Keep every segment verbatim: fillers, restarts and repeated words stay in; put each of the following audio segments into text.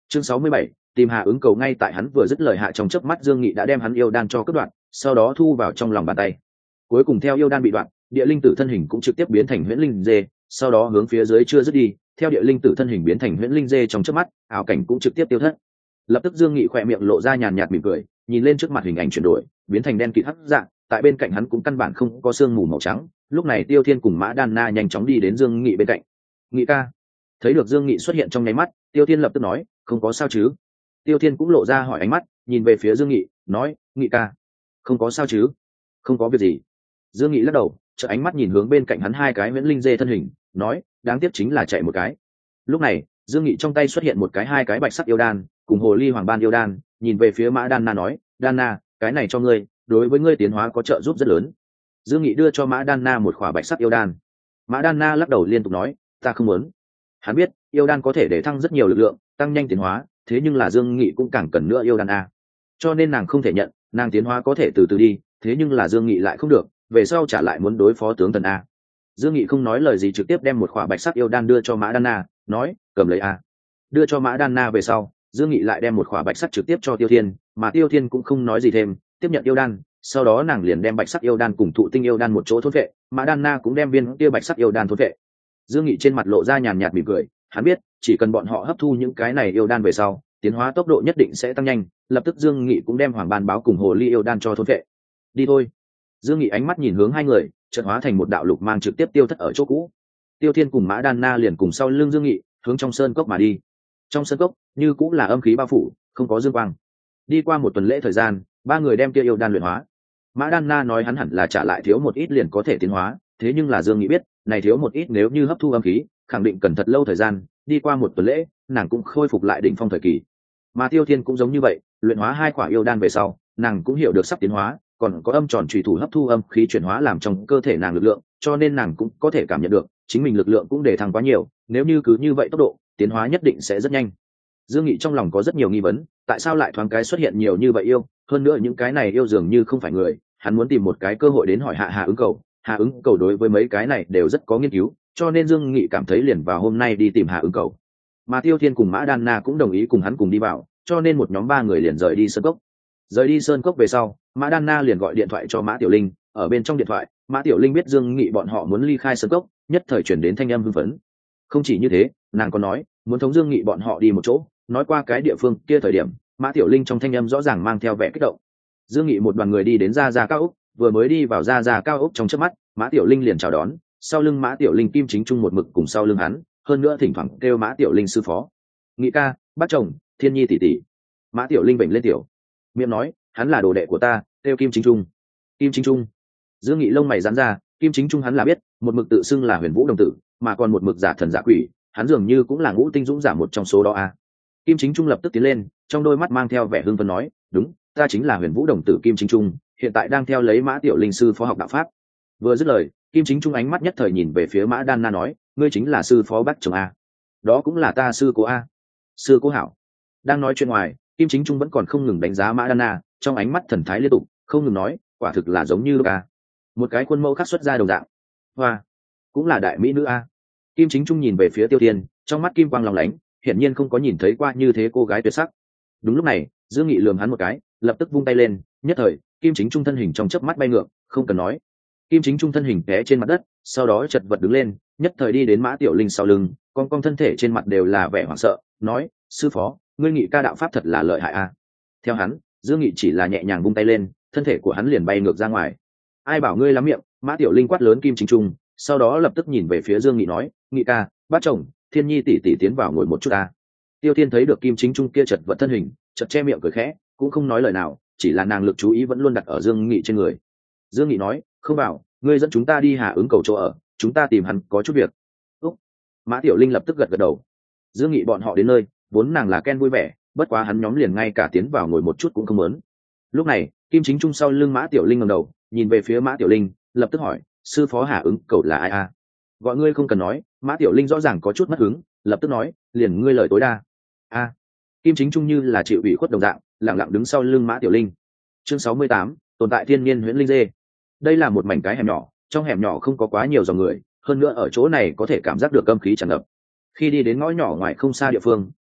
Chương sáu mươi bảy, tìm Hà ứng cầu. Ngay tại hắn vừa dứt lời hạ trong chớp mắt, Dương Nghị đã đem hắn yêu đan cho cất đoạn, sau đó thu vào trong lòng bàn tay. Cuối cùng theo yêu đan bị đoạn, địa linh tử thân hình cũng trực tiếp biến thành huyễn linh dê, sau đó hướng phía dưới chưa dứt đi, theo địa linh tử thân hình biến thành huyễn linh dê trong chớp mắt, ảo cảnh cũng trực tiếp tiêu thất. Lập tức Dương Nghị khỏe miệng lộ ra nhàn nhạt mỉm cười, nhìn lên trước mặt hình ảnh chuyển đổi, biến thành đen kịt hắc dạng, tại bên cạnh hắn cũng căn bản không có sương mù màu trắng. Lúc này Tiêu Thiên cùng Mã Đan Na nhanh chóng đi đến Dương Nghị bên cạnh. Nghị ca. Thấy được Dương Nghị xuất hiện trong nháy mắt, Tiêu Thiên lập tức nói, không có sao chứ? Tiêu Thiên cũng lộ ra hỏi ánh mắt, nhìn về phía Dương Nghị, nói, Nghị ca, không có sao chứ? Không có việc gì. Dương Nghị lắc đầu, trợ ánh mắt nhìn hướng bên cạnh hắn hai cái huyễn linh dê thân hình, nói, đáng tiếc chính là chạy một cái. Lúc này, Dương Nghị trong tay xuất hiện một cái hai cái bạch sắc yêu đan, cùng hồ ly hoàng ban yêu đan, nhìn về phía Mã Đan Na nói, Đan Na, cái này cho ngươi, đối với ngươi tiến hóa có trợ giúp rất lớn. Dương Nghị đưa cho Mã Đan Na một khỏa bạch sắc yêu đan. Mã Đan Na lắc đầu liên tục nói, ta không muốn. Hắn biết yêu đan có thể để thăng rất nhiều lực lượng, tăng nhanh tiến hóa, thế nhưng là Dương Nghị cũng càng cần nữa yêu đan a, cho nên nàng không thể nhận. Nàng tiến hóa có thể từ từ đi, thế nhưng là Dương Nghị lại không được, về sau trả lại muốn đối phó tướng tần a. Dương Nghị không nói lời gì, trực tiếp đem một khỏa bạch sắc yêu đan đưa cho Mã Đan Na, nói, cầm lấy a. Đưa cho Mã Đan Na về sau, Dương Nghị lại đem một khỏa bạch sắc trực tiếp cho Tiêu Thiên, mà Tiêu Thiên cũng không nói gì thêm, tiếp nhận yêu đan. Sau đó nàng liền đem bạch sắc yêu đan cùng thụ tinh yêu đan một chỗ thôn vệ, Mã Đan Na cũng đem viên kia bạch sắc yêu đan thôn vệ. Dương Nghị trên mặt lộ ra nhàn nhạt mỉm cười, hắn biết chỉ cần bọn họ hấp thu những cái này yêu đan về sau, tiến hóa tốc độ nhất định sẽ tăng nhanh. Lập tức Dương Nghị cũng đem hoàng ban báo cùng hồ ly yêu đan cho thôn vệ. Đi thôi. Dương Nghị ánh mắt nhìn hướng hai người, chợt hóa thành một đạo lục mang trực tiếp tiêu thất ở chỗ cũ. Tiêu Thiên cùng Mã Đan Na liền cùng sau lưng Dương Nghị hướng trong sơn cốc mà đi. Trong sơn cốc như cũng là âm khí bao phủ, không có dương quang. Đi qua một tuần lễ thời gian, ba người đem kia yêu đan luyện hóa. Mã Đan Na nói hắn hẳn là trả lại thiếu một ít liền có thể tiến hóa, thế nhưng là Dương Nghị biết, này thiếu một ít nếu như hấp thu âm khí, khẳng định cần thật lâu thời gian. Đi qua một tuần lễ, nàng cũng khôi phục lại đỉnh phong thời kỳ. Mà Tiêu Thiên cũng giống như vậy, luyện hóa hai quả yêu đan về sau, nàng cũng hiểu được sắp tiến hóa, còn có âm tròn chủy thủ hấp thu âm khí chuyển hóa làm trong cơ thể nàng lực lượng, cho nên nàng cũng có thể cảm nhận được chính mình lực lượng cũng để thăng quá nhiều. Nếu như cứ như vậy tốc độ tiến hóa nhất định sẽ rất nhanh. Dương Nghị trong lòng có rất nhiều nghi vấn, tại sao lại thoáng cái xuất hiện nhiều như vậy yêu, hơn nữa những cái này yêu dường như không phải người. Hắn muốn tìm một cái cơ hội đến hỏi hạ Hà ứng cầu. Hà ứng cầu đối với mấy cái này đều rất có nghiên cứu, cho nên Dương Nghị cảm thấy liền vào hôm nay đi tìm Hà ứng cầu. Mà Tiêu Thiên cùng Mã Đan Na cũng đồng ý cùng hắn cùng đi vào, cho nên một nhóm ba người liền rời đi sơn cốc. Rời đi sơn cốc về sau, Mã Đan Na liền gọi điện thoại cho Mã Tiểu Linh. Ở bên trong điện thoại, Mã Tiểu Linh biết Dương Nghị bọn họ muốn ly khai sơn cốc, nhất thời chuyển đến thanh âm hưng phấn. Không chỉ như thế, nàng còn nói muốn thống Dương Nghị bọn họ đi một chỗ. Nói qua cái địa phương kia thời điểm, Mã Tiểu Linh trong thanh âm rõ ràng mang theo vẻ kích động. Dương Nghị một đoàn người đi đến Gia Gia cao ốc, vừa mới đi vào Gia Gia cao ốc trong chớp mắt, Mã Tiểu Linh liền chào đón. Sau lưng Mã Tiểu Linh Kim Chính Trung một mực cùng sau lưng hắn, hơn nữa thỉnh thoảng kêu Mã Tiểu Linh sư phó. Nghị ca, bác chồng, Thiên Nhi tỷ tỷ. Mã Tiểu Linh bệnh lên tiểu miệng nói, hắn là đồ đệ của ta, kêu Kim Chính Trung. Kim Chính Trung. Dương Nghị lông mày giãn ra, Kim Chính Trung hắn là biết, một mực tự xưng là Huyền Vũ đồng tử, mà còn một mực giả thần giả quỷ, hắn dường như cũng là Ngũ Tinh Dũng giả một trong số đó a. Kim Chính Trung lập tức tiến lên, trong đôi mắt mang theo vẻ hưng phấn nói, đúng, ta chính là Huyền Vũ đồng tử Kim Chính Trung, hiện tại đang theo lấy Mã Tiểu Linh sư phó học đạo pháp. Vừa dứt lời, Kim Chính Trung ánh mắt nhất thời nhìn về phía Mã Đan Na nói, ngươi chính là sư phó bác chồng a? Đó cũng là ta sư cô a. Sư cô hảo. Đang nói chuyện ngoài, Kim Chính Trung vẫn còn không ngừng đánh giá Mã Đan Na, trong ánh mắt thần thái liên tục, không ngừng nói, quả thực là giống như ca, một cái khuôn mẫu khắc xuất ra đồng dạng. Hoa, cũng là đại mỹ nữ a. Kim Chính Trung nhìn về phía Tiêu Thiên, trong mắt kim quang lòng lánh, hiển nhiên không có nhìn thấy qua như thế cô gái tuyệt sắc. Đúng lúc này, Dương Nghị lườm hắn một cái, lập tức vung tay lên, nhất thời, Kim Chính Trung thân hình trong chớp mắt bay ngược, không cần nói. Kim Chính Trung thân hình té trên mặt đất, sau đó chật vật đứng lên, nhất thời đi đến Mã Tiểu Linh sau lưng, con con thân thể trên mặt đều là vẻ hoảng sợ, nói, sư phó, ngươi Nghị ca đạo pháp thật là lợi hại a. Theo hắn, Dương Nghị chỉ là nhẹ nhàng vung tay lên, thân thể của hắn liền bay ngược ra ngoài. Ai bảo ngươi lắm miệng? Mã Tiểu Linh quát lớn Kim Chính Trung, sau đó lập tức nhìn về phía Dương Nghị nói, Nghị ca, bác chồng, Thiên Nhi tỷ tỷ tiến vào ngồi một chút a. Tiêu Thiên thấy được Kim Chính Trung kia chật vật thân hình, chợt che miệng cười khẽ, cũng không nói lời nào, chỉ là nàng lực chú ý vẫn luôn đặt ở Dương Nghị trên người. Dương Nghị nói, không vào, ngươi dẫn chúng ta đi Hà ứng cầu chỗ ở, chúng ta tìm hắn có chút việc. Úc. Mã Tiểu Linh lập tức gật gật đầu. Dương Nghị bọn họ đến nơi, vốn nàng là Ken vui vẻ, bất quá hắn nhóm liền ngay cả tiến vào ngồi một chút cũng không muốn. Lúc này, Kim Chính Trung sau lưng Mã Tiểu Linh ngẩng đầu, nhìn về phía Mã Tiểu Linh, lập tức hỏi, sư phó Hà ứng cầu là ai a? Gọi ngươi không cần nói. Mã Tiểu Linh rõ ràng có chút mất hứng, lập tức nói, liền ngươi lời tối đa. A. Kim Chính Trung như là chịu ủy khuất đồng dạng, lặng lặng đứng sau lưng Mã Tiểu Linh. Chương sáu mươi tám, tồn tại thiên niên huyễn linh dê. Đây là một mảnh cái hẻm nhỏ, trong hẻm nhỏ không có quá nhiều dòng người, hơn nữa ở chỗ này có thể cảm giác được âm khí tràn ngập. Khi đi đến ngõ nhỏ ngoài không xa địa phương,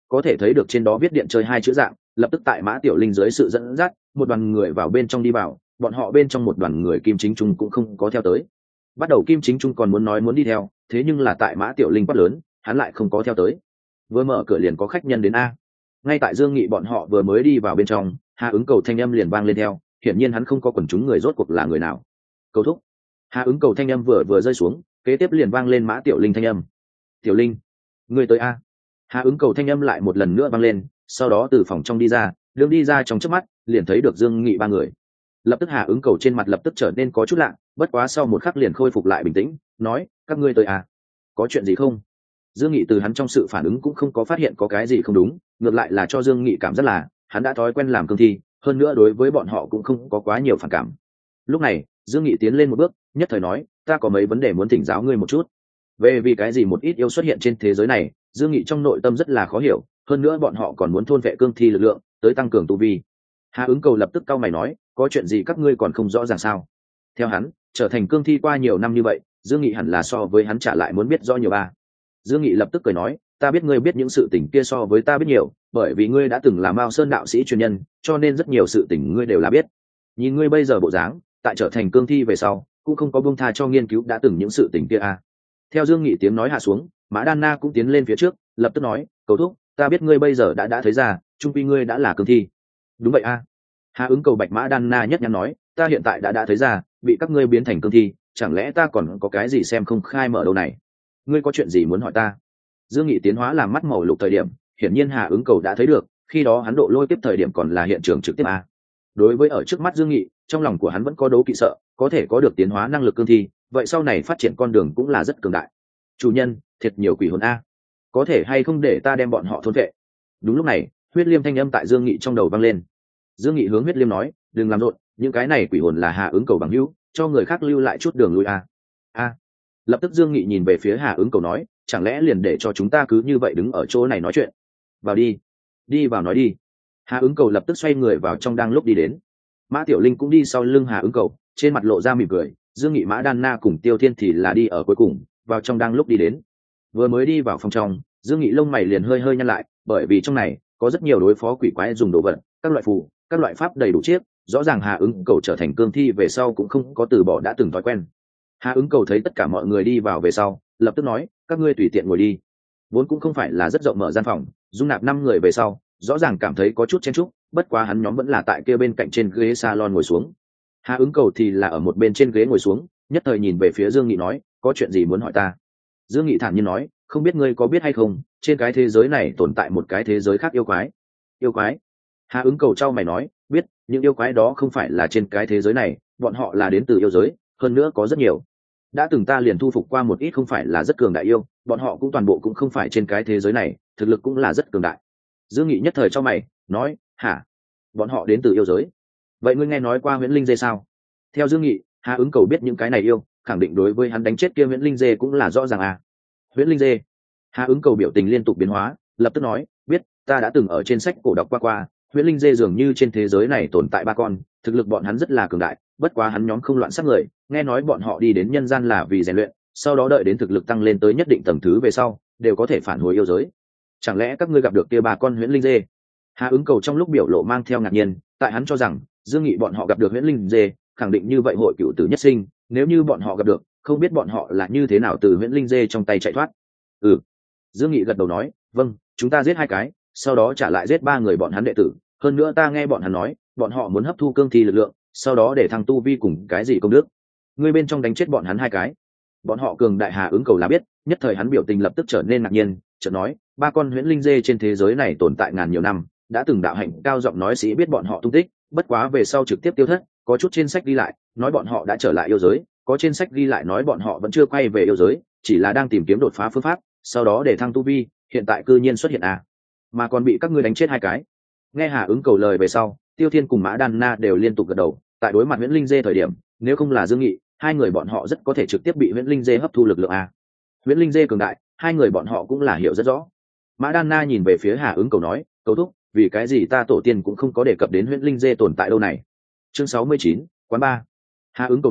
có thể thấy được trên đó viết điện chơi hai chữ dạng. Lập tức tại Mã Tiểu Linh dưới sự dẫn dắt, một đoàn người vào bên trong đi vào, bọn họ bên trong một đoàn người Kim Chính Trung cũng không có theo tới. Bắt đầu Kim Chính Trung còn muốn nói muốn đi theo, thế nhưng là tại Mã Tiểu Linh quát lớn, hắn lại không có theo tới. Vừa mở cửa liền có khách nhân đến a. Ngay tại Dương Nghị bọn họ vừa mới đi vào bên trong, Hà Ứng Cầu thanh âm liền vang lên theo, hiển nhiên hắn không có quần chúng người rốt cuộc là người nào. Cầu thúc. Hà Ứng Cầu thanh âm vừa vừa rơi xuống, kế tiếp liền vang lên Mã Tiểu Linh thanh âm. Tiểu Linh, người tới a. Hà Ứng Cầu thanh âm lại một lần nữa vang lên, sau đó từ phòng trong đi ra, đường đi ra trong chớp mắt, liền thấy được Dương Nghị ba người. Lập tức Hà Ứng Cầu trên mặt lập tức trở nên có chút lạ, bất quá sau một khắc liền khôi phục lại bình tĩnh, nói, các ngươi tới à? Có chuyện gì không? Dương Nghị từ hắn trong sự phản ứng cũng không có phát hiện có cái gì không đúng, ngược lại là cho Dương Nghị cảm giác là hắn đã thói quen làm cương thi, hơn nữa đối với bọn họ cũng không có quá nhiều phản cảm. Lúc này, Dương Nghị tiến lên một bước, nhất thời nói, ta có mấy vấn đề muốn thỉnh giáo ngươi một chút. Về vì cái gì một ít yêu xuất hiện trên thế giới này, Dương Nghị trong nội tâm rất là khó hiểu, hơn nữa bọn họ còn muốn thôn vệ cương thi lực lượng, tới tăng cường tu vi. Hà Ứng Cầu lập tức cau mày nói, có chuyện gì các ngươi còn không rõ ràng sao? Theo hắn, trở thành cương thi qua nhiều năm như vậy, Dương Nghị hẳn là so với hắn trả lại muốn biết rõ nhiều ba. Dương Nghị lập tức cười nói, ta biết ngươi biết những sự tình kia so với ta biết nhiều, bởi vì ngươi đã từng là Mao Sơn đạo sĩ chuyên nhân, cho nên rất nhiều sự tình ngươi đều là biết. Nhìn ngươi bây giờ bộ dáng, tại trở thành cương thi về sau, cũng không có buông tha cho nghiên cứu đã từng những sự tình kia à. Theo Dương Nghị tiếng nói hạ xuống, Mã Đan Na cũng tiến lên phía trước, lập tức nói, cầu thúc, ta biết ngươi bây giờ đã đã thấy ra, trung quy ngươi đã là cương thi. Đúng vậy a. À. Hà Ứng Cầu bạch Mã Đan Na nhất nhắn nói, ta hiện tại đã đã thấy ra, bị các ngươi biến thành cương thi, chẳng lẽ ta còn có cái gì xem không khai mở đâu này? Ngươi có chuyện gì muốn hỏi ta? Dương Nghị tiến hóa làm mắt màu lục thời điểm, hiển nhiên Hà Ứng Cầu đã thấy được, khi đó hắn độ lôi tiếp thời điểm còn là hiện trường trực tiếp a. Đối với ở trước mắt Dương Nghị, trong lòng của hắn vẫn có đấu kỵ sợ, có thể có được tiến hóa năng lực cương thi, vậy sau này phát triển con đường cũng là rất cường đại. Chủ nhân, thiệt nhiều quỷ hồn a, có thể hay không để ta đem bọn họ thôn vệ? Đúng lúc này, huyết liêm thanh âm tại Dương Nghị trong đầu vang lên. Dương Nghị hướng huyết liêm nói, đừng làm rộn, những cái này quỷ hồn là Hà Ứng Cầu bằng hữu, cho người khác lưu lại chút đường lui a. A. Lập tức Dương Nghị nhìn về phía Hà Ứng Cầu nói, chẳng lẽ liền để cho chúng ta cứ như vậy đứng ở chỗ này nói chuyện? Vào đi, đi vào nói đi. Hà Ứng Cầu lập tức xoay người vào trong đang lúc đi đến. Mã Tiểu Linh cũng đi sau lưng Hà Ứng Cầu, trên mặt lộ ra mỉm cười. Dương Nghị, Mã Đan Na cùng Tiêu Thiên thì là đi ở cuối cùng, vào trong đang lúc đi đến. Vừa mới đi vào phòng trong, Dương Nghị lông mày liền hơi hơi nhăn lại, bởi vì trong này có rất nhiều đối phó quỷ quái dùng đồ vật, các loại phù, các loại pháp đầy đủ chiếc. Rõ ràng Hà Ứng Cầu trở thành cương thi về sau cũng không có từ bỏ đã từng thói quen. Hà Ứng Cầu thấy tất cả mọi người đi vào về sau, lập tức nói, các ngươi tùy tiện ngồi đi. Vốn cũng không phải là rất rộng mở gian phòng, dung nạp năm người về sau, rõ ràng cảm thấy có chút chen chúc, bất quá hắn nhóm vẫn là tại kia bên cạnh trên ghế salon ngồi xuống. Hà Ứng Cầu thì là ở một bên trên ghế ngồi xuống, nhất thời nhìn về phía Dương Nghị nói, có chuyện gì muốn hỏi ta? Dương Nghị thản nhiên nói, không biết ngươi có biết hay không, trên cái thế giới này tồn tại một cái thế giới khác yêu quái. Yêu quái? Hà Ứng Cầu trao mày nói, biết, những yêu quái đó không phải là trên cái thế giới này, bọn họ là đến từ yêu giới, hơn nữa có rất nhiều. Đã từng ta liền thu phục qua một ít không phải là rất cường đại yêu, bọn họ cũng toàn bộ cũng không phải trên cái thế giới này, thực lực cũng là rất cường đại. Dương Nghị nhất thời trao mày, nói, hả? Bọn họ đến từ yêu giới? Vậy ngươi nghe nói qua Huyễn Linh Dê sao? Theo Dương Nghị, Hà Ứng Cầu biết những cái này yêu, khẳng định đối với hắn đánh chết kia Huyễn Linh Dê cũng là rõ ràng à. Huyễn Linh Dê? Hà Ứng Cầu biểu tình liên tục biến hóa, lập tức nói, biết, ta đã từng ở trên sách cổ đọc qua qua, Huyễn Linh Dê dường như trên thế giới này tồn tại ba con, thực lực bọn hắn rất là cường đại, bất quá hắn nhóm không loạn sát người, nghe nói bọn họ đi đến nhân gian là vì rèn luyện, sau đó đợi đến thực lực tăng lên tới nhất định tầng thứ về sau, đều có thể phản hồi yêu giới. Chẳng lẽ các ngươi gặp được kia ba con Huyễn Linh Dê? Hà Ứng Cầu trong lúc biểu lộ mang theo ngạc nhiên, tại hắn cho rằng Dương Nghị bọn họ gặp được Huyễn Linh Dê, khẳng định như vậy hội cựu tử nhất sinh, nếu như bọn họ gặp được, không biết bọn họ là như thế nào từ Huyễn Linh Dê trong tay chạy thoát. Ừ. Dương Nghị gật đầu nói, vâng, chúng ta giết hai cái, sau đó trả lại giết ba người bọn hắn đệ tử, hơn nữa ta nghe bọn hắn nói, bọn họ muốn hấp thu cương thi lực lượng, sau đó để thăng tu vi cùng cái gì công đức. Ngươi bên trong đánh chết bọn hắn hai cái. Bọn họ cường đại. Hà Ứng Cầu là biết, nhất thời hắn biểu tình lập tức trở nên ngạc nhiên, chợt nói, ba con Huyễn Linh Dê trên thế giới này tồn tại ngàn nhiều năm, đã từng đạo hạnh cao giọng nói sĩ biết bọn họ tung tích, bất quá về sau trực tiếp tiêu thất, có chút trên sách ghi lại, nói bọn họ đã trở lại yêu giới, có trên sách ghi lại nói bọn họ vẫn chưa quay về yêu giới, chỉ là đang tìm kiếm đột phá phương pháp, sau đó để thăng tu vi, hiện tại cư nhiên xuất hiện à, mà còn bị các ngươi đánh chết hai cái. Nghe Hà Ứng Cầu lời về sau, Tiêu Thiên cùng Mã Đan Na đều liên tục gật đầu, tại đối mặt Huyễn Linh Dê thời điểm, nếu không là Dương Nghị, hai người bọn họ rất có thể trực tiếp bị Huyễn Linh Dê hấp thu lực lượng à. Huyễn Linh Dê cường đại, hai người bọn họ cũng là hiểu rất rõ. Mã Đan Na nhìn về phía Hà Ứng Cầu nói, cầu thúc, vì cái gì ta tổ tiên cũng không có đề cập đến Huyễn Linh Dê tồn tại đâu này. Chương sáu mươi chín, quán ba. Hà Ứng Cầu nói,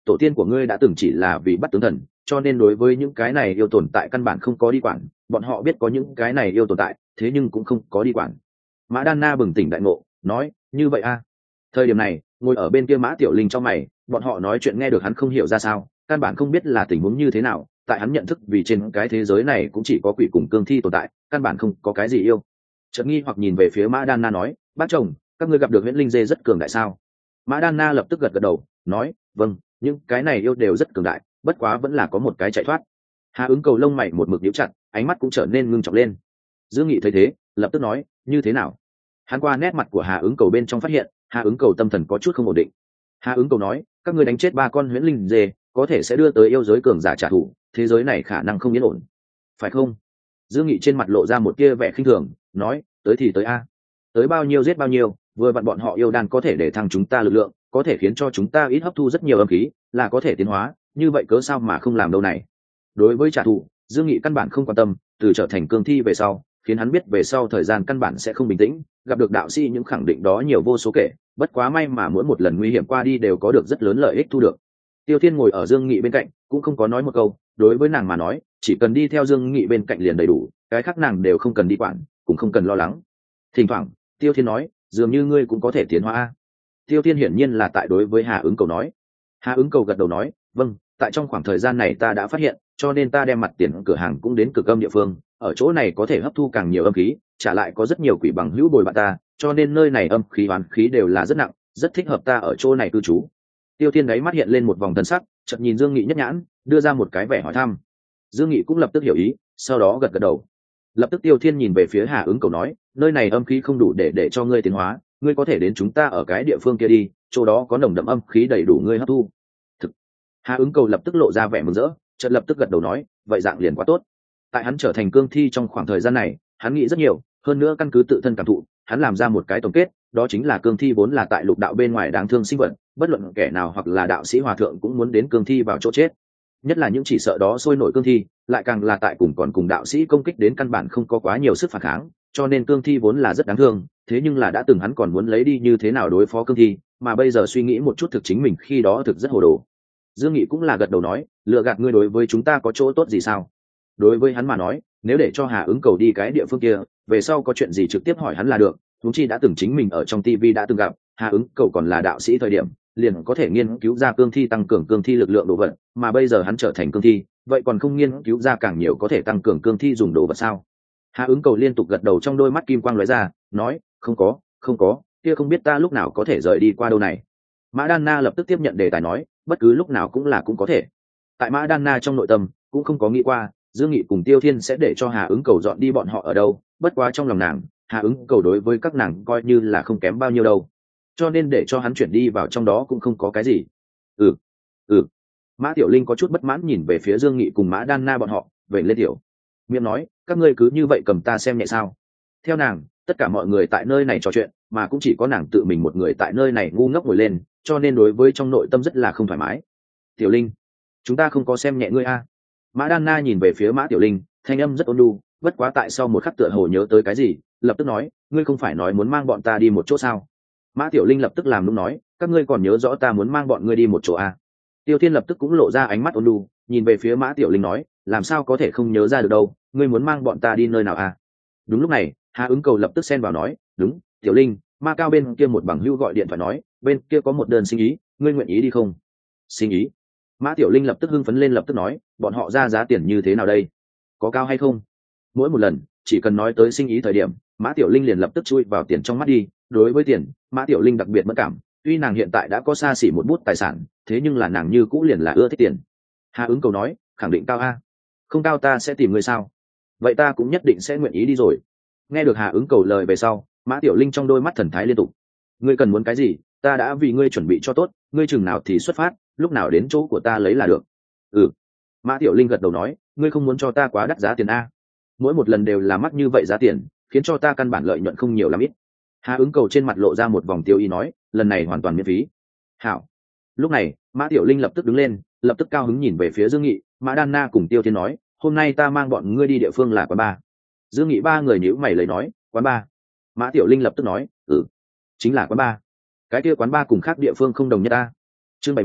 tổ tiên của ngươi đã từng chỉ là vì bắt tướng thần, cho nên đối với những cái này yêu tồn tại căn bản không có đi quản, bọn họ biết có những cái này yêu tồn tại, thế nhưng cũng không có đi quản. Mã Đan Na bừng tỉnh đại ngộ, nói, như vậy a à. Thời điểm này, ngồi ở bên kia Mã Tiểu Linh trong mày, bọn họ nói chuyện nghe được hắn không hiểu ra sao, căn bản không biết là tình huống như thế nào, tại hắn nhận thức vì trên cái thế giới này cũng chỉ có quỷ cùng cương thi tồn tại, căn bản không có cái gì yêu. Chợt nghi hoặc nhìn về phía Mã Đan Na nói, bác chồng, các ngươi gặp được huyễn linh dê rất cường đại sao? Mã Đan Na lập tức gật gật đầu, nói, vâng, những cái này yêu đều rất cường đại, bất quá vẫn là có một cái chạy thoát. Hà Ứng Cầu lông mày một mực nhíu chặt, ánh mắt cũng trở nên ngưng trọng lên. Dương Nghị thấy thế, lập tức nói, như thế nào? Hắn qua nét mặt của Hà Ứng Cầu bên trong phát hiện, Hà Ứng Cầu tâm thần có chút không ổn định. Hà Ứng Cầu nói, các ngươi đánh chết ba con huyễn linh dê, có thể sẽ đưa tới yêu giới cường giả trả thù, thế giới này khả năng không yên ổn, phải không? Dương Nghị trên mặt lộ ra một tia vẻ khinh thường, nói, tới thì tới a, tới bao nhiêu giết bao nhiêu, vừa vặn bọn họ yêu đan có thể để thăng chúng ta lực lượng, có thể khiến cho chúng ta ít hấp thu rất nhiều âm khí, là có thể tiến hóa, như vậy cớ sao mà không làm đâu này? Đối với trả thù, Dương Nghị căn bản không quan tâm, từ trở thành cương thi về sau, khiến hắn biết về sau thời gian căn bản sẽ không bình tĩnh, gặp được đạo sĩ những khẳng định đó nhiều vô số kể, bất quá may mà mỗi một lần nguy hiểm qua đi đều có được rất lớn lợi ích thu được. Tiêu Thiên ngồi ở Dương Nghị bên cạnh, cũng không có nói một câu, đối với nàng mà nói, chỉ cần đi theo Dương Nghị bên cạnh liền đầy đủ, cái khác nàng đều không cần đi quản, cũng không cần lo lắng. Thỉnh thoảng, Tiêu Thiên nói, dường như ngươi cũng có thể tiến hóa. Tiêu Thiên hiển nhiên là tại đối với Hà Ứng Cầu nói. Hà Ứng Cầu gật đầu nói, vâng, tại trong khoảng thời gian này ta đã phát hiện, cho nên ta đem mặt tiền cửa hàng cũng đến cực âm địa phương, ở chỗ này có thể hấp thu càng nhiều âm khí, trả lại có rất nhiều quỷ bằng hữu bồi bạn ta, cho nên nơi này âm khí oán khí đều là rất nặng, rất thích hợp ta ở chỗ này cư trú. Tiêu Thiên đáy mắt hiện lên một vòng thần sắc, chợt nhìn Dương Nghị nhất nhãn, đưa ra một cái vẻ hỏi thăm. Dương Nghị cũng lập tức hiểu ý, sau đó gật gật đầu. Lập tức Tiêu Thiên nhìn về phía Hà Ứng Cầu nói, nơi này âm khí không đủ để để cho ngươi tiến hóa, ngươi có thể đến chúng ta ở cái địa phương kia đi, chỗ đó có nồng đậm âm khí đầy đủ ngươi hấp thu. Thực. Hà Ứng Cầu lập tức lộ ra vẻ mừng rỡ, chợt lập tức gật đầu nói, vậy dạng liền quá tốt. Tại hắn trở thành cương thi trong khoảng thời gian này, hắn nghĩ rất nhiều, hơn nữa căn cứ tự thân cảm thụ, hắn làm ra một cái tổng kết, đó chính là cương thi vốn là tại lục đạo bên ngoài đáng thương sinh vật, bất luận kẻ nào hoặc là đạo sĩ hòa thượng cũng muốn đến cương thi vào chỗ chết. Nhất là những chỉ sợ đó sôi nổi cương thi, lại càng là tại cùng còn cùng đạo sĩ công kích đến căn bản không có quá nhiều sức phản kháng, cho nên cương thi vốn là rất đáng thương, thế nhưng là đã từng hắn còn muốn lấy đi như thế nào đối phó cương thi, mà bây giờ suy nghĩ một chút thực chính mình khi đó thực rất hồ đồ. Dương Nghị cũng là gật đầu nói, lựa gạt ngươi đối với chúng ta có chỗ tốt gì sao? Đối với hắn mà nói, nếu để cho Hà Ứng Cầu đi cái địa phương kia, về sau có chuyện gì trực tiếp hỏi hắn là được, huống chi đã từng chính mình ở trong ti vi đã từng gặp, Hà Ứng Cầu còn là đạo sĩ thời điểm, liền có thể nghiên cứu ra cương thi tăng cường cương thi lực lượng đồ vật, mà bây giờ hắn trở thành cương thi, vậy còn không nghiên cứu ra càng nhiều có thể tăng cường cương thi dùng đồ vật sao? Hà Ứng Cầu liên tục gật đầu, trong đôi mắt kim quang lóe ra, nói, không có, không có, kia không biết ta lúc nào có thể rời đi qua đâu này. Mã Đan Na lập tức tiếp nhận đề tài nói, bất cứ lúc nào cũng là cũng có thể. Tại Mã Đan Na trong nội tâm cũng không có nghĩ qua Dương Nghị cùng Tiêu Thiên sẽ để cho Hà Ứng Cầu dọn đi bọn họ ở đâu, bất quá trong lòng nàng, Hà Ứng Cầu đối với các nàng coi như là không kém bao nhiêu đâu, cho nên để cho hắn chuyển đi vào trong đó cũng không có cái gì. Ừ, ừ. Mã Tiểu Linh có chút bất mãn nhìn về phía Dương Nghị cùng Mã Đan Na bọn họ, vậy lên tiểu miệng nói, các ngươi cứ như vậy cầm ta xem nhẹ sao? Theo nàng, tất cả mọi người tại nơi này trò chuyện, mà cũng chỉ có nàng tự mình một người tại nơi này ngu ngốc ngồi lên, cho nên đối với trong nội tâm rất là không thoải mái. Tiểu Linh, chúng ta không có xem nhẹ ngươi a. Mã Đan Na nhìn về phía Mã Tiểu Linh, thanh âm rất ôn nhu, bất quá tại sau một khắc tựa hồ nhớ tới cái gì, lập tức nói, ngươi không phải nói muốn mang bọn ta đi một chỗ sao? Mã Tiểu Linh lập tức làm nũng nói, các ngươi còn nhớ rõ ta muốn mang bọn ngươi đi một chỗ a? Tiêu Thiên lập tức cũng lộ ra ánh mắt ôn nhu, nhìn về phía Mã Tiểu Linh nói, làm sao có thể không nhớ ra được đâu, ngươi muốn mang bọn ta đi nơi nào a? Đúng lúc này, Hà Ứng Cầu lập tức xen vào nói, đúng, Tiểu Linh, Ma Cao bên kia một bằng hữu gọi điện thoại nói, bên kia có một đơn sinh ý, ngươi nguyện ý đi không? Sinh ý? Mã Tiểu Linh lập tức hưng phấn lên, lập tức nói, bọn họ ra giá tiền như thế nào đây? Có cao hay không? Mỗi một lần chỉ cần nói tới sinh ý thời điểm, Mã Tiểu Linh liền lập tức chui vào tiền trong mắt đi. Đối với tiền, Mã Tiểu Linh đặc biệt mất cảm, tuy nàng hiện tại đã có xa xỉ một bút tài sản, thế nhưng là nàng như cũ liền là ưa thích tiền. Hà Ứng Cầu nói, khẳng định cao a. Không cao ta sẽ tìm người sao? Vậy ta cũng nhất định sẽ nguyện ý đi rồi. Nghe được Hà Ứng Cầu lời về sau, Mã Tiểu Linh trong đôi mắt thần thái liên tục. Ngươi cần muốn cái gì, ta đã vì ngươi chuẩn bị cho tốt, ngươi chừng nào thì xuất phát, lúc nào đến chỗ của ta lấy là được. Ừ. Mã Tiểu Linh gật đầu nói, ngươi không muốn cho ta quá đắt giá tiền a? Mỗi một lần đều là mắc như vậy giá tiền, khiến cho ta căn bản lợi nhuận không nhiều lắm ít. Hà Ứng Cầu trên mặt lộ ra một vòng tiêu ý nói, lần này hoàn toàn miễn phí. Hảo. Lúc này, Mã Tiểu Linh lập tức đứng lên, lập tức cao hứng nhìn về phía Dương Nghị, Mã Đan Na cùng Tiêu Thiên nói, hôm nay ta mang bọn ngươi đi địa phương là quán bar. Dương Nghị ba người nhíu mày lấy nói, quán bar. Mã Tiểu Linh lập tức nói, ừ, chính là quán bar. Cái kia quán bar cùng khác địa phương không đồng nhất ta. Chương bảy mươi,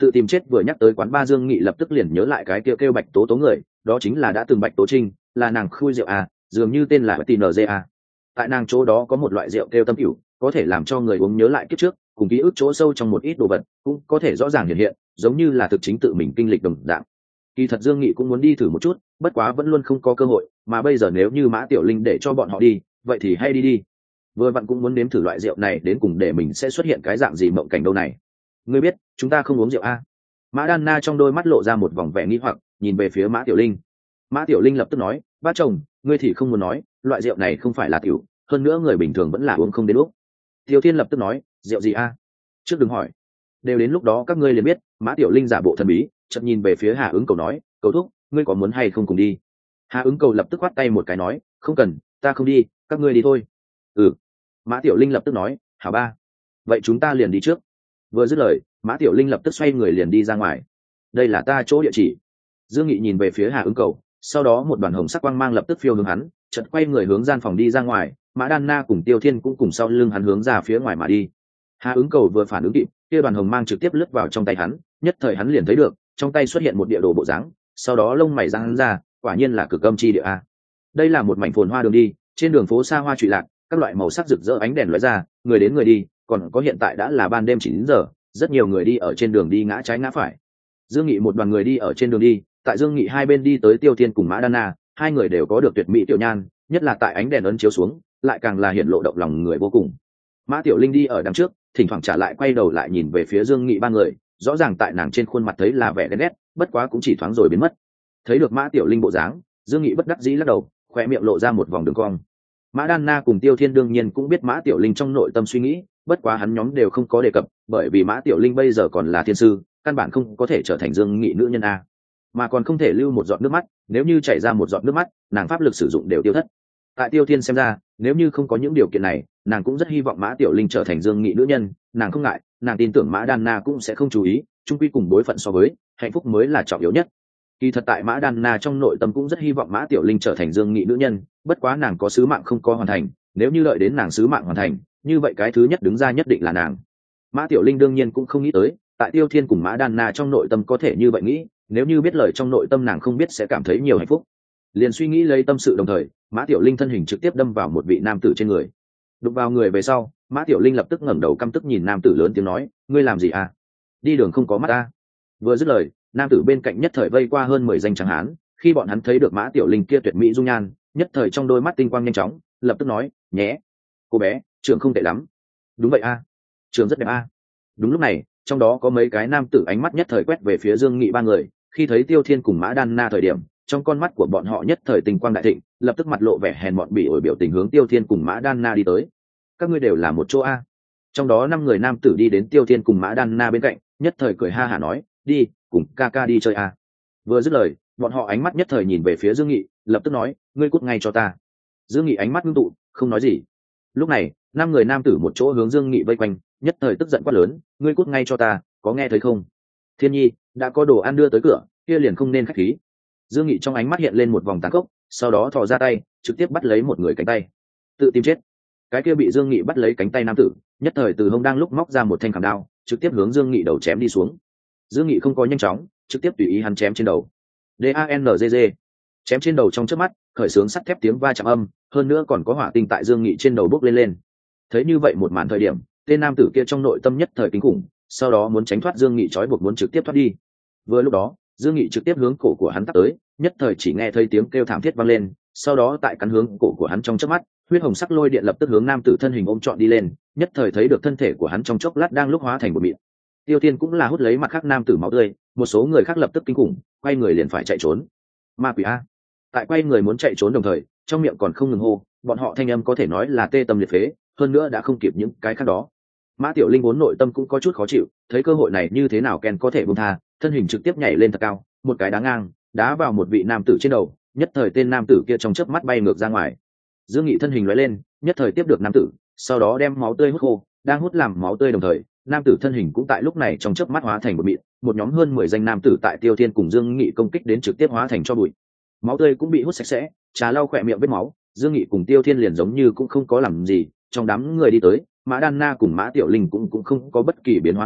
Tự tìm chết vừa nhắc tới quán ba, Dương Nghị lập tức liền nhớ lại cái kêu kêu Bạch Tố Tố người, đó chính là đã từng Bạch Tố Trinh, là nàng khui rượu à, dường như tên là tê en giê a. Tại nàng chỗ đó có một loại rượu kêu tâm cửu, có thể làm cho người uống nhớ lại kiếp trước, cùng ký ức chỗ sâu trong một ít đồ vật, cũng có thể rõ ràng hiện hiện, giống như là thực chính tự mình kinh lịch đồng dạng. Kỳ thật Dương Nghị cũng muốn đi thử một chút, bất quá vẫn luôn không có cơ hội, mà bây giờ nếu như Mã Tiểu Linh để cho bọn họ đi, vậy thì hay đi đi. Vừa vặn cũng muốn nếm thử loại rượu này đến cùng để mình sẽ xuất hiện cái dạng gì mộng cảnh đâu này. Ngươi biết, chúng ta không uống rượu a? Mã Đan Na trong đôi mắt lộ ra một vòng vẻ nghi hoặc, nhìn về phía Mã Tiểu Linh. Mã Tiểu Linh lập tức nói, bác chồng, ngươi thì không muốn nói, loại rượu này không phải là tiểu, hơn nữa người bình thường vẫn là uống không đến lúc. Tiêu Thiên lập tức nói, rượu gì a? Trước đừng hỏi, đều đến lúc đó các ngươi liền biết. Mã Tiểu Linh giả bộ thần bí, chợt nhìn về phía Hà Ứng Cầu nói, cầu thúc, ngươi có muốn hay không cùng đi? Hà Ứng Cầu lập tức quát tay một cái nói, không cần, ta không đi, các ngươi đi thôi. Ừ. Mã Tiểu Linh lập tức nói, hảo ba, vậy chúng ta liền đi trước. Vừa dứt lời, Mã Tiểu Linh lập tức xoay người liền đi ra ngoài. Đây là ta chỗ địa chỉ. Dương Nghị nhìn về phía Hà Ứng Cầu, sau đó một đoàn hồng sắc quang mang lập tức phiêu hướng hắn, chợt quay người hướng gian phòng đi ra ngoài. Mã Đan Na cùng Tiêu Thiên cũng cùng sau lưng hắn hướng ra phía ngoài mà đi. Hà Ứng Cầu vừa phản ứng kịp, kia đoàn hồng mang trực tiếp lướt vào trong tay hắn, nhất thời hắn liền thấy được, trong tay xuất hiện một địa đồ bộ dáng, sau đó lông mày giăng ra, quả nhiên là cực âm chi địa a. Đây là một mảnh phồn hoa đường đi, trên đường phố xa hoa trụy lạc, các loại màu sắc rực rỡ ánh đèn lóe ra, người đến người đi, còn có hiện tại đã là ban đêm chín giờ, rất nhiều người đi ở trên đường đi ngã trái ngã phải. Dương Nghị một đoàn người đi ở trên đường đi, tại Dương Nghị hai bên đi tới Tiêu Thiên cùng Mã Đan Na, hai người đều có được tuyệt mỹ tiểu nhan, nhất là tại ánh đèn ấn chiếu xuống, lại càng là hiện lộ động lòng người vô cùng. Mã Tiểu Linh đi ở đằng trước, thỉnh thoảng trả lại quay đầu lại nhìn về phía Dương Nghị ba người, rõ ràng tại nàng trên khuôn mặt thấy là vẻ đen ghét, bất quá cũng chỉ thoáng rồi biến mất. Thấy được Mã Tiểu Linh bộ dáng, Dương Nghị bất đắc dĩ lắc đầu, khóe miệng lộ ra một vòng đường cong. Mã Đan Na cùng Tiêu Thiên đương nhiên cũng biết Mã Tiểu Linh trong nội tâm suy nghĩ, bất quá hắn nhóm đều không có đề cập, bởi vì Mã Tiểu Linh bây giờ còn là thiên sư, căn bản không có thể trở thành Dương Nghị nữ nhân a, mà còn không thể lưu một giọt nước mắt, nếu như chảy ra một giọt nước mắt, nàng pháp lực sử dụng đều tiêu thất. Tại Tiêu Thiên xem ra, nếu như không có những điều kiện này, nàng cũng rất hy vọng Mã Tiểu Linh trở thành Dương Nghị nữ nhân, nàng không ngại, nàng tin tưởng Mã Đan Na cũng sẽ không chú ý, chung quy cùng bối phận so với, hạnh phúc mới là trọng yếu nhất. Kỳ thật tại Mã Đan Na trong nội tâm cũng rất hy vọng Mã Tiểu Linh trở thành Dương Nghị nữ nhân, bất quá nàng có sứ mạng không có hoàn thành, nếu như đợi đến nàng sứ mạng hoàn thành, như vậy cái thứ nhất đứng ra nhất định là nàng. Mã Tiểu Linh đương nhiên cũng không nghĩ tới, tại Tiêu Thiên cùng Mã Đan Na trong nội tâm có thể như vậy nghĩ, nếu như biết lời trong nội tâm nàng không biết sẽ cảm thấy nhiều hạnh phúc. Liền suy nghĩ lấy tâm sự đồng thời, Mã Tiểu Linh thân hình trực tiếp đâm vào một vị nam tử trên người. Đụng vào người về sau, Mã Tiểu Linh lập tức ngẩng đầu căm tức nhìn nam tử lớn tiếng nói, ngươi làm gì à? Đi đường không có mắt à? Vừa dứt lời, nam tử bên cạnh nhất thời vây qua hơn mười danh tráng hán, khi bọn hắn thấy được Mã Tiểu Linh kia tuyệt mỹ dung nhan, nhất thời trong đôi mắt tinh quang nhanh chóng, lập tức nói, nhé, cô bé, trưởng không tệ lắm. Đúng vậy a, à? Trưởng rất đẹp a. À? Đúng lúc này, trong đó có mấy cái nam tử ánh mắt nhất thời quét về phía Dương Nghị ba người, khi thấy Tiêu Thiên cùng Mã Đan Na thời điểm, trong con mắt của bọn họ nhất thời tình quang đại thịnh, lập tức mặt lộ vẻ hèn mọn bỉ ổi biểu tình hướng Tiêu Thiên cùng Mã Đan Na đi tới. Các ngươi đều là một chỗ a. Trong đó năm người nam tử đi đến Tiêu Thiên cùng Mã Đan Na bên cạnh, nhất thời cười ha hả nói, đi, cùng ca ca đi chơi a. Vừa dứt lời, bọn họ ánh mắt nhất thời nhìn về phía Dương Nghị, lập tức nói, ngươi cút ngay cho ta. Dương Nghị ánh mắt ngưng tụ, không nói gì. Lúc này, năm người nam tử một chỗ hướng Dương Nghị vây quanh, nhất thời tức giận quát lớn, ngươi cút ngay cho ta, có nghe thấy không? Thiên Nhi, đã có đồ ăn đưa tới cửa, kia liền không nên khách khí. Dương Nghị trong ánh mắt hiện lên một vòng tàn khốc, sau đó thò ra tay, trực tiếp bắt lấy một người cánh tay. Tự tìm chết. Cái kia bị Dương Nghị bắt lấy cánh tay nam tử, nhất thời từ hông đang lúc móc ra một thanh khảm đao, trực tiếp hướng Dương Nghị đầu chém đi xuống. Dương Nghị không có nhanh chóng, trực tiếp tùy ý hắn chém trên đầu. D A N G G. Chém trên đầu trong chớp mắt, khởi sướng sắt thép tiếng va chạm âm, hơn nữa còn có hỏa tinh tại Dương Nghị trên đầu bốc lên lên. Thấy như vậy một màn thời điểm, tên nam tử kia trong nội tâm nhất thời kinh khủng, sau đó muốn tránh thoát Dương Nghị trói buộc muốn trực tiếp thoát đi. Vừa lúc đó, Dương Nghị trực tiếp hướng cổ của hắn tắt tới, nhất thời chỉ nghe thấy tiếng kêu thảm thiết vang lên, sau đó tại cắn hướng cổ của hắn trong chớp mắt, huyết hồng sắc lôi điện lập tức hướng nam tử thân hình ôm trọn đi lên, nhất thời thấy được thân thể của hắn trong chốc lát đang lúc hóa thành một mịn. Tiêu Tiên cũng là hút lấy mặt khác nam tử máu tươi, một số người khác lập tức kinh khủng, quay người liền phải chạy trốn. Ma quỷ a! Tại quay người muốn chạy trốn đồng thời, trong miệng còn không ngừng hô, bọn họ thanh âm có thể nói là tê tâm liệt phế, hơn nữa đã không kịp những cái khác đó. Mã Tiểu Linh vốn nội tâm cũng có chút khó chịu, thấy cơ hội này như thế nào Ken có thể buông tha, thân hình trực tiếp nhảy lên thật cao, một cái đá ngang, đá vào một vị nam tử trên đầu, nhất thời tên nam tử kia trong chớp mắt bay ngược ra ngoài. Dương Nghị thân hình lóe lên, nhất thời tiếp được nam tử, sau đó đem máu tươi hút khô, đang hút làm máu tươi đồng thời, nam tử thân hình cũng tại lúc này trong chớp mắt hóa thành một mịn, một nhóm hơn mười danh nam tử tại Tiêu Thiên cùng Dương Nghị công kích đến trực tiếp hóa thành cho bụi. Máu tươi cũng bị hút sạch sẽ, trà lau khỏe miệng vết máu, Dương Nghị cùng Tiêu Thiên liền giống như cũng không có làm gì, trong đám người đi tới, Mã Đan Na cùng Mã Tiểu Linh cũng cũng không có bất kỳ biến hóa nào,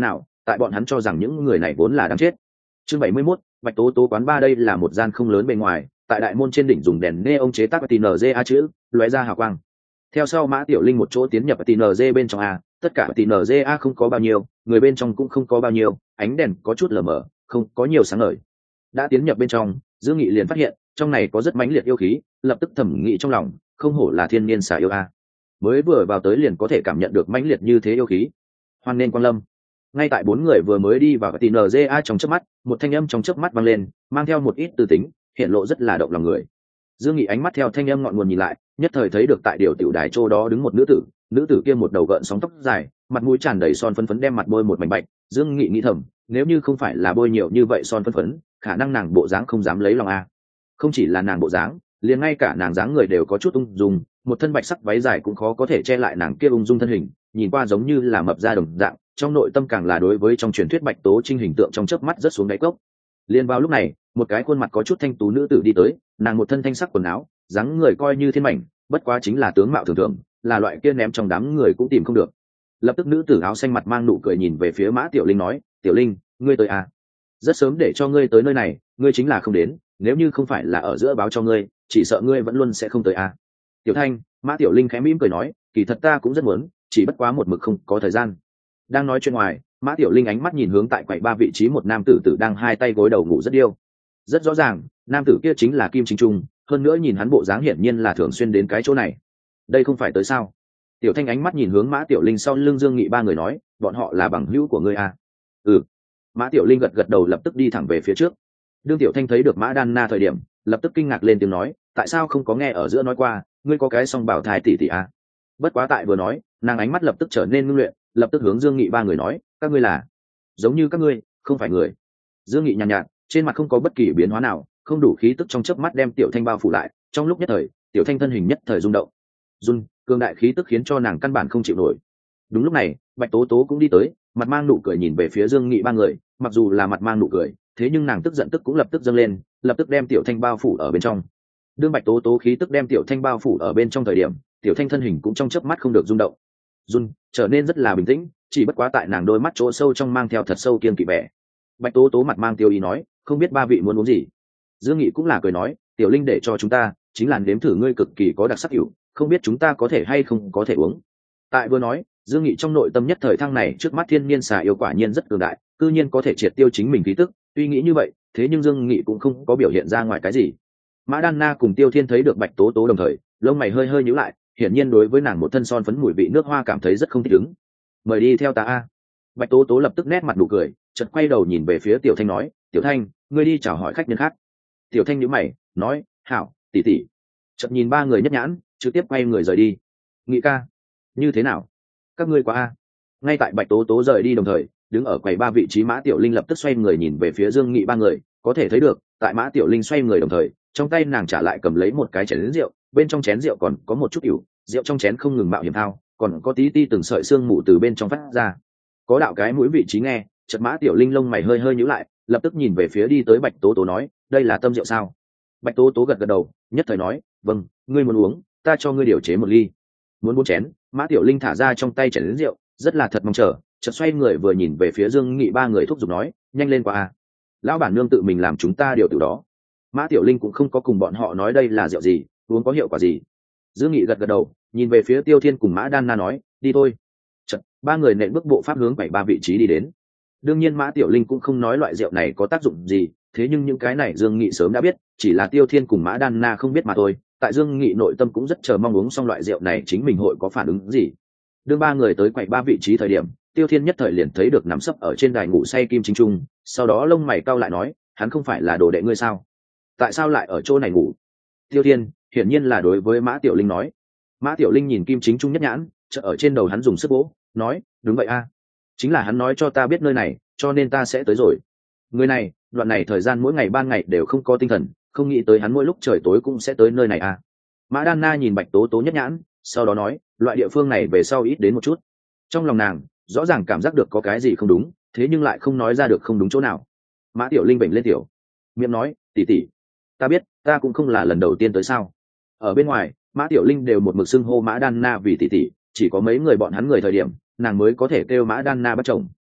tại bọn hắn cho rằng những người này vốn là đáng chết. Chương bảy mươi mốt, Bạch Tố Tố quán ba. Đây là một gian không lớn bên ngoài, tại đại môn trên đỉnh dùng đèn neon chế tác tê en giê a chữ lóe ra hào quang. Theo sau Mã Tiểu Linh một chỗ tiến nhập tê en giê bên trong a, tất cả tê en giê a không có bao nhiêu, người bên trong cũng không có bao nhiêu, ánh đèn có chút lờ mờ, không có nhiều sáng ngời. Đã tiến nhập bên trong, Dương Nghị liền phát hiện trong này có rất mãnh liệt yêu khí, lập tức thẩm nghĩ trong lòng, không hổ là thiên niên xà yêu a. Mới vừa vào tới liền có thể cảm nhận được mãnh liệt như thế yêu khí. Hoan nên quang lâm. Ngay tại bốn người vừa mới đi vào tê en giê a trong chớp mắt, một thanh âm trong chớp mắt vang lên, mang theo một ít tư tính, hiện lộ rất là động lòng người. Dương Nghị ánh mắt theo thanh âm ngọn nguồn nhìn lại, nhất thời thấy được tại điều tiểu đài chỗ đó đứng một nữ tử, nữ tử kia một đầu gợn sóng tóc dài, mặt mũi tràn đầy son phấn phấn, đem mặt bôi một mảnh bạch. Dương Nghị nghĩ thầm, nếu như không phải là bôi nhiều như vậy son phấn phấn, khả năng nàng bộ dáng không dám lấy lòng a. Không chỉ là nàng bộ dáng, liền ngay cả nàng dáng người đều có chút ung dung, một thân bạch sắc váy dài cũng khó có thể che lại nàng kia ung dung thân hình, nhìn qua giống như là mập ra đồng dạng, trong nội tâm càng là đối với trong truyền thuyết Bạch Tố Trinh hình tượng trong chớp mắt rất xuống đáy cốc. Liên vào lúc này, một cái khuôn mặt có chút thanh tú nữ tử đi tới, nàng một thân thanh sắc quần áo, dáng người coi như thiên mảnh, bất quá chính là tướng mạo thường thường, là loại kia ném trong đám người cũng tìm không được. Lập tức nữ tử áo xanh mặt mang nụ cười nhìn về phía Mã Tiểu Linh nói, "Tiểu Linh, ngươi tới à? Rất sớm để cho ngươi tới nơi này, ngươi chính là không đến, nếu như không phải là ở giữa báo cho ngươi, chỉ sợ ngươi vẫn luôn sẽ không tới à?" Tiểu Thanh, Mã Tiểu Linh khẽ mỉm cười nói, "Kỳ thật ta cũng rất muốn, chỉ bất quá một mực không có thời gian." Đang nói chuyện ngoài, Mã Tiểu Linh ánh mắt nhìn hướng tại quầy ba vị trí một nam tử tử đang hai tay gối đầu ngủ rất điêu. Rất rõ ràng, nam tử kia chính là Kim Chính Trung, hơn nữa nhìn hắn bộ dáng hiển nhiên là thường xuyên đến cái chỗ này. Đây không phải tới sao? Tiểu Thanh ánh mắt nhìn hướng Mã Tiểu Linh sau lưng Dương Nghị ba người nói, bọn họ là bằng hữu của ngươi à? Ừ. Mã Tiểu Linh gật gật đầu, lập tức đi thẳng về phía trước. Đương Tiểu Thanh thấy được Mã Đan Na thời điểm, lập tức kinh ngạc lên tiếng nói, tại sao không có nghe ở giữa nói qua, ngươi có cái song bảo thai tỷ tỷ à? Bất quá tại vừa nói, nàng ánh mắt lập tức trở nên ngưng luyện, lập tức hướng Dương Nghị ba người nói, các ngươi là giống như các ngươi không phải người. Dương Nghị nhàn nhạt, nhạt trên mặt không có bất kỳ biến hóa nào, không đủ khí tức trong chớp mắt đem Tiểu Thanh bao phủ lại. Trong lúc nhất thời, Tiểu Thanh thân hình nhất thời rung động, run cường đại khí tức khiến cho nàng căn bản không chịu nổi. Đúng lúc này, Bạch Tố Tố cũng đi tới, mặt mang nụ cười nhìn về phía Dương Nghị ba người, mặc dù là mặt mang nụ cười, thế nhưng nàng tức giận tức cũng lập tức dâng lên, lập tức đem Tiểu Thanh bao phủ ở bên trong. Đương Bạch Tố Tố khí tức đem Tiểu Thanh bao phủ ở bên trong thời điểm, Tiểu Thanh thân hình cũng trong chớp mắt không được rung động, run trở nên rất là bình tĩnh, chỉ bất quá tại nàng đôi mắt chỗ sâu trong mang theo thật sâu kiên kỵ vẻ. Bạch Tố Tố mặt mang tiêu ý nói, không biết ba vị muốn uống gì. Dương Nghị cũng là cười nói, Tiểu Linh để cho chúng ta chính là nếm thử ngươi cực kỳ có đặc sắc rượu, không biết chúng ta có thể hay không có thể uống. Tại vừa nói, Dương Nghị trong nội tâm nhất thời thăng này, trước mắt thiên niên xà yêu quả nhiên rất cường đại, cư nhiên có thể triệt tiêu chính mình khí tức. Tuy nghĩ như vậy, thế nhưng Dương Nghị cũng không có biểu hiện ra ngoài cái gì. Mã Đan Na cùng Tiêu Thiên thấy được Bạch Tố Tố đồng thời, lông mày hơi hơi nhíu lại, hiển nhiên đối với nàng một thân son phấn mùi vị nước hoa cảm thấy rất không thích ứng. Mời đi theo ta a. Bạch Tố Tố lập tức nét mặt nụ cười, chợt quay đầu nhìn về phía Tiểu Thanh nói, Tiểu Thanh, ngươi đi chào hỏi khách nhân khác. Tiểu Thanh nhíu mày, nói, hảo, tỷ tỷ. Chợt nhìn ba người nhất nhãn, trực tiếp quay người rời đi. Nghị ca, như thế nào? Các ngươi qua a. Ngay tại Bạch Tố Tố rời đi đồng thời, đứng ở quầy ba vị trí Mã Tiểu Linh lập tức xoay người nhìn về phía Dương Nghị ba người, có thể thấy được, tại Mã Tiểu Linh xoay người đồng thời, trong tay nàng trả lại cầm lấy một cái chén rượu, bên trong chén rượu còn có một chút ỉu, rượu trong chén không ngừng mạo hiểm thao, còn có tí ti từng sợi xương mù từ bên trong phát ra. Có đạo cái mũi vị trí nghe, chợt Mã Tiểu Linh lông mày hơi hơi nhíu lại, lập tức nhìn về phía đi tới Bạch Tố Tố nói, đây là tâm rượu sao? Bạch Tố Tố gật gật đầu, nhất thời nói, vâng, ngươi muốn uống, ta cho ngươi điều chế một ly. Muốn bốn chén. Mã Tiểu Linh thả ra trong tay chén rượu, rất là thật mong chờ, chợt xoay người vừa nhìn về phía Dương Nghị ba người thúc giục nói, nhanh lên qua a. Lão bản nương tự mình làm chúng ta điều từ đó. Mã Tiểu Linh cũng không có cùng bọn họ nói đây là rượu gì, uống có hiệu quả gì. Dương Nghị gật gật đầu, nhìn về phía Tiêu Thiên cùng Mã Đan Na nói, đi thôi. Chợt, ba người nện bước bộ pháp hướng bảy ba vị trí đi đến. Đương nhiên Mã Tiểu Linh cũng không nói loại rượu này có tác dụng gì, thế nhưng những cái này Dương Nghị sớm đã biết, chỉ là Tiêu Thiên cùng Mã Đan Na không biết mà thôi. Tại Dương Nghị nội tâm cũng rất chờ mong uống xong loại rượu này chính mình hội có phản ứng gì. Đương ba người tới quầy ba vị trí thời điểm, Tiêu Thiên nhất thời liền thấy được nằm sấp ở trên đài ngủ say Kim Chính Trung, sau đó lông mày cau lại nói, hắn không phải là đồ đệ ngươi sao? Tại sao lại ở chỗ này ngủ? Tiêu Thiên hiển nhiên là đối với Mã Tiểu Linh nói. Mã Tiểu Linh nhìn Kim Chính Trung nhất nhãn, chợt ở trên đầu hắn dùng sức vỗ, nói, đúng vậy a, chính là hắn nói cho ta biết nơi này, cho nên ta sẽ tới rồi. Người này, đoạn này thời gian mỗi ngày ban ngày đều không có tinh thần, không nghĩ tới hắn mỗi lúc trời tối cũng sẽ tới nơi này a. Mã Đan Na nhìn Bạch Tố Tố nhất nhãn, sau đó nói, loại địa phương này về sau ít đến một chút. Trong lòng nàng rõ ràng cảm giác được có cái gì không đúng, thế nhưng lại không nói ra được không đúng chỗ nào. Mã Tiểu Linh bệnh lên tiểu miệng nói, tỷ tỷ, ta biết, ta cũng không là lần đầu tiên tới sao. Ở bên ngoài, Mã Tiểu Linh đều một mực xưng hô Mã Đan Na vì tỷ tỷ, chỉ có mấy người bọn hắn người thời điểm, nàng mới có thể kêu Mã Đan Na bắt chồng.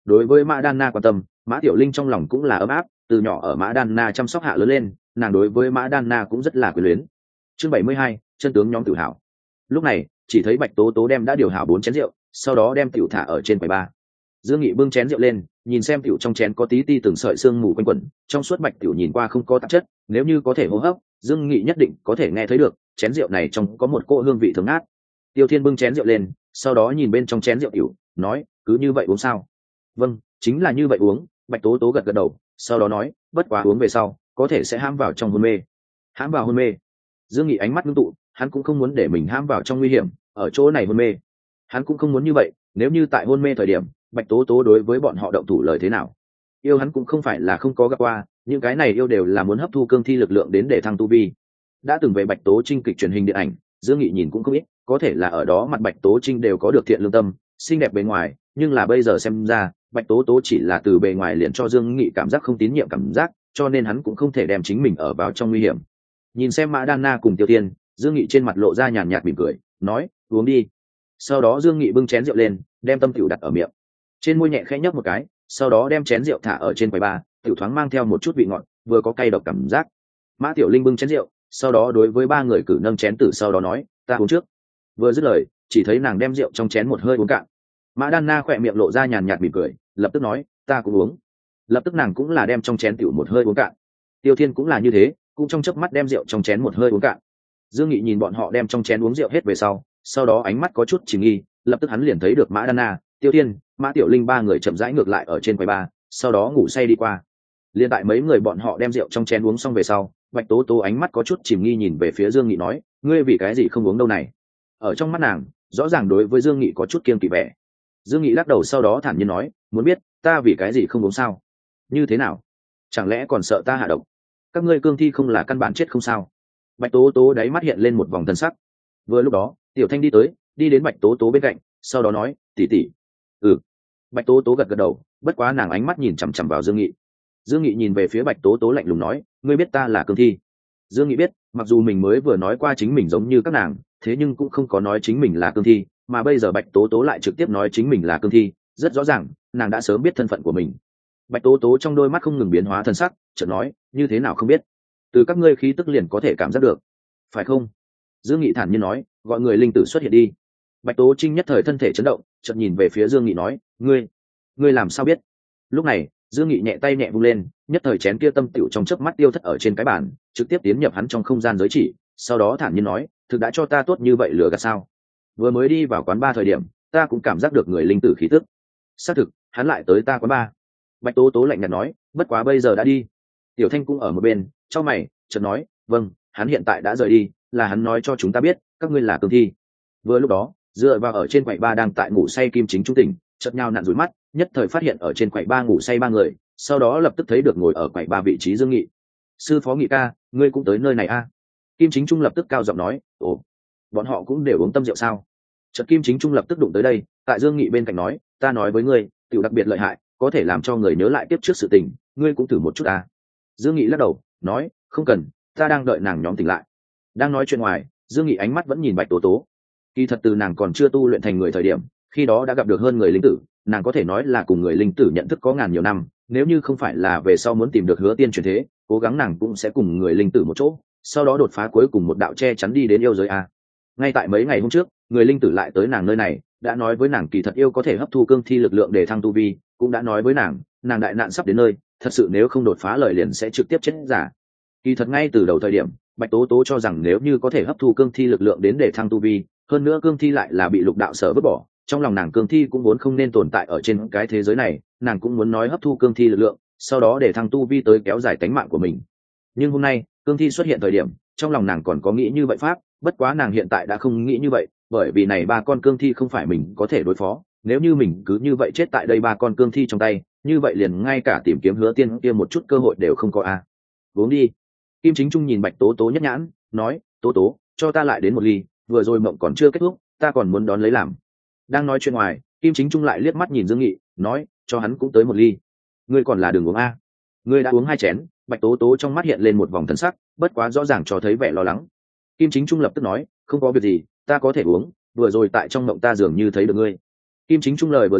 đối với Mã Đan Na quan tâm, Mã Tiểu Linh trong lòng cũng là ấm áp, từ nhỏ ở Mã Đan Na chăm sóc hạ lớn lên, nàng đối với Mã Đan Na cũng rất là quyến luyến. Chương bảy mươi hai, chân tướng nhóm Tiểu Hảo. Lúc này, chỉ thấy Bạch Tố Tố đem đã điều hảo bốn chén rượu, sau đó đem tiểu thả ở trên quầy ba. Dương Nghị bưng chén rượu lên, nhìn xem tiểu trong chén có tí ti từng sợi sương mù quanh quẩn, trong suốt bạch tiểu nhìn qua không có tạp chất, nếu như có thể hô hấp, Dương Nghị nhất định có thể nghe thấy được, chén rượu này trong có một cỗ hương vị thơm ngát. Tiêu Thiên bưng chén rượu lên, sau đó nhìn bên trong chén rượu tiểu, nói, cứ như vậy uống sao? Vâng, chính là như vậy uống. Bạch Tố Tố gật gật đầu, sau đó nói, bất quá uống về sau, có thể sẽ hãm vào trong hôn mê. Hãm vào hôn mê? Dương Nghị ánh mắt ngưng tụ, hắn cũng không muốn để mình hãm vào trong nguy hiểm, ở chỗ này hôn mê. Hắn cũng không muốn như vậy, nếu như tại hôn mê thời điểm, Bạch Tố Tố đối với bọn họ động thủ lời thế nào? Yêu hắn cũng không phải là không có gặp qua, những cái này yêu đều là muốn hấp thu cương thi lực lượng đến để thăng tu vi. Đã từng về Bạch Tố Trinh kịch truyền hình điện ảnh, Dương Nghị nhìn cũng không ít, có thể là ở đó mặt Bạch Tố Trinh đều có được thiện lương tâm, xinh đẹp bề ngoài, nhưng là bây giờ xem ra, Bạch Tố Tố chỉ là từ bề ngoài liền cho Dương Nghị cảm giác không tín nhiệm cảm giác, cho nên hắn cũng không thể đem chính mình ở vào trong nguy hiểm. Nhìn xem Mã Đan Na cùng Tiêu Tiên, Dương Nghị trên mặt lộ ra nhàn nhạt mỉm cười, nói, uống đi. Sau đó Dương Nghị bưng chén rượu lên, đem tâm tiểu đặt ở miệng, trên môi nhẹ khẽ nhấp một cái, sau đó đem chén rượu thả ở trên quầy ba, tiểu thoáng mang theo một chút vị ngọt, vừa có cay độc cảm giác. Mã Tiểu Linh bưng chén rượu, sau đó đối với ba người cử nâng chén tử, sau đó nói, ta uống trước. Vừa dứt lời, chỉ thấy nàng đem rượu trong chén một hơi uống cạn. Mã Đan Na khỏe miệng lộ ra nhàn nhạt mỉm cười, lập tức nói, ta cũng uống. Lập tức nàng cũng là đem trong chén tiểu một hơi uống cạn. Tiêu Thiên cũng là như thế, cũng trong chớp mắt đem rượu trong chén một hơi uống cạn. Dương Nghị nhìn bọn họ đem trong chén uống rượu hết về sau, sau đó ánh mắt có chút chìm nghi, lập tức hắn liền thấy được Mã Đan Na, Tiêu Thiên, Mã Tiểu Linh ba người chậm rãi ngược lại ở trên quầy ba, sau đó ngủ say đi qua. Liên tại mấy người bọn họ đem rượu trong chén uống xong về sau, Bạch Tố Tố ánh mắt có chút chìm nghi nhìn về phía Dương Nghị nói, ngươi vì cái gì không uống đâu này? Ở trong mắt nàng, rõ ràng đối với Dương Nghị có chút kiêng kỵ vẻ. Dương Nghị lắc đầu, sau đó thản nhiên nói, muốn biết ta vì cái gì không uống sao? Như thế nào? Chẳng lẽ còn sợ ta hạ độc? Các ngươi cương thi không là căn bản chết không sao? Bạch Tố Tố đáy mắt hiện lên một vòng thần sắc. Vừa lúc đó, Tiểu Thanh đi tới, đi đến Bạch Tố Tố bên cạnh, sau đó nói, tỷ tỷ. Ừ. Bạch Tố Tố gật gật đầu, bất quá nàng ánh mắt nhìn chằm chằm vào Dương Nghị. Dương Nghị nhìn về phía Bạch Tố Tố lạnh lùng nói, ngươi biết ta là cương thi? Dương Nghị biết, mặc dù mình mới vừa nói qua chính mình giống như các nàng, thế nhưng cũng không có nói chính mình là cương thi, mà bây giờ Bạch Tố Tố lại trực tiếp nói chính mình là cương thi, rất rõ ràng, nàng đã sớm biết thân phận của mình. Bạch Tố Tố trong đôi mắt không ngừng biến hóa thân sắc, chợt nói, như thế nào không biết? Từ các ngươi khí tức liền có thể cảm giác được, phải không? Dương Nghị thản nhiên nói, gọi người linh tử xuất hiện đi. Bạch Tố Trinh nhất thời thân thể chấn động, chợt nhìn về phía Dương Nghị nói, ngươi, ngươi làm sao biết? Lúc này, Dương Nghị nhẹ tay nhẹ vung lên, nhất thời chén kia tâm tiểu trong chớp mắt tiêu thất ở trên cái bàn, trực tiếp tiến nhập hắn trong không gian giới chỉ, sau đó thản nhiên nói, thực đã cho ta tốt như vậy lừa gạt sao? Vừa mới đi vào quán ba thời điểm, ta cũng cảm giác được người linh tử khí tức. Xác thực, hắn lại tới ta quán ba. Bạch Tố Tố lạnh nhạt nói, bất quá bây giờ đã đi. Tiểu Thanh cũng ở một bên, chau mày, chợt nói, vâng, hắn hiện tại đã rời đi, là hắn nói cho chúng ta biết, các ngươi là cương thi. Vừa lúc đó, dựa vào ở trên quầy ba đang tại ngủ say Kim Chính Trung tỉnh, chợt nhao nặn rủi mắt, nhất thời phát hiện ở trên quầy ba ngủ say ba người, sau đó lập tức thấy được ngồi ở quầy ba vị trí Dương Nghị. Sư phó Nghị ca, ngươi cũng tới nơi này a? À? Kim Chính Trung lập tức cao giọng nói, ồ, bọn họ cũng đều uống tâm rượu sao? Chợt Kim Chính Trung lập tức đụng tới đây, tại Dương Nghị bên cạnh nói, ta nói với ngươi, tiểu đặc biệt lợi hại, có thể làm cho người nhớ lại tiếp trước sự tình, ngươi cũng thử một chút à? Dương Nghị lắc đầu, nói, không cần, ta đang đợi nàng nhóm tỉnh lại. Đang nói chuyện ngoài, Dương Nghị ánh mắt vẫn nhìn Bạch Tố Tố. Kỳ thật từ nàng còn chưa tu luyện thành người thời điểm, khi đó đã gặp được hơn người linh tử, nàng có thể nói là cùng người linh tử nhận thức có ngàn nhiều năm, nếu như không phải là về sau muốn tìm được Hứa Tiên truyền thế, cố gắng nàng cũng sẽ cùng người linh tử một chỗ, sau đó đột phá cuối cùng một đạo che chắn đi đến yêu giới a. Ngay tại mấy ngày hôm trước, người linh tử lại tới nàng nơi này, đã nói với nàng kỳ thật yêu có thể hấp thu cương thi lực lượng để thăng tu vi, cũng đã nói với nàng, nàng đại nạn sắp đến nơi, thật sự nếu không đột phá lời liền sẽ trực tiếp chết giả. Kỳ thật ngay từ đầu thời điểm, Bạch Tố Tố cho rằng nếu như có thể hấp thu cương thi lực lượng đến để thăng tu vi, hơn nữa cương thi lại là bị lục đạo sở vứt bỏ, trong lòng nàng cương thi cũng muốn không nên tồn tại ở trên cái thế giới này, nàng cũng muốn nói hấp thu cương thi lực lượng, sau đó để thăng tu vi tới kéo dài tánh mạng của mình. Nhưng hôm nay, cương thi xuất hiện thời điểm, trong lòng nàng còn có nghĩ như vậy pháp, bất quá nàng hiện tại đã không nghĩ như vậy, bởi vì này ba con cương thi không phải mình có thể đối phó, nếu như mình cứ như vậy chết tại đây ba con cương thi trong tay, như vậy liền ngay cả tìm kiếm Hứa Tiên kia một chút cơ hội đều không có a. À. Uống đi. Kim Chính Trung nhìn Bạch Tố Tố nhất nhãn, nói, Tố Tố, cho ta lại đến một ly, vừa rồi mộng còn chưa kết thúc, ta còn muốn đón lấy làm. Đang nói chuyện ngoài, Kim Chính Trung lại liếc mắt nhìn Dương Nghị, nói, cho hắn cũng tới một ly. Ngươi còn là đừng uống a. Ngươi đã uống hai chén. Bạch Tố Tố trong mắt hiện lên một vòng thần sắc, bất quá rõ ràng cho thấy vẻ lo lắng. Kim Chính Trung lập tức nói, không có việc gì, ta có thể uống, vừa rồi tại trong mộng ta dường như thấy được ngươi. Kim Chính Trung lời vừa ra,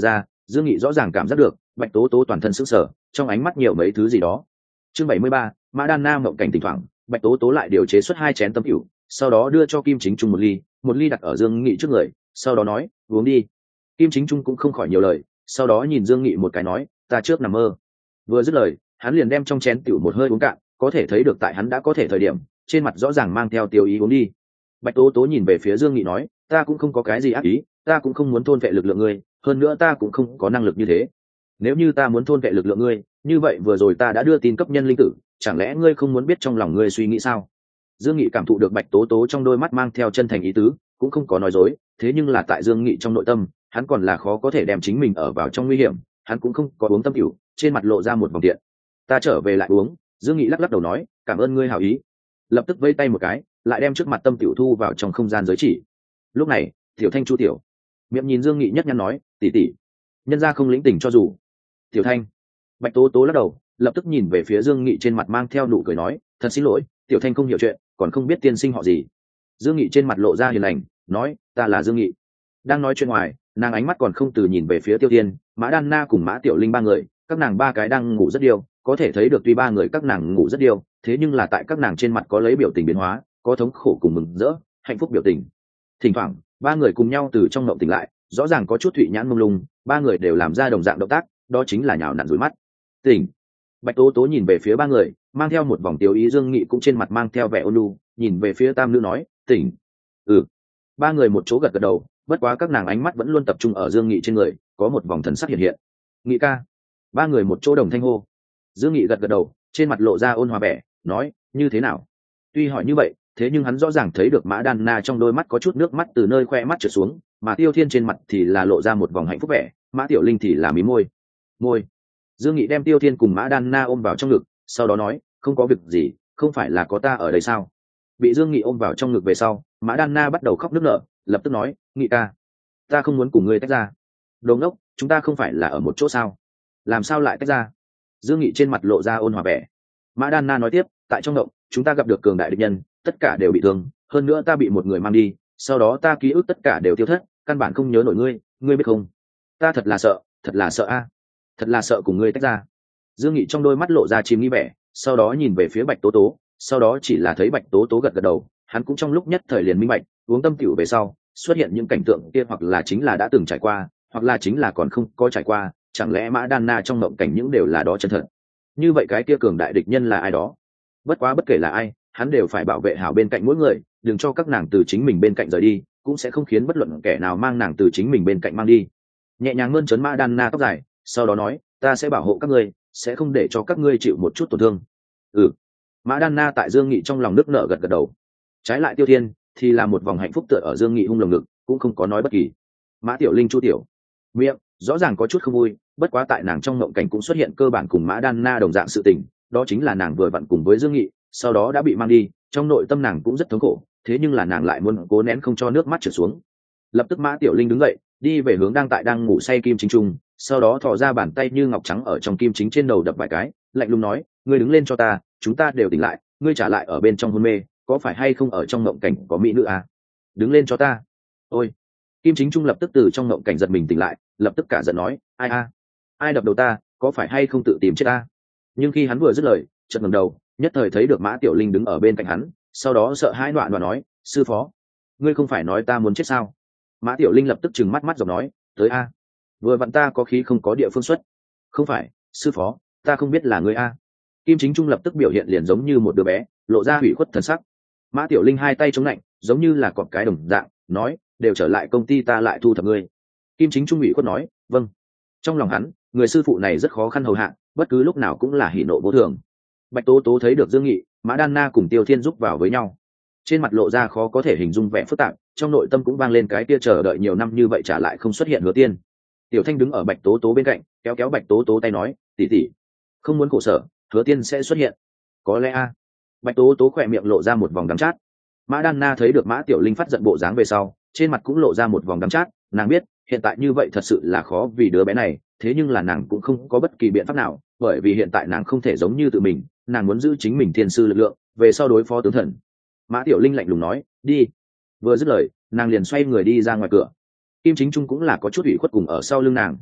Dương Nghị rõ ràng cảm giác được Bạch Tố Tố toàn thân sững sờ, trong ánh mắt nhiều mấy thứ gì đó. Chương bảy mươi ba, Mã Đan Na mộng cảnh tỉnh thoảng, Bạch Tố Tố lại điều chế xuất hai chén tấm rượu, sau đó đưa cho Kim Chính Trung một ly, một ly đặt ở Dương Nghị trước người, sau đó nói, uống đi. Kim Chính Trung cũng không khỏi nhiều lời, sau đó nhìn Dương Nghị một cái nói, ta trước nằm mơ. Vừa dứt lời, hắn liền đem trong chén rượu một hơi uống cạn, có thể thấy được tại hắn đã có thể thời điểm, trên mặt rõ ràng mang theo tiêu ý uống đi. Bạch Tố Tố nhìn về phía Dương Nghị nói, ta cũng không có cái gì ác ý, ta cũng không muốn thôn vệ lực lượng ngươi, hơn nữa ta cũng không có năng lực như thế. Nếu như ta muốn thôn vệ lực lượng ngươi, như vậy vừa rồi ta đã đưa tin cấp nhân linh tử, chẳng lẽ ngươi không muốn biết trong lòng ngươi suy nghĩ sao? Dương Nghị cảm thụ được Bạch Tố Tố trong đôi mắt mang theo chân thành ý tứ, cũng không có nói dối, thế nhưng là tại Dương Nghị trong nội tâm, hắn còn là khó có thể đem chính mình ở vào trong nguy hiểm, hắn cũng không có uống tâm rượu, trên mặt lộ ra một vòng điện. Ta trở về lại uống. Dương Nghị lắc lắc đầu nói, cảm ơn ngươi hảo ý. Lập tức vẫy tay một cái, lại đem trước mặt tâm tiểu thu vào trong không gian giới chỉ. Lúc này, Tiểu Thanh Chu tiểu miệng nhìn Dương Nghị nhất nhăn nói, tỷ tỷ, nhân gia không lĩnh tình cho dù. Tiểu Thanh. Bạch Tố Tố lắc đầu, lập tức nhìn về phía Dương Nghị trên mặt mang theo nụ cười nói, thật xin lỗi, Tiểu Thanh không hiểu chuyện, còn không biết tiên sinh họ gì. Dương Nghị trên mặt lộ ra hiền lành, nói, ta là Dương Nghị. Đang nói chuyện ngoài, nàng ánh mắt còn không từ nhìn về phía Tiêu Thiên, Mã Đan Na cùng Mã Tiểu Linh ba người, các nàng ba cái đang ngủ rất điều, có thể thấy được tuy ba người các nàng ngủ rất điều, thế nhưng là tại các nàng trên mặt có lấy biểu tình biến hóa, có thống khổ cùng mừng rỡ, hạnh phúc biểu tình. Thỉnh thoảng, ba người cùng nhau từ trong mộng tỉnh lại, rõ ràng có chút thụy nhãn mông lung, ba người đều làm ra đồng dạng động tác, đó chính là nhào nặn rủi mắt. Tỉnh. Bạch Tố Tố nhìn về phía ba người, mang theo một vòng tiêu ý. Dương Nghị cũng trên mặt mang theo vẻ ôn nhu, nhìn về phía tam nữ nói, tỉnh. Ừ. Ba người một chỗ gật gật đầu, bất quá các nàng ánh mắt vẫn luôn tập trung ở Dương Nghị trên người, có một vòng thần sắc hiện hiện. Nghị ca. Ba người một chỗ đồng thanh hô. Dương Nghị gật gật đầu, trên mặt lộ ra ôn hòa vẻ, nói, như thế nào? Tuy hỏi như vậy, thế nhưng hắn rõ ràng thấy được Mã Đan Na trong đôi mắt có chút nước mắt từ nơi khoe mắt trượt xuống, mà Tiêu Thiên trên mặt thì là lộ ra một vòng hạnh phúc vẻ, Mã Tiểu Linh thì là mí môi. Môi. Dương Nghị đem Tiêu Thiên cùng Mã Đan Na ôm vào trong ngực, sau đó nói, không có việc gì, không phải là có ta ở đây sao? Bị Dương Nghị ôm vào trong ngực về sau, Mã Đan Na bắt đầu khóc nức nở, lập tức nói, Nghị ca, ta không muốn cùng ngươi tách ra. Đồ ngốc, chúng ta không phải là ở một chỗ sao? Làm sao lại tách ra? Dương Nghị trên mặt lộ ra ôn hòa vẻ. Mã Đan Na nói tiếp, tại trong động, chúng ta gặp được cường đại địch nhân, tất cả đều bị thương, hơn nữa ta bị một người mang đi, sau đó ta ký ức tất cả đều tiêu thất, căn bản không nhớ nổi ngươi, ngươi biết không? Ta thật là sợ, thật là sợ a, thật là sợ cùng ngươi tách ra. Dương Nghị trong đôi mắt lộ ra chìm nghĩ vẻ, sau đó nhìn về phía Bạch Tố Tố, sau đó chỉ là thấy Bạch Tố Tố gật gật đầu, hắn cũng trong lúc nhất thời liền minh bạch, uống tâm tiểu về sau, xuất hiện những cảnh tượng kia hoặc là chính là đã từng trải qua, hoặc là chính là còn không có trải qua, chẳng lẽ Mã Đan Na trong mộng cảnh những đều là đó chân thật? Như vậy cái kia cường đại địch nhân là ai đó? Bất quá bất kể là ai, hắn đều phải bảo vệ hảo bên cạnh mỗi người, đừng cho các nàng từ chính mình bên cạnh rời đi, cũng sẽ không khiến bất luận kẻ nào mang nàng từ chính mình bên cạnh mang đi. Nhẹ nhàng mơn trớn Mã Đan Na tóc dài, sau đó nói, ta sẽ bảo hộ các ngươi, sẽ không để cho các ngươi chịu một chút tổn thương. Ừ. Mã Đan Na tại Dương Nghị trong lòng nước nở gật gật đầu. Trái lại Tiêu Thiên thì là một vòng hạnh phúc tựa ở Dương Nghị hung lồng ngực, cũng không có nói bất kỳ. Mã Tiểu Linh Chu tiểu miệng rõ ràng có chút không vui, bất quá tại nàng trong mộng cảnh cũng xuất hiện cơ bản cùng Mã Đan Na đồng dạng sự tình, đó chính là nàng vừa vặn cùng với Dương Nghị, sau đó đã bị mang đi, trong nội tâm nàng cũng rất thống khổ, thế nhưng là nàng lại muốn cố nén không cho nước mắt trượt xuống. Lập tức Mã Tiểu Linh đứng dậy, đi về hướng đang tại đang ngủ say Kim Chính Trung, sau đó thò ra bàn tay như ngọc trắng ở trong Kim Chính trên đầu đập vài cái, lạnh lùng nói, ngươi đứng lên cho ta, chúng ta đều tỉnh lại, ngươi trả lại ở bên trong hôn mê, có phải hay không ở trong mộng cảnh có mỹ nữ à? Đứng lên cho ta. Ôi. Kim Chính Trung lập tức từ trong mộng cảnh giật mình tỉnh lại, lập tức cả giận nói, ai a, ai đập đầu ta, có phải hay không tự tìm chết ta? Nhưng khi hắn vừa dứt lời, chợt ngẩng đầu, nhất thời thấy được Mã Tiểu Linh đứng ở bên cạnh hắn, sau đó sợ hãi đoạn đoạn nói, sư phó, ngươi không phải nói ta muốn chết sao? Mã Tiểu Linh lập tức trừng mắt mắt giọng nói, tới a, vừa vặn ta có khí không có địa phương xuất. Không phải, sư phó, ta không biết là ngươi a. Kim Chính Trung lập tức biểu hiện liền giống như một đứa bé, lộ ra hủy khuất thần sắc. Mã Tiểu Linh hai tay chống lạnh, giống như là cọp cái đồng dạng, nói, đều trở lại công ty ta lại thu thập ngươi. Kim Chính Trung ủy khuất nói, vâng. Trong lòng hắn, người sư phụ này rất khó khăn hầu hạ, bất cứ lúc nào cũng là hỉ nộ vô thường. Bạch Tố Tố thấy được Dương Nghị, Mã Đan Na cùng Tiêu Thiên giúp vào với nhau, trên mặt lộ ra khó có thể hình dung vẻ phức tạp, trong nội tâm cũng vang lên cái kia chờ đợi nhiều năm như vậy trả lại không xuất hiện Hứa Tiên. Tiểu Thanh đứng ở Bạch Tố Tố bên cạnh, kéo kéo Bạch Tố Tố tay nói, tỷ tỷ, không muốn khổ sở, Hứa Tiên sẽ xuất hiện. Có lẽ a. Bạch Tố Tố khỏe miệng lộ ra một vòng đắng chát. Mã Đan Na thấy được Mã Tiểu Linh phát giận bộ dáng về sau, trên mặt cũng lộ ra một vòng đắng chát, nàng biết hiện tại như vậy thật sự là khó vì đứa bé này, thế nhưng là nàng cũng không có bất kỳ biện pháp nào, bởi vì hiện tại nàng không thể giống như tự mình, nàng muốn giữ chính mình thiên sư lực lượng về sau đối phó tướng thần. Mã Tiểu Linh lạnh lùng nói, đi. Vừa dứt lời, nàng liền xoay người đi ra ngoài cửa. Kim Chính Trung cũng là có chút ủy khuất cùng ở sau lưng nàng.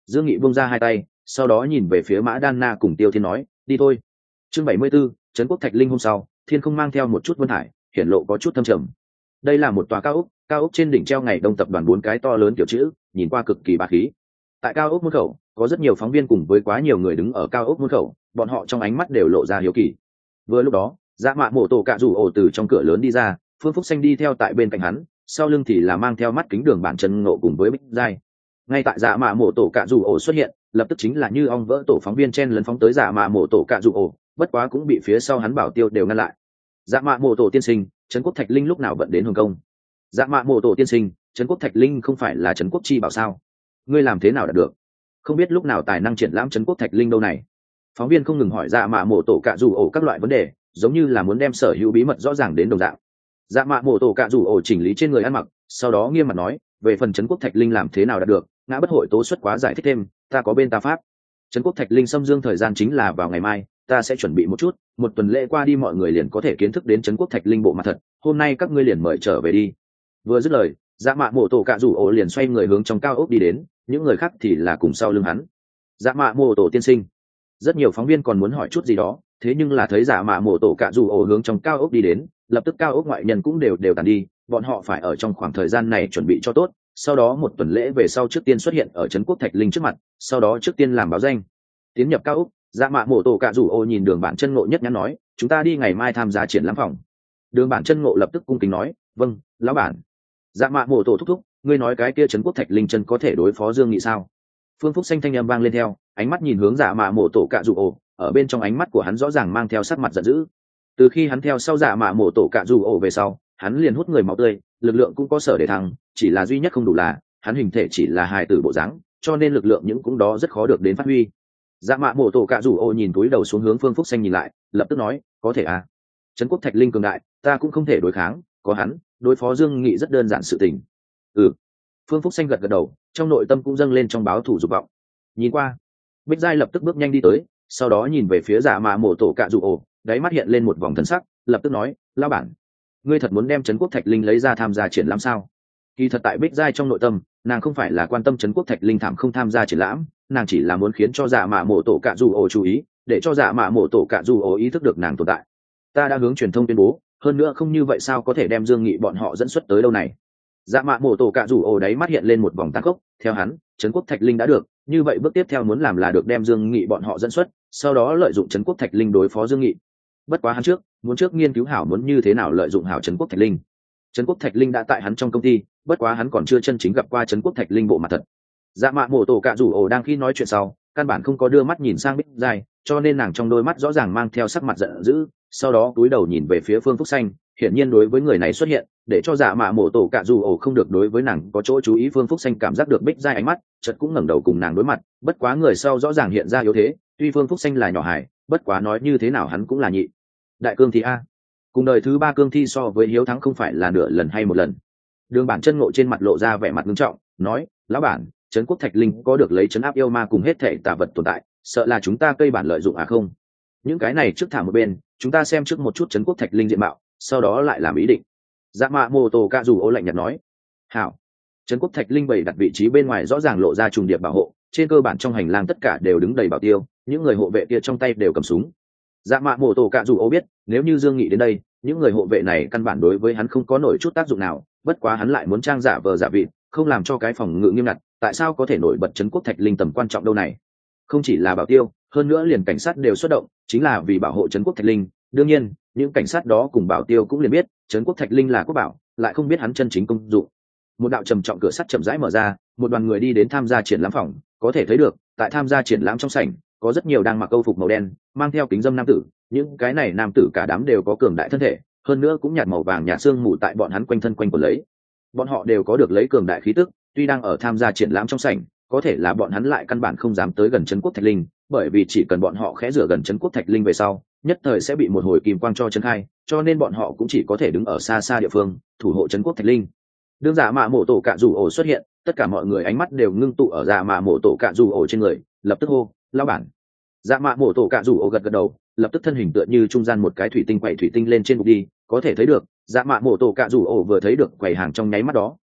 Dương Nghị buông ra hai tay, sau đó nhìn về phía Mã Đan Na cùng Tiêu Thiên nói, đi thôi. Chương bảy mươi 74, trấn quốc Thạch Linh. Hôm sau, thiên không mang theo một chút vân hải, hiển lộ có chút thâm trầm. Đây là một tòa cao ốc, cao ốc trên đỉnh treo ngày Đông tập đoàn bốn cái to lớn kiểu chữ, nhìn qua cực kỳ bá khí. Tại cao ốc môn khẩu, có rất nhiều phóng viên cùng với quá nhiều người đứng ở cao ốc môn khẩu, bọn họ trong ánh mắt đều lộ ra hiếu kỳ. Vừa lúc đó, Dạ Mạ Mộ Tổ Cạ Rủ Ổ từ trong cửa lớn đi ra, Phương Phúc Xanh đi theo tại bên cạnh hắn, sau lưng thì là mang theo mắt kính Đường Bản Chân Ngộ cùng với Bích Giai. Ngay tại Dạ Mạ Mộ Tổ Cạ Rủ Ổ xuất hiện, lập tức chính là như ong vỡ tổ phóng viên chen lấn phóng tới Dạ Mạ Mộ Tổ Cạ Rủ Ổ, bất quá cũng bị phía sau hắn bảo tiêu đều ngăn lại. Dạ Mạ Mộ Tổ tiên sinh, trấn quốc Thạch Linh lúc nào vận đến Hồng Công? Dạ Mạ Mộ Tổ tiên sinh, trấn quốc Thạch Linh không phải là trấn quốc chi bảo sao? Ngươi làm thế nào đạt được? Không biết lúc nào tài năng triển lãm trấn quốc Thạch Linh đâu này? Phóng viên không ngừng hỏi Dạ Mạ Mộ Tổ Cạ Rủ Ổ các loại vấn đề, giống như là muốn đem sở hữu bí mật rõ ràng đến đồng dạng. Dạ Mạ Mộ Tổ Cạ Rủ Ổ chỉnh lý trên người ăn mặc, sau đó nghiêm mặt nói, về phần trấn quốc Thạch Linh làm thế nào đạt được, ngã bất hội tố xuất quá giải thích thêm, ta có bên ta pháp. Trấn quốc Thạch Linh xâm dương thời gian chính là vào ngày mai, ta sẽ chuẩn bị một chút, một tuần lễ qua đi mọi người liền có thể kiến thức đến trấn quốc Thạch Linh bộ mặt thật, hôm nay các ngươi liền mời trở về đi. Vừa dứt lời, Dạ Mạ Mộ Tổ Cạ Rủ Ổ liền xoay người hướng trong cao ốc đi đến, những người khác thì là cùng sau lưng hắn. Dạ Mạ Mộ Tổ tiên sinh. Rất nhiều phóng viên còn muốn hỏi chút gì đó, thế nhưng là thấy Dạ Mạ Mộ Tổ Cạ Rủ Ổ hướng trong cao ốc đi đến, lập tức cao ốc ngoại nhân cũng đều đều tàn đi, bọn họ phải ở trong khoảng thời gian này chuẩn bị cho tốt, sau đó một tuần lễ về sau trước tiên xuất hiện ở trấn quốc Thạch Linh trước mặt, sau đó trước tiên làm báo danh. Tiến nhập cao ốc, Dạ Mạ Mộ Tổ Cạ Rủ Ổ nhìn Đường Bản Chân Ngộ nhất nhắn nói, chúng ta đi ngày mai tham gia triển lãm phòng. Đường Bản Chân Ngộ lập tức cung kính nói, vâng, lão bản. Dạ Mạ Mộ Tổ thúc thúc, ngươi nói cái kia trấn quốc Thạch Linh chân có thể đối phó Dương Nghị sao? Phương Phúc Xanh thanh âm vang lên theo, ánh mắt nhìn hướng Dạ Mạ Mộ Tổ Cạ Rủ Ổ, ở bên trong ánh mắt của hắn rõ ràng mang theo sắc mặt giận dữ. Từ khi hắn theo sau Dạ Mạ Mộ Tổ Cạ Rủ Ổ về sau, hắn liền hút người máu tươi, lực lượng cũng có sở để thăng, chỉ là duy nhất không đủ là hắn hình thể chỉ là hài tử bộ dáng, cho nên lực lượng những cũng đó rất khó được đến phát huy. Dạ Mạ Mộ Tổ Cạ Rủ Ổ nhìn túi đầu xuống hướng Phương Phúc Xanh nhìn lại, lập tức nói, có thể à? Trấn quốc Thạch Linh cường đại, ta cũng không thể đối kháng, có hắn, đối phó Dương Nghị rất đơn giản sự tình. Ừ. Phương Phúc Xanh gật gật đầu, trong nội tâm cũng dâng lên trong báo thủ dục vọng. Nhìn qua, Bích Giai lập tức bước nhanh đi tới, sau đó nhìn về phía Dạ Mạ Mộ Tổ Cạ Rủ Ổ, đáy mắt hiện lên một vòng thần sắc, lập tức nói, lão bản, ngươi thật muốn đem trấn quốc Thạch Linh lấy ra tham gia triển lãm sao? Kỳ thật tại Bích Giai trong nội tâm, nàng không phải là quan tâm trấn quốc Thạch Linh thảm không tham gia triển lãm, nàng chỉ là muốn khiến cho Dạ Mạ Mộ Tổ Cạ Rủ Ổ chú ý, để cho Dạ Mạ Mộ Tổ Cạ Rủ Ổ ý thức được nàng tồn tại. Ta đã hướng truyền thông tuyên bố, hơn nữa không như vậy sao có thể đem Dương Nghị bọn họ dẫn xuất tới đâu này? Dạ Mạ Mộ Tổ Cạ Rủ Ổ đáy mắt hiện lên một vòng tàn khốc, theo hắn, trấn quốc Thạch Linh đã được, như vậy bước tiếp theo muốn làm là được đem Dương Nghị bọn họ dẫn xuất, sau đó lợi dụng trấn quốc Thạch Linh đối phó Dương Nghị. Bất quá hắn trước, muốn trước nghiên cứu hảo muốn như thế nào lợi dụng hảo trấn quốc Thạch Linh. Trấn quốc Thạch Linh đã tại hắn trong công ty, bất quá hắn còn chưa chân chính gặp qua trấn quốc Thạch Linh bộ mặt thật. Dạ Mạ Mộ Tổ Cạ Rủ Ổ đang khi nói chuyện sau, căn bản không có đưa mắt nhìn sang Bích Giai, cho nên nàng trong đôi mắt rõ ràng mang theo sắc mặt giận dữ, sau đó cúi đầu nhìn về phía Phương Phúc Xanh, hiển nhiên đối với người này xuất hiện, để cho Dạ Mạ Mộ Tổ Cạ Rủ Ổ không được đối với nàng có chỗ chú ý. Phương Phúc Xanh cảm giác được Bích Giai ánh mắt, chợt cũng ngẩng đầu cùng nàng đối mặt, bất quá người sau rõ ràng hiện ra yếu thế, tuy Phương Phúc Xanh là nhỏ hài, bất quá nói như thế nào hắn cũng là nhị đại cương thi a. Cùng đời thứ ba cương thi so với hiếu thắng không phải là nửa lần hay một lần. Đường Bản Chân Ngộ trên mặt lộ ra vẻ mặt nghiêm trọng, nói, lão bản, trấn quốc Thạch Linh có được lấy trấn áp yêu ma cùng hết thể tà vật tồn tại, sợ là chúng ta cây bản lợi dụng à không? Những cái này trước thả một bên, chúng ta xem trước một chút trấn quốc Thạch Linh diện mạo, sau đó lại làm ý định. Dạ Mạ Mộ Tổ Cạ Rủ Ổ lạnh nhạt nói, hảo. Trấn quốc Thạch Linh bày đặt vị trí bên ngoài rõ ràng lộ ra trùng điệp bảo hộ, trên cơ bản trong hành lang tất cả đều đứng đầy bảo tiêu, những người hộ vệ kia trong tay đều cầm súng. Dạ Mạ Mộ Tổ Cạ Rủ Ổ biết, nếu như Dương Nghị đến đây, những người hộ vệ này căn bản đối với hắn không có nổi chút tác dụng nào, bất quá hắn lại muốn trang giả vờ giả vịt, không làm cho cái phòng ngự nghiêm ngặt, tại sao có thể nổi bật trấn quốc Thạch Linh tầm quan trọng đâu này? Không chỉ là bảo tiêu, hơn nữa liền cảnh sát đều xuất động, chính là vì bảo hộ trấn quốc Thạch Linh. Đương nhiên, những cảnh sát đó cùng bảo tiêu cũng liền biết, trấn quốc Thạch Linh là quốc bảo, lại không biết hắn chân chính công dụng. Một đạo trầm trọng cửa sắt chậm rãi mở ra, một đoàn người đi đến tham gia triển lãm phòng, có thể thấy được, tại tham gia triển lãm trong sảnh, có rất nhiều đang mặc câu phục màu đen, mang theo kính dâm nam tử, những cái này nam tử cả đám đều có cường đại thân thể, hơn nữa cũng nhạt màu vàng nhạt xương mù tại bọn hắn quanh thân quanh quẩn lấy. Bọn họ đều có được lấy cường đại khí tức, tuy đang ở tham gia triển lãm trong sảnh, có thể là bọn hắn lại căn bản không dám tới gần trấn quốc Thạch Linh, bởi vì chỉ cần bọn họ khẽ rửa gần trấn quốc Thạch Linh về sau, nhất thời sẽ bị một hồi kim quang cho chấn khai, cho nên bọn họ cũng chỉ có thể đứng ở xa xa địa phương, thủ hộ trấn quốc Thạch Linh. Đương Dạ Mạ Mộ Tổ Cạ Rủ Ổ xuất hiện, tất cả mọi người ánh mắt đều ngưng tụ ở Dạ Mạ Mộ Tổ Cạ Rủ Ổ trên người, lập tức hô, lão bản. Dạ Mạ Mộ Tổ Cạ Rủ Ổ gật gật đầu, lập tức thân hình tựa như trung gian một cái thủy tinh quậy thủy tinh lên trên bục đi, có thể thấy được, Dạ Mạ Mộ Tổ Cạ Rủ Ổ vừa thấy được quầy hàng trong nháy mắt đó,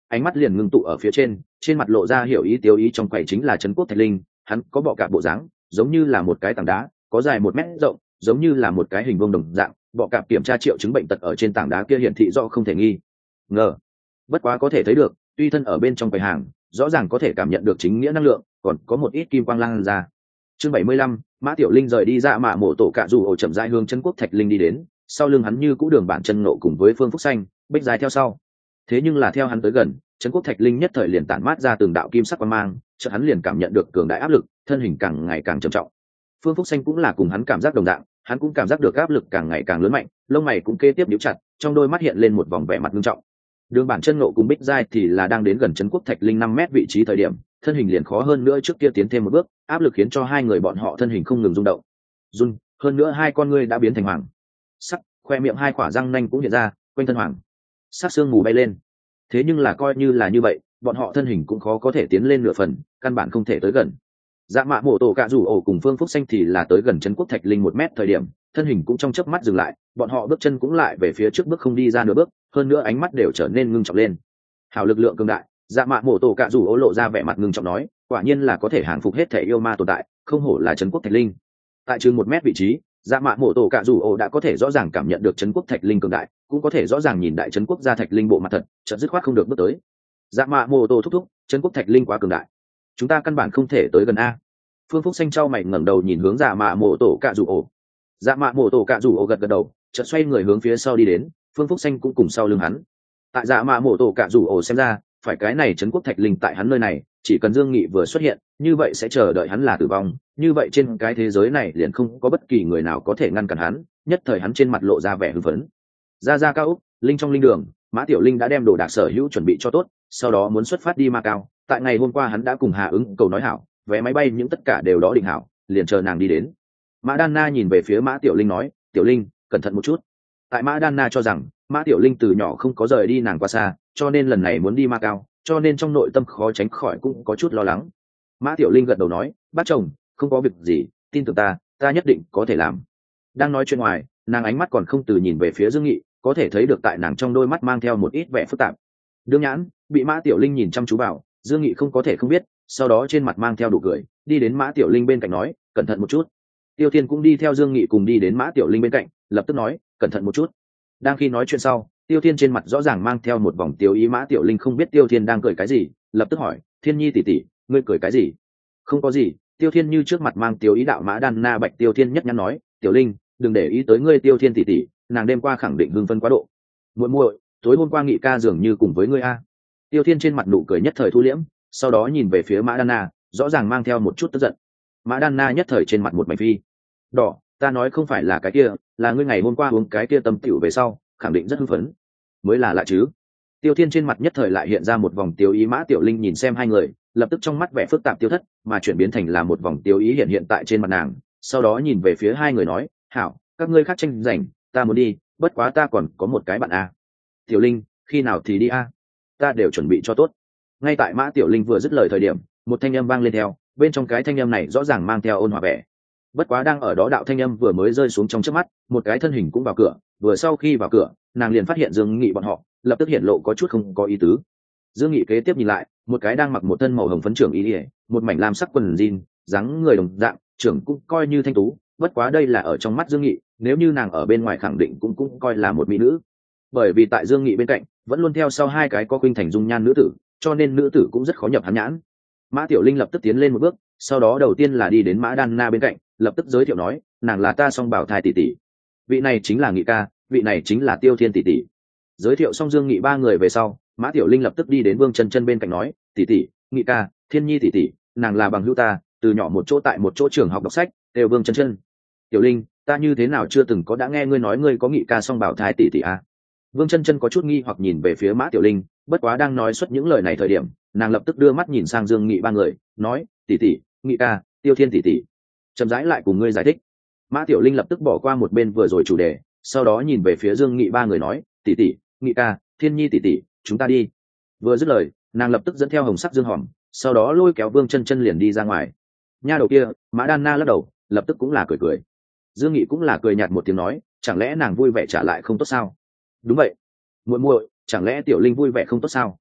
ánh mắt liền ngưng tụ ở phía trên, trên mặt lộ ra hiểu ý tiêu ý trong quầy chính là Trấn Quốc Thạch Linh. Hắn có bọ cạp bộ dáng, giống như là một cái tảng đá, có dài một mét rộng, giống như là một cái hình vuông đồng dạng. Bọ cạp kiểm tra triệu chứng bệnh tật ở trên tảng đá kia hiển thị rõ không thể nghi ngờ. Bất quá có thể thấy được, tuy thân ở bên trong quầy hàng, rõ ràng có thể cảm nhận được chính nghĩa năng lượng, còn có một ít kim quang lan ra. Chương bảy mươi lăm, Mã Tiểu Linh rời đi Dạ Mạ Mộ Tổ Cạ Dù ổ chậm rãi hướng Trấn Quốc Thạch Linh đi đến, sau lưng hắn như cũ đường bản chân nộ cùng với Phương Phúc Xanh, Bích Dài theo sau. Thế nhưng là theo hắn tới gần, Trấn Quốc Thạch Linh nhất thời liền tản mát ra từng đạo kim sắc quang mang, chợt hắn liền cảm nhận được cường đại áp lực, thân hình càng ngày càng trầm trọng. Phương Phúc Xanh cũng là cùng hắn cảm giác đồng dạng, hắn cũng cảm giác được áp lực càng ngày càng lớn mạnh, lông mày cũng kế tiếp nhíu chặt, trong đôi mắt hiện lên một vòng vẻ mặt nghiêm trọng. Đường bản chân nộ cùng Bích Giai thì là đang đến gần Trấn Quốc Thạch Linh năm mét vị trí thời điểm, thân hình liền khó hơn nữa trước kia tiến thêm một bước, áp lực khiến cho hai người bọn họ thân hình không ngừng rung động. Run, hơn nữa hai con ngươi đã biến thành hoàng sắc, khoe miệng hai khỏa răng nanh cũng hiện ra, quanh thân hoàng sắc xương mù bay lên. Thế nhưng là coi như là như vậy, bọn họ thân hình cũng khó có thể tiến lên nửa phần, căn bản không thể tới gần. Dạ Mạ Mộ Tổ Cạ Dù ổ cùng Phương Phúc Xanh thì là tới gần Trấn Quốc Thạch Linh một mét thời điểm, thân hình cũng trong chớp mắt dừng lại, bọn họ bước chân cũng lại về phía trước bước không đi ra nửa bước, hơn nữa ánh mắt đều trở nên ngưng trọng lên. Hảo lực lượng cường đại, Dạ Mạ Mộ Tổ Cạ Dù ổ lộ ra vẻ mặt ngưng trọng nói, quả nhiên là có thể hàng phục hết thể yêu ma tồn tại, không hổ là Trấn Quốc Thạch Linh. Tại chừng một mét vị trí, Dạ Mạ Mộ Tổ Cạ Dù ổ đã có thể rõ ràng cảm nhận được Trấn Quốc Thạch Linh cường đại, cũng có thể rõ ràng nhìn đại Trấn Quốc gia Thạch Linh bộ mặt thật, chợt dứt khoát không được bước tới. Dạ Mạ Mộ Tổ thúc thúc, Trấn Quốc Thạch Linh quá cường đại, chúng ta căn bản không thể tới gần a. Phương Phúc Xanh trao mày ngẩng đầu nhìn hướng Dạ Mạ Mộ Tổ Cạ Dù ổ. Dạ Mạ Mộ Tổ Cạ Dù ổ gật gật đầu, chợt xoay người hướng phía sau đi đến, Phương Phúc Xanh cũng cùng sau lưng hắn. Tại Dạ Mạ Mộ Tổ Cạ Dù ổ xem ra, phải cái này Trấn Quốc Thạch Linh tại hắn nơi này, chỉ cần Dương Nghị vừa xuất hiện, như vậy sẽ chờ đợi hắn là tử vong, như vậy trên cái thế giới này liền không có bất kỳ người nào có thể ngăn cản hắn. Nhất thời hắn trên mặt lộ ra vẻ hưng phấn. Ra ra cao úc, linh trong linh đường, Mã Tiểu Linh đã đem đồ đạc sở hữu chuẩn bị cho tốt, sau đó muốn xuất phát đi Ma Cao. Tại ngày hôm qua hắn đã cùng Hà Ứng Cầu nói hảo, vé máy bay những tất cả đều đó định hảo, liền chờ nàng đi đến. Mã Đan Na nhìn về phía Mã Tiểu Linh nói, Tiểu Linh, cẩn thận một chút. Tại Mã Đan Na cho rằng Mã Tiểu Linh từ nhỏ không có rời đi nàng qua xa, cho nên lần này muốn đi Ma Cao, cho nên trong nội tâm khó tránh khỏi cũng có chút lo lắng. Mã Tiểu Linh gật đầu nói, bác chồng, không có việc gì, tin tưởng ta, ta nhất định có thể làm. Đang nói chuyện ngoài, nàng ánh mắt còn không từ nhìn về phía Dương Nghị, có thể thấy được tại nàng trong đôi mắt mang theo một ít vẻ phức tạp. Đương nhãn bị Mã Tiểu Linh nhìn chăm chú vào, Dương Nghị không có thể không biết, sau đó trên mặt mang theo đủ cười, đi đến Mã Tiểu Linh bên cạnh nói, cẩn thận một chút. Tiêu Thiên cũng đi theo Dương Nghị cùng đi đến Mã Tiểu Linh bên cạnh, lập tức nói, cẩn thận một chút. Đang khi nói chuyện sau, Tiêu Thiên trên mặt rõ ràng mang theo một vòng tiêu ý. Mã Tiểu Linh không biết Tiêu Thiên đang cười cái gì, lập tức hỏi, Thiên Nhi tỷ tỷ, ngươi cười cái gì? Không có gì. Tiêu Thiên như trước mặt mang tiêu ý đạo Mã Đan Na Bạch Tiêu Thiên nhất nhắn nói, Tiểu Linh, đừng để ý tới ngươi Tiêu Thiên tỷ tỷ, nàng đêm qua khẳng định hưng phân quá độ. Muội muội, tối hôm qua Nghị ca dường như cùng với ngươi a. Tiêu Thiên trên mặt nụ cười nhất thời thu liễm, sau đó nhìn về phía Mã Đan Na, rõ ràng mang theo một chút tức giận. Mã Đan Na nhất thời trên mặt một mảnh phi đỏ, ta nói không phải là cái kia, là ngươi ngày hôm qua uống cái kia tâm tiểu về sau, khẳng định rất hưng phấn, mới là lạ chứ. Tiêu Thiên trên mặt nhất thời lại hiện ra một vòng tiêu ý. Mã Tiểu Linh nhìn xem hai người, lập tức trong mắt vẻ phức tạp tiêu thất, mà chuyển biến thành là một vòng tiêu ý hiện hiện tại trên mặt nàng, sau đó nhìn về phía hai người nói, hảo, các ngươi khác tranh giành, ta muốn đi, bất quá ta còn có một cái bạn a. Tiểu Linh, khi nào thì đi a? Ta đều chuẩn bị cho tốt. Ngay tại Mã Tiểu Linh vừa dứt lời thời điểm, một thanh âm vang lên theo, bên trong cái thanh âm này rõ ràng mang theo ôn hòa vẻ. Bất quá đang ở đó đạo thanh âm vừa mới rơi xuống trong chớp mắt, một cái thân hình cũng vào cửa, vừa sau khi vào cửa, nàng liền phát hiện Dương Nghị bọn họ, lập tức hiện lộ có chút không có ý tứ. Dương Nghị kế tiếp nhìn lại, một cái đang mặc một thân màu hồng phấn trưởng y, một mảnh lam sắc quần jean, dáng người đồng dạng, trưởng cũng coi như thanh tú, bất quá đây là ở trong mắt Dương Nghị, nếu như nàng ở bên ngoài khẳng định cũng cũng coi là một mỹ nữ. Bởi vì tại Dương Nghị bên cạnh, vẫn luôn theo sau hai cái có khuynh thành dung nhan nữ tử, cho nên nữ tử cũng rất khó nhập hắn nhãn. Mã Tiểu Linh lập tức tiến lên một bước, sau đó đầu tiên là đi đến Mã Đan Na bên cạnh, lập tức giới thiệu nói, nàng là ta Song Bảo Thai tỷ tỷ, vị này chính là Nghị ca, vị này chính là Tiêu Thiên tỷ tỷ. Giới thiệu xong Dương Nghị ba người về sau, Mã Tiểu Linh lập tức đi đến Vương Chân Chân bên cạnh nói, tỷ tỷ, Nghị ca, Thiên Nhi tỷ tỷ, nàng là bằng hữu ta, từ nhỏ một chỗ tại một chỗ trường học đọc sách, đều Vương Chân Chân. Tiểu Linh, ta như thế nào chưa từng có đã nghe ngươi nói ngươi có Nghị ca Song Bảo Thai tỷ tỷ à? Vương Chân Chân có chút nghi hoặc nhìn về phía Mã Tiểu Linh, bất quá đang nói xuất những lời này thời điểm, nàng lập tức đưa mắt nhìn sang Dương Nghị ba người, nói, tỷ tỷ, Nghị ca, Tiêu Thiên tỷ tỷ, chậm rãi lại cùng ngươi giải thích. Mã Tiểu Linh lập tức bỏ qua một bên vừa rồi chủ đề, sau đó nhìn về phía Dương Nghị ba người nói, tỷ tỷ, Nghị ca, Thiên Nhi tỷ tỷ, chúng ta đi. Vừa dứt lời, nàng lập tức dẫn theo hồng sắc dương hòm, sau đó lôi kéo Vương Chân Chân liền đi ra ngoài. Nha đầu kia, Mã Đan Na lắc đầu, lập tức cũng là cười cười. Dương Nghị cũng là cười nhạt một tiếng nói, chẳng lẽ nàng vui vẻ trả lại không tốt sao? Đúng vậy, muội muội, chẳng lẽ Tiểu Linh vui vẻ không tốt sao?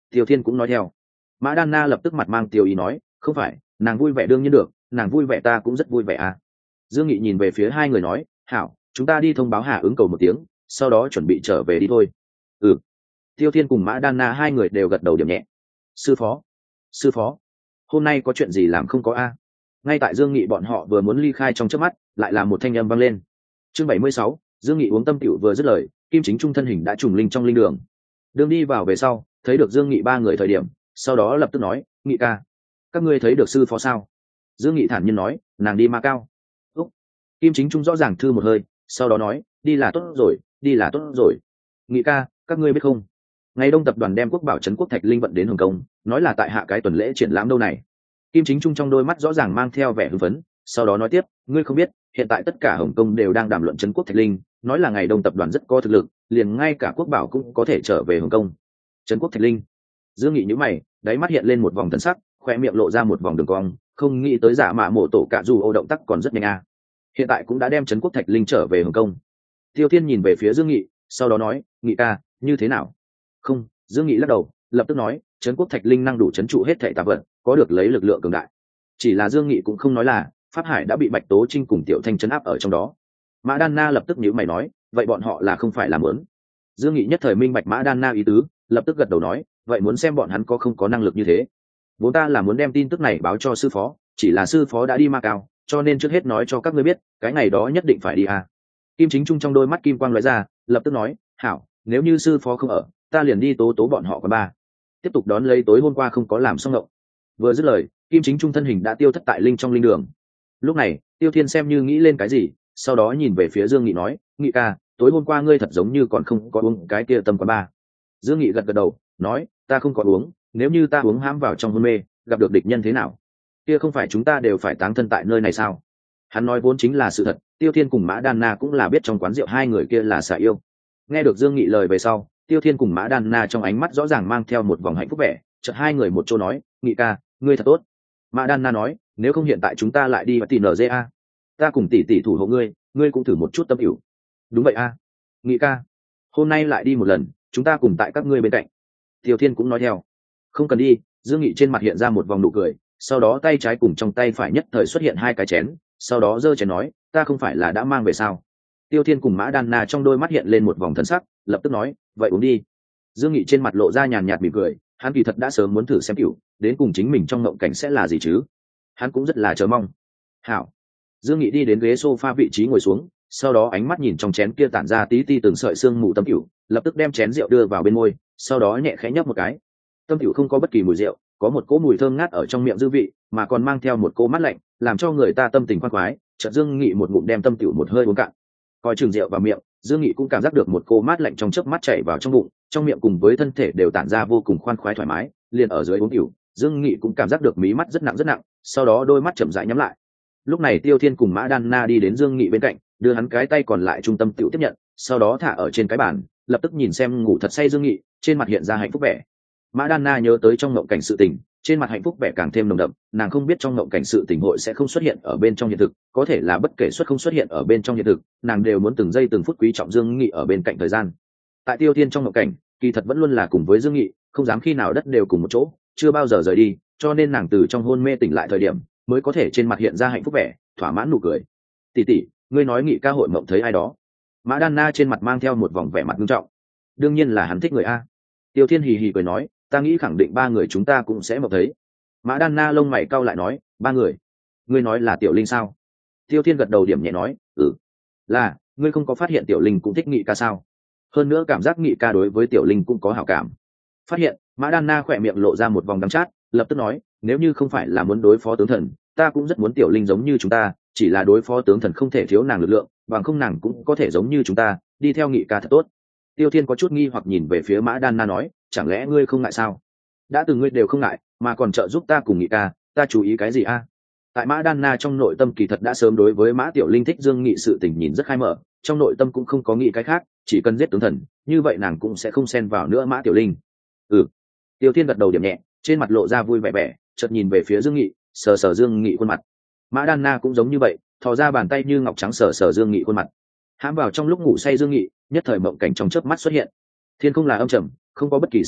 Tiêu Thiên cũng nói theo. Mã Đan Na lập tức mặt mang tiêu ý nói, không phải, nàng vui vẻ đương nhiên được, nàng vui vẻ ta cũng rất vui vẻ à. Dương Nghị nhìn về phía hai người nói, hảo, chúng ta đi thông báo Hà ứng cầu một tiếng, sau đó chuẩn bị trở về đi thôi. Ừ. Tiêu Thiên cùng Mã Đan Na hai người đều gật đầu điểm nhẹ. Sư phó, sư phó, hôm nay có chuyện gì làm không có a? Ngay tại Dương Nghị bọn họ vừa muốn ly khai trong chớp mắt, lại là một thanh âm vang lên. Chương bảy mươi sáu, Dương Nghị uống tâm tiểu vừa dứt lời, Kim Chính Trung thân hình đã trùng linh trong linh đường. Đường đi vào về sau, thấy được Dương Nghị ba người thời điểm, sau đó lập tức nói, Nghị ca, các ngươi thấy được sư phó sao? Dương Nghị thản nhiên nói, nàng đi Ma Cao. Úc. Kim Chính Trung rõ ràng thư một hơi, sau đó nói, đi là tốt rồi, đi là tốt rồi. Nghị ca, các ngươi biết không? Ngày Đông tập đoàn đem quốc bảo trấn quốc thạch linh vận đến Hồng Kông, nói là tại hạ cái tuần lễ triển lãm đâu này. Kim Chính Trung trong đôi mắt rõ ràng mang theo vẻ hưng phấn, sau đó nói tiếp, ngươi không biết, hiện tại tất cả Hồng Kông đều đang đàm luận trấn quốc thạch linh, nói là ngày Đông tập đoàn rất có thực lực, liền ngay cả quốc bảo cũng có thể trở về Hồng Kông. Trấn quốc thạch linh. Dương Nghị nhíu mày, đáy mắt hiện lên một vòng thần sắc, khoe miệng lộ ra một vòng đường cong, không nghĩ tới giả mạ mổ tổ cả dù ô động tác còn rất nhanh a. Hiện tại cũng đã đem trấn quốc thạch linh trở về Hồng Kông. Tiêu Thiên nhìn về phía Dương Nghị, sau đó nói, Nghị ca, như thế nào? Không, Dương Nghị lắc đầu, lập tức nói, trấn quốc thạch linh năng đủ trấn trụ hết thảy tạp vật, có được lấy lực lượng cường đại. Chỉ là Dương Nghị cũng không nói là Pháp Hải đã bị Bạch Tố Trinh cùng Tiểu Thanh trấn áp ở trong đó. Mã Đan Na lập tức nhíu mày nói, vậy bọn họ là không phải làm muốn? Dương Nghị nhất thời minh bạch Mã Đan Na ý tứ, lập tức gật đầu nói, vậy muốn xem bọn hắn có không có năng lực như thế. Vốn ta là muốn đem tin tức này báo cho sư phó, chỉ là sư phó đã đi Ma Cao, cho nên trước hết nói cho các ngươi biết, cái ngày đó nhất định phải đi à. Kim Chính Trung trong đôi mắt kim quang lóe ra, lập tức nói, hảo, nếu như sư phó không ở, ta liền đi tố tố bọn họ qua ba. Tiếp tục đón lấy tối hôm qua không có làm xong ngộng. Vừa dứt lời, Kim Chính Trung thân hình đã tiêu thất tại linh trong linh đường. Lúc này, Tiêu Thiên xem như nghĩ lên cái gì, sau đó nhìn về phía Dương Nghị nói, Nghị ca, tối hôm qua ngươi thật giống như còn không có uống cái kia tâm quán ba. Dương Nghị gật gật đầu, nói, ta không có uống, nếu như ta uống hãm vào trong hôn mê, gặp được địch nhân thế nào? Kia không phải chúng ta đều phải táng thân tại nơi này sao? Hắn nói vốn chính là sự thật, Tiêu Thiên cùng Mã Đan Na cũng là biết trong quán rượu hai người kia là xả yêu. Nghe được Dương Nghị lời về sau, Tiêu Thiên cùng Mã Đan Na trong ánh mắt rõ ràng mang theo một vòng hạnh phúc vẻ, chợt hai người một chỗ nói, Nghị ca, ngươi thật tốt. Mã Đan Na nói, nếu không hiện tại chúng ta lại đi tìm en giê a, ta cùng tỷ tỷ thủ hộ ngươi, ngươi cũng thử một chút tâm hiểu. Đúng vậy a. Nghị ca, hôm nay lại đi một lần, chúng ta cùng tại các ngươi bên cạnh. Tiêu Thiên cũng nói theo, không cần đi. Dương Nghị trên mặt hiện ra một vòng nụ cười, sau đó tay trái cùng trong tay phải nhất thời xuất hiện hai cái chén, sau đó giơ chén nói, ta không phải là đã mang về sao? Tiêu Thiên cùng Mã Đan Na trong đôi mắt hiện lên một vòng thần sắc, lập tức nói, vậy uống đi. Dương Nghị trên mặt lộ ra nhàn nhạt mỉm cười, hắn kỳ thật đã sớm muốn thử xem kiểu, đến cùng chính mình trong ngộng cảnh sẽ là gì chứ. Hắn cũng rất là chờ mong. Hảo. Dương Nghị đi đến ghế sofa vị trí ngồi xuống, sau đó ánh mắt nhìn trong chén kia tản ra tí ti từng sợi xương mù tâm kiểu, lập tức đem chén rượu đưa vào bên môi, sau đó nhẹ khẽ nhấp một cái. Tâm kiểu không có bất kỳ mùi rượu, có một cỗ mùi thơm ngát ở trong miệng dư vị, mà còn mang theo một cỗ mát lạnh, làm cho người ta tâm tình khoan khoái. Chợt Dương Nghị một ngụm đem tâm tiểu một hơi uống cạn. Coi chừng rượu vào miệng, Dương Nghị cũng cảm giác được một cô mát lạnh trong chớp mắt chảy vào trong bụng, trong miệng cùng với thân thể đều tản ra vô cùng khoan khoái thoải mái. Liền ở dưới uống tiểu, Dương Nghị cũng cảm giác được mí mắt rất nặng rất nặng, sau đó đôi mắt chậm rãi nhắm lại. Lúc này Tiêu Thiên cùng Mã Đan Na đi đến Dương Nghị bên cạnh, đưa hắn cái tay còn lại trung tâm tiểu tiếp nhận, sau đó thả ở trên cái bàn, lập tức nhìn xem ngủ thật say Dương Nghị, trên mặt hiện ra hạnh phúc vẻ. Mã Đan Na nhớ tới trong ngộng cảnh sự tình, trên mặt hạnh phúc vẻ càng thêm nồng đậm, nàng không biết trong ngộng cảnh sự tình hội sẽ không xuất hiện ở bên trong hiện thực, có thể là bất kể xuất không xuất hiện ở bên trong hiện thực, nàng đều muốn từng giây từng phút quý trọng Dương Nghị ở bên cạnh thời gian. Tại Tiêu Thiên trong ngộng cảnh, kỳ thật vẫn luôn là cùng với Dương Nghị, không dám khi nào đất đều cùng một chỗ, chưa bao giờ rời đi, cho nên nàng từ trong hôn mê tỉnh lại thời điểm, mới có thể trên mặt hiện ra hạnh phúc vẻ, thỏa mãn nụ cười. Tỷ tỷ, ngươi nói Nghị ca hội mộng thấy ai đó? Mã Đan Na trên mặt mang theo một vòng vẻ mặt nghiêm trọng. Đương nhiên là hắn thích người a. Tiêu Thiên hì hì cười nói, ta nghĩ khẳng định ba người chúng ta cũng sẽ mộng thấy. Mã Đan Na lông mày cau lại nói, ba người? Ngươi nói là Tiểu Linh sao? Tiêu Thiên gật đầu điểm nhẹ nói, ừ, là, ngươi không có phát hiện Tiểu Linh cũng thích Nghị ca sao? Hơn nữa cảm giác Nghị ca đối với Tiểu Linh cũng có hảo cảm. Phát hiện, Mã Đan Na khỏe miệng lộ ra một vòng đắng chát, lập tức nói, nếu như không phải là muốn đối phó tướng thần, ta cũng rất muốn Tiểu Linh giống như chúng ta, chỉ là đối phó tướng thần không thể thiếu nàng lực lượng, bằng không nàng cũng có thể giống như chúng ta, đi theo Nghị ca thật tốt. Tiêu Thiên có chút nghi hoặc nhìn về phía Mã Đan Na nói, chẳng lẽ ngươi không ngại sao? Đã từng ngươi đều không ngại, mà còn trợ giúp ta cùng Nghị ca, ta chú ý cái gì a? Tại Mã Đan Na trong nội tâm kỳ thật đã sớm đối với Mã Tiểu Linh thích Dương Nghị sự tình nhìn rất khai mở, trong nội tâm cũng không có nghĩ cái khác, chỉ cần giết tướng thần, như vậy nàng cũng sẽ không xen vào nữa Mã Tiểu Linh. Ừ. Tiêu Thiên gật đầu điểm nhẹ, trên mặt lộ ra vui vẻ vẻ, chợt nhìn về phía Dương Nghị, sờ sờ Dương Nghị khuôn mặt. Mã Đan Na cũng giống như vậy, thò ra bàn tay như ngọc trắng sờ sờ Dương Nghị khuôn mặt. Hãm vào trong lúc ngủ say Dương Nghị, nhất thời mộng cảnh trong chớp mắt xuất hiện. Thiên không là âm trầm, không có bất kỳ sát thái,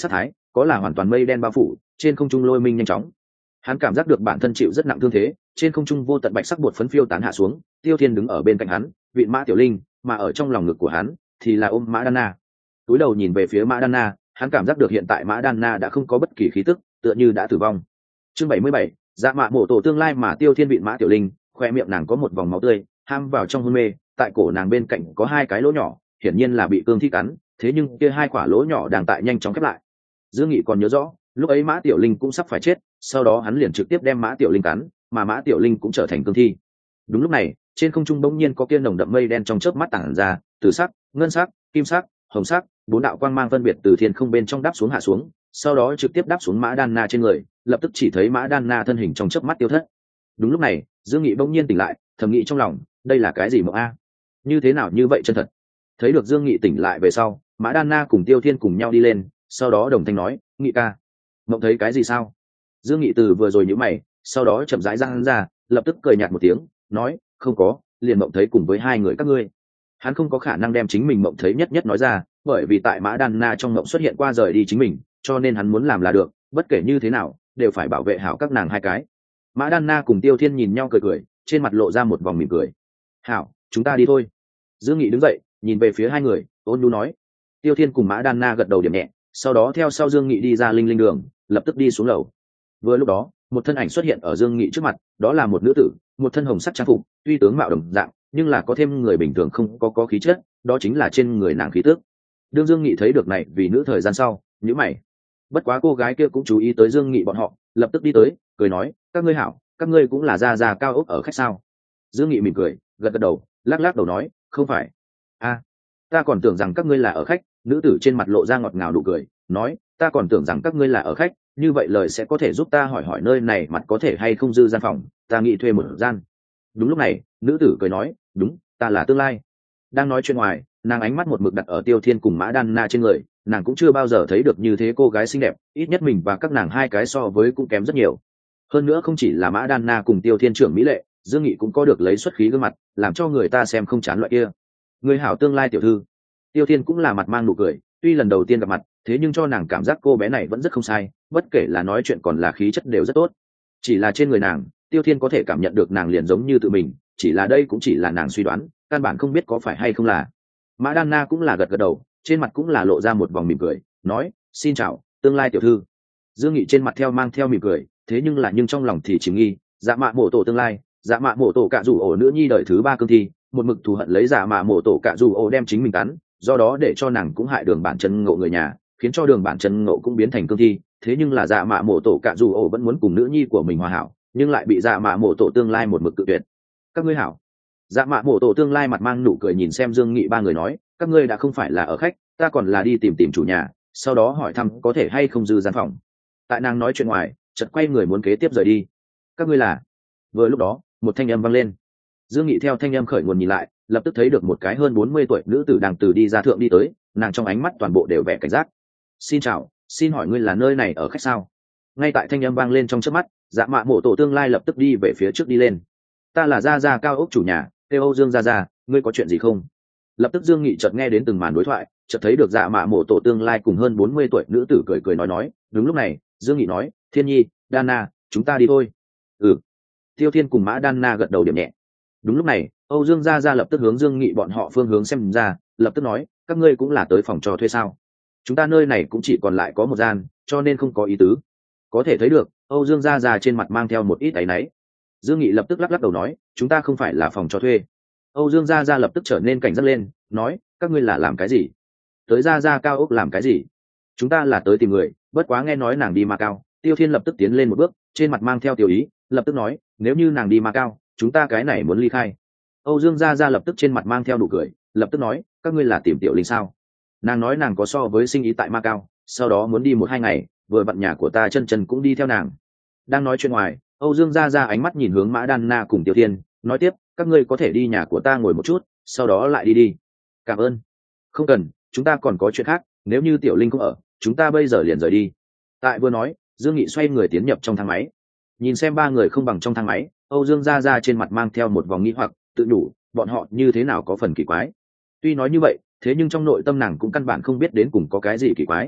có là hoàn toàn mây đen bao phủ, trên không trung lôi minh nhanh chóng. Hắn cảm giác được bản thân chịu rất nặng thương thế, trên không trung vô tận bạch sắc bột phấn phiêu tán hạ xuống, Tiêu Thiên đứng ở bên cạnh hắn, vịn Mã Tiểu Linh, mà ở trong lòng ngực của hắn thì là ôm Mã Đan Na. Túi đầu nhìn về phía Mã Đan Na, hắn cảm giác được hiện tại Mã Đan Na đã không có bất kỳ khí tức, tựa như đã tử vong. Chương bảy mươi bảy, Dạ Mạ Mộ Tổ tương lai mà Tiêu Thiên vịn Mã Tiểu Linh, khoe miệng nàng có một vòng máu tươi, ham vào trong hôn mê, tại cổ nàng bên cạnh có hai cái lỗ nhỏ, hiển nhiên là bị cương thi cắn, thế nhưng kia hai quả lỗ nhỏ đang tại nhanh chóng khép lại. Dương Nghị còn nhớ rõ, lúc ấy Mã Tiểu Linh cũng sắp phải chết, sau đó hắn liền trực tiếp đem Mã Tiểu Linh cắn, mà Mã Tiểu Linh cũng trở thành cương thi. Đúng lúc này, trên không trung bỗng nhiên có kia nồng đậm mây đen trong chớp mắt tản ra, từ sắc, ngân sắc, kim sắc, hồng sắc, bốn đạo quang mang phân biệt từ thiên không bên trong đáp xuống hạ xuống, sau đó trực tiếp đáp xuống Mã Đan Na trên người, lập tức chỉ thấy Mã Đan Na thân hình trong chớp mắt tiêu thất. Đúng lúc này, Dương Nghị bỗng nhiên tỉnh lại, thầm nghĩ trong lòng, đây là cái gì mộng a? Như thế nào như vậy chân thật? Thấy được Dương Nghị tỉnh lại về sau, Mã Đan Na cùng Tiêu Thiên cùng nhau đi lên, sau đó đồng thanh nói, Nghị ca, mộng thấy cái gì sao? Dương Nghị từ vừa rồi nhíu mày, sau đó chậm rãi răng ra, lập tức cười nhạt một tiếng, nói, không có, liền mộng thấy cùng với hai người các ngươi. Hắn không có khả năng đem chính mình mộng thấy nhất nhất nói ra, bởi vì tại Mã Đan Na trong mộng xuất hiện qua rời đi chính mình, cho nên hắn muốn làm là được, bất kể như thế nào, đều phải bảo vệ hảo các nàng hai cái. Mã Đan Na cùng Tiêu Thiên nhìn nhau cười cười, trên mặt lộ ra một vòng mỉm cười. Hảo, chúng ta đi thôi. Dương Nghị đứng dậy, nhìn về phía hai người, ôn nhu nói. Tiêu Thiên cùng Mã Đan Na gật đầu điểm nhẹ, sau đó theo sau Dương Nghị đi ra linh linh đường, lập tức đi xuống lầu. Vừa lúc đó, một thân ảnh xuất hiện ở Dương Nghị trước mặt, đó là một nữ tử, một thân hồng sắc trang phục, tuy tướng mạo đồng dạng, nhưng là có thêm người bình thường không có có khí chất, đó chính là trên người nàng khí tức. Đương Dương Nghị thấy được này vì nữ thời gian sau, nhíu mày. Bất quá cô gái kia cũng chú ý tới Dương Nghị bọn họ, lập tức đi tới, cười nói, các ngươi hảo, các ngươi cũng là gia gia cao ốc ở khách sao? Dương Nghị mỉm cười, gật gật đầu, lắc lắc đầu nói, không phải. A, ta còn tưởng rằng các ngươi là ở khách. Nữ tử trên mặt lộ ra ngọt ngào nụ cười, nói, ta còn tưởng rằng các ngươi là ở khách, như vậy lời sẽ có thể giúp ta hỏi hỏi nơi này mặt có thể hay không dư gian phòng, ta nghĩ thuê một gian. Đúng lúc này, nữ tử cười nói, đúng, ta là tương lai. Đang nói chuyện ngoài, nàng ánh mắt một mực đặt ở Tiêu Thiên cùng Mã Đan Na trên người, nàng cũng chưa bao giờ thấy được như thế cô gái xinh đẹp, ít nhất mình và các nàng hai cái so với cũng kém rất nhiều. Hơn nữa không chỉ là Mã Đan Na cùng Tiêu Thiên trưởng mỹ lệ, Dương Nghị cũng có được lấy xuất khí gương mặt, làm cho người ta xem không chán loại kia. Người hảo tương lai tiểu thư. Tiêu Thiên cũng là mặt mang nụ cười, tuy lần đầu tiên gặp mặt, thế nhưng cho nàng cảm giác cô bé này vẫn rất không sai, bất kể là nói chuyện còn là khí chất đều rất tốt. Chỉ là trên người nàng, Tiêu Thiên có thể cảm nhận được nàng liền giống như tự mình, chỉ là đây cũng chỉ là nàng suy đoán, căn bản không biết có phải hay không là. Mã Đan Na cũng là gật gật đầu, trên mặt cũng là lộ ra một vòng mỉm cười, nói, xin chào, tương lai tiểu thư. Dương Nghị trên mặt theo mang theo mỉm cười, thế nhưng là nhưng trong lòng thì chỉ nghi, Dạ Mạ Mộ Tổ tương lai, Dạ Mạ Mộ Tổ cạ rủ ổ nữ nhi đời thứ ba cương thi, một mực thù hận lấy Dạ Mạ Mộ Tổ cạ rủ ổ đem chính mình cắn, do đó để cho nàng cũng hại Đường Bản Chân Ngộ người nhà, khiến cho Đường Bản Chân Ngộ cũng biến thành cương thi, thế nhưng là Dạ Mạ Mộ Tổ cạ rủ ổ vẫn muốn cùng nữ nhi của mình hòa hảo, nhưng lại bị Dạ Mạ Mộ Tổ tương lai một mực cự tuyệt. Các ngươi hảo. Dạ Mạ Mộ Tổ tương lai mặt mang nụ cười nhìn xem Dương Nghị ba người nói, các ngươi đã không phải là ở khách, ta còn là đi tìm tìm chủ nhà, sau đó hỏi thăm có thể hay không dư gian phòng. Tại nàng nói chuyện ngoài, chợt quay người muốn kế tiếp rời đi. Các ngươi là? Vừa lúc đó, một thanh âm vang lên. Dương Nghị theo thanh âm khởi nguồn nhìn lại, lập tức thấy được một cái hơn bốn mươi tuổi nữ tử đang từ đi ra thượng đi tới, nàng trong ánh mắt toàn bộ đều vẻ cảnh giác. Xin chào, xin hỏi ngươi là nơi này ở khách sao? Ngay tại thanh âm vang lên trong chớp mắt, Dạ Mạ Mộ Tổ tương lai lập tức đi về phía trước đi lên. Ta là gia gia cao ốc chủ nhà, kêu Âu Dương gia gia, ngươi có chuyện gì không? Lập tức Dương Nghị chợt nghe đến từng màn đối thoại, chợt thấy được Dạ Mạ Mộ Tổ tương lai cùng hơn bốn mươi tuổi nữ tử cười cười nói nói. Đúng lúc này, Dương Nghị nói, Thiên Nhi, Đan Na, chúng ta đi thôi. Ừ. Tiêu Thiên cùng Mã Đan Na gật đầu điểm nhẹ. Đúng lúc này, Âu Dương gia gia lập tức hướng Dương Nghị bọn họ phương hướng xem ra, lập tức nói, các ngươi cũng là tới phòng trò thuê sao? Chúng ta nơi này cũng chỉ còn lại có một gian, cho nên không có ý tứ. Có thể thấy được, Âu Dương gia gia trên mặt mang theo một ít áy náy. Dương Nghị lập tức lắc lắc đầu nói, chúng ta không phải là phòng cho thuê. Âu Dương gia gia lập tức trở nên cảnh giác lên, nói, các ngươi là làm cái gì? Tới gia gia cao ốc làm cái gì? Chúng ta là tới tìm người, bất quá nghe nói nàng đi Ma Cao. Tiêu Thiên lập tức tiến lên một bước, trên mặt mang theo tiểu ý, lập tức nói, nếu như nàng đi Ma Cao, chúng ta cái này muốn ly khai. Âu Dương gia gia lập tức trên mặt mang theo nụ cười, lập tức nói, các ngươi là tìm Tiểu Linh sao? Nàng nói nàng có so với sinh ý tại Ma Cao, sau đó muốn đi một hai ngày, vừa vặn nhà của ta chân chân cũng đi theo nàng. Đang nói chuyện ngoài, Âu Dương gia gia ánh mắt nhìn hướng Mã Đan Na cùng Tiêu Thiên, nói tiếp, các ngươi có thể đi nhà của ta ngồi một chút, sau đó lại đi đi. Cảm ơn. Không cần, chúng ta còn có chuyện khác, nếu như Tiểu Linh cũng ở, chúng ta bây giờ liền rời đi. Tại vừa nói, Dương Nghị xoay người tiến nhập trong thang máy. Nhìn xem ba người không bằng trong thang máy, Âu Dương gia gia trên mặt mang theo một vòng nghi hoặc, tự đủ, bọn họ như thế nào có phần kỳ quái. Tuy nói như vậy, thế nhưng trong nội tâm nàng cũng căn bản không biết đến cùng có cái gì kỳ quái.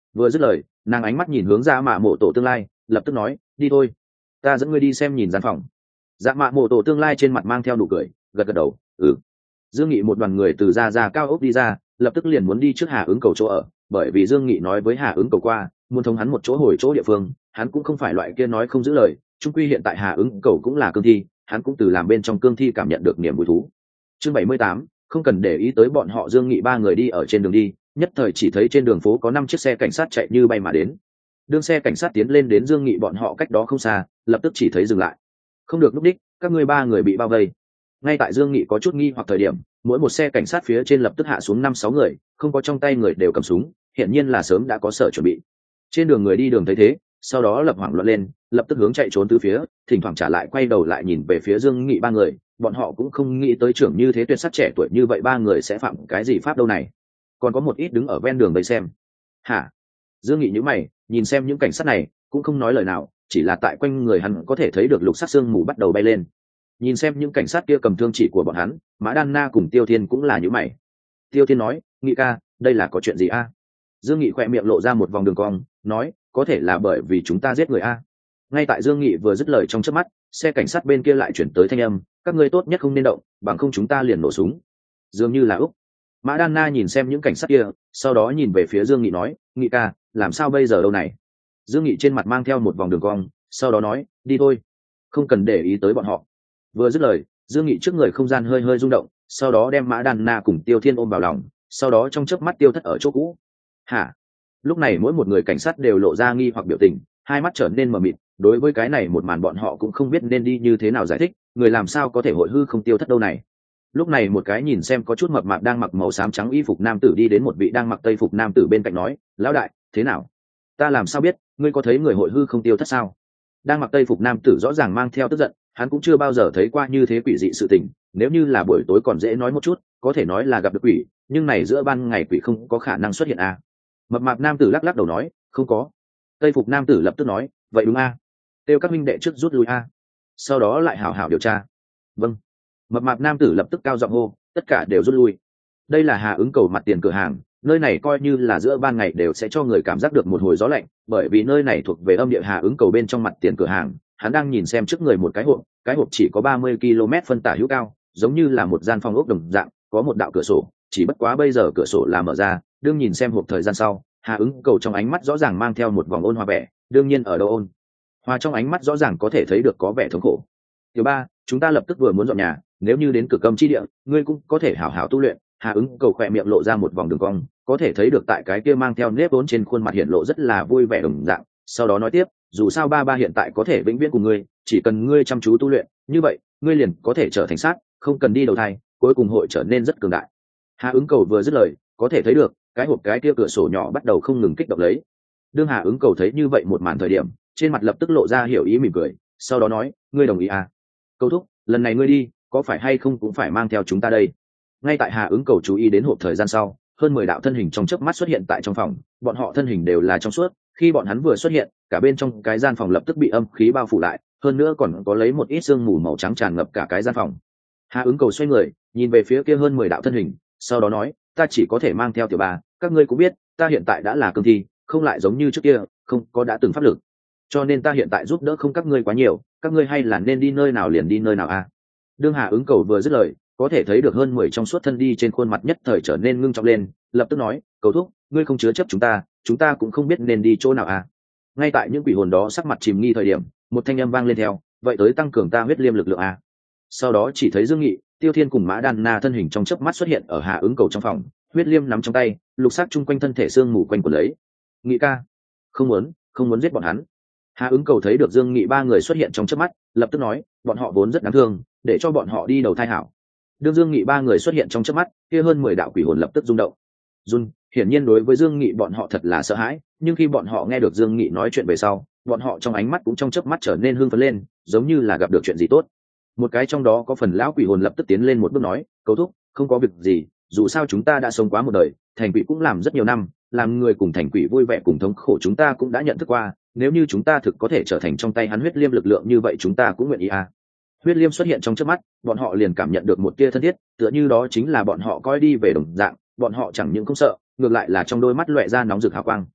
Vừa dứt lời, nàng ánh mắt nhìn hướng dạ mạ mộ tổ tương lai, lập tức nói, đi thôi, ta dẫn ngươi đi xem nhìn gian phòng. Dạ mạ mộ tổ tương lai trên mặt mang theo nụ cười, gật gật đầu. Ừ. Dương Nghị một đoàn người từ ra ra cao ốc đi ra, lập tức liền muốn đi trước Hà Ứng Cầu chỗ ở, bởi vì Dương Nghị nói với Hà Ứng Cầu qua, muốn thông hắn một chỗ hồi chỗ địa phương, hắn cũng không phải loại kia nói không giữ lời. Trung quy hiện tại Hà Ứng Cầu cũng là cương thi, hắn cũng từ làm bên trong cương thi cảm nhận được niềm vui thú. Chương bảy mươi tám, không cần để ý tới bọn họ. Dương Nghị ba người đi ở trên đường đi, nhất thời chỉ thấy trên đường phố có năm chiếc xe cảnh sát chạy như bay mà đến. Đường xe cảnh sát tiến lên đến Dương Nghị bọn họ cách đó không xa, lập tức chỉ thấy dừng lại. Không được lúc đích, các ngươi ba người bị bao vây. Ngay tại Dương Nghị có chút nghi hoặc thời điểm, mỗi một xe cảnh sát phía trên lập tức hạ xuống năm sáu người, không có trong tay người đều cầm súng, hiển nhiên là sớm đã có sở chuẩn bị. Trên đường người đi đường thấy thế, sau đó lập hoảng loạn lên, lập tức hướng chạy trốn từ phía, thỉnh thoảng trả lại quay đầu lại nhìn về phía Dương Nghị ba người, bọn họ cũng không nghĩ tới trưởng như thế tuyệt sắc trẻ tuổi như vậy ba người sẽ phạm cái gì pháp đâu này. Còn có một ít đứng ở ven đường vây xem. Hả? Dương Nghị nhíu mày, nhìn xem những cảnh sát này, cũng không nói lời nào, chỉ là tại quanh người hắn có thể thấy được lục sắc xương mù bắt đầu bay lên. Nhìn xem những cảnh sát kia cầm thương chỉ của bọn hắn, Mã Đan Na cùng Tiêu Thiên cũng là nhíu mày. Tiêu Thiên nói, Nghị ca, đây là có chuyện gì a? Dương Nghị khỏe miệng lộ ra một vòng đường cong, nói, có thể là bởi vì chúng ta giết người a. Ngay tại Dương Nghị vừa dứt lời trong chớp mắt, xe cảnh sát bên kia lại chuyển tới thanh âm, các ngươi tốt nhất không nên động, bằng không chúng ta liền nổ súng. Dường như là Úc. Mã Đan Na nhìn xem những cảnh sát kia, sau đó nhìn về phía Dương Nghị nói, Nghị ca, làm sao bây giờ đâu này? Dương Nghị trên mặt mang theo một vòng đường cong, sau đó nói, đi thôi, không cần để ý tới bọn họ. Vừa dứt lời, Dương Nghị trước người không gian hơi hơi rung động, sau đó đem Mã Đan Na cùng Tiêu Thiên ôm vào lòng, sau đó trong chớp mắt tiêu thất ở chỗ cũ. Hả? Lúc này mỗi một người cảnh sát đều lộ ra nghi hoặc biểu tình, hai mắt trở nên mờ mịt, đối với cái này một màn bọn họ cũng không biết nên đi như thế nào giải thích, người làm sao có thể hội hư không tiêu thất đâu này. Lúc này một cái nhìn xem có chút mập mạp đang mặc màu xám trắng y phục nam tử đi đến một vị đang mặc tây phục nam tử bên cạnh nói, lão đại, thế nào? Ta làm sao biết, ngươi có thấy người hội hư không tiêu thất sao? Đang mặc tây phục nam tử rõ ràng mang theo tức giận, hắn cũng chưa bao giờ thấy qua như thế quỷ dị sự tình, nếu như là buổi tối còn dễ nói một chút, có thể nói là gặp được quỷ, nhưng này giữa ban ngày quỷ không có khả năng xuất hiện à. Mập mạp nam tử lắc lắc đầu nói, không có. Tây phục nam tử lập tức nói, vậy đúng a, kêu các minh đệ trước rút lui a, sau đó lại hảo hảo điều tra. Vâng. Mập mạp nam tử lập tức cao giọng hô, tất cả đều rút lui. Đây là Hà Ứng Cầu mặt tiền cửa hàng, nơi này coi như là giữa ban ngày đều sẽ cho người cảm giác được một hồi gió lạnh, bởi vì nơi này thuộc về âm địa Hà Ứng Cầu bên trong mặt tiền cửa hàng. Hắn đang nhìn xem trước người một cái hộp, cái hộp chỉ có ba mươi ki lô mét phân tả hữu cao, giống như là một gian phòng ốc đồng dạng, có một đạo cửa sổ, chỉ bất quá bây giờ cửa sổ là mở ra. Đương nhìn xem hộp thời gian sau, Hà Ứng Cầu trong ánh mắt rõ ràng mang theo một vòng ôn hòa vẻ, đương nhiên ở đâu ôn hòa trong ánh mắt rõ ràng có thể thấy được có vẻ thống khổ. Tiểu ba, chúng ta lập tức vừa muốn dọn nhà, nếu như đến Cực Âm chi địa, ngươi cũng có thể hảo hảo tu luyện. Hà Ứng Cầu khỏe miệng lộ ra một vòng đường cong, có thể thấy được tại cái kia mang theo nếp vốn trên khuôn mặt hiện lộ rất là vui vẻ đồng dạng. Sau đó nói tiếp, dù sao ba ba hiện tại có thể vĩnh viễn cùng ngươi, chỉ cần ngươi chăm chú tu luyện, như vậy ngươi liền có thể trở thành sát, không cần đi đầu thai, cuối cùng hội trở nên rất cường đại. Hà Ứng Cầu vừa dứt lời, có thể thấy được cái hộp cái kia cửa sổ nhỏ bắt đầu không ngừng kích động lấy. Đương Hà Ứng Cầu thấy như vậy một màn thời điểm, trên mặt lập tức lộ ra hiểu ý mỉm cười, sau đó nói, ngươi đồng ý à? Cầu thúc, lần này ngươi đi, có phải hay không cũng phải mang theo chúng ta đây. Ngay tại Hà Ứng Cầu chú ý đến hộp thời gian sau, hơn mười đạo thân hình trong chớp mắt xuất hiện tại trong phòng, bọn họ thân hình đều là trong suốt, khi bọn hắn vừa xuất hiện, cả bên trong cái gian phòng lập tức bị âm khí bao phủ lại, hơn nữa còn có lấy một ít sương mù màu trắng tràn ngập cả cái gian phòng. Hà Ứng Cầu xoay người, nhìn về phía kia hơn mười đạo thân hình, sau đó nói, ta chỉ có thể mang theo tiểu ba, các ngươi cũng biết, ta hiện tại đã là cương thi, không lại giống như trước kia, không có đã từng pháp lực, cho nên ta hiện tại giúp đỡ không các ngươi quá nhiều, các ngươi hay là nên đi nơi nào liền đi nơi nào a. À? Đương Hà Ứng Cầu vừa dứt lời, có thể thấy được hơn mười trong suốt thân đi trên khuôn mặt nhất thời trở nên ngưng trọng lên, lập tức nói, cầu thúc, ngươi không chứa chấp chúng ta, chúng ta cũng không biết nên đi chỗ nào a. À? Ngay tại những quỷ hồn đó sắc mặt chìm nghi thời điểm, một thanh âm vang lên theo, vậy tới tăng cường ta huyết liêm lực lượng a. À? Sau đó chỉ thấy Dương Nghị, Tiêu Thiên cùng Mã Đan Na thân hình trong chớp mắt xuất hiện ở Hà Ứng Cầu trong phòng, huyết liêm nắm trong tay, lục sắc chung quanh thân thể xương mù quanh quẩn lấy. Nghị ca, không muốn, không muốn giết bọn hắn. Hà Ứng Cầu thấy được Dương Nghị ba người xuất hiện trong chớp mắt, lập tức nói, bọn họ vốn rất đáng thương, để cho bọn họ đi đầu thai hảo. Đương Dương Nghị ba người xuất hiện trong chớp mắt, kia hơn mười đạo quỷ hồn lập tức rung động. Run, hiển nhiên đối với Dương Nghị bọn họ thật là sợ hãi, nhưng khi bọn họ nghe được Dương Nghị nói chuyện về sau, bọn họ trong ánh mắt cũng trong chớp mắt trở nên hưng phấn lên, giống như là gặp được chuyện gì tốt. Một cái trong đó có phần lão quỷ hồn lập tức tiến lên một bước nói, cầu thúc, không có việc gì, dù sao chúng ta đã sống quá một đời, thành quỷ cũng làm rất nhiều năm, làm người cùng thành quỷ vui vẻ cùng thống khổ chúng ta cũng đã nhận thức qua, nếu như chúng ta thực có thể trở thành trong tay hắn huyết liêm lực lượng như vậy chúng ta cũng nguyện ý à. Huyết liêm xuất hiện trong trước mắt, bọn họ liền cảm nhận được một tia thân thiết, tựa như đó chính là bọn họ coi đi về đồng dạng, bọn họ chẳng những không sợ, ngược lại là trong đôi mắt loẹt ra nóng rực hào quang.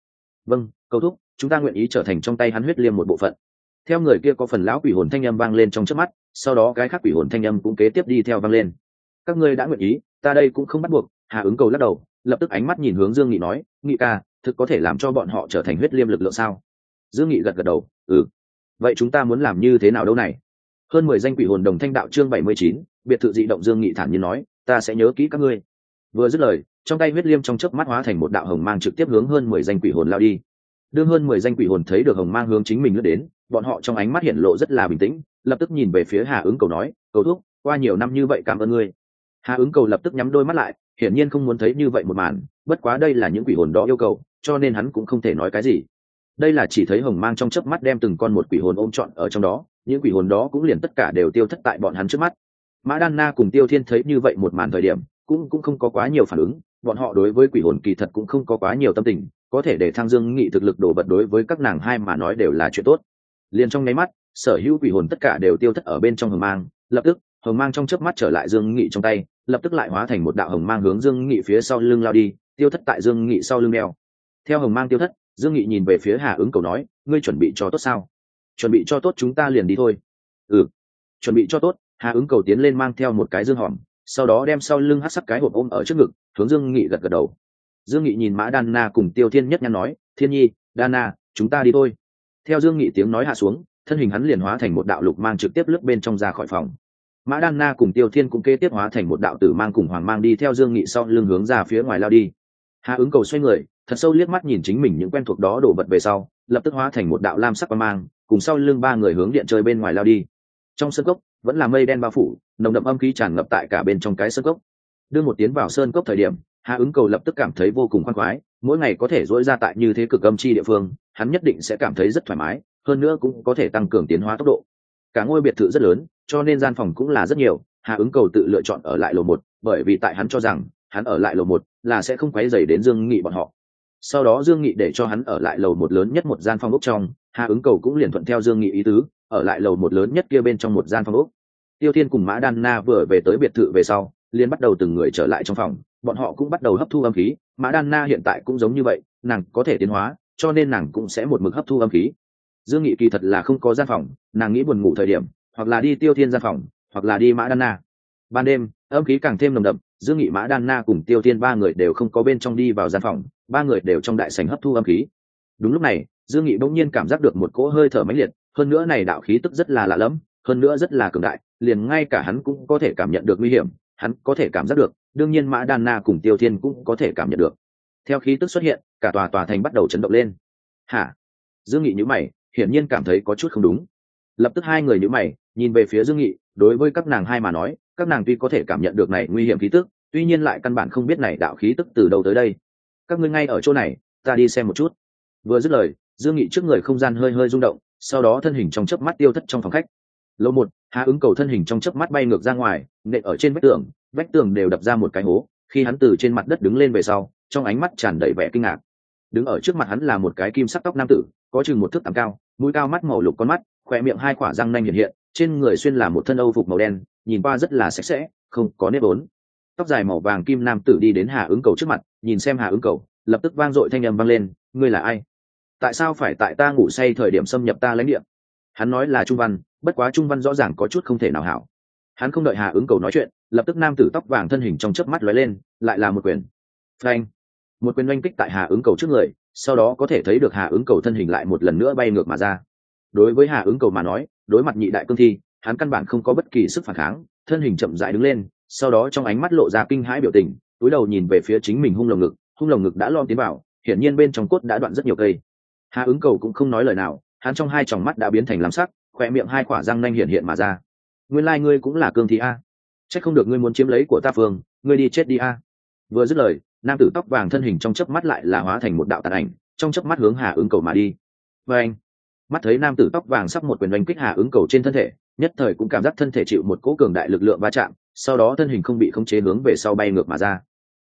vâng cầu thúc, chúng ta nguyện ý trở thành trong tay hắn huyết liêm một bộ phận. Theo người kia có phần lão quỷ hồn thanh âm vang lên trong chớp mắt, sau đó cái khác quỷ hồn thanh âm cũng kế tiếp đi theo vang lên. Các ngươi đã nguyện ý, ta đây cũng không bắt buộc. Hà ứng cầu lắc đầu, lập tức ánh mắt nhìn hướng Dương Nghị nói, Nghị ca, thực có thể làm cho bọn họ trở thành huyết liêm lực lượng sao? Dương Nghị gật gật đầu, ừ. Vậy chúng ta muốn làm như thế nào đâu này? Hơn mười danh quỷ hồn đồng thanh đạo chương bảy mươi chín, biệt thự dị động. Dương Nghị thản nhiên nói, ta sẽ nhớ kỹ các ngươi. Vừa dứt lời, trong tay huyết liêm trong chớp mắt hóa thành một đạo hồng mang trực tiếp hướng hơn mười danh quỷ hồn lao đi. Đương hơn mười danh quỷ hồn thấy được hồng mang hướng chính mình lướt đến, bọn họ trong ánh mắt hiện lộ rất là bình tĩnh, lập tức nhìn về phía Hà ứng cầu nói, cầu thúc, qua nhiều năm như vậy cảm ơn ngươi. Hà ứng cầu lập tức nhắm đôi mắt lại, hiển nhiên không muốn thấy như vậy một màn, bất quá đây là những quỷ hồn đó yêu cầu, cho nên hắn cũng không thể nói cái gì. Đây là chỉ thấy hồng mang trong chớp mắt đem từng con một quỷ hồn ôm trọn ở trong đó, những quỷ hồn đó cũng liền tất cả đều tiêu thất tại bọn hắn trước mắt. Mã Đan Na cùng Tiêu Thiên thấy như vậy một màn thời điểm, cũng cũng không có quá nhiều phản ứng, bọn họ đối với quỷ hồn kỳ thật cũng không có quá nhiều tâm tình, có thể để thăng Dương Nghị thực lực đổ vật đối với các nàng hai mà nói đều là chuyện tốt. Liền trong nháy mắt, sở hữu quỷ hồn tất cả đều tiêu thất ở bên trong hồng mang, lập tức hồng mang trong chớp mắt trở lại Dương Nghị trong tay, lập tức lại hóa thành một đạo hồng mang hướng Dương Nghị phía sau lưng lao đi, tiêu thất tại Dương Nghị sau lưng đeo. Theo hồng mang tiêu thất, Dương Nghị nhìn về phía Hà ứng cầu nói, ngươi chuẩn bị cho tốt sao? Chuẩn bị cho tốt chúng ta liền đi thôi. Ừ, chuẩn bị cho tốt. Hà ứng cầu tiến lên mang theo một cái dương hòm, sau đó đem sau lưng hắc sắc cái hộp ôm ở trước ngực, hướng Dương Nghị gật gật đầu. Dương Nghị nhìn Mã Đan Na cùng Tiêu Thiên nhất nhăn nói, Thiên Nhi, Đan Na, chúng ta đi thôi. Theo Dương Nghị tiếng nói hạ xuống, thân hình hắn liền hóa thành một đạo lục mang trực tiếp lướt bên trong ra khỏi phòng. Mã Đan Na cùng Tiêu Thiên cũng kế tiếp hóa thành một đạo tử mang cùng hoàng mang đi theo Dương Nghị sau lưng hướng ra phía ngoài lao đi. Hà ứng cầu xoay người, thật sâu liếc mắt nhìn chính mình những quen thuộc đó đổ vật về sau, lập tức hóa thành một đạo lam sắc quang mang, cùng sau lưng ba người hướng điện chơi bên ngoài lao đi. Trong sân cốc vẫn là mây đen bao phủ, nồng đậm âm khí tràn ngập tại cả bên trong cái sơn cốc. Đưa một tiến vào sơn cốc thời điểm, Hà ứng cầu lập tức cảm thấy vô cùng khoan khoái, mỗi ngày có thể dỗi ra tại như thế cực âm chi địa phương, hắn nhất định sẽ cảm thấy rất thoải mái, hơn nữa cũng có thể tăng cường tiến hóa tốc độ. Cả ngôi biệt thự rất lớn, cho nên gian phòng cũng là rất nhiều. Hà ứng cầu tự lựa chọn ở lại lầu một, bởi vì tại hắn cho rằng hắn ở lại lầu một là sẽ không quấy rầy đến Dương Nghị bọn họ. Sau đó Dương Nghị để cho hắn ở lại lầu một lớn nhất một gian phòng ốc trong, Hà ứng cầu cũng liền thuận theo Dương Nghị ý tứ, ở lại lầu một lớn nhất kia bên trong một gian phòng ốc. Tiêu Thiên cùng Mã Đan Na vừa về tới biệt thự về sau, liền bắt đầu từng người trở lại trong phòng, bọn họ cũng bắt đầu hấp thu âm khí. Mã Đan Na hiện tại cũng giống như vậy, nàng có thể tiến hóa, cho nên nàng cũng sẽ một mực hấp thu âm khí. Dương Nghị kỳ thật là không có gian phòng, nàng nghĩ buồn ngủ thời điểm, hoặc là đi Tiêu Thiên gian phòng, hoặc là đi Mã Đan Na. Ban đêm, âm khí càng thêm nồng đậm, Dương Nghị, Mã Đan Na cùng Tiêu Thiên ba người đều không có bên trong đi vào gian phòng, ba người đều trong đại sảnh hấp thu âm khí. Đúng lúc này, Dương Nghị bỗng nhiên cảm giác được một cỗ hơi thở mãnh liệt, hơn nữa này đạo khí tức rất là lạ lẫm, hơn nữa rất là cường đại, liền ngay cả hắn cũng có thể cảm nhận được nguy hiểm, hắn có thể cảm giác được, đương nhiên Mã Đan Na cùng Tiêu Thiên cũng có thể cảm nhận được. Theo khí tức xuất hiện, cả tòa tòa thành bắt đầu chấn động lên. Hả? Dương Nghị nhíu mày, hiển nhiên cảm thấy có chút không đúng. Lập tức hai người nhíu mày, nhìn về phía Dương Nghị, đối với các nàng hai mà nói, các nàng tuy có thể cảm nhận được này nguy hiểm khí tức, tuy nhiên lại căn bản không biết này đạo khí tức từ đâu tới đây. Các ngươi ngay ở chỗ này, ta đi xem một chút. Vừa dứt lời, Dương Nghị trước người không gian hơi hơi rung động, sau đó thân hình trong chớp mắt tiêu thất trong phòng khách. Lầu một, Hà ứng cầu thân hình trong chớp mắt bay ngược ra ngoài, nện ở trên vách tường, vách tường đều đập ra một cái hố. Khi hắn từ trên mặt đất đứng lên về sau, trong ánh mắt tràn đầy vẻ kinh ngạc. Đứng ở trước mặt hắn là một cái kim sắc tóc nam tử, có chừng một thước tầm cao, mũi cao mắt màu lục con mắt, khóe miệng hai quả răng nanh hiện hiện, trên người xuyên là một thân âu phục màu đen, nhìn qua rất là sạch sẽ, không có nếp vốn. Tóc dài màu vàng kim nam tử đi đến Hà ứng cầu trước mặt, nhìn xem Hà ứng cầu, lập tức vang dội thanh âm vang lên, ngươi là ai? Tại sao phải tại ta ngủ say thời điểm xâm nhập ta lãnh địa? Hắn nói là Trung Văn, bất quá Trung Văn rõ ràng có chút không thể nào hảo. Hắn không đợi Hà ứng cầu nói chuyện, lập tức nam tử tóc vàng thân hình trong chớp mắt lóe lên, lại là một quyền. Phanh! Một quyền oanh kích tại Hà ứng cầu trước người, sau đó có thể thấy được Hà ứng cầu thân hình lại một lần nữa bay ngược mà ra. Đối với Hà ứng cầu mà nói, đối mặt nhị đại cương thi, hắn căn bản không có bất kỳ sức phản kháng, thân hình chậm rãi đứng lên, sau đó trong ánh mắt lộ ra kinh hãi biểu tình, túi đầu nhìn về phía chính mình hung lồng ngực, hung lồng ngực đã lom tiến vào, hiển nhiên bên trong cốt đã đoạn rất nhiều cây. Hà ứng cầu cũng không nói lời nào, hắn trong hai tròng mắt đã biến thành lam sắc, khóe miệng hai quả răng nanh hiện hiện mà ra. Nguyên lai ngươi cũng là cương thi a? Chắc không được ngươi muốn chiếm lấy của ta phương, ngươi đi chết đi a. Vừa dứt lời, nam tử tóc vàng thân hình trong chớp mắt lại là hóa thành một đạo tàn ảnh, trong chớp mắt hướng Hà ứng cầu mà đi. Và anh, mắt thấy nam tử tóc vàng sắp một quyền đánh kích Hà ứng cầu trên thân thể, nhất thời cũng cảm giác thân thể chịu một cỗ cường đại lực lượng va chạm, sau đó thân hình không bị khống chế hướng về sau bay ngược mà ra.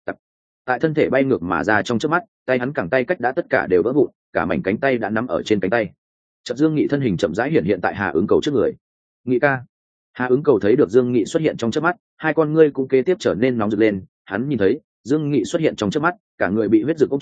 Tại thân thể bay ngược mà ra trong chớp mắt, tay hắn cẳng tay cách đã tất cả đều vỡ vụn, cả mảnh cánh tay đã nắm ở trên cánh tay. Chợt Dương Nghị thân hình chậm rãi hiện hiện tại Hà ứng cầu trước người. Nghị ca. Hà ứng cầu thấy được Dương Nghị xuất hiện trong chớp mắt, hai con ngươi cũng kế tiếp trở nên nóng rực lên, hắn nhìn thấy Dương Nghị xuất hiện trong chớp mắt, cả người bị huyết rực ôm trọn,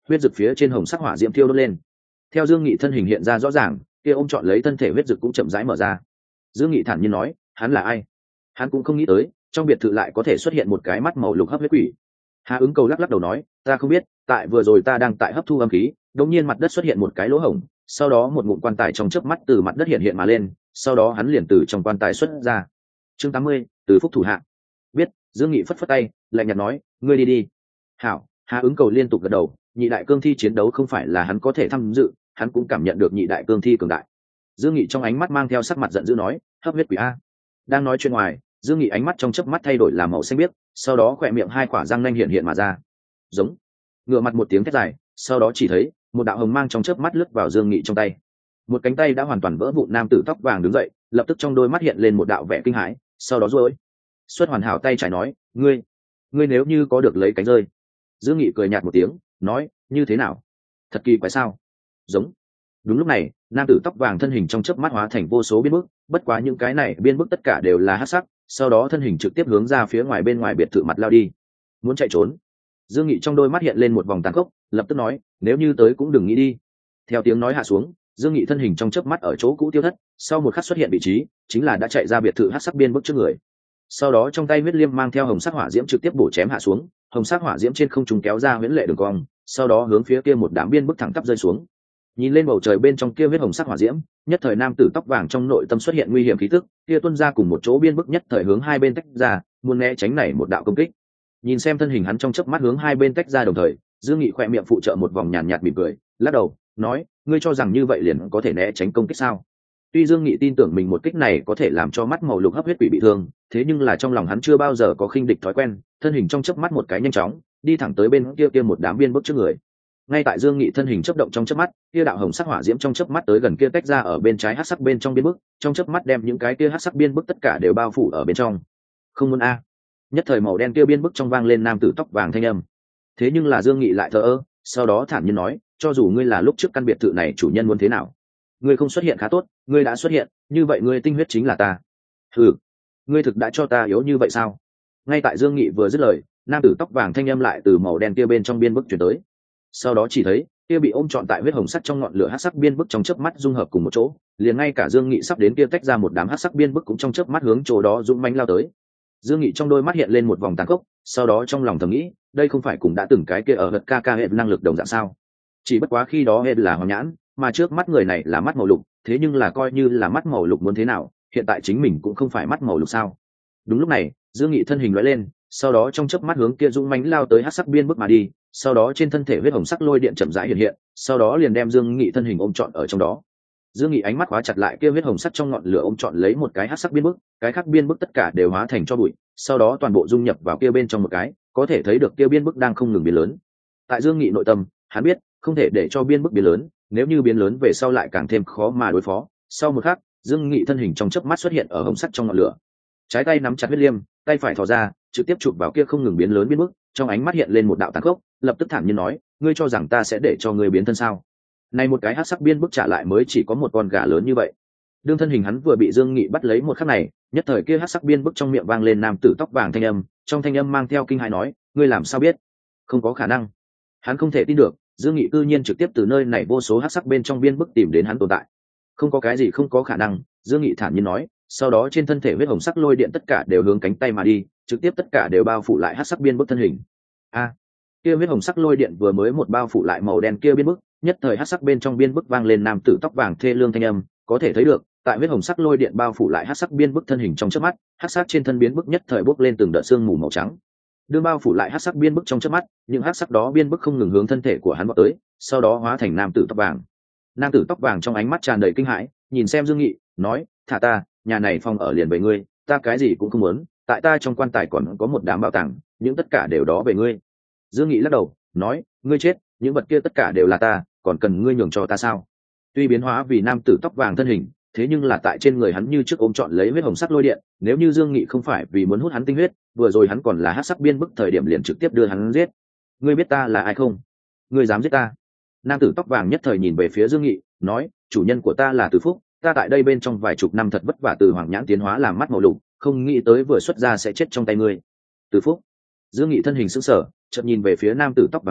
huyết dực phía trên hồng sắc hỏa diễm thiêu đốt lên. Theo Dương Nghị thân hình hiện ra rõ ràng, kia ôm trọn lấy thân thể huyết dực cũng chậm rãi mở ra. Dương Nghị thản nhiên nói, hắn là ai? Hắn cũng không nghĩ tới, trong biệt thự lại có thể xuất hiện một cái mắt màu lục hấp huyết quỷ. Hà Ứng Cầu lắc lắc đầu nói, ta không biết, tại vừa rồi ta đang tại hấp thu âm khí, đột nhiên mặt đất xuất hiện một cái lỗ hổng, sau đó một ngụm quan tài trong chớp mắt từ mặt đất hiện hiện mà lên, sau đó hắn liền từ trong quan tài xuất ra. Chương tám mươi, từ phúc thủ hạ. Biết. Dương Nghị phất phất tay, lạnh nhạt nói, ngươi đi đi. Hảo. Hà Ứng Cầu liên tục gật đầu, nhị đại cương thi chiến đấu không phải là hắn có thể tham dự, hắn cũng cảm nhận được nhị đại cương thi cường đại. Dương Nghị trong ánh mắt mang theo sắc mặt giận dữ nói, hấp huyết quỷ a. Đang nói chuyện ngoài, Dương Nghị ánh mắt trong chớp mắt thay đổi làm màu xanh biếc, sau đó khỏe miệng hai quả răng nanh hiện hiện mà ra. Giống. Ngửa mặt một tiếng thét dài, sau đó chỉ thấy một đạo hồng mang trong chớp mắt lướt vào Dương Nghị trong tay. Một cánh tay đã hoàn toàn vỡ vụn nam tử tóc vàng đứng dậy, lập tức trong đôi mắt hiện lên một đạo vẻ kinh hãi, sau đó rối. Xuất hoàn hảo tay trái nói, ngươi, ngươi nếu như có được lấy cánh rơi. Dương Nghị cười nhạt một tiếng, nói, như thế nào? Thật kỳ quái sao? Giống. Đúng lúc này, nam tử tóc vàng thân hình trong chớp mắt hóa thành vô số biên bức, bất quá những cái này biên bức tất cả đều là hắc sắc, sau đó thân hình trực tiếp hướng ra phía ngoài bên ngoài biệt thự mặt lao đi. Muốn chạy trốn. Dương Nghị trong đôi mắt hiện lên một vòng tàn khốc, lập tức nói, nếu như tới cũng đừng nghĩ đi. Theo tiếng nói hạ xuống, Dương Nghị thân hình trong chớp mắt ở chỗ cũ tiêu thất, sau một khắc xuất hiện vị trí, chính là đã chạy ra biệt thự hắc sắc biên bức trước người. Sau đó trong tay huyết liêm mang theo hồng sắc hỏa diễm trực tiếp bổ chém hạ xuống, hồng sắc hỏa diễm trên không trung kéo ra huyễn lệ đường cong, sau đó hướng phía kia một đám biên bức thẳng tắp rơi xuống. Nhìn lên bầu trời bên trong kia huyết hồng sắc hỏa diễm, nhất thời nam tử tóc vàng trong nội tâm xuất hiện nguy hiểm khí tức, kia tuôn ra cùng một chỗ biên bức nhất thời hướng hai bên tách ra, muốn né tránh này một đạo công kích. Nhìn xem thân hình hắn trong chớp mắt hướng hai bên tách ra đồng thời, Dương Nghị khỏe miệng phụ trợ một vòng nhàn nhạt mỉm cười, lắc đầu, nói, ngươi cho rằng như vậy liền có thể né tránh công kích sao? Tuy Dương Nghị tin tưởng mình một kích này có thể làm cho mắt màu lục hấp huyết quỷ bị thương, thế nhưng là trong lòng hắn chưa bao giờ có khinh địch thói quen, thân hình trong chớp mắt một cái nhanh chóng, đi thẳng tới bên kia kia một đám biên bức trước người. Ngay tại Dương Nghị thân hình chớp động trong chớp mắt, kia đạo hồng sắc hỏa diễm trong chớp mắt tới gần kia tách ra ở bên trái hắc sắc bên trong biên bức, trong chớp mắt đem những cái kia hắc sắc biên bức tất cả đều bao phủ ở bên trong. Không muốn a. Nhất thời màu đen kia biên bức trong vang lên nam tử tóc vàng thanh âm. Thế nhưng là Dương Nghị lại thờ ơ, sau đó thản nhiên nói, cho dù ngươi là lúc trước căn biệt thự này chủ nhân muốn thế nào, ngươi không xuất hiện khá tốt, ngươi đã xuất hiện, như vậy ngươi tinh huyết chính là ta. Hừ, ngươi thực đã cho ta yếu như vậy sao? Ngay tại Dương Nghị vừa dứt lời, nam tử tóc vàng thanh âm lại từ màu đen kia bên trong biên bức truyền tới. Sau đó chỉ thấy kia bị ôm trọn tại huyết hồng sắt trong ngọn lửa hắc sắc biên bức trong chớp mắt dung hợp cùng một chỗ, liền ngay cả Dương Nghị sắp đến kia tách ra một đám hắc sắc biên bức cũng trong chớp mắt hướng chỗ đó dũng mãnh lao tới. Dương Nghị trong đôi mắt hiện lên một vòng tàn khốc, sau đó trong lòng thầm nghĩ, đây không phải cũng đã từng cái kia ở vật ca ca hệ năng lực đồng dạng sao? Chỉ bất quá khi đó hệ là hoàng nhãn, mà trước mắt người này là mắt màu lục, thế nhưng là coi như là mắt màu lục muốn thế nào, hiện tại chính mình cũng không phải mắt màu lục sao? Đúng lúc này, Dương Nghị thân hình lóe lên, sau đó trong chớp mắt hướng kia dũng mãnh lao tới hắc sắc biên bức mà đi, sau đó trên thân thể huyết hồng sắc lôi điện chậm rãi hiện hiện, sau đó liền đem Dương Nghị thân hình ôm trọn ở trong đó. Dương Nghị ánh mắt khóa chặt lại kia huyết hồng sắc trong ngọn lửa ôm trọn lấy một cái hắc sắc biên bức, cái khác biên bức tất cả đều hóa thành cho bụi, sau đó toàn bộ dung nhập vào kia bên trong một cái, có thể thấy được kia biên bức đang không ngừng biến lớn. Tại Dương Nghị nội tâm, hắn biết, không thể để cho biên bức biến lớn, nếu như biến lớn về sau lại càng thêm khó mà đối phó. Sau một khắc, Dương Nghị thân hình trong chớp mắt xuất hiện ở hồng sắc trong ngọn lửa. Trái tay nắm chặt huyết liêm, tay phải thò ra, trực tiếp chụp vào kia không ngừng biến lớn biên bức, trong ánh mắt hiện lên một đạo tàn khốc, lập tức thản nhiên nói, ngươi cho rằng ta sẽ để cho ngươi biến thân sao? Này một cái hắc sắc biên bức trả lại mới chỉ có một con gà lớn như vậy. Đương thân hình hắn vừa bị Dương Nghị bắt lấy một khắc này, nhất thời kia hắc sắc biên bức trong miệng vang lên nam tử tóc vàng thanh âm, trong thanh âm mang theo kinh hãi nói, ngươi làm sao biết? Không có khả năng. Hắn không thể tin được, Dương Nghị cư nhiên trực tiếp từ nơi này vô số hắc sắc bên trong biên bức tìm đến hắn tồn tại. Không có cái gì không có khả năng, Dương Nghị thản nhiên nói, sau đó trên thân thể huyết hồng sắc lôi điện tất cả đều hướng cánh tay mà đi, trực tiếp tất cả đều bao phủ lại hắc sắc biên bức thân hình. A, kia huyết hồng sắc lôi điện vừa mới một bao phủ lại màu đen kia biên bức, nhất thời hắc sắc bên trong biên bức vang lên nam tử tóc vàng thê lương thanh âm, có thể thấy được, tại huyết hồng sắc lôi điện bao phủ lại hắc sắc biên bức thân hình trong chớp mắt, hắc sắc trên thân biến bức nhất thời bốc lên từng đợt sương mù màu trắng. Đương bao phủ lại hắc sắc biên bức trong chớp mắt, những hắc sắc đó biên bức không ngừng hướng thân thể của hắn vọt tới, sau đó hóa thành nam tử tóc vàng. Nam tử tóc vàng trong ánh mắt tràn đầy kinh hãi, nhìn xem Dương Nghị, nói, thả ta, nhà này phong ở liền về ngươi, ta cái gì cũng không muốn, tại ta trong quan tài còn có một đám bảo tàng, những tất cả đều đó về ngươi. Dương Nghị lắc đầu, nói, ngươi chết, những vật kia tất cả đều là ta, còn cần ngươi nhường cho ta sao? Tuy biến hóa vì nam tử tóc vàng thân hình, thế nhưng là tại trên người hắn như trước ôm trọn lấy huyết hồng sắc lôi điện, nếu như Dương Nghị không phải vì muốn hút hắn tinh huyết, vừa rồi hắn còn là hắc sắc biên bức thời điểm liền trực tiếp đưa hắn giết. Ngươi biết ta là ai không? Ngươi dám giết ta? Nam tử tóc vàng nhất thời nhìn về phía Dương Nghị, nói, chủ nhân của ta là Từ Phúc, ta tại đây bên trong vài chục năm thật vất vả từ hoàng nhãn tiến hóa làm mắt màu lục, không nghĩ tới vừa xuất ra sẽ chết trong tay ngươi. Từ Phúc. Dương Nghị thân hình sững sờ, chợt nhìn về phía nam tử tóc vàng nói,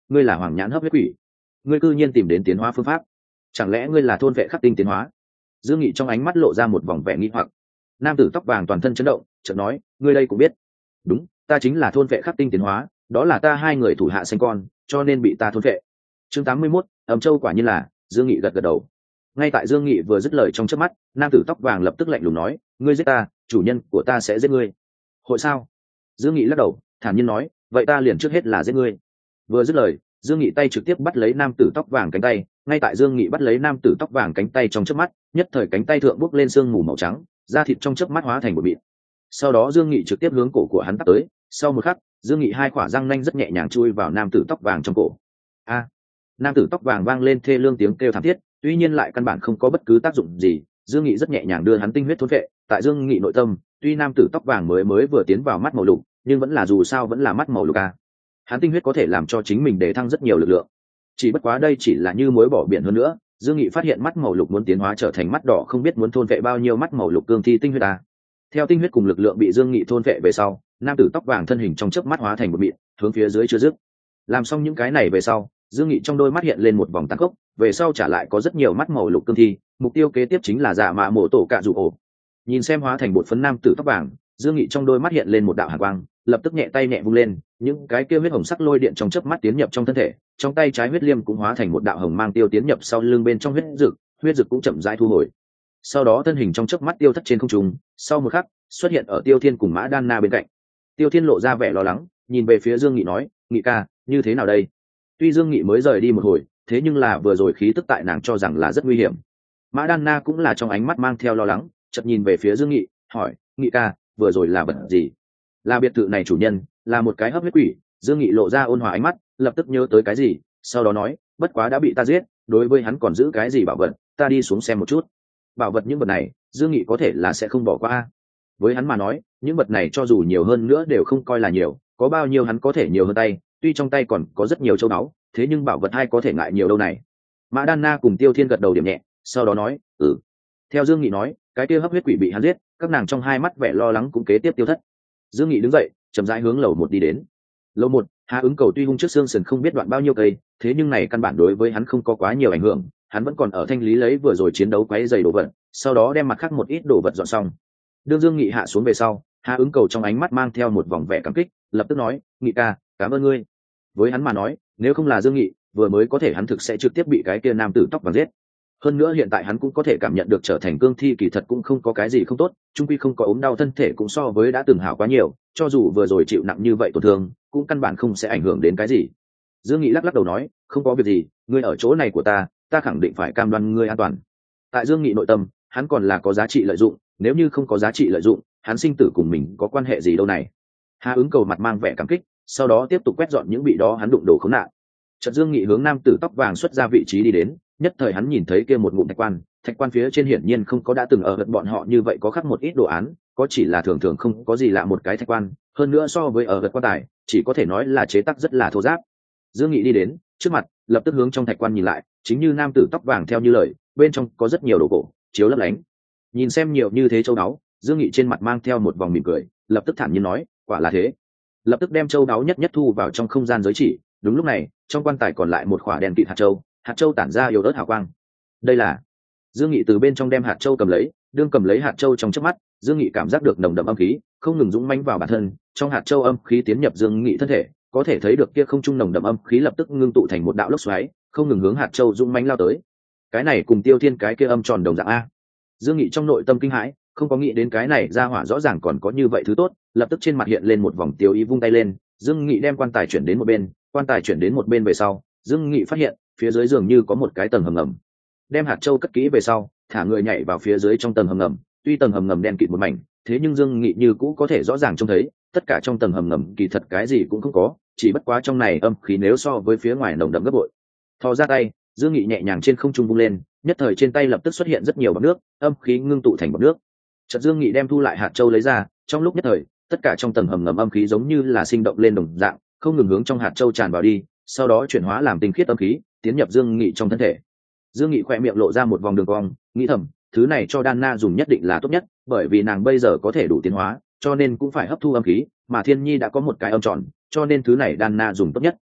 ngươi là hoàng nhãn hấp huyết quỷ, ngươi cư nhiên tìm đến tiến hóa phương pháp, chẳng lẽ ngươi là thôn vệ khắc tinh tiến hóa? Dương Nghị trong ánh mắt lộ ra một vòng vẻ nghi hoặc. Nam tử tóc vàng toàn thân chấn động, chợt nói, ngươi đây cũng biết? Đúng, ta chính là thôn vệ khắc tinh tiến hóa, đó là ta hai người thủ hạ sinh con, cho nên bị ta thôn vệ. Chương tám mươi mốt, ấm châu quả nhiên là. Dương Nghị gật gật đầu. Ngay tại Dương Nghị vừa dứt lời trong chớp mắt, nam tử tóc vàng lập tức lạnh lùng nói, ngươi giết ta, chủ nhân của ta sẽ giết ngươi. Hội sao? Dương Nghị lắc đầu, thản nhiên nói, vậy ta liền trước hết là giết ngươi. Vừa dứt lời, Dương Nghị tay trực tiếp bắt lấy nam tử tóc vàng cánh tay. Ngay tại Dương Nghị bắt lấy nam tử tóc vàng cánh tay trong chớp mắt, nhất thời cánh tay thượng bốc lên sương mù màu trắng, da thịt trong chớp mắt hóa thành một mịn. Sau đó Dương Nghị trực tiếp hướng cổ của hắn tát tới. Sau một khắc, Dương Nghị hai khỏa răng nanh rất nhẹ nhàng chui vào nam tử tóc vàng trong cổ. A! Nam tử tóc vàng vang lên thê lương tiếng kêu thảm thiết, tuy nhiên lại căn bản không có bất cứ tác dụng gì. Dương Nghị rất nhẹ nhàng đưa hắn tinh huyết thôn phệ. Tại Dương Nghị nội tâm, tuy nam tử tóc vàng mới mới vừa tiến vào mắt màu lục, nhưng vẫn là dù sao vẫn là mắt màu lục a. Hắn tinh huyết có thể làm cho chính mình để thăng rất nhiều lực lượng. Chỉ bất quá đây chỉ là như muối bỏ biển hơn nữa. Dương Nghị phát hiện mắt màu lục muốn tiến hóa trở thành mắt đỏ, không biết muốn thôn vệ bao nhiêu mắt màu lục cương thi tinh huyết a. Theo tinh huyết cùng lực lượng bị Dương Nghị thôn vệ về sau, nam tử tóc vàng thân hình trong chớp mắt hóa thành một mịn, hướng phía dưới chưa dứt. Làm xong những cái này về sau, Dương Nghị trong đôi mắt hiện lên một vòng tàn khốc, về sau trả lại có rất nhiều mắt màu lục cương thi, mục tiêu kế tiếp chính là Dạ Mạ Mộ Tổ Cạ Dụ Ổ. Nhìn xem hóa thành bột phấn nam tử tóc vàng, Dương Nghị trong đôi mắt hiện lên một đạo hàn quang, lập tức nhẹ tay nhẹ vung lên, những cái kia huyết hồng sắc lôi điện trong chớp mắt tiến nhập trong thân thể, trong tay trái huyết liêm cũng hóa thành một đạo hồng mang tiêu tiến nhập sau lưng bên trong huyết dực, huyết dực cũng chậm rãi thu hồi. Sau đó thân hình trong chớp mắt tiêu thất trên không trung, sau một khắc, xuất hiện ở Tiêu Thiên cùng Mã Đan Na bên cạnh. Tiêu Thiên lộ ra vẻ lo lắng, nhìn về phía Dương Nghị nói, Nghị ca, như thế nào đây? Tuy Dương Nghị mới rời đi một hồi, thế nhưng là vừa rồi khí tức tại nàng cho rằng là rất nguy hiểm. Mã Đan Na cũng là trong ánh mắt mang theo lo lắng, chợt nhìn về phía Dương Nghị, hỏi, Nghị ca, vừa rồi là vật gì? Là biệt thự này chủ nhân, là một cái hấp huyết quỷ. Dương Nghị lộ ra ôn hòa ánh mắt, lập tức nhớ tới cái gì, sau đó nói, bất quá đã bị ta giết, đối với hắn còn giữ cái gì bảo vật, ta đi xuống xem một chút. Bảo vật những vật này, Dương Nghị có thể là sẽ không bỏ qua. Với hắn mà nói, những vật này cho dù nhiều hơn nữa đều không coi là nhiều, có bao nhiêu hắn có thể nhiều hơn tay, tuy trong tay còn có rất nhiều châu báu, thế nhưng bảo vật hay có thể ngại nhiều đâu này. Mã Đan Na cùng Tiêu Thiên gật đầu điểm nhẹ, sau đó nói, ừ. Theo Dương Nghị nói, cái kia hấp huyết quỷ bị hắn giết, các nàng trong hai mắt vẻ lo lắng cũng kế tiếp tiêu thất. Dương Nghị đứng dậy, chậm rãi hướng lầu một đi đến. Lầu một, Hà Ứng Cầu tuy hung trước xương sườn không biết đoạn bao nhiêu cây, thế nhưng này căn bản đối với hắn không có quá nhiều ảnh hưởng, hắn vẫn còn ở thanh lý lấy vừa rồi chiến đấu quấy dày đồ vật, sau đó đem mặt khác một ít đồ vật dọn xong. Đương Dương Nghị hạ xuống về sau, Hà Ứng Cầu trong ánh mắt mang theo một vòng vẻ cảm kích, lập tức nói, Nghị ca, cảm ơn ngươi. Với hắn mà nói, nếu không là Dương Nghị, vừa mới có thể hắn thực sẽ trực tiếp bị cái kia nam tử tóc vàng giết. Hơn nữa hiện tại hắn cũng có thể cảm nhận được trở thành cương thi kỳ thật cũng không có cái gì không tốt, chung quy không có ốm đau thân thể cũng so với đã từng hảo quá nhiều, cho dù vừa rồi chịu nặng như vậy tổn thương, cũng căn bản không sẽ ảnh hưởng đến cái gì. Dương Nghị lắc lắc đầu nói, không có việc gì, ngươi ở chỗ này của ta, ta khẳng định phải cam đoan ngươi an toàn. Tại Dương Nghị nội tâm, hắn còn là có giá trị lợi dụng, nếu như không có giá trị lợi dụng, hắn sinh tử cùng mình có quan hệ gì đâu này. Hà Ứng Cầu mặt mang vẻ cảm kích, sau đó tiếp tục quét dọn những bị đó hắn đụng đổ khốn nạn. Chợt Dương Nghị hướng nam tử tóc vàng xuất ra vị trí đi đến, nhất thời hắn nhìn thấy kia một ngụm thạch quan, thạch quan phía trên hiển nhiên không có đã từng ở gần bọn họ như vậy có khắc một ít đồ án, có chỉ là thường thường không có gì lạ một cái thạch quan, hơn nữa so với ở gần quan tài, chỉ có thể nói là chế tác rất là thô ráp. Dương Nghị đi đến trước mặt, lập tức hướng trong thạch quan nhìn lại, chính như nam tử tóc vàng theo như lời, bên trong có rất nhiều đồ cổ, chiếu lấp lánh. Nhìn xem nhiều như thế châu đáo, Dương Nghị trên mặt mang theo một vòng mỉm cười, lập tức thản nhiên nói, quả là thế. Lập tức đem châu đáo nhất nhất thu vào trong không gian giới chỉ. Đúng lúc này, trong quan tài còn lại một khỏa đèn kịt hạt châu, hạt châu tản ra yếu ớt hào quang. Đây là. Dương Nghị từ bên trong đem hạt châu cầm lấy, đương cầm lấy hạt châu trong chớp mắt, Dương Nghị cảm giác được nồng đậm âm khí không ngừng dũng mãnh vào bản thân, trong hạt châu âm khí tiến nhập Dương Nghị thân thể, có thể thấy được kia không trung nồng đậm âm khí lập tức ngưng tụ thành một đạo lốc xoáy, không ngừng hướng hạt châu dũng mãnh lao tới. Cái này cùng Tiêu Thiên cái kia âm tròn đồng dạng a. Dương Nghị trong nội tâm kinh hãi, không có nghĩ đến cái này ra hỏa rõ ràng còn có như vậy thứ tốt, lập tức trên mặt hiện lên một vòng tiêu ý, vung tay lên, Dương Nghị đem quan tài chuyển đến một bên, quan tài chuyển đến một bên về sau, Dương Nghị phát hiện phía dưới dường như có một cái tầng hầm ngầm. Đem hạt châu cất kỹ về sau, thả người nhảy vào phía dưới trong tầng hầm ngầm, tuy tầng hầm ngầm đen kịt một mảnh, thế nhưng Dương Nghị như cũ có thể rõ ràng trông thấy, tất cả trong tầng hầm ngầm kỳ thật cái gì cũng không có, chỉ bất quá trong này âm khí nếu so với phía ngoài nồng đậm gấp bội. Thò ra tay, Dương Nghị nhẹ nhàng trên không trung vung lên, nhất thời trên tay lập tức xuất hiện rất nhiều bọt nước, âm khí ngưng tụ thành bọt nước. Chợt Dương Nghị đem thu lại hạt châu lấy ra, trong lúc nhất thời, tất cả trong tầng hầm ngầm âm khí giống như là sinh động lên đồng dạng, không ngừng hướng trong hạt châu tràn vào đi, sau đó chuyển hóa làm tinh khiết âm khí, tiến nhập Dương Nghị trong thân thể. Dương Nghị khẽ miệng lộ ra một vòng đường cong, nghĩ thầm, thứ này cho Đan Na dùng nhất định là tốt nhất, bởi vì nàng bây giờ có thể đủ tiến hóa, cho nên cũng phải hấp thu âm khí, mà Thiên Nhi đã có một cái âm tròn, cho nên thứ này Đan Na dùng tốt nhất.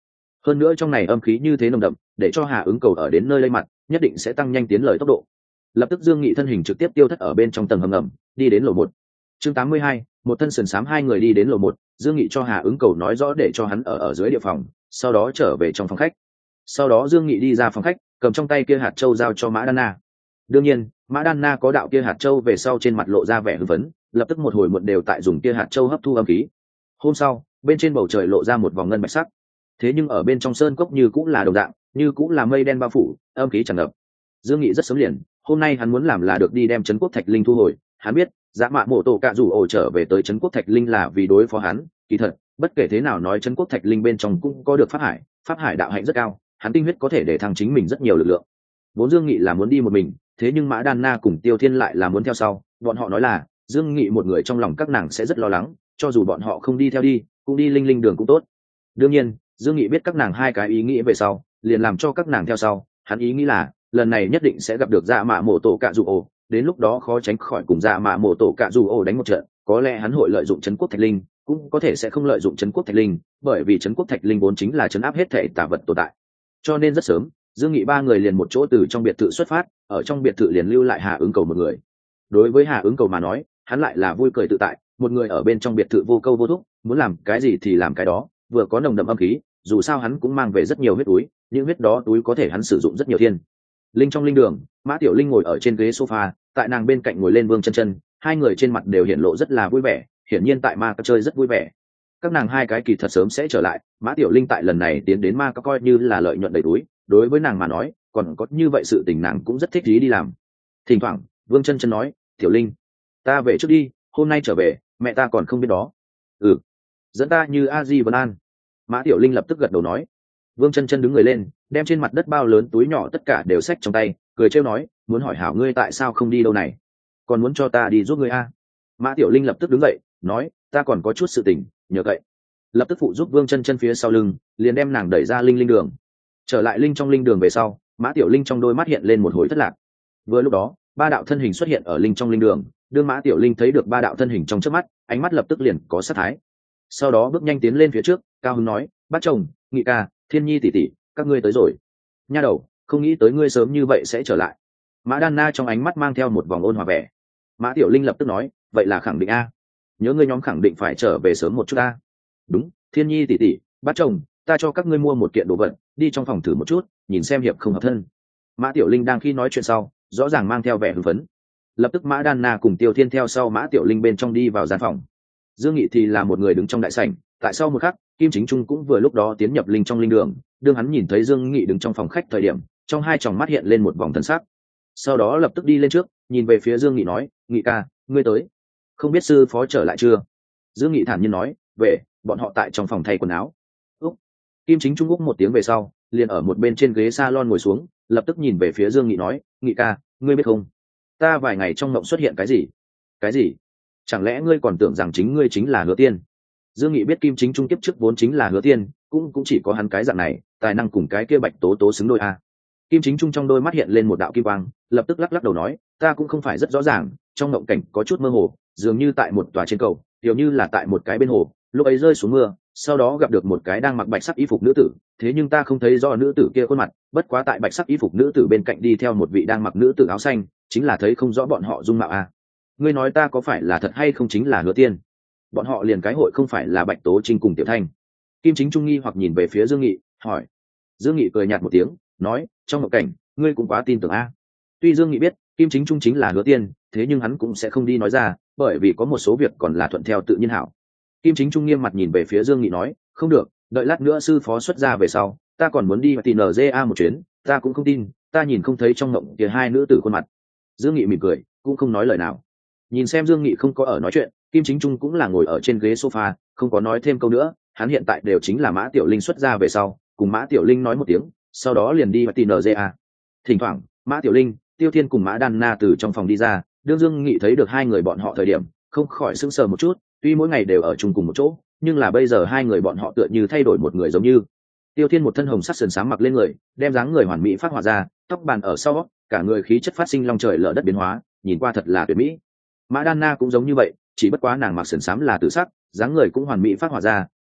hơn nữa trong này âm khí như thế nồng đậm, để cho Hà ứng cầu ở đến nơi lây mặt nhất định sẽ tăng nhanh tiến lời tốc độ. Lập tức Dương Nghị thân hình trực tiếp tiêu thất ở bên trong tầng hầm ngầm, đi đến lầu một. Chương tám mươi hai, một thân sườn xám hai người đi đến lầu một, Dương Nghị cho Hà ứng cầu nói rõ để cho hắn ở ở dưới địa phòng, sau đó trở về trong phòng khách. Sau đó Dương Nghị đi ra phòng khách, cầm trong tay kia hạt châu giao cho Mã Đan Na. Đương nhiên, Mã Đan Na có đạo kia hạt châu về sau trên mặt lộ ra vẻ hưng phấn, lập tức một hồi muộn đều tại dùng kia hạt châu hấp thu âm khí. Hôm sau, bên trên bầu trời lộ ra một vòng ngân bạch sắc. Thế nhưng ở bên trong sơn cốc như cũng là đồng dạng, như cũng là mây đen bao phủ, âm khí tràn ngập. Dương Nghị rất sớm liền, hôm nay hắn muốn làm là được đi đem trấn quốc thạch linh thu hồi. Hắn biết, Dạ Mạ Mộ Tổ Cạ Rủ Ổ trở về tới trấn quốc thạch linh là vì đối phó hắn. Kỳ thật, bất kể thế nào nói trấn quốc thạch linh bên trong cũng có được pháp hải, pháp hải đạo hạnh rất cao, hắn tinh huyết có thể để thăng chính mình rất nhiều lực lượng. Vốn Dương Nghị là muốn đi một mình, thế nhưng Mã Đan Na cùng Tiêu Thiên lại là muốn theo sau. Bọn họ nói là Dương Nghị một người trong lòng các nàng sẽ rất lo lắng, cho dù bọn họ không đi theo đi, cũng đi linh linh đường cũng tốt. Đương nhiên, Dương Nghị biết các nàng hai cái ý nghĩ về sau, liền làm cho các nàng theo sau. Hắn ý nghĩ là lần này nhất định sẽ gặp được Dạ Mạ Mộ Tổ Cạ Rủ Ổ, đến lúc đó khó tránh khỏi cùng Dạ Mạ Mộ Tổ Cạ Rủ Ổ đánh một trận. Có lẽ hắn hội lợi dụng trấn quốc thạch linh, cũng có thể sẽ không lợi dụng trấn quốc thạch linh, bởi vì trấn quốc thạch linh vốn chính là trấn áp hết thể tà vật tồn tại. Cho nên rất sớm, Dương Nghị ba người liền một chỗ từ trong biệt thự xuất phát, ở trong biệt thự liền lưu lại Hà ứng cầu một người. Đối với Hà ứng cầu mà nói, hắn lại là vui cười tự tại, một người ở bên trong biệt thự vô câu vô thúc, muốn làm cái gì thì làm cái đó, vừa có nồng đậm âm khí, dù sao hắn cũng mang về rất nhiều huyết túi, những huyết đó túi có thể hắn sử dụng rất nhiều thiên. Linh trong linh đường, Mã Tiểu Linh ngồi ở trên ghế sofa, tại nàng bên cạnh ngồi lên Vương Chân Chân, hai người trên mặt đều hiện lộ rất là vui vẻ, hiển nhiên tại ma chơi rất vui vẻ. Các nàng hai cái kỳ thật sớm sẽ trở lại, Mã Tiểu Linh tại lần này tiến đến ma coi như là lợi nhuận đầy túi, đối với nàng mà nói, còn có như vậy sự tình nàng cũng rất thích ý đi làm. Thỉnh thoảng, Vương Chân Chân nói, "Tiểu Linh, ta về trước đi, hôm nay trở về, mẹ ta còn không biết đó." "Ừ, dẫn ta như A Di Vân An." Mã Tiểu Linh lập tức gật đầu nói. Vương Chân Chân đứng người lên, đem trên mặt đất bao lớn túi nhỏ tất cả đều xách trong tay, cười trêu nói, "Muốn hỏi hảo ngươi tại sao không đi đâu này? Còn muốn cho ta đi giúp ngươi a?" Mã Tiểu Linh lập tức đứng dậy, nói, "Ta còn có chút sự tình, nhờ cậy." Lập tức phụ giúp Vương Chân Chân phía sau lưng, liền đem nàng đẩy ra linh linh đường. Trở lại linh trong linh đường về sau, Mã Tiểu Linh trong đôi mắt hiện lên một hồi thất lạc. Vừa lúc đó, ba đạo thân hình xuất hiện ở linh trong linh đường, đương Mã Tiểu Linh thấy được ba đạo thân hình trong chớp mắt, ánh mắt lập tức liền có sát thái. Sau đó bước nhanh tiến lên phía trước, cao hứng nói, "Bác chồng, Nghị ca, Thiên Nhi tỷ tỷ, các ngươi tới rồi." "Nha đầu, không nghĩ tới ngươi sớm như vậy sẽ trở lại." Mã Đan Na trong ánh mắt mang theo một vòng ôn hòa vẻ. Mã Tiểu Linh lập tức nói, "Vậy là khẳng định a, nhớ ngươi nhóm khẳng định phải trở về sớm một chút a." "Đúng, Thiên Nhi tỷ tỷ, bác chồng, ta cho các ngươi mua một kiện đồ vật, đi trong phòng thử một chút, nhìn xem hiệp không hợp thân." Mã Tiểu Linh đang khi nói chuyện sau, rõ ràng mang theo vẻ hưng phấn. Lập tức Mã Đan Na cùng Tiêu Thiên theo sau Mã Tiểu Linh bên trong đi vào gian phòng. Dương Nghị thì là một người đứng trong đại sảnh, tại sau một khắc, Kim Chính Trung cũng vừa lúc đó tiến nhập linh trong linh đường, đương hắn nhìn thấy Dương Nghị đứng trong phòng khách thời điểm, trong hai tròng mắt hiện lên một vòng thần sắc. Sau đó lập tức đi lên trước, nhìn về phía Dương Nghị nói, "Nghị ca, ngươi tới. Không biết sư phó trở lại chưa?" Dương Nghị thản nhiên nói, "Về, bọn họ tại trong phòng thay quần áo." Úc. Kim Chính Trung úc một tiếng về sau, liền ở một bên trên ghế salon ngồi xuống, lập tức nhìn về phía Dương Nghị nói, "Nghị ca, ngươi biết không? Ta vài ngày trong mộng xuất hiện cái gì?" "Cái gì? Chẳng lẽ ngươi còn tưởng rằng chính ngươi chính là Hứa Tiên?" Dương Nghị biết Kim Chính Trung kiếp trước vốn chính là Hứa Tiên, cũng cũng chỉ có hắn cái dạng này, tài năng cùng cái kia Bạch Tố Tố xứng đôi a. Kim Chính Trung trong đôi mắt hiện lên một đạo kim quang, lập tức lắc lắc đầu nói, "Ta cũng không phải rất rõ ràng, trong mộng cảnh có chút mơ hồ, dường như tại một tòa trên cầu, kiểu như là tại một cái bên hồ, lúc ấy rơi xuống mưa, sau đó gặp được một cái đang mặc bạch sắc y phục nữ tử, thế nhưng ta không thấy rõ nữ tử kia khuôn mặt, bất quá tại bạch sắc y phục nữ tử bên cạnh đi theo một vị đang mặc nữ tử áo xanh, chính là thấy không rõ bọn họ dung mạo a. Ngươi nói ta có phải là thật hay không chính là Hứa Tiên? Bọn họ liền cái hội không phải là Bạch Tố Trinh cùng Tiểu Thanh?" Kim Chính Trung nghi hoặc nhìn về phía Dương Nghị, hỏi. Dương Nghị cười nhạt một tiếng, nói, "Trong mộng cảnh, ngươi cũng quá tin tưởng a." Tuy Dương Nghị biết Kim Chính Trung chính là Hứa Tiên, thế nhưng hắn cũng sẽ không đi nói ra, bởi vì có một số việc còn là thuận theo tự nhiên hảo. Kim Chính Trung nghiêm mặt nhìn về phía Dương Nghị nói, "Không được, đợi lát nữa sư phó xuất ra về sau, ta còn muốn đi tìm en giê a một chuyến, ta cũng không tin, ta nhìn không thấy trong mộng kia hai nữ tử khuôn mặt." Dương Nghị mỉm cười, cũng không nói lời nào. Nhìn xem Dương Nghị không có ở nói chuyện, Kim Chính Trung cũng là ngồi ở trên ghế sofa, không có nói thêm câu nữa, hắn hiện tại đều chính là Mã Tiểu Linh xuất ra về sau, cùng Mã Tiểu Linh nói một tiếng, sau đó liền đi tìm en giê a. Thỉnh thoảng, Mã Tiểu Linh, Tiêu Thiên cùng Mã Đan Na từ trong phòng đi ra, đương Dương Nghị thấy được hai người bọn họ thời điểm, không khỏi sững sờ một chút, tuy mỗi ngày đều ở chung cùng một chỗ, nhưng là bây giờ hai người bọn họ tựa như thay đổi một người giống như. Tiêu Thiên một thân hồng sắc sườn xám mặc lên người, đem dáng người hoàn mỹ phát họa ra, tóc bàn ở sau, cả người khí chất phát sinh long trời lở đất biến hóa, nhìn qua thật là tuyệt mỹ. Mã Đan Na cũng giống như vậy, chỉ bất quá nàng mặc sườn xám là tự sắc, dáng người cũng hoàn mỹ phát họa ra,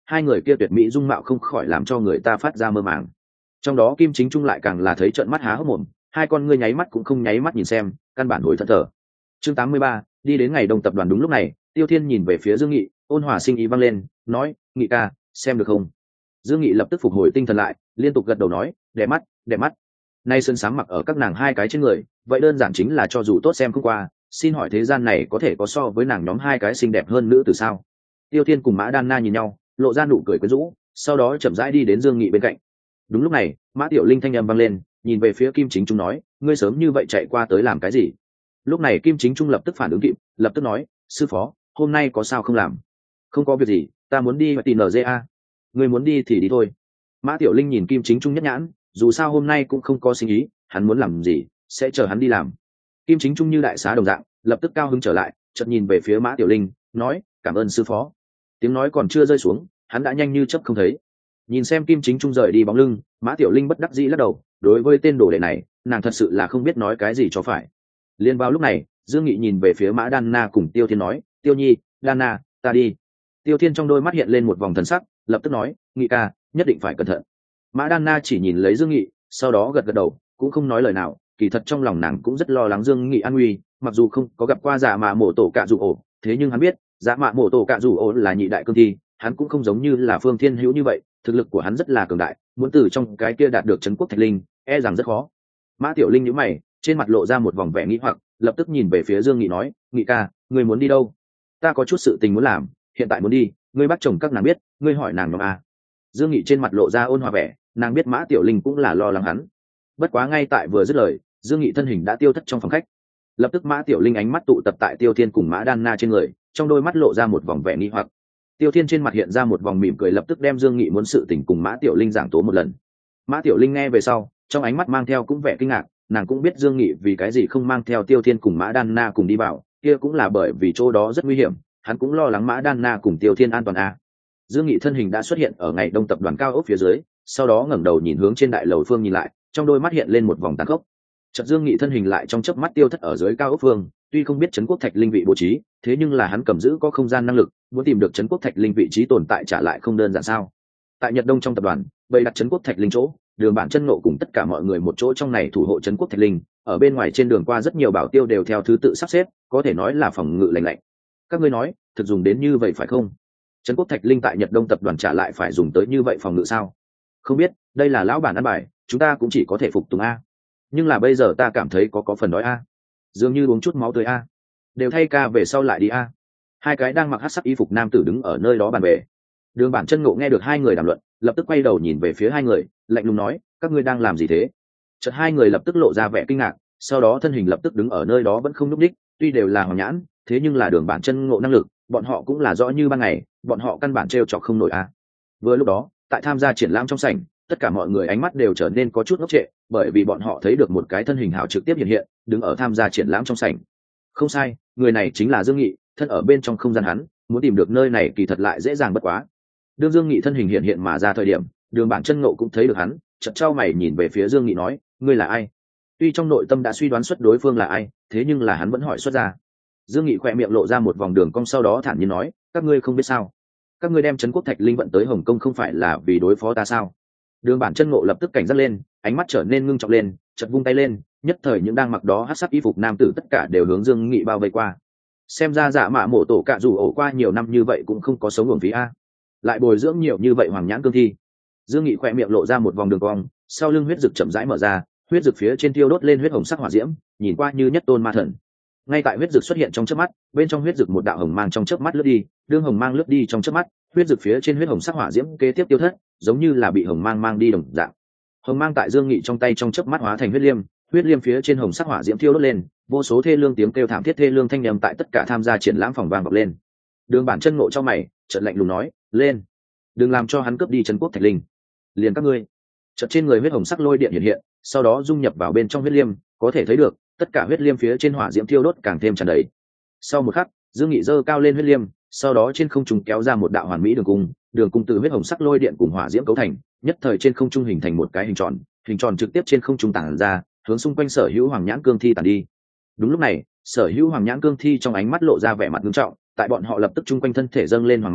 hai người kia tuyệt mỹ dung mạo không khỏi làm cho người ta phát ra mơ màng. Trong đó Kim Chính Trung lại càng là thấy trợn mắt há hốc mồm, hai con ngươi nháy mắt cũng không nháy mắt nhìn xem, căn bản hồi thẫn thờ. Chương tám mươi ba, đi đến ngày đông tập đoàn. Đúng lúc này, Tiêu Thiên nhìn về phía Dương Nghị, ôn hòa sinh ý vang lên, nói: "Nghị ca, xem được không?" Dương Nghị lập tức phục hồi tinh thần lại, liên tục gật đầu nói: "Đẹp mắt, đẹp mắt." Nay sơn sáng mặc ở các nàng hai cái trên người, vậy đơn giản chính là cho dù tốt xem không qua, xin hỏi thế gian này có thể có so với nàng nhóm hai cái xinh đẹp hơn nữ từ sao? Tiêu Thiên cùng Mã Đan Na nhìn nhau, lộ ra nụ cười quyến rũ, sau đó chậm rãi đi đến Dương Nghị bên cạnh. Đúng lúc này, Mã Tiểu Linh thanh âm vang lên, nhìn về phía Kim Chính Trung nói: "Ngươi sớm như vậy chạy qua tới làm cái gì?" Lúc này Kim Chính Trung lập tức phản ứng kịp, lập tức nói: "Sư phó, hôm nay có sao không làm?" "Không có việc gì, ta muốn đi tìm en giê a." "Ngươi muốn đi thì đi thôi." Mã Tiểu Linh nhìn Kim Chính Trung nhất nhãn, dù sao hôm nay cũng không có sinh ý, hắn muốn làm gì sẽ chờ hắn đi làm. Kim Chính Trung như đại xá đồng dạng, lập tức cao hứng trở lại, chợt nhìn về phía Mã Tiểu Linh, nói: "Cảm ơn sư phó." Tiếng nói còn chưa rơi xuống, hắn đã nhanh như chớp không thấy. Nhìn xem Kim Chính Trung rời đi bóng lưng, Mã Tiểu Linh bất đắc dĩ lắc đầu, đối với tên đồ đệ này, nàng thật sự là không biết nói cái gì cho phải. Liên vào lúc này, Dương Nghị nhìn về phía Mã Đan Na cùng Tiêu Thiên nói: "Tiêu Nhi, Đan Na, ta đi." Tiêu Thiên trong đôi mắt hiện lên một vòng thần sắc, lập tức nói: "Nghị ca, nhất định phải cẩn thận." Mã Đan Na chỉ nhìn lấy Dương Nghị, sau đó gật gật đầu, cũng không nói lời nào. Kỳ thật trong lòng nàng cũng rất lo lắng Dương Nghị an nguy, mặc dù không có gặp qua Dạ Mạ Mộ Tổ Cạ Dụ Ổ, thế nhưng hắn biết Dạ Mạ Mộ Tổ Cạ Dụ Ổ là nhị đại cương thi, hắn cũng không giống như là Phương Thiên Hữu như vậy, thực lực của hắn rất là cường đại, muốn từ trong cái kia đạt được trấn quốc thạch linh, e rằng rất khó. Mã Tiểu Linh nhíu mày, trên mặt lộ ra một vòng vẻ nghi hoặc, lập tức nhìn về phía Dương Nghị nói: "Nghị ca, ngươi muốn đi đâu?" "Ta có chút sự tình muốn làm, hiện tại muốn đi, ngươi bắt chồng các nàng biết, ngươi hỏi nàng nhóm a." Dương Nghị trên mặt lộ ra ôn hòa vẻ, nàng biết Mã Tiểu Linh cũng là lo lắng hắn. Bất quá ngay tại vừa dứt lời, Dương Nghị thân hình đã tiêu thất trong phòng khách. Lập tức Mã Tiểu Linh ánh mắt tụ tập tại Tiêu Thiên cùng Mã Đan Na trên người, trong đôi mắt lộ ra một vòng vẻ nghi hoặc. Tiêu Thiên trên mặt hiện ra một vòng mỉm cười, lập tức đem Dương Nghị muốn sự tình cùng Mã Tiểu Linh giảng tố một lần. Mã Tiểu Linh nghe về sau, trong ánh mắt mang theo cũng vẻ kinh ngạc, nàng cũng biết Dương Nghị vì cái gì không mang theo Tiêu Thiên cùng Mã Đan Na cùng đi vào, kia cũng là bởi vì chỗ đó rất nguy hiểm, hắn cũng lo lắng Mã Đan Na cùng Tiêu Thiên an toàn a. Dương Nghị thân hình đã xuất hiện ở ngày đông tập đoàn cao ốc phía dưới, sau đó ngẩng đầu nhìn hướng trên đại lầu phương nhìn lại, trong đôi mắt hiện lên một vòng tàn khốc. Chợt Dương Nghị thân hình lại trong chớp mắt tiêu thất ở dưới cao ốc phương, tuy không biết trấn quốc thạch linh vị bố trí, thế nhưng là hắn cầm giữ có không gian năng lực, muốn tìm được trấn quốc thạch linh vị trí tồn tại trả lại không đơn giản sao? Tại Nhật Đông trong tập đoàn, bày đặt trấn quốc thạch linh chỗ, Đường Bản Chân Ngộ cùng tất cả mọi người một chỗ trong này thủ hộ trấn quốc thạch linh, ở bên ngoài trên đường qua rất nhiều bảo tiêu đều theo thứ tự sắp xếp, có thể nói là phòng ngự lạnh lạnh. Các ngươi nói, thực dùng đến như vậy phải không? Trấn quốc thạch linh tại Nhật Đông tập đoàn trả lại phải dùng tới như vậy phòng ngự sao? Không biết, đây là lão bản ăn bài, chúng ta cũng chỉ có thể phục tùng a. Nhưng là bây giờ ta cảm thấy có có phần đói a. Dường như uống chút máu tươi a. Đều thay ca về sau lại đi a. Hai cái đang mặc hắc sắc y phục nam tử đứng ở nơi đó bàn về. Đường Bản Chân Ngộ nghe được hai người đàm luận, lập tức quay đầu nhìn về phía hai người, lạnh lùng nói: "Các ngươi đang làm gì thế?" Chợt hai người lập tức lộ ra vẻ kinh ngạc, sau đó thân hình lập tức đứng ở nơi đó vẫn không nhúc nhích, tuy đều là hoàng nhãn, thế nhưng là Đường Bản Chân Ngộ năng lực, bọn họ cũng là rõ như ban ngày, bọn họ căn bản trêu chọc không nổi a. Vừa lúc đó, tại tham gia triển lãm trong sảnh, tất cả mọi người ánh mắt đều trở nên có chút ngốc trệ, bởi vì bọn họ thấy được một cái thân hình hảo trực tiếp hiện hiện, đứng ở tham gia triển lãm trong sảnh. Không sai, người này chính là Dương Nghị, thân ở bên trong không gian hắn, muốn tìm được nơi này kỳ thật lại dễ dàng bất quá. Đương Dương Nghị thân hình hiện hiện mà ra thời điểm, Đường Bản Chân Ngộ cũng thấy được hắn, chợt chau mày nhìn về phía Dương Nghị nói: "Ngươi là ai?" Tuy trong nội tâm đã suy đoán xuất đối phương là ai, thế nhưng là hắn vẫn hỏi xuất ra. Dương Nghị khẽ miệng lộ ra một vòng đường cong, sau đó thản nhiên nói: "Các ngươi không biết sao? Các ngươi đem trấn quốc thạch linh vận tới Hồng Kông không phải là vì đối phó ta sao?" Đường Bản Chân Ngộ lập tức cảnh giác lên, ánh mắt trở nên ngưng trọng lên, chợt vung tay lên, nhất thời những đang mặc đó hắc sắc y phục nam tử tất cả đều hướng Dương Nghị bao vây qua. Xem ra Dạ Mạ Mộ Tổ Cạ Dụ Ổ qua nhiều năm như vậy cũng không có sống uổng phí a, lại bồi dưỡng nhiều như vậy hoàng nhãn cương thi. Dương Nghị khẽ miệng lộ ra một vòng đường cong, sau lưng huyết dực chậm rãi mở ra, huyết dực phía trên tiêu đốt lên huyết hồng sắc hỏa diễm, nhìn qua như nhất tôn ma thần. Ngay tại huyết dực xuất hiện trong chớp mắt, bên trong huyết dực một đạo hồng mang trong chớp mắt lướt đi, đương hồng mang lướt đi trong chớp mắt, huyết dực phía trên huyết hồng sắc hỏa diễm kế tiếp tiêu thất, giống như là bị hồng mang mang đi đồng dạng. Hồng mang tại Dương Nghị trong tay trong chớp mắt hóa thành huyết liêm, huyết liêm phía trên hồng sắc hỏa diễm thiêu đốt lên, vô số thê lương tiếng kêu thảm thiết thê lương thanh nhầm tại tất cả tham gia triển lãm phòng vang vọng lên. Đường Bản Chân Ngộ cho mày, chợt lạnh lùng nói: "Lên, đừng làm cho hắn cướp đi trấn quốc thạch linh." Liền các ngươi. Chợt trên người huyết hồng sắc lôi điện hiện hiện, sau đó dung nhập vào bên trong huyết liêm, có thể thấy được tất cả huyết liêm phía trên hỏa diễm thiêu đốt càng thêm tràn đầy. Sau một khắc, Dương Nghị giơ cao lên huyết liêm, sau đó trên không trung kéo ra một đạo hoàn mỹ đường cung, đường cung từ huyết hồng sắc lôi điện cùng hỏa diễm cấu thành, nhất thời trên không trung hình thành một cái hình tròn, hình tròn trực tiếp trên không trung tản ra, hướng xung quanh sở hữu hoàng nhãn cương thi tản đi. Đúng lúc này, sở hữu hoàng nhãn cương thi trong ánh mắt lộ ra vẻ mặt nghiêm trọng, tại bọn họ lập tức trung quanh thân thể dâng lên hoàng mang,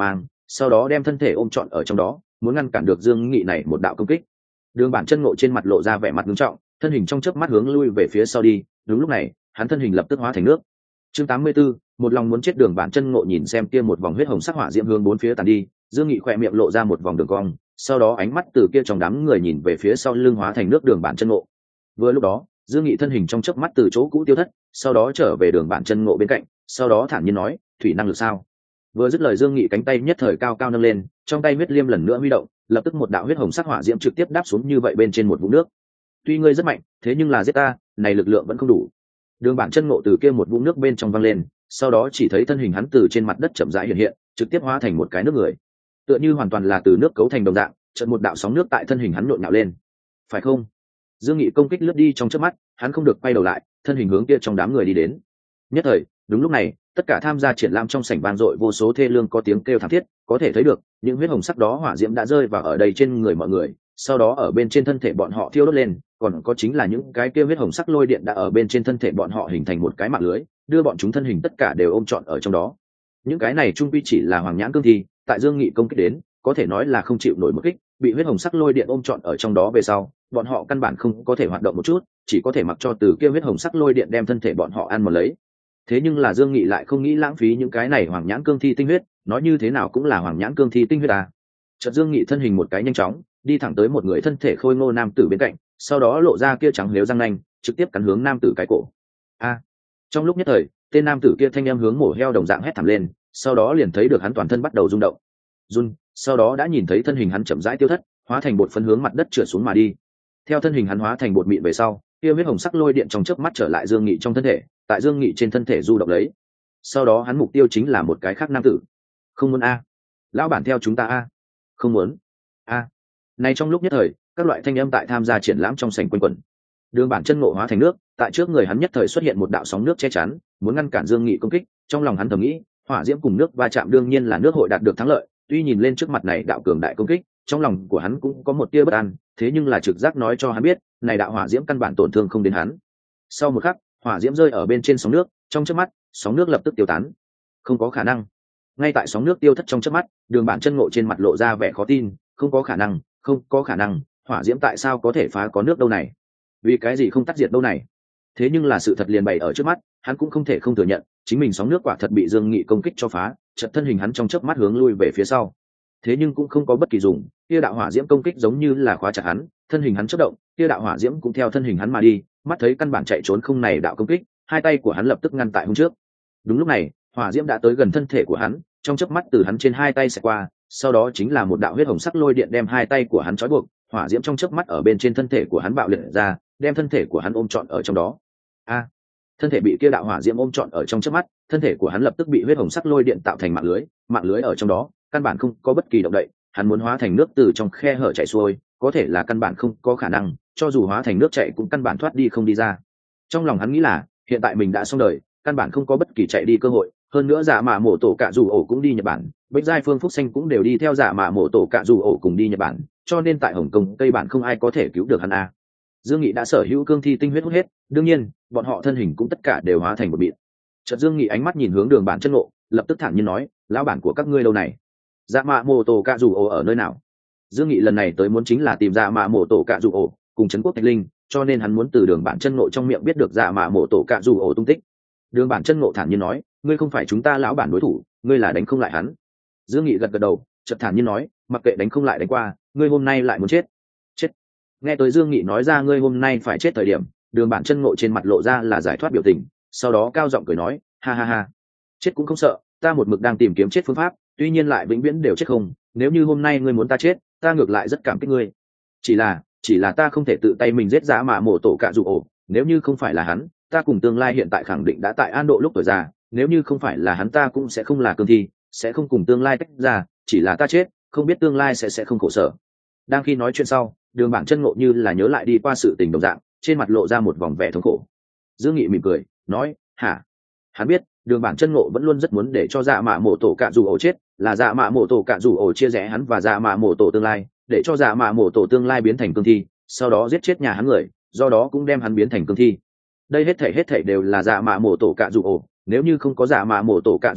sau đó đem thân thể ôm trọn ở trong đó, muốn ngăn cản được Dương Nghị này một đạo công kích. Đường Bản Chân Ngộ trên mặt lộ ra vẻ mặt nghiêm trọng, thân hình trong chớp mắt hướng lui về phía sau đi. Đúng lúc này, hắn thân hình lập tức hóa thành nước. Chương tám mươi 84, một lòng muốn chết. Đường Bản Chân Ngộ nhìn xem kia một vòng huyết hồng sắc hỏa diễm hướng bốn phía tàn đi, Dương Nghị khỏe miệng lộ ra một vòng đường cong, sau đó ánh mắt từ kia trong đám người nhìn về phía sau lưng hóa thành nước Đường Bản Chân Ngộ. Vừa lúc đó, Dương Nghị thân hình trong chớp mắt từ chỗ cũ tiêu thất, sau đó trở về Đường Bản Chân Ngộ bên cạnh, sau đó thản nhiên nói, thủy năng lực sao? Vừa dứt lời, Dương Nghị cánh tay nhất thời cao cao nâng lên, trong tay huyết liêm lần nữa huy động, lập tức một đạo huyết hồng sắc hỏa diễm trực tiếp đáp xuống như vậy bên trên một vũng nước. Tuy ngươi rất mạnh, thế nhưng là giết ta, này lực lượng vẫn không đủ. Đường Bản Chân Ngộ từ kia một vũng nước bên trong văng lên, sau đó chỉ thấy thân hình hắn từ trên mặt đất chậm rãi hiện hiện, trực tiếp hóa thành một cái nước người, tựa như hoàn toàn là từ nước cấu thành đồng dạng. Chợt một đạo sóng nước tại thân hình hắn nhộn nhạo lên. Phải không? Dương Nghị công kích lướt đi trong chớp mắt, hắn không được quay đầu lại, thân hình hướng kia trong đám người đi đến. Nhất thời, đúng lúc này, tất cả tham gia triển lãm trong sảnh vang dội vô số thê lương có tiếng kêu thảm thiết, có thể thấy được những huyết hồng sắc đó hỏa diễm đã rơi vào ở đây trên người mọi người, sau đó ở bên trên thân thể bọn họ thiêu đốt lên, còn có chính là những cái kêu huyết hồng sắc lôi điện đã ở bên trên thân thể bọn họ hình thành một cái mạng lưới, đưa bọn chúng thân hình tất cả đều ôm trọn ở trong đó. Những cái này trung quy chỉ là hoàng nhãn cương thi, tại Dương Nghị công kích đến, có thể nói là không chịu nổi một kích, bị huyết hồng sắc lôi điện ôm trọn ở trong đó về sau, bọn họ căn bản không có thể hoạt động một chút, chỉ có thể mặc cho từ kia huyết hồng sắc lôi điện đem thân thể bọn họ ăn một lấy. Thế nhưng là Dương Nghị lại không nghĩ lãng phí những cái này hoàng nhãn cương thi tinh huyết, nói như thế nào cũng là hoàng nhãn cương thi tinh huyết à. Chợt Dương Nghị thân hình một cái nhanh chóng, đi thẳng tới một người thân thể khôi ngô nam tử bên cạnh, sau đó lộ ra kia trắng liếu răng nanh, trực tiếp cắn hướng nam tử cái cổ. A! Trong lúc nhất thời, tên nam tử kia thanh em hướng mổ heo đồng dạng hét thảm lên, sau đó liền thấy được hắn toàn thân bắt đầu rung động. Run, sau đó đã nhìn thấy thân hình hắn chậm rãi tiêu thất, hóa thành bột phấn hướng mặt đất trượt xuống mà đi. Theo thân hình hắn hóa thành bột mịn về sau, kia huyết hồng sắc lôi điện trong chớp mắt trở lại Dương Nghị trong thân thể, tại Dương Nghị trên thân thể du động lấy. Sau đó hắn mục tiêu chính là một cái khác nam tử. Không muốn a? Lão bản theo chúng ta a? Không muốn. A. Này trong lúc nhất thời, các loại thanh âm tại tham gia triển lãm trong sảnh quanh quẩn. Đường Bản Chân Ngộ hóa thành nước, tại trước người hắn nhất thời xuất hiện một đạo sóng nước che chắn, muốn ngăn cản Dương Nghị công kích. Trong lòng hắn thầm nghĩ, hỏa diễm cùng nước va chạm đương nhiên là nước hội đạt được thắng lợi, tuy nhìn lên trước mặt này đạo cường đại công kích, trong lòng của hắn cũng có một tia bất an, thế nhưng là trực giác nói cho hắn biết, này đạo hỏa diễm căn bản tổn thương không đến hắn. Sau một khắc, hỏa diễm rơi ở bên trên sóng nước, trong chớp mắt, sóng nước lập tức tiêu tán. Không có khả năng. Ngay tại sóng nước tiêu thất trong chớp mắt, Đường Bản Chân Ngộ trên mặt lộ ra vẻ khó tin, không có khả năng, không có khả năng, hỏa diễm tại sao có thể phá có nước đâu này? Vì cái gì không tắt diệt đâu này? Thế nhưng là sự thật liền bày ở trước mắt, hắn cũng không thể không thừa nhận, chính mình sóng nước quả thật bị Dương Nghị công kích cho phá, chợt thân hình hắn trong chớp mắt hướng lui về phía sau. Thế nhưng cũng không có bất kỳ dùng, kia đạo hỏa diễm công kích giống như là khóa chặt hắn, thân hình hắn chớp động, kia đạo hỏa diễm cũng theo thân hình hắn mà đi, mắt thấy căn bản chạy trốn không này đạo công kích, hai tay của hắn lập tức ngăn tại hông trước. Đúng lúc này, hỏa diễm đã tới gần thân thể của hắn, trong chớp mắt từ hắn trên hai tay xẹt qua, sau đó chính là một đạo huyết hồng sắc lôi điện đem hai tay của hắn trói buộc, hỏa diễm trong chớp mắt ở bên trên thân thể của hắn bạo liệt ra, đem thân thể của hắn ôm trọn ở trong đó. A! Thân thể bị kia đạo hỏa diễm ôm trọn ở trong chớp mắt, thân thể của hắn lập tức bị huyết hồng sắc lôi điện tạo thành mạng lưới, mạng lưới ở trong đó, căn bản không có bất kỳ động đậy, hắn muốn hóa thành nước từ trong khe hở chảy xuôi, có thể là căn bản không có khả năng, cho dù hóa thành nước chảy cũng căn bản thoát đi không đi ra. Trong lòng hắn nghĩ là, hiện tại mình đã xong đời, căn bản không có bất kỳ chạy đi cơ hội, hơn nữa Dạ Mạ Mộ Tổ Cạ Dù Ổ cũng đi Nhật Bản, Bách Giai Phương Phúc Xanh cũng đều đi theo Dạ Mạ Mộ Tổ Cạ Dù Ổ cùng đi Nhật Bản, cho nên tại Hồng Kông Tây Bản không ai có thể cứu được hắn a. Dương Nghị đã sở hữu cương thi tinh huyết hút hết, đương nhiên, bọn họ thân hình cũng tất cả đều hóa thành một bịt. Chợt Dương Nghị ánh mắt nhìn hướng Đường Bản Chân Ngộ, lập tức thản nhiên nói, lão bản của các ngươi đâu này? Dạ Mạ Mộ Tổ Cạ Dù Ổ ở nơi nào? Dương Nghị lần này tới muốn chính là tìm Dạ Mạ Mộ Tổ Cạ Dù Ổ cùng Trấn Quốc Thạch Linh, cho nên hắn muốn từ Đường Bản Chân Ngộ trong miệng biết được Dạ Mạ Mộ Tổ Cạ Dù Ổ tung tích. Đường Bản Chân Ngộ thản nhiên nói, ngươi không phải chúng ta lão bản đối thủ, ngươi là đánh không lại hắn. Dương Nghị gật gật đầu, chợt thản nhiên nói, mặc kệ đánh không lại đánh qua, ngươi hôm nay lại muốn chết. Chết. Nghe tới Dương Nghị nói ra ngươi hôm nay phải chết thời điểm, Đường Bản Chân Ngộ trên mặt lộ ra là giải thoát biểu tình, sau đó cao giọng cười nói, ha ha ha, chết cũng không sợ, ta một mực đang tìm kiếm chết phương pháp, tuy nhiên lại vĩnh viễn đều chết không, nếu như hôm nay ngươi muốn ta chết, ta ngược lại rất cảm kích ngươi. Chỉ là, chỉ là ta không thể tự tay mình giết Dạ Mạ Mộ Tổ Cạ Dù Ổ, nếu như không phải là hắn, ta cùng tương lai hiện tại khẳng định đã tại an độ lúc tuổi già, nếu như không phải là hắn ta cũng sẽ không là cương thi, sẽ không cùng tương lai tách ra, chỉ là ta chết, không biết tương lai sẽ sẽ không khổ sở. Đang khi nói chuyện sau, Đường Bản Chân Ngộ như là nhớ lại đi qua sự tình đồng dạng, trên mặt lộ ra một vòng vẻ thống khổ. Dương Nghị mỉm cười, nói, hả? Hắn biết, Đường Bản Chân Ngộ vẫn luôn rất muốn để cho Dạ Mạ Mộ Tổ Cạ Dù Ổ chết, là Dạ Mạ Mộ Tổ Cạ Dù Ổ chia rẽ hắn và Dạ Mạ Mộ Tổ tương lai, để cho Dạ Mạ Mộ Tổ tương lai biến thành cương thi, sau đó giết chết nhà hắn người, do đó cũng đem hắn biến thành cương thi. Đây hết thảy hết thảy đều là Dạ Mạ Mộ Tổ Cạ Dù Ổ, nếu như không có Dạ Mạ Mộ Tổ Cạ Dù Ổ,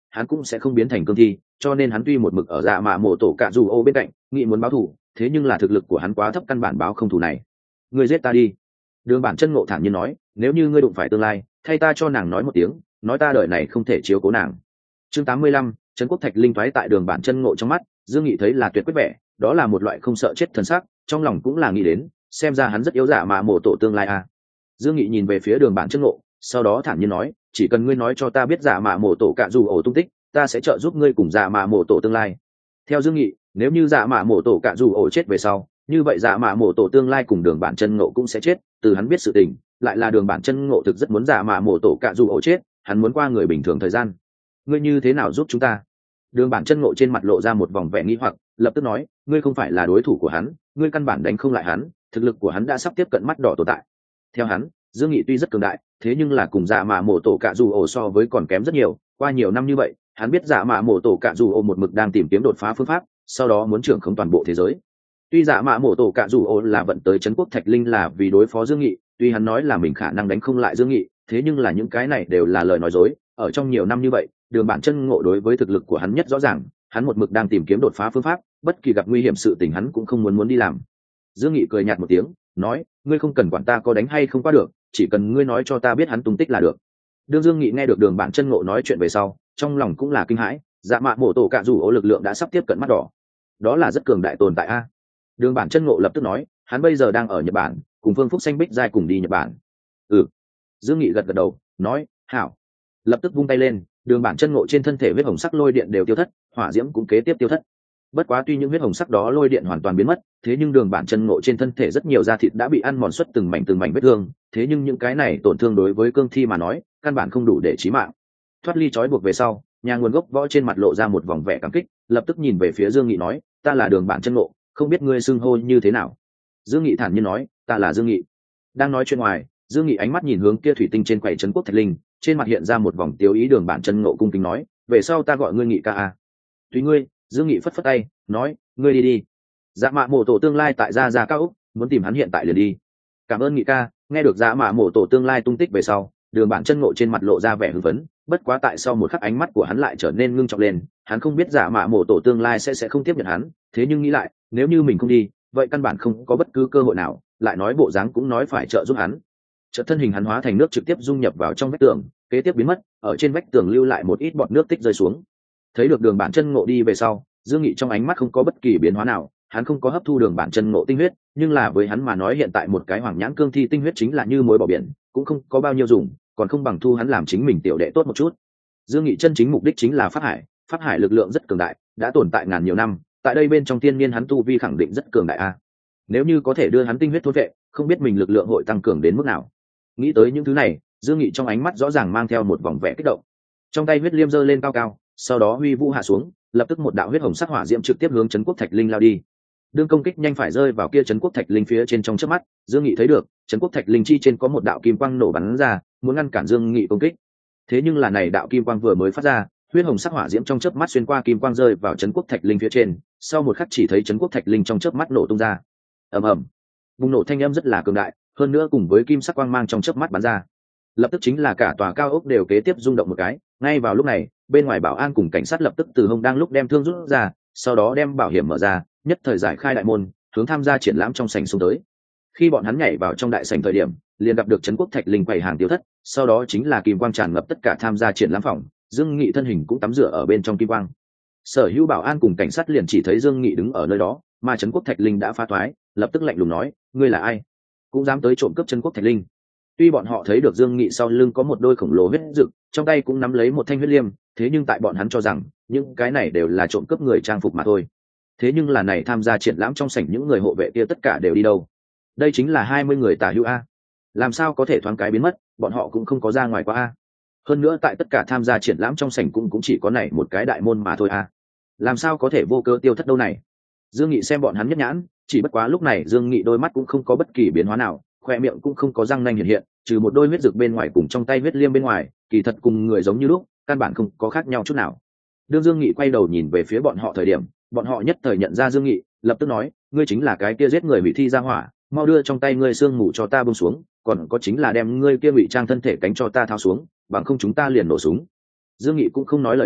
hắn cũng sẽ không biến thành cương thi, cho nên hắn tuy một mực ở dạ mạ mổ tổ cạ dù ô bên cạnh nghĩ muốn báo thù, thế nhưng là thực lực của hắn quá thấp, căn bản báo không thù này. Ngươi giết ta đi. Đường Bản Chân Ngộ thản nhiên nói, nếu như ngươi đụng phải tương lai, thay ta cho nàng nói một tiếng, nói ta đời này không thể chiếu cố nàng. Chương tám mươi lăm, Trấn Quốc Thạch Linh thoái tại Đường Bản Chân Ngộ trong mắt, Dương Nghị thấy là tuyệt quyết vẻ, đó là một loại không sợ chết thần sắc, trong lòng cũng là nghĩ đến, xem ra hắn rất yếu dạ mà mổ tổ tương lai à. Dương Nghị nhìn về phía Đường Bản Chân Ngộ, sau đó thản nhiên nói, chỉ cần ngươi nói cho ta biết dạ mà mổ tổ cạ dù ổ tung tích, ta sẽ trợ giúp ngươi cùng dạ mà mổ tổ tương lai. Theo Dương Nghị, nếu như dạ mà mổ tổ cạ dù ổ chết về sau, như vậy dạ mà mổ tổ tương lai cùng Đường Bản Chân Ngộ cũng sẽ chết. Từ hắn biết sự tình, lại là Đường Bản Chân Ngộ thực rất muốn dạ mà mổ tổ cạ dù ổ chết, hắn muốn qua người bình thường thời gian. Ngươi như thế nào giúp chúng ta? Đường Bản Chân Ngộ trên mặt lộ ra một vòng vẻ nghi hoặc, lập tức nói, ngươi không phải là đối thủ của hắn, ngươi căn bản đánh không lại hắn, thực lực của hắn đã sắp tiếp cận mắt đỏ tồn tại. Theo hắn, Dương Nghị tuy rất cường đại, thế nhưng là cùng dạ mạ mổ tổ cạ dù ổ so với còn kém rất nhiều. Qua nhiều năm như vậy, hắn biết dạ mạ mổ tổ cạ dù ổ một mực đang tìm kiếm đột phá phương pháp, sau đó muốn trưởng khống toàn bộ thế giới. Tuy dạ mạ mổ tổ cạ dù ổ là vận tới Trấn Quốc Thạch Linh là vì đối phó Dương Nghị, tuy hắn nói là mình khả năng đánh không lại Dương Nghị, thế nhưng là những cái này đều là lời nói dối. Ở trong nhiều năm như vậy, Đường Bản Chân Ngộ đối với thực lực của hắn nhất rõ ràng, hắn một mực đang tìm kiếm đột phá phương pháp, bất kỳ gặp nguy hiểm sự tình hắn cũng không muốn muốn đi làm. Dương Nghị cười nhạt một tiếng, nói, ngươi không cần quản ta có đánh hay không qua được, chỉ cần ngươi nói cho ta biết hắn tung tích là được. Đương Dương Nghị nghe được Đường Bản Chân Ngộ nói chuyện về sau, trong lòng cũng là kinh hãi, dạ mạ mổ tổ cạ dù ổ lực lượng đã sắp tiếp cận mắt đỏ, đó là rất cường đại tồn tại a. Đường Bản Chân Ngộ lập tức nói, hắn bây giờ đang ở Nhật Bản, cùng Phương Phúc Xanh Bích giai cùng đi Nhật Bản. Ừ. Dương Nghị gật gật đầu, nói, hảo. Lập tức vung tay lên, Đường Bản Chân Ngộ trên thân thể huyết hồng sắc lôi điện đều tiêu thất, hỏa diễm cũng kế tiếp tiêu thất. Bất quá tuy những huyết hồng sắc đó lôi điện hoàn toàn biến mất, thế nhưng Đường Bản Chân Ngộ trên thân thể rất nhiều da thịt đã bị ăn mòn xuất từng mảnh từng mảnh vết thương, thế nhưng những cái này tổn thương đối với cương thi mà nói, căn bản không đủ để chí mạng. Thoát ly trói buộc về sau, nhà nguồn gốc võ trên mặt lộ ra một vòng vẻ cảm kích, lập tức nhìn về phía Dương Nghị nói, ta là Đường Bản Chân Ngộ, không biết ngươi xưng hô như thế nào? Dương Nghị thản nhiên nói, ta là Dương Nghị. Đang nói chuyện ngoài, Dương Nghị ánh mắt nhìn hướng kia thủy tinh trên quầy Trấn Quốc Thạch Linh, trên mặt hiện ra một vòng tiêu ý. Đường Bản Chân Ngộ cung kính nói, về sau ta gọi ngươi Nghị ca a. Tùy ngươi. Dương Nghị phất phất tay, nói, ngươi đi đi. Dạ mạ mổ tổ tương lai tại gia gia cao úc, muốn tìm hắn hiện tại liền đi. Cảm ơn Nghị ca. Nghe được dạ mạ mổ tổ tương lai tung tích về sau, Đường Bản Chân Ngộ trên mặt lộ ra vẻ hưng phấn, bất quá tại sau một khắc ánh mắt của hắn lại trở nên ngưng trọng lên, hắn không biết dạ mạ mổ tổ tương lai sẽ sẽ không tiếp nhận hắn, thế nhưng nghĩ lại, nếu như mình không đi, vậy căn bản không có bất cứ cơ hội nào, lại nói bộ dáng cũng nói phải trợ giúp hắn. Chợt thân hình hắn hóa thành nước trực tiếp dung nhập vào trong vách tường, kế tiếp biến mất, ở trên vách tường lưu lại một ít bọt nước tích rơi xuống. Thấy được Đường Bản Chân Ngộ đi về sau, Dương Nghị trong ánh mắt không có bất kỳ biến hóa nào, hắn không có hấp thu Đường Bản Chân Ngộ tinh huyết, nhưng là với hắn mà nói hiện tại một cái hoàng nhãn cương thi tinh huyết chính là như muối bỏ biển, cũng không có bao nhiêu dùng, còn không bằng thu hắn làm chính mình tiểu đệ tốt một chút. Dương Nghị chân chính mục đích chính là Pháp Hải, Pháp Hải lực lượng rất cường đại, đã tồn tại ngàn nhiều năm, tại đây bên trong tiên niên hắn tu vi khẳng định rất cường đại a. Nếu như có thể đưa hắn tinh huyết thôn vệ, không biết mình lực lượng hội tăng cường đến mức nào. Nghĩ tới những thứ này, Dương Nghị trong ánh mắt rõ ràng mang theo một vòng vẻ kích động. Trong tay huyết liêm giơ lên cao cao, sau đó huy vũ hạ xuống, lập tức một đạo huyết hồng sắc hỏa diễm trực tiếp hướng Trấn Quốc Thạch Linh lao đi. Đương công kích nhanh phải rơi vào kia Trấn Quốc Thạch Linh phía trên trong chớp mắt, Dương Nghị thấy được, Trấn Quốc Thạch Linh chi trên có một đạo kim quang nổ bắn ra, muốn ngăn cản Dương Nghị công kích. Thế nhưng là này đạo kim quang vừa mới phát ra, huyết hồng sắc hỏa diễm trong chớp mắt xuyên qua kim quang rơi vào Trấn Quốc Thạch Linh phía trên, sau một khắc chỉ thấy Trấn Quốc Thạch Linh trong chớp mắt nổ tung ra. Ầm ầm. Bùng nổ thanh âm rất là cường đại, hơn nữa cùng với kim sắc quang mang trong chớp mắt bắn ra. Lập tức chính là cả tòa cao ốc đều kế tiếp rung động một cái, ngay vào lúc này, bên ngoài bảo an cùng cảnh sát lập tức từ hông đang lúc đem thương rút ra, sau đó đem bảo hiểm mở ra, nhất thời giải khai đại môn, hướng tham gia triển lãm trong sảnh xuống tới. Khi bọn hắn nhảy vào trong đại sảnh thời điểm, liền gặp được Trấn Quốc Thạch Linh quầy hàng tiêu thất, sau đó chính là kim quang tràn ngập tất cả tham gia triển lãm phòng, Dương Nghị thân hình cũng tắm rửa ở bên trong kim quang. Sở hữu bảo an cùng cảnh sát liền chỉ thấy Dương Nghị đứng ở nơi đó, mà Trấn Quốc Thạch Linh đã phá thoái, lập tức lạnh lùng nói, ngươi là ai? Cũng dám tới trộm cướp Trấn Quốc Thạch Linh? Tuy bọn họ thấy được Dương Nghị sau lưng có một đôi khổng lồ huyết dực, trong tay cũng nắm lấy một thanh huyết liêm, thế nhưng tại bọn hắn cho rằng những cái này đều là trộm cướp người trang phục mà thôi. Thế nhưng là này tham gia triển lãm trong sảnh những người hộ vệ kia tất cả đều đi đâu? Đây chính là hai mươi người tả hữu a. Làm sao có thể thoáng cái biến mất, bọn họ cũng không có ra ngoài qua a. Hơn nữa tại tất cả tham gia triển lãm trong sảnh cũng cũng chỉ có này một cái đại môn mà thôi a. Làm sao có thể vô cơ tiêu thất đâu này? Dương Nghị xem bọn hắn nhất nhãn, chỉ bất quá lúc này Dương Nghị đôi mắt cũng không có bất kỳ biến hóa nào, khoe miệng cũng không có răng nanh hiện hiện, trừ một đôi huyết dược bên ngoài cùng trong tay huyết liêm bên ngoài, kỳ thật cùng người giống như lúc, căn bản không có khác nhau chút nào. Đương Dương Nghị quay đầu nhìn về phía bọn họ thời điểm, bọn họ nhất thời nhận ra Dương Nghị, lập tức nói, ngươi chính là cái kia giết người hủy thi ra hỏa, mau đưa trong tay ngươi xương mù cho ta buông xuống, còn có chính là đem ngươi kia ngụy trang thân thể cánh cho ta tháo xuống, bằng không chúng ta liền nổ súng. Dương Nghị cũng không nói lời nào,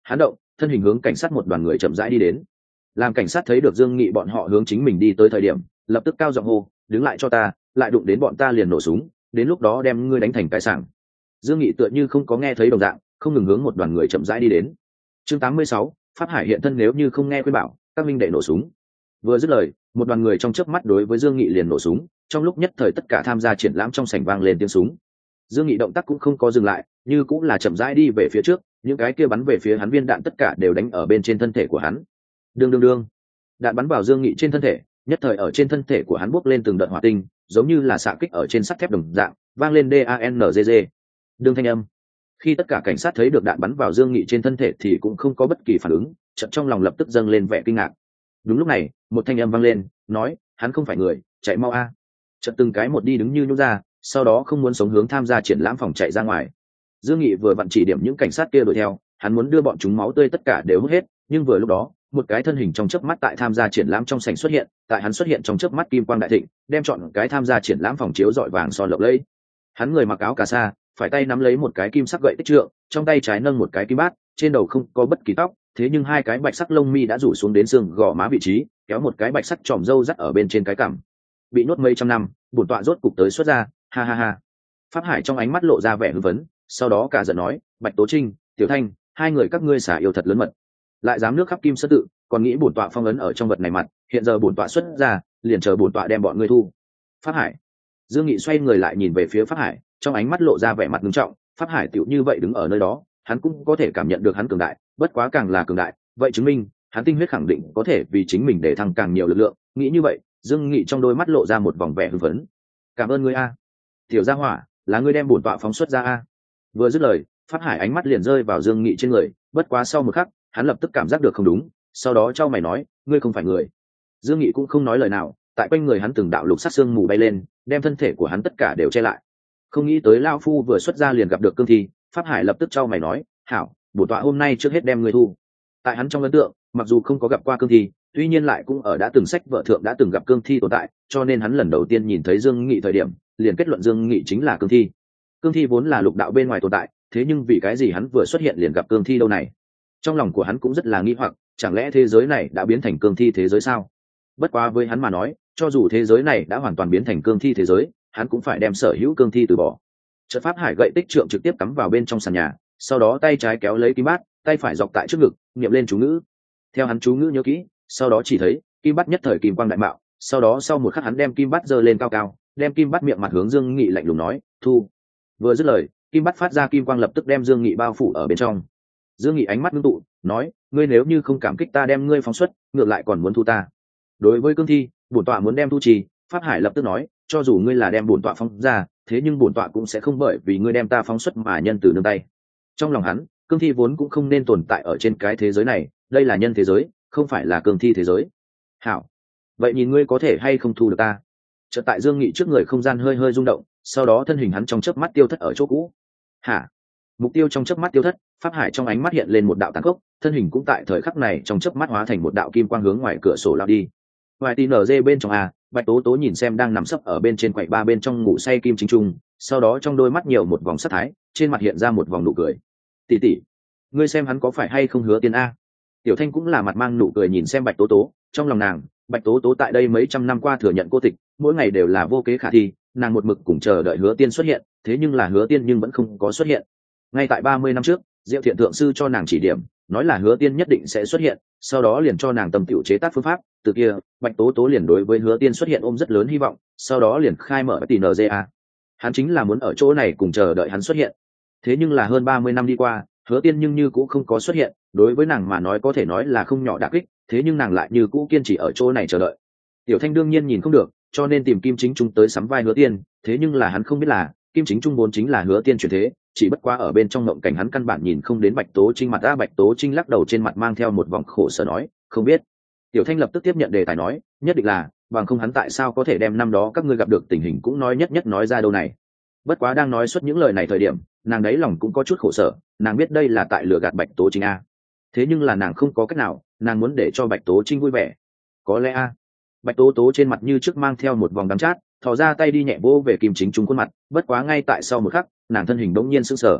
hắn động thân hình hướng cảnh sát một đoàn người chậm rãi đi đến. Làm cảnh sát thấy được Dương Nghị bọn họ hướng chính mình đi tới thời điểm, lập tức cao giọng hô, đứng lại cho ta, lại đụng đến bọn ta liền nổ súng, đến lúc đó đem ngươi đánh thành cái sảng. Dương Nghị tựa như không có nghe thấy đồng dạng, không ngừng hướng một đoàn người chậm rãi đi đến. Chương tám mươi sáu, Pháp Hải hiện thân, nếu như không nghe khuyên bảo, các minh đệ nổ súng. Vừa dứt lời, một đoàn người trong chớp mắt đối với Dương Nghị liền nổ súng, trong lúc nhất thời tất cả tham gia triển lãm trong sảnh vang lên tiếng súng. Dương Nghị động tác cũng không có dừng lại, như cũng là chậm rãi đi về phía trước, những cái kia bắn về phía hắn viên đạn tất cả đều đánh ở bên trên thân thể của hắn. Đương đương đương, đạn bắn vào Dương Nghị trên thân thể, nhất thời ở trên thân thể của hắn bốc lên từng đợt hỏa tinh, giống như là xạ kích ở trên sắt thép đồng dạng, vang lên danzg. Đương thanh âm. Khi tất cả cảnh sát thấy được đạn bắn vào Dương Nghị trên thân thể thì cũng không có bất kỳ phản ứng, chợt trong lòng lập tức dâng lên vẻ kinh ngạc. Đúng lúc này, một thanh âm vang lên, nói, hắn không phải người, chạy mau a. Chợt từng cái một đi đứng như nhũ ra, sau đó không muốn sống hướng tham gia triển lãm phòng chạy ra ngoài. Dương Nghị vừa vặn chỉ điểm những cảnh sát kia đuổi theo, hắn muốn đưa bọn chúng máu tươi tất cả đều hút hết, nhưng vừa lúc đó, một cái thân hình trong chớp mắt tại tham gia triển lãm trong sảnh xuất hiện, tại hắn xuất hiện trong chớp mắt kim quang đại thịnh, đem chọn cái tham gia triển lãm phòng chiếu rọi vàng son lộng lẫy. Hắn người mặc áo cà sa, phải tay nắm lấy một cái kim sắc gậy tích trượng, trong tay trái nâng một cái kim bát, trên đầu không có bất kỳ tóc, thế nhưng hai cái bạch sắc lông mi đã rủ xuống đến xương gò má vị trí, kéo một cái bạch sắc tròm râu rắc ở bên trên cái cằm. Bị nhốt mấy trăm năm, bổn tọa rốt cục tới xuất ra, ha ha ha. Pháp Hải trong ánh mắt lộ ra vẻ hưng phấn, sau đó cả giận nói, Bạch Tố Trinh, Tiểu Thanh, hai người các ngươi xả yêu thật lớn mật, lại dám nước khắp kim sơn tự, còn nghĩ bổn tọa phong ấn ở trong vật này mặt, hiện giờ bổn tọa xuất ra, liền chờ bổn tọa đem bọn ngươi thu. Pháp Hải. Dương Nghị xoay người lại nhìn về phía Pháp Hải, trong ánh mắt lộ ra vẻ mặt nghiêm trọng. Pháp Hải tiểu như vậy đứng ở nơi đó, hắn cũng có thể cảm nhận được hắn cường đại, bất quá càng là cường đại, vậy chứng minh hắn tinh huyết khẳng định có thể vì chính mình để thăng càng nhiều lực lượng. Nghĩ như vậy, Dương Nghị trong đôi mắt lộ ra một vòng vẻ hưng phấn. Cảm ơn ngươi a, Tiểu Gia Hỏa, là ngươi đem bổn tọa phóng xuất ra a. Vừa dứt lời, Pháp Hải ánh mắt liền rơi vào Dương Nghị trên người, bất quá sau một khắc, hắn lập tức cảm giác được không đúng, sau đó chau mày nói, ngươi không phải người. Dương Nghị cũng không nói lời nào, tại quanh người hắn từng đạo lục sắc xương mù bay lên, đem thân thể của hắn tất cả đều che lại. Không nghĩ tới lão phu vừa xuất ra liền gặp được cương thi. Pháp Hải lập tức chau mày nói, hảo, bổn tọa hôm nay trước hết đem ngươi thu. Tại hắn trong ấn tượng, mặc dù không có gặp qua cương thi, tuy nhiên lại cũng ở đã từng sách vợ thượng đã từng gặp cương thi tồn tại, cho nên hắn lần đầu tiên nhìn thấy Dương Nghị thời điểm, liền kết luận Dương Nghị chính là cương thi. Cương thi vốn là lục đạo bên ngoài tồn tại, thế nhưng vì cái gì hắn vừa xuất hiện liền gặp cương thi đâu này? Trong lòng của hắn cũng rất là nghi hoặc, chẳng lẽ thế giới này đã biến thành cương thi thế giới sao? Bất quá với hắn mà nói, cho dù thế giới này đã hoàn toàn biến thành cương thi thế giới, hắn cũng phải đem sở hữu cương thi từ bỏ. Chợt Pháp Hải gậy tích trượng trực tiếp cắm vào bên trong sàn nhà, sau đó tay trái kéo lấy kim bát, tay phải dọc tại trước ngực, niệm lên chú ngữ. Theo hắn chú ngữ nhớ kỹ, sau đó chỉ thấy kim bát nhất thời kim quang đại mạo, sau đó sau một khắc hắn đem kim bát giơ lên cao cao, đem kim bát miệng mặt hướng Dương Nghị lạnh lùng nói, thu. Vừa dứt lời, kim bát phát ra kim quang lập tức đem Dương Nghị bao phủ ở bên trong. Dương Nghị ánh mắt ngưng tụ, nói, ngươi nếu như không cảm kích ta đem ngươi phóng xuất, ngược lại còn muốn thu ta. Đối với cương thi, bổn tọa muốn đem thu trì. Pháp Hải lập tức nói, cho dù ngươi là đem bổn tọa phóng ra, thế nhưng bổn tọa cũng sẽ không bởi vì ngươi đem ta phóng xuất mà nhân từ nương tay. Trong lòng hắn, cương thi vốn cũng không nên tồn tại ở trên cái thế giới này, đây là nhân thế giới, không phải là cương thi thế giới. Hảo, vậy nhìn ngươi có thể hay không thu được ta. Chợt tại Dương Nghị trước người không gian hơi hơi rung động, sau đó thân hình hắn trong chớp mắt tiêu thất ở chỗ cũ. Hả? Mục tiêu trong chớp mắt tiêu thất, Pháp Hải trong ánh mắt hiện lên một đạo tàn khốc, thân hình cũng tại thời khắc này trong chớp mắt hóa thành một đạo kim quang hướng ngoài cửa sổ lao đi. Ngoài tê en giê bên trong a, Bạch Tố Tố nhìn xem đang nằm sấp ở bên trên quầy ba bên trong ngủ say Kim Chính Trung, sau đó trong đôi mắt nhiều một vòng sát thái, trên mặt hiện ra một vòng nụ cười. Tỷ tỷ, ngươi xem hắn có phải hay không Hứa Tiên a? Tiểu Thanh cũng là mặt mang nụ cười nhìn xem Bạch Tố Tố, trong lòng nàng, Bạch Tố Tố tại đây mấy trăm năm qua thừa nhận cô tịch, mỗi ngày đều là vô kế khả thi, nàng một mực cùng chờ đợi Hứa Tiên xuất hiện, thế nhưng là Hứa Tiên nhưng vẫn không có xuất hiện. Ngay tại ba mươi năm trước, Diệu Thiện thượng sư cho nàng chỉ điểm, nói là Hứa Tiên nhất định sẽ xuất hiện, sau đó liền cho nàng tâm tiểu chế tác phương pháp, từ kia, Bạch Tố Tố liền đối với Hứa Tiên xuất hiện ôm rất lớn hy vọng, sau đó liền khai mở tê en giê a. Hắn chính là muốn ở chỗ này cùng chờ đợi hắn xuất hiện. Thế nhưng là hơn ba mươi năm đi qua, Hứa Tiên nhưng như cũng không có xuất hiện, đối với nàng mà nói có thể nói là không nhỏ đả kích, thế nhưng nàng lại như cũ kiên trì ở chỗ này chờ đợi. Tiểu Thanh đương nhiên nhìn không được, cho nên tìm Kim Chính Trung tới sắm vai Hứa Tiên, thế nhưng là hắn không biết là, Kim Chính Trung vốn chính là Hứa Tiên chuyển thế, chỉ bất quá ở bên trong ngộng cảnh hắn căn bản nhìn không đến Bạch Tố Trinh mặt ra. Bạch Tố Trinh lắc đầu, trên mặt mang theo một vòng khổ sở nói, không biết. Tiểu Thanh lập tức tiếp nhận đề tài nói, nhất định là, bằng không hắn tại sao có thể đem năm đó các ngươi gặp được tình hình cũng nói nhất nhất nói ra đâu này. Bất quá đang nói suốt những lời này thời điểm, nàng đấy lòng cũng có chút khổ sở, nàng biết đây là tại lừa gạt Bạch Tố Trinh a. Thế nhưng là nàng không có cách nào, nàng muốn để cho Bạch Tố Trinh vui vẻ. Có lẽ a. Bạch Tố Tố trên mặt như trước mang theo một vòng đắng chát, thò ra tay đi nhẹ vỗ về Kim Chính Trung khuôn mặt, bất quá ngay tại sau một khắc, nàng thân hình đống nhiên sững sờ.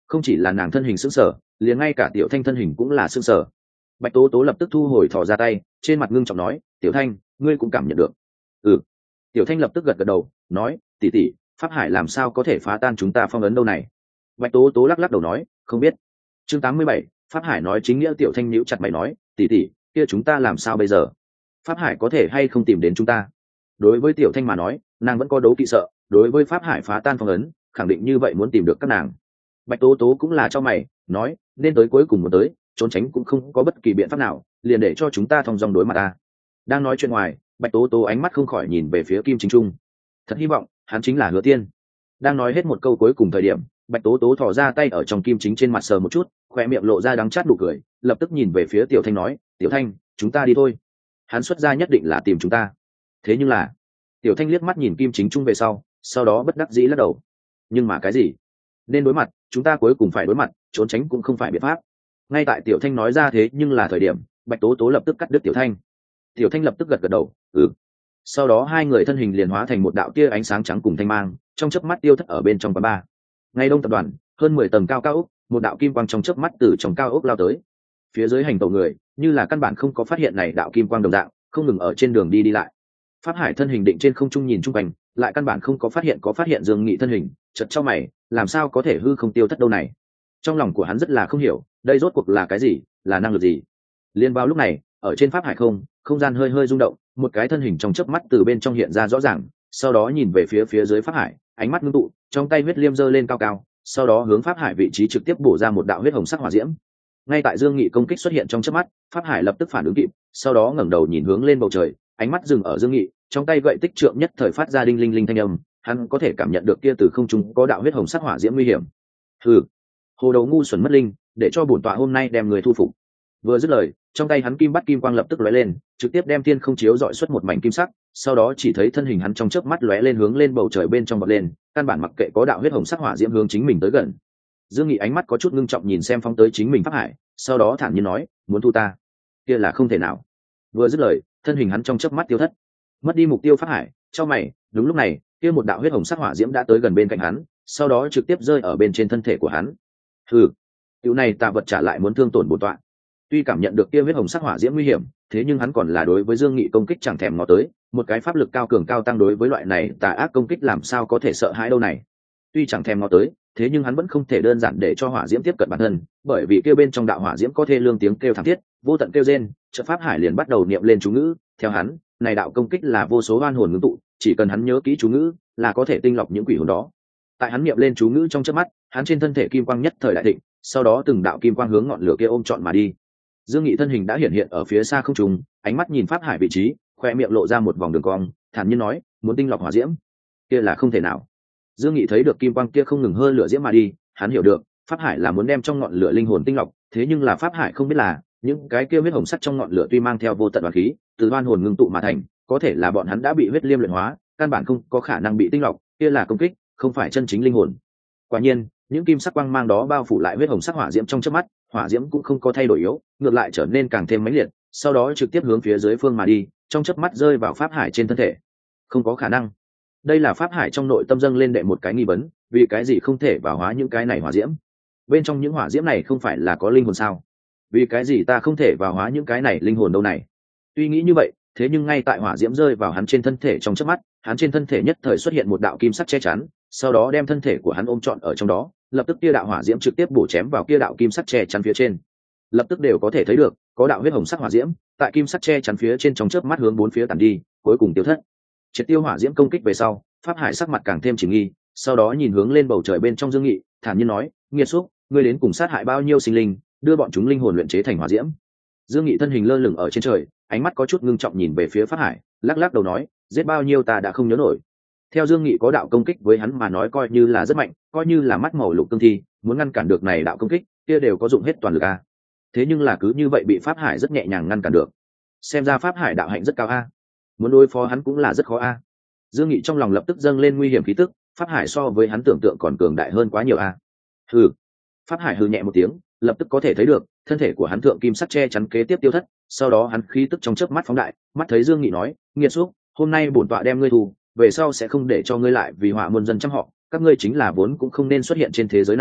Không chỉ là nàng thân hình sững sờ, liền ngay cả tiểu thanh thân hình cũng là sững sờ. Bạch tố tố lập tức thu hồi thò ra tay, trên mặt ngưng trọng nói, tiểu thanh, ngươi cũng cảm nhận được. Ừ. Tiểu thanh lập tức gật gật đầu, nói, tỷ tỷ, pháp hải làm sao có thể phá tan chúng ta phong ấn đâu này. Bạch tố tố lắc lắc đầu nói, không biết. Chương tám mươi bảy, pháp hải nói chính nghĩa. Tiểu thanh nhíu chặt mày nói, tỷ tỷ, kia chúng ta làm sao bây giờ? Pháp hải có thể hay không tìm đến chúng ta? Đối với tiểu thanh mà nói, nàng vẫn có đấu kỵ sợ, đối với pháp hải phá tan phong ấn, khẳng định như vậy muốn tìm được các nàng. Bạch tố tố cũng là cho mày, nói, nên tới cuối cùng muốn tới, trốn tránh cũng không có bất kỳ biện pháp nào, liền để cho chúng ta thong dong đối mặt ta. Đang nói chuyện ngoài, Bạch tố tố ánh mắt không khỏi nhìn về phía Kim Chính Trung. Thật hy vọng hắn chính là Hứa Tiên. Đang nói hết một câu cuối cùng thời điểm, Bạch tố tố thò ra tay ở trong Kim Chính trên mặt sờ một chút, khoe miệng lộ ra đắng chát đủ cười, lập tức nhìn về phía tiểu thanh nói, tiểu thanh, chúng ta đi thôi. Hắn xuất ra nhất định là tìm chúng ta. Thế nhưng là, tiểu thanh liếc mắt nhìn Kim Chính Trung về sau, sau đó bất đắc dĩ lắc đầu. Nhưng mà cái gì? Nên đối mặt, chúng ta cuối cùng phải đối mặt, trốn tránh cũng không phải biện pháp. Ngay tại tiểu thanh nói ra thế nhưng là thời điểm, Bạch tố tố lập tức cắt đứt tiểu thanh. Tiểu thanh lập tức gật gật đầu, ừ. Sau đó hai người thân hình liền hóa thành một đạo tia ánh sáng trắng cùng thanh mang, trong chớp mắt tiêu thất ở bên trong quán bar. Ngay đông tập đoàn, hơn mười tầng cao cao ốc, một đạo kim quang trong chớp mắt từ trong cao ốc lao tới. Phía dưới hành tẩu người, như là căn bản không có phát hiện này đạo kim quang đồng dạng, không ngừng ở trên đường đi đi lại. Pháp Hải thân hình định trên không trung nhìn trung quanh, lại căn bản không có phát hiện có phát hiện Dương Nghị thân hình, chợt chau mày, làm sao có thể hư không tiêu thất đâu này? Trong lòng của hắn rất là không hiểu, đây rốt cuộc là cái gì, là năng lực gì? Liên vào lúc này, ở trên Pháp Hải không, không gian hơi hơi rung động, một cái thân hình trong chớp mắt từ bên trong hiện ra rõ ràng, sau đó nhìn về phía phía dưới Pháp Hải, ánh mắt ngưng tụ, trong tay huyết liêm giơ lên cao cao, sau đó hướng Pháp Hải vị trí trực tiếp bổ ra một đạo huyết hồng sắc hỏa diễm. Ngay tại Dương Nghị công kích xuất hiện trong chớp mắt, Pháp Hải lập tức phản ứng kịp, sau đó ngẩng đầu nhìn hướng lên bầu trời, ánh mắt dừng ở Dương Nghị, trong tay gậy tích trượng nhất thời phát ra đinh linh linh thanh âm, hắn có thể cảm nhận được kia từ không trung có đạo huyết hồng sắc hỏa diễm nguy hiểm. Hừ, hồ đầu ngu xuẩn mất linh, để cho bổn tọa hôm nay đem người thu phục. Vừa dứt lời, trong tay hắn kim bắt kim quang lập tức lóe lên, trực tiếp đem thiên không chiếu dọi xuất một mảnh kim sắc, sau đó chỉ thấy thân hình hắn trong chớp mắt lóe lên hướng lên bầu trời bên trong bật lên, căn bản mặc kệ có đạo huyết hồng sắc hỏa diễm hướng chính mình tới gần. Dương Nghị ánh mắt có chút ngưng trọng nhìn xem phóng tới chính mình Pháp Hải, sau đó thản nhiên nói, muốn thu ta, kia là không thể nào. Vừa dứt lời, thân hình hắn trong chớp mắt tiêu thất. Mất đi mục tiêu Pháp Hải, cho mày, đúng lúc này, kia một đạo huyết hồng sắc hỏa diễm đã tới gần bên cạnh hắn, sau đó trực tiếp rơi ở bên trên thân thể của hắn. Hừ, điều này tà vật trả lại muốn thương tổn bổn tọa. Tuy cảm nhận được kia huyết hồng sắc hỏa diễm nguy hiểm, thế nhưng hắn còn là đối với Dương Nghị công kích chẳng thèm ngó tới, một cái pháp lực cao cường cao tăng đối với loại này tà ác công kích làm sao có thể sợ hãi đâu này. Tuy chẳng thèm ngó tới, thế nhưng hắn vẫn không thể đơn giản để cho hỏa diễm tiếp cận bản thân, bởi vì kia bên trong đạo hỏa diễm có thê lương tiếng kêu thảm thiết, vô tận kêu rên, trận Pháp Hải liền bắt đầu niệm lên chú ngữ, theo hắn, này đạo công kích là vô số oan hồn ngưng tụ, chỉ cần hắn nhớ kỹ chú ngữ, là có thể tinh lọc những quỷ hồn đó. Tại hắn niệm lên chú ngữ trong chớp mắt, hắn trên thân thể kim quang nhất thời đại thịnh, sau đó từng đạo kim quang hướng ngọn lửa kia ôm trọn mà đi. Dương Nghị thân hình đã hiện hiện ở phía xa không trung, ánh mắt nhìn Pháp Hải vị trí, khoe miệng lộ ra một vòng đường cong, thản nhiên nói, muốn tinh lọc hỏa diễm, kia là không thể nào. Dương Nghị thấy được kim quang kia không ngừng hơi lửa diễm mà đi, hắn hiểu được, Pháp Hải là muốn đem trong ngọn lửa linh hồn tinh lọc, thế nhưng là Pháp Hải không biết là, những cái kia huyết hồng sắt trong ngọn lửa tuy mang theo vô tận oán khí, từ oan hồn ngưng tụ mà thành, có thể là bọn hắn đã bị huyết liêm luyện hóa, căn bản không có khả năng bị tinh lọc, kia là công kích, không phải chân chính linh hồn. Quả nhiên, những kim sắc quang mang đó bao phủ lại huyết hồng sắc hỏa diễm trong chớp mắt, hỏa diễm cũng không có thay đổi yếu, ngược lại trở nên càng thêm mãnh liệt, sau đó trực tiếp hướng phía dưới phương mà đi, trong chớp mắt rơi vào Pháp Hải trên thân thể. Không có khả năng. Đây là Pháp Hải trong nội tâm dâng lên đệ một cái nghi vấn, vì cái gì không thể vào hóa những cái này hỏa diễm? Bên trong những hỏa diễm này không phải là có linh hồn sao? Vì cái gì ta không thể vào hóa những cái này linh hồn đâu này? Tuy nghĩ như vậy, thế nhưng ngay tại hỏa diễm rơi vào hắn trên thân thể trong chớp mắt, hắn trên thân thể nhất thời xuất hiện một đạo kim sắc che chắn, sau đó đem thân thể của hắn ôm trọn ở trong đó, lập tức kia đạo hỏa diễm trực tiếp bổ chém vào kia đạo kim sắc che chắn phía trên. Lập tức đều có thể thấy được, có đạo huyết hồng sắc hỏa diễm tại kim sắc che chắn phía trên trong chớp mắt hướng bốn phía tản đi, cuối cùng tiêu thất. Triệt tiêu hỏa diễm công kích về sau, Pháp Hải sắc mặt càng thêm chỉnh nghi, sau đó nhìn hướng lên bầu trời bên trong Dương Nghị, thản nhiên nói, nghiệt xúc, ngươi đến cùng sát hại bao nhiêu sinh linh, đưa bọn chúng linh hồn luyện chế thành hỏa diễm? Dương Nghị thân hình lơ lửng ở trên trời, ánh mắt có chút ngưng trọng nhìn về phía Pháp Hải, lắc lắc đầu nói, giết bao nhiêu ta đã không nhớ nổi. Theo Dương Nghị có đạo công kích với hắn mà nói coi như là rất mạnh, coi như là mắt màu lục cương thi, muốn ngăn cản được này đạo công kích, kia đều có dụng hết toàn lực a. Thế nhưng là cứ như vậy bị Pháp Hải rất nhẹ nhàng ngăn cản được. Xem ra Pháp Hải đạo hạnh rất cao a. Muốn đối phó hắn cũng là rất khó a. Dương Nghị trong lòng lập tức dâng lên nguy hiểm khí tức, Pháp Hải so với hắn tưởng tượng còn cường đại hơn quá nhiều a. Hừ. Pháp Hải hừ nhẹ một tiếng, lập tức có thể thấy được, thân thể của hắn thượng kim sắc che chắn kế tiếp tiêu thất, sau đó hắn khí tức trong chớp mắt phóng đại, mắt thấy Dương Nghị nói, nghiệt xúc, hôm nay bổn tọa đem ngươi thu, về sau sẽ không để cho ngươi lại vì họa muôn dân trăm họ, các ngươi chính là vốn cũng không nên xuất hiện trên thế giới này,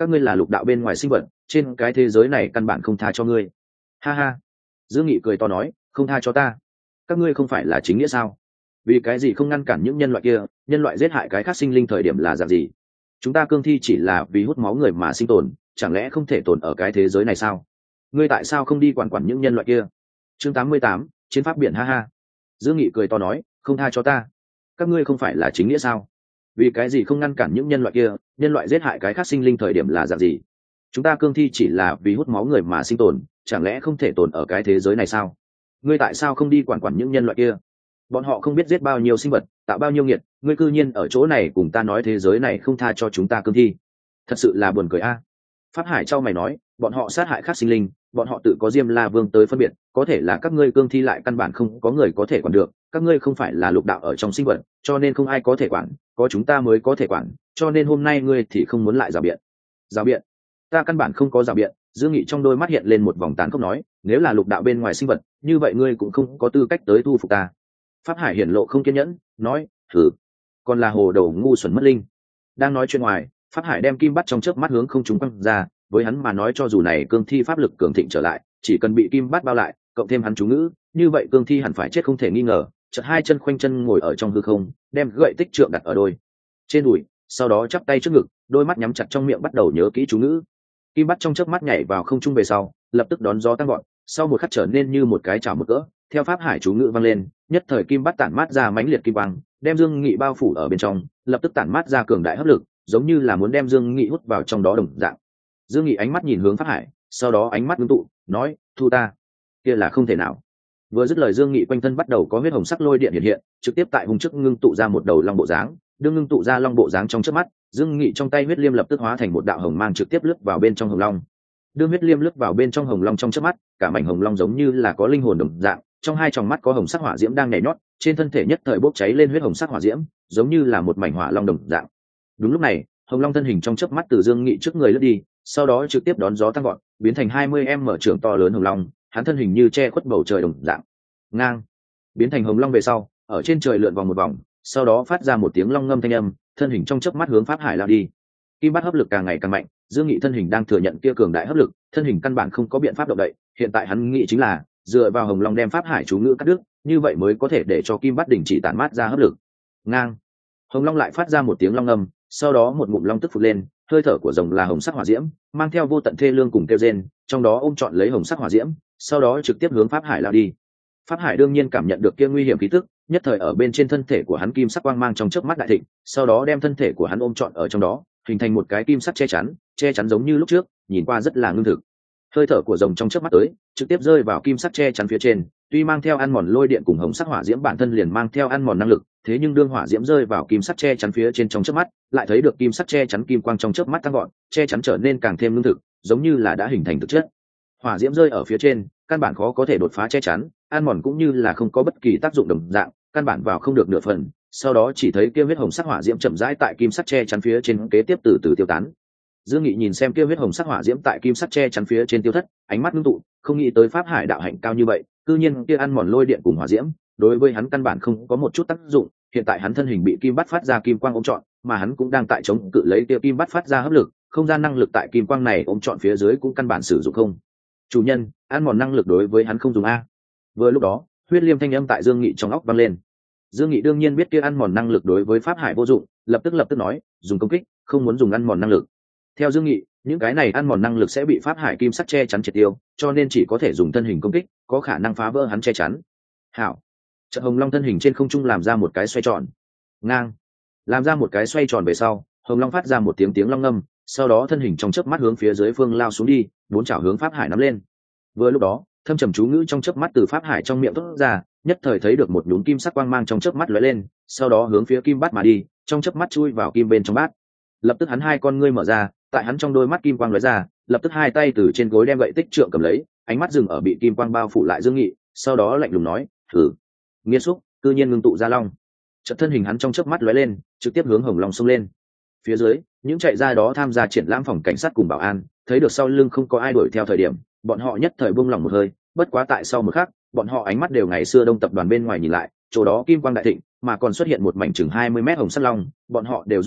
các ngươi là lục đạo bên ngoài sinh vật, trên cái thế giới này căn bản không tha cho ngươi. Ha ha. Dương Nghị cười to nói, không tha cho ta? Các ngươi không phải là chính nghĩa sao? Vì cái gì không ngăn cản những nhân loại kia? Nhân loại giết hại cái khác sinh linh thời điểm là dạng gì? Chúng ta cương thi chỉ là vì hút máu người mà sinh tồn, chẳng lẽ không thể tồn ở cái thế giới này sao? Ngươi tại sao không đi quản quản những nhân loại kia? Chương tám mươi tám, chiến pháp biển. Ha ha. Dương Nghị cười to nói, không tha cho ta? Các ngươi không phải là chính nghĩa sao? Vì cái gì không ngăn cản những nhân loại kia? Nhân loại giết hại cái khác sinh linh thời điểm là dạng gì? Chúng ta cương thi chỉ là vì hút máu người mà sinh tồn, chẳng lẽ không thể tồn ở cái thế giới này sao? Ngươi tại sao không đi quản quản những nhân loại kia? Bọn họ không biết giết bao nhiêu sinh vật, tạo bao nhiêu nghiệt, ngươi cư nhiên ở chỗ này cùng ta nói thế giới này không tha cho chúng ta cương thi. Thật sự là buồn cười a. Pháp Hải trao mày nói, bọn họ sát hại khác sinh linh, bọn họ tự có Diêm La Vương tới phân biệt, có thể là các ngươi cương thi lại căn bản không có người có thể quản được, các ngươi không phải là lục đạo ở trong sinh vật, cho nên không ai có thể quản, có chúng ta mới có thể quản, cho nên hôm nay ngươi thì không muốn lại rào biện. Rào biện? Ta căn bản không có rào biện. Dương Nghị trong đôi mắt hiện lên một vòng tàn khốc nói, nếu là lục đạo bên ngoài sinh vật, như vậy ngươi cũng không có tư cách tới thu phục ta. Pháp Hải hiển lộ không kiên nhẫn, nói, thử, còn là hồ đầu ngu xuẩn mất linh. Đang nói chuyện ngoài, Pháp Hải đem kim bắt trong chớp mắt hướng không trung quăng ra, với hắn mà nói cho dù này cương thi pháp lực cường thịnh trở lại, chỉ cần bị kim bắt bao lại, cộng thêm hắn chú ngữ, như vậy cương thi hẳn phải chết không thể nghi ngờ. Chợt hai chân khoanh chân ngồi ở trong hư không, đem gậy tích trượng đặt ở đôi trên đùi, sau đó chắp tay trước ngực, đôi mắt nhắm chặt trong miệng bắt đầu nhớ kỹ chú ngữ. Kim bắt trong chớp mắt nhảy vào không trung về sau, lập tức đón gió tăng gọn, sau một khắc trở nên như một cái chảo một cỡ, theo Pháp Hải chú ngữ vang lên, nhất thời kim bắt tản mát ra mãnh liệt kim quang, đem Dương Nghị bao phủ ở bên trong, lập tức tản mát ra cường đại hấp lực, giống như là muốn đem Dương Nghị hút vào trong đó đồng dạng. Dương Nghị ánh mắt nhìn hướng Pháp Hải, sau đó ánh mắt ngưng tụ, nói, thu ta? Kia là không thể nào. Vừa dứt lời, Dương Nghị quanh thân bắt đầu có huyết hồng sắc lôi điện hiện hiện, trực tiếp tại hùng trước ngưng tụ ra một đầu long bộ dáng, đương ngưng tụ ra long bộ dáng trong chớp mắt, Dương Nghị trong tay huyết liêm lập tức hóa thành một đạo hồng mang trực tiếp lướt vào bên trong hồng long. Đương huyết liêm lướt vào bên trong hồng long trong chớp mắt, cả mảnh hồng long giống như là có linh hồn đồng dạng, trong hai tròng mắt có hồng sắc hỏa diễm đang nhảy nhót, trên thân thể nhất thời bốc cháy lên huyết hồng sắc hỏa diễm, giống như là một mảnh hỏa long đồng dạng. Đúng lúc này, hồng long thân hình trong chớp mắt từ Dương Nghị trước người lướt đi, sau đó trực tiếp đón gió tăng gọn, biến thành hai mươi em mở trưởng to lớn hồng long, hắn thân hình như che khuất bầu trời đồng dạng. Ngang, biến thành hồng long về sau, ở trên trời lượn vòng một vòng, sau đó phát ra một tiếng long ngâm thanh âm, thân hình trong chớp mắt hướng Pháp Hải lao đi. Kim bắt hấp lực càng ngày càng mạnh, Dương Nghị thân hình đang thừa nhận kia cường đại hấp lực, thân hình căn bản không có biện pháp động đậy, hiện tại hắn nghĩ chính là dựa vào hồng long đem Pháp Hải chú ngữ cắt đứt, như vậy mới có thể để cho kim bắt đình chỉ tản mát ra hấp lực. Ngang, hồng long lại phát ra một tiếng long ngâm, sau đó một ngụm long tức phụt lên, hơi thở của rồng là hồng sắc hỏa diễm, mang theo vô tận thê lương cùng kêu rên, trong đó ôm trọn lấy hồng sắc hỏa diễm, sau đó trực tiếp hướng Pháp Hải lao đi. Pháp Hải đương nhiên cảm nhận được kia nguy hiểm khí tức, nhất thời ở bên trên thân thể của hắn kim sắc quang mang trong chớp mắt đại thịnh, sau đó đem thân thể của hắn ôm trọn ở trong đó, hình thành một cái kim sắc che chắn, che chắn giống như lúc trước, nhìn qua rất là ngưng thực. Hơi thở của rồng trong chớp mắt tới, trực tiếp rơi vào kim sắc che chắn phía trên, tuy mang theo ăn mòn lôi điện cùng hồng sắc hỏa diễm bản thân liền mang theo ăn mòn năng lực, thế nhưng đương hỏa diễm rơi vào kim sắc che chắn phía trên trong chớp mắt, lại thấy được kim sắc che chắn kim quang trong chớp mắt tăng gọn, che chắn trở nên càng thêm ngưng thực, giống như là đã hình thành thực chất. Hỏa diễm rơi ở phía trên, căn bản khó có thể đột phá che chắn, ăn mòn cũng như là không có bất kỳ tác dụng đồng dạng, căn bản vào không được nửa phần. Sau đó chỉ thấy kia huyết hồng sắc hỏa diễm chậm rãi tại kim sắc che chắn phía trên kế tiếp từ từ tiêu tán. Dương Nghị nhìn xem kia huyết hồng sắc hỏa diễm tại kim sắc che chắn phía trên tiêu thất, ánh mắt ngưng tụ, không nghĩ tới Pháp Hải đạo hạnh cao như vậy, cư nhiên kia ăn mòn lôi điện cùng hỏa diễm, đối với hắn căn bản không có một chút tác dụng, hiện tại hắn thân hình bị kim bắt phát ra kim quang ôm trọn, mà hắn cũng đang tại chống cự lấy kia kim bắt phát ra hấp lực, không gian năng lực tại kim quang này ôm trọn phía dưới cũng căn bản sử dụng không. Chủ nhân, ăn mòn năng lực đối với hắn không dùng a. Vừa lúc đó, huyết liêm thanh âm tại Dương Nghị trong óc vang lên. Dương Nghị đương nhiên biết kia ăn mòn năng lực đối với Pháp Hải vô dụng, lập tức lập tức nói, dùng công kích, không muốn dùng ăn mòn năng lực. Theo Dương Nghị, những cái này ăn mòn năng lực sẽ bị Pháp Hải kim sắc che chắn triệt tiêu, cho nên chỉ có thể dùng thân hình công kích, có khả năng phá vỡ hắn che chắn. Hảo. Trận Hồng Long thân hình trên không trung làm ra một cái xoay tròn. Ngang. Làm ra một cái xoay tròn về sau, Hồng Long phát ra một tiếng tiếng long ngâm, sau đó thân hình trong chớp mắt hướng phía dưới phương lao xuống đi, bốn chảo hướng Pháp Hải nắm lên. Vừa lúc đó, thâm trầm chú ngữ trong chớp mắt từ Pháp Hải trong miệng thoát ra, nhất thời thấy được một nhún kim sắc quang mang trong chớp mắt lóe lên, sau đó hướng phía kim bát mà đi, trong chớp mắt chui vào kim bên trong bát. Lập tức hắn hai con ngươi mở ra, tại hắn trong đôi mắt kim quang lóe ra, lập tức hai tay từ trên gối đem gậy tích trượng cầm lấy, ánh mắt dừng ở bị kim quang bao phủ lại Dương Nghị, sau đó lạnh lùng nói, "Thử." Nghiên xúc, cư nhiên ngưng tụ ra long. Chợt thân hình hắn trong chớp mắt lóe lên, trực tiếp hướng Hồng Long xông lên. Phía dưới, những chạy ra đó tham gia triển lãm phòng cảnh sát cùng bảo an, thấy được sau lưng không có ai đuổi theo thời điểm, bọn họ nhất thời buông lỏng một hơi, bất quá tại sau một khắc, bọn họ ánh mắt đều ngày xưa Đông tập đoàn bên ngoài nhìn lại, chỗ đó kim quang đại thịnh, mà còn xuất hiện một mảnh chừng hai mươi mét hồng sắt long, bọn họ đều rung động,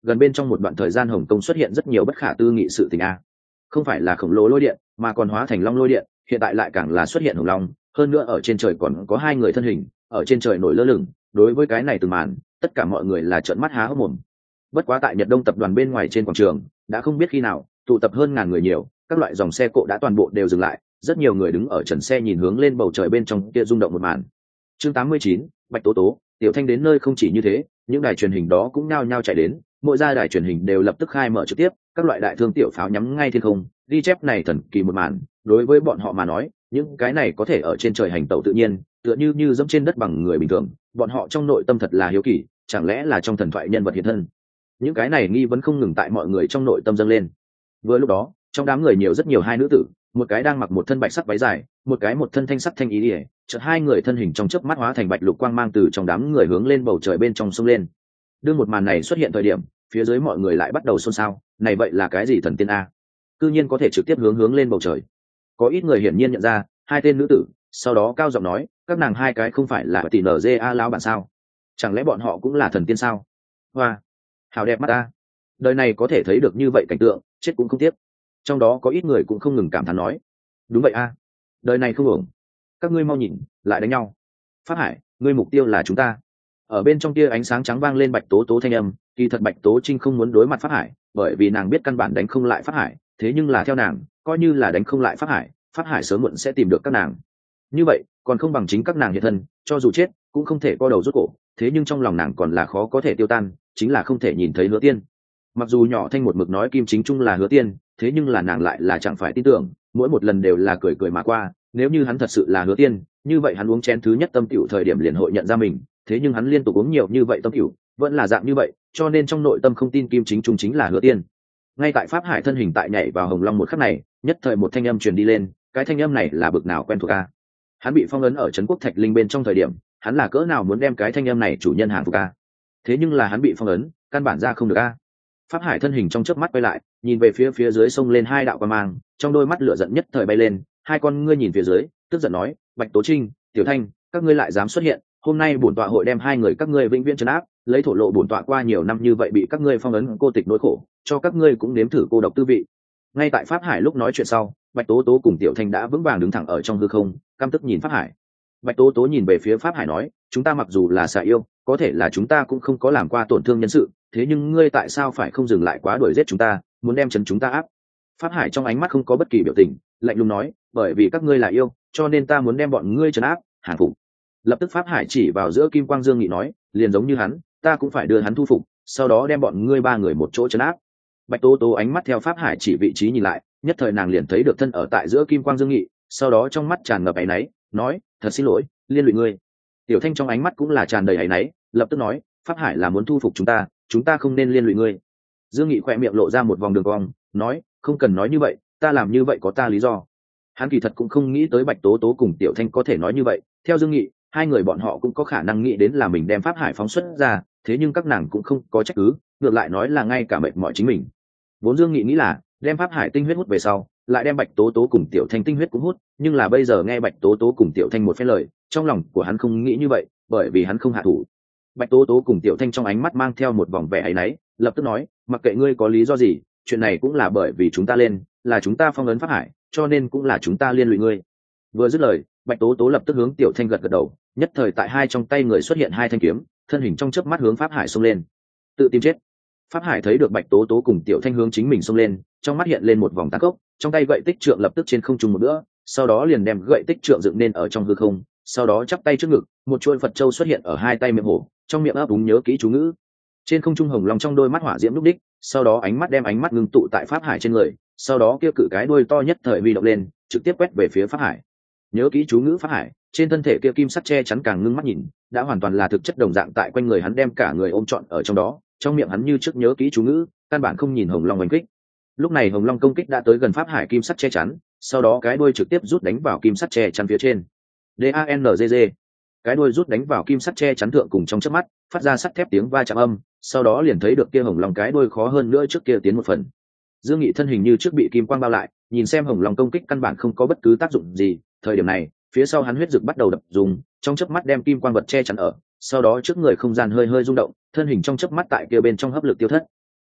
gần bên trong một đoạn thời gian hồng kông xuất hiện rất nhiều bất khả tư nghị sự tình a. Không phải là khổng lồ lôi điện mà còn hóa thành long lôi điện, hiện tại lại càng là xuất hiện hồng long, hơn nữa ở trên trời còn có hai người thân hình ở trên trời nổi lơ lửng. Đối với cái này từng màn, tất cả mọi người là trợn mắt há hốc mồm. Bất quá tại Nhật Đông tập đoàn bên ngoài trên quảng trường đã không biết khi nào tụ tập hơn ngàn người nhiều, các loại dòng xe cộ đã toàn bộ đều dừng lại, rất nhiều người đứng ở trần xe nhìn hướng lên bầu trời bên trong kia rung động một màn. Chương tám mươi chín, Bạch Tố Tố, Tiểu Thanh đến nơi không chỉ như thế, những đài truyền hình đó cũng nhao nhao chạy đến, mỗi gia đài truyền hình đều lập tức khai mở trực tiếp, các loại đại thương tiểu pháo nhắm ngay thiên không, ghi chép này thần kỳ một màn, đối với bọn họ mà nói, những cái này có thể ở trên trời hành tẩu tự nhiên, tựa như như dẫm trên đất bằng người bình thường, bọn họ trong nội tâm thật là hiếu kỳ, chẳng lẽ là trong thần thoại nhân vật hiện thân. Những cái này nghi vấn không ngừng tại mọi người trong nội tâm dâng lên. Vừa lúc đó, trong đám người nhiều rất nhiều hai nữ tử, một cái đang mặc một thân bạch sắc váy dài, một cái một thân thanh sắc thanh ý ỉa, chợt hai người thân hình trong chớp mắt hóa thành bạch lục quang mang từ trong đám người hướng lên bầu trời bên trong sông lên. Đương một màn này xuất hiện thời điểm, phía dưới mọi người lại bắt đầu xôn xao, này vậy là cái gì thần tiên a? Cư nhiên có thể trực tiếp hướng hướng lên bầu trời. Có ít người hiển nhiên nhận ra hai tên nữ tử, sau đó cao giọng nói, các nàng hai cái không phải là tỷ nz a lão bản sao? Chẳng lẽ bọn họ cũng là thần tiên sao? Hoa, hào đẹp mắt ta. Đời này có thể thấy được như vậy cảnh tượng, chết cũng không tiếc. Trong đó có ít người cũng không ngừng cảm thán nói, đúng vậy a, đời này không ổn. Các ngươi mau nhìn, lại đánh nhau. Pháp Hải, ngươi mục tiêu là chúng ta. Ở bên trong kia ánh sáng trắng vang lên Bạch Tố Tố thanh âm, kỳ thật Bạch Tố Trinh không muốn đối mặt Pháp Hải, bởi vì nàng biết căn bản đánh không lại Pháp Hải, thế nhưng là theo nàng, coi như là đánh không lại Pháp Hải, Pháp Hải sớm muộn sẽ tìm được các nàng. Như vậy, còn không bằng chính các nàng hiện thân, cho dù chết, cũng không thể co đầu rút cổ, thế nhưng trong lòng nàng còn là khó có thể tiêu tan, chính là không thể nhìn thấy Hứa Tiên. Mặc dù nhỏ thanh một mực nói Kim Chính Trung là Hứa Tiên, thế nhưng là nàng lại là chẳng phải tin tưởng, mỗi một lần đều là cười cười mà qua, nếu như hắn thật sự là Hứa Tiên, như vậy hắn uống chén thứ nhất tâm tiểu thời điểm liền hội nhận ra mình, thế nhưng hắn liên tục uống nhiều như vậy tâm tiểu, vẫn là dạng như vậy, cho nên trong nội tâm không tin Kim Chính Trung chính là Hứa Tiên. Ngay tại Pháp Hải thân hình tại nhảy vào Hồng Long một khắc này, nhất thời một thanh âm truyền đi lên, cái thanh âm này là bực nào quen thuộc a. Hắn bị phong ấn ở trấn Quốc Thạch Linh bên trong thời điểm, hắn là cỡ nào muốn đem cái thanh âm này chủ nhân hàng phục a. Thế nhưng là hắn bị phong ấn, căn bản ra không được a. Pháp Hải thân hình trong chớp mắt quay lại, nhìn về phía phía dưới sông lên hai đạo quang mang, trong đôi mắt lửa giận nhất thời bay lên, hai con ngươi nhìn phía dưới, tức giận nói, Bạch Tố Trinh, Tiểu Thanh, các ngươi lại dám xuất hiện, hôm nay bổn tọa hội đem hai người các ngươi vĩnh viễn trấn áp, lấy thổ lộ bổn tọa qua nhiều năm như vậy bị các ngươi phong ấn cô tịch nỗi khổ, cho các ngươi cũng nếm thử cô độc tư vị. Ngay tại Pháp Hải lúc nói chuyện sau, Bạch Tố Tố cùng Tiểu Thanh đã vững vàng đứng thẳng ở trong hư không, căm tức nhìn Pháp Hải. Bạch Tố Tố nhìn về phía Pháp Hải nói, chúng ta mặc dù là xà yêu, có thể là chúng ta cũng không có làm qua tổn thương nhân sự, thế nhưng ngươi tại sao phải không dừng lại quá đuổi giết chúng ta, muốn đem chấn chúng ta áp? Pháp Hải trong ánh mắt không có bất kỳ biểu tình, lạnh lùng nói, bởi vì các ngươi là yêu, cho nên ta muốn đem bọn ngươi trấn áp, hàng phục. Lập tức Pháp Hải chỉ vào giữa Kim Quang Dương Nghị nói, liền giống như hắn, ta cũng phải đưa hắn thu phục, sau đó đem bọn ngươi ba người một chỗ trấn áp. Bạch Tố Tố ánh mắt theo Pháp Hải chỉ vị trí nhìn lại, nhất thời nàng liền thấy được thân ở tại giữa Kim Quang Dương Nghị, sau đó trong mắt tràn ngập áy náy, nói, thật xin lỗi, liên lụy ngươi. Tiểu Thanh trong ánh mắt cũng là tràn đầy áy náy, lập tức nói, Pháp Hải là muốn thu phục chúng ta, chúng ta không nên liên lụy ngươi. Dương Nghị khỏe miệng lộ ra một vòng đường cong, nói, không cần nói như vậy, ta làm như vậy có ta lý do. Hắn kỳ thật cũng không nghĩ tới Bạch Tố Tố cùng Tiểu Thanh có thể nói như vậy, theo Dương Nghị, hai người bọn họ cũng có khả năng nghĩ đến là mình đem Pháp Hải phóng xuất ra, thế nhưng các nàng cũng không có trách cứ, ngược lại nói là ngay cả mệt mỏi chính mình. Vốn Dương Nghị nghĩ là đem Pháp Hải tinh huyết hút về sau, lại đem Bạch Tố Tố cùng Tiểu Thanh tinh huyết cũng hút, nhưng là bây giờ nghe Bạch Tố Tố cùng Tiểu Thanh một phen lời, trong lòng của hắn không nghĩ như vậy, bởi vì hắn không hạ thủ. Bạch Tố Tố cùng Tiểu Thanh trong ánh mắt mang theo một vòng vẻ áy náy, lập tức nói, mặc kệ ngươi có lý do gì, chuyện này cũng là bởi vì chúng ta lên, là chúng ta phong ấn Pháp Hải, cho nên cũng là chúng ta liên lụy ngươi. Vừa dứt lời, Bạch Tố Tố lập tức hướng Tiểu Thanh gật gật đầu, nhất thời tại hai trong tay người xuất hiện hai thanh kiếm, thân hình trong chớp mắt hướng Pháp Hải xông lên. Tự tìm chết. Pháp Hải thấy được Bạch Tố Tố cùng Tiểu Thanh hướng chính mình xông lên, trong mắt hiện lên một vòng tàn khốc, trong tay gậy tích trượng lập tức trên không trung một nữa, sau đó liền đem gậy tích trượng dựng nên ở trong hư không, sau đó chắp tay trước ngực, một chuôi Phật châu xuất hiện ở hai tay miệng hổ, trong miệng ấp úng nhớ kỹ chú ngữ. Trên không trung hồng long trong đôi mắt hỏa diễm lúc đích, sau đó ánh mắt đem ánh mắt ngưng tụ tại Pháp Hải trên người, sau đó kia cự cái đuôi to nhất thời huy động lên, trực tiếp quét về phía Pháp Hải. Nhớ kỹ chú ngữ Pháp Hải, trên thân thể kia kim sắt che chắn càng ngưng mắt nhìn, đã hoàn toàn là thực chất đồng dạng tại quanh người hắn đem cả người ôm trọn ở trong đó, trong miệng hắn như trước nhớ kỹ chú ngữ, căn bản không nhìn hồng long đánh kích. Lúc này hồng long công kích đã tới gần Pháp Hải kim sắt che chắn, sau đó cái đuôi trực tiếp rút đánh vào kim sắt che chắn phía trên. danzg cái đuôi rút đánh vào kim sắt che chắn thượng cùng trong chớp mắt, phát ra sắt thép tiếng va chạm âm, sau đó liền thấy được kia hồng long cái đuôi khó hơn nữa trước kia tiến một phần. Dương Nghị thân hình như trước bị kim quang bao lại, nhìn xem hồng long công kích căn bản không có bất cứ tác dụng gì, thời điểm này, phía sau hắn huyết dực bắt đầu đập dùng, trong chớp mắt đem kim quang vật che chắn ở, sau đó trước người không gian hơi hơi rung động, thân hình trong chớp mắt tại kia bên trong hấp lực tiêu thất.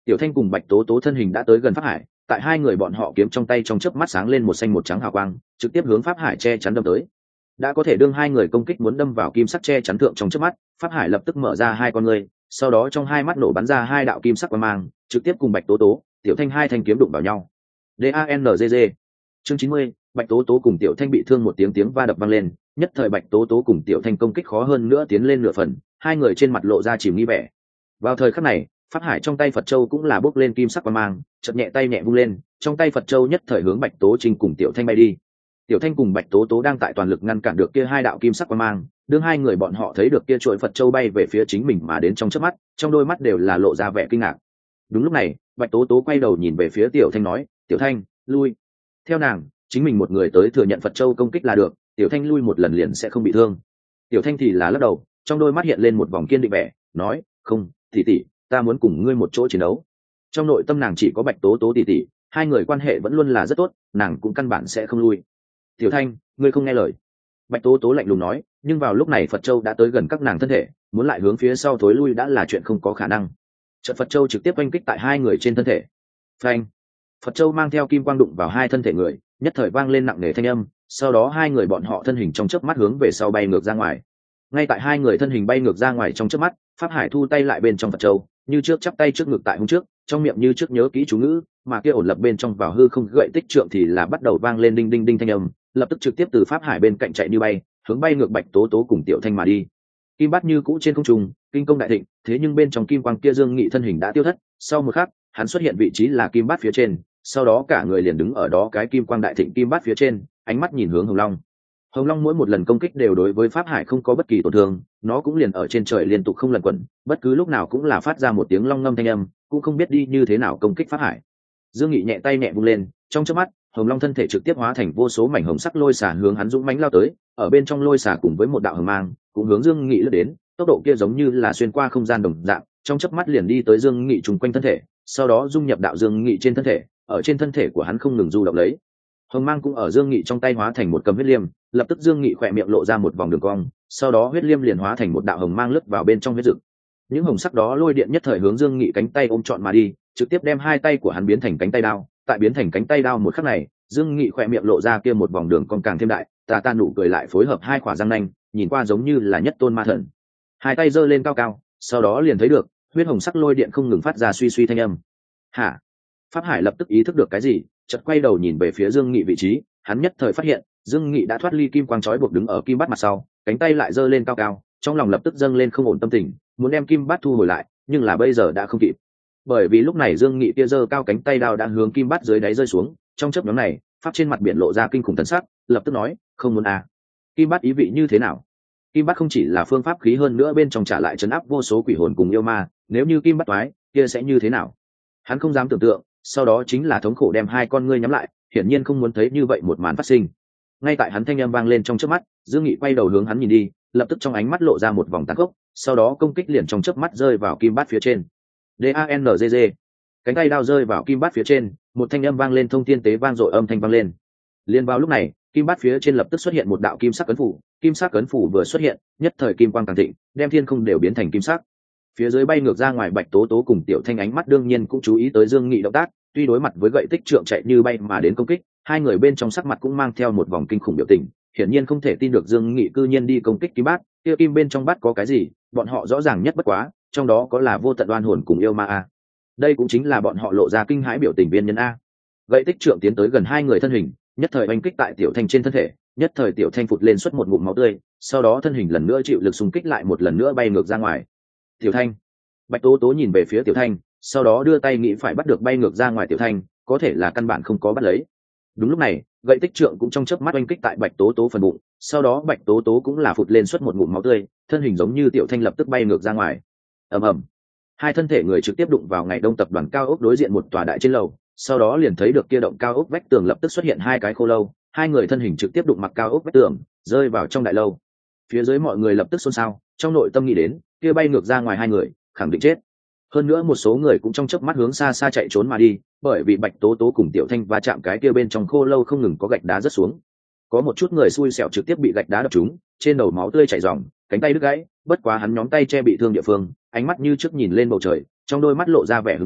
Tiểu Thanh cùng Bạch Tố Tố thân hình đã tới gần Pháp Hải, tại hai người bọn họ kiếm trong tay trong chớp mắt sáng lên một xanh một trắng hào quang, trực tiếp hướng Pháp Hải che chắn đâm tới. Đã có thể đương hai người công kích muốn đâm vào kim sắc che chắn thượng trong chớp mắt, Pháp Hải lập tức mở ra hai con người, sau đó trong hai mắt nổ bắn ra hai đạo kim sắc quang mang, trực tiếp cùng Bạch Tố Tố, Tiểu Thanh hai thanh kiếm đụng vào nhau. D A N G G. Chương chín mươi, Bạch Tố Tố cùng Tiểu Thanh bị thương một tiếng tiếng va đập vang lên, nhất thời Bạch Tố Tố cùng Tiểu Thanh công kích khó hơn nữa tiến lên nửa phần, hai người trên mặt lộ ra chìm nghi vẻ. Vào thời khắc này, Pháp Hải trong tay Phật Châu cũng là bốc lên kim sắc quang mang, chợt nhẹ tay nhẹ vung lên, trong tay Phật Châu nhất thời hướng Bạch Tố Trinh cùng Tiểu Thanh bay đi. Tiểu Thanh cùng Bạch Tố Tố đang tại toàn lực ngăn cản được kia hai đạo kim sắc quang mang, đương hai người bọn họ thấy được kia chuỗi Phật Châu bay về phía chính mình mà đến trong chớp mắt, trong đôi mắt đều là lộ ra vẻ kinh ngạc. Đúng lúc này, Bạch Tố Tố quay đầu nhìn về phía Tiểu Thanh nói, "Tiểu Thanh, lui." Theo nàng, chính mình một người tới thừa nhận Phật Châu công kích là được, Tiểu Thanh lui một lần liền sẽ không bị thương. Tiểu Thanh thì là lắc đầu, trong đôi mắt hiện lên một vòng kiên định vẻ, nói, "Không, tỷ tỷ, ta muốn cùng ngươi một chỗ chiến đấu." Trong nội tâm nàng chỉ có Bạch Tố Tố tỷ tỷ, hai người quan hệ vẫn luôn là rất tốt, nàng cũng căn bản sẽ không lui. "Tiểu Thanh, ngươi không nghe lời." Bạch Tố Tố lạnh lùng nói, nhưng vào lúc này Phật Châu đã tới gần các nàng thân thể, muốn lại hướng phía sau thối lui đã là chuyện không có khả năng. Trận Phật Châu trực tiếp oanh kích tại hai người trên thân thể. Phanh! Phật Châu mang theo kim quang đụng vào hai thân thể người, nhất thời vang lên nặng nề thanh âm, sau đó hai người bọn họ thân hình trong chớp mắt hướng về sau bay ngược ra ngoài. Ngay tại hai người thân hình bay ngược ra ngoài trong chớp mắt, Pháp Hải thu tay lại bên trong Phật Châu, như trước chắp tay trước ngực tại hôm trước, trong miệng như trước nhớ kỹ chú ngữ, mà kia ổn lập bên trong vào hư không gậy tích trượng thì là bắt đầu vang lên đinh đinh đinh thanh âm, lập tức trực tiếp từ Pháp Hải bên cạnh chạy như bay, hướng bay ngược Bạch Tố Tố cùng Tiểu Thanh mà đi. Kim Bát như cũ trên không trung, kinh công đại thịnh, thế nhưng bên trong kim quang kia Dương Nghị thân hình đã tiêu thất, sau một khắc, hắn xuất hiện vị trí là Kim Bát phía trên, sau đó cả người liền đứng ở đó cái kim quang đại thịnh Kim Bát phía trên, ánh mắt nhìn hướng Hồng Long. Hồng Long mỗi một lần công kích đều đối với Pháp Hải không có bất kỳ tổn thương, nó cũng liền ở trên trời liên tục không lần quẩn, bất cứ lúc nào cũng là phát ra một tiếng long ngâm thanh âm, cũng không biết đi như thế nào công kích Pháp Hải. Dương Nghị nhẹ tay nhẹ vung lên, trong chớp mắt, Hồng Long thân thể trực tiếp hóa thành vô số mảnh hồng sắc lôi xả hướng hắn dũng mãnh lao tới, ở bên trong lôi xả cùng với một đạo hồng mang, cũng hướng Dương Nghị lướt đến, tốc độ kia giống như là xuyên qua không gian đồng dạng, trong chớp mắt liền đi tới Dương Nghị trùng quanh thân thể, sau đó dung nhập đạo Dương Nghị trên thân thể, ở trên thân thể của hắn không ngừng du động lấy. Hồng mang cũng ở Dương Nghị trong tay hóa thành một cầm huyết liêm, lập tức Dương Nghị khỏe miệng lộ ra một vòng đường cong, sau đó huyết liêm liền hóa thành một đạo hồng mang lướt vào bên trong huyết dực. Những hồng sắc đó lôi điện nhất thời hướng Dương Nghị cánh tay ôm trọn mà đi, trực tiếp đem hai tay của hắn biến thành cánh tay đao, tại biến thành cánh tay đao một khắc này, Dương Nghị khỏe miệng lộ ra kia một vòng đường cong càng thêm đại, tà ta nụ cười lại phối hợp hai khỏa răng nanh, nhìn qua giống như là nhất tôn ma thần. Hai tay giơ lên cao cao, sau đó liền thấy được huyết hồng sắc lôi điện không ngừng phát ra suy suy thanh âm. Hả? Pháp Hải lập tức ý thức được cái gì, chợt quay đầu nhìn về phía Dương Nghị vị trí, hắn nhất thời phát hiện Dương Nghị đã thoát ly kim quang chói buộc đứng ở kim bát mặt sau, cánh tay lại giơ lên cao cao, trong lòng lập tức dâng lên không ổn tâm tình, muốn đem kim bát thu hồi lại, nhưng là bây giờ đã không kịp. Bởi vì lúc này Dương Nghị kia giơ cao cánh tay đao đang hướng kim bát dưới đáy rơi xuống, trong chớp nhoáng này, pháp trên mặt biển lộ ra kinh khủng thần sắc, lập tức nói, không muốn à? Kim bát ý vị như thế nào? Kim bát không chỉ là phương pháp khí hơn nữa bên trong trả lại trấn áp vô số quỷ hồn cùng yêu ma, nếu như kim bát toái, kia sẽ như thế nào? Hắn không dám tưởng tượng, sau đó chính là thống khổ đem hai con ngươi nhắm lại, hiển nhiên không muốn thấy như vậy một màn phát sinh. Ngay tại hắn thanh âm vang lên trong chớp mắt, Dương Nghị quay đầu hướng hắn nhìn đi, lập tức trong ánh mắt lộ ra một vòng tàn khốc, sau đó công kích liền trong chớp mắt rơi vào kim bát phía trên. D A N G G. Cánh tay đao rơi vào kim bát phía trên, một thanh âm vang lên thông thiên tế vang dội âm thanh vang lên. Liên vào lúc này, kim bát phía trên lập tức xuất hiện một đạo kim sắc cấn phủ, kim sắc cấn phủ vừa xuất hiện, nhất thời kim quang càng thịnh, đem thiên không đều biến thành kim sắc. Phía dưới bay ngược ra ngoài Bạch Tố Tố cùng Tiểu Thanh ánh mắt đương nhiên cũng chú ý tới Dương Nghị động tác, tuy đối mặt với gậy tích trượng chạy như bay mà đến công kích, hai người bên trong sắc mặt cũng mang theo một vòng kinh khủng biểu tình, hiển nhiên không thể tin được Dương Nghị cư nhiên đi công kích kim bát, kia kim bên trong bát có cái gì, bọn họ rõ ràng nhất bất quá, trong đó có là vô tận oan hồn cùng yêu ma a. Đây cũng chính là bọn họ lộ ra kinh hãi biểu tình viên nhân a. Gậy tích trượng tiến tới gần hai người thân hình, nhất thời oanh kích tại Tiểu Thanh trên thân thể, nhất thời Tiểu Thanh phụt lên xuất một ngụm máu tươi, sau đó thân hình lần nữa chịu lực xung kích lại một lần nữa bay ngược ra ngoài. Tiểu Thanh, Bạch Tố Tố nhìn về phía Tiểu Thanh, sau đó đưa tay nghĩ phải bắt được bay ngược ra ngoài Tiểu Thanh, có thể là căn bản không có bắt lấy. Đúng lúc này, gậy tích trượng cũng trong chớp mắt oanh kích tại Bạch Tố Tố phần bụng, sau đó Bạch Tố Tố cũng là phụt lên xuất một ngụm máu tươi, thân hình giống như Tiểu Thanh lập tức bay ngược ra ngoài. Ầm ầm. Hai thân thể người trực tiếp đụng vào ngày đông tập đoàn cao ốc đối diện một tòa đại trên lầu, sau đó liền thấy được kia động cao ốc vách tường lập tức xuất hiện hai cái khô lâu, hai người thân hình trực tiếp đụng mặt cao ốc vách tường, rơi vào trong đại lâu. Phía dưới mọi người lập tức xôn xao, trong nội tâm nghĩ đến, kia bay ngược ra ngoài hai người, khẳng định chết. Hơn nữa một số người cũng trong chớp mắt hướng xa xa chạy trốn mà đi, bởi vì Bạch Tố Tố cùng Tiểu Thanh va chạm cái kia bên trong khô lâu không ngừng có gạch đá rớt xuống. Có một chút người xui xẻo trực tiếp bị gạch đá đập trúng, trên đầu máu tươi chảy ròng, cánh tay đứt gãy, bất quá hắn nhóm tay che bị thương địa phương, ánh mắt như trước nhìn lên bầu trời, trong đôi mắt lộ ra vẻ hưng phấn,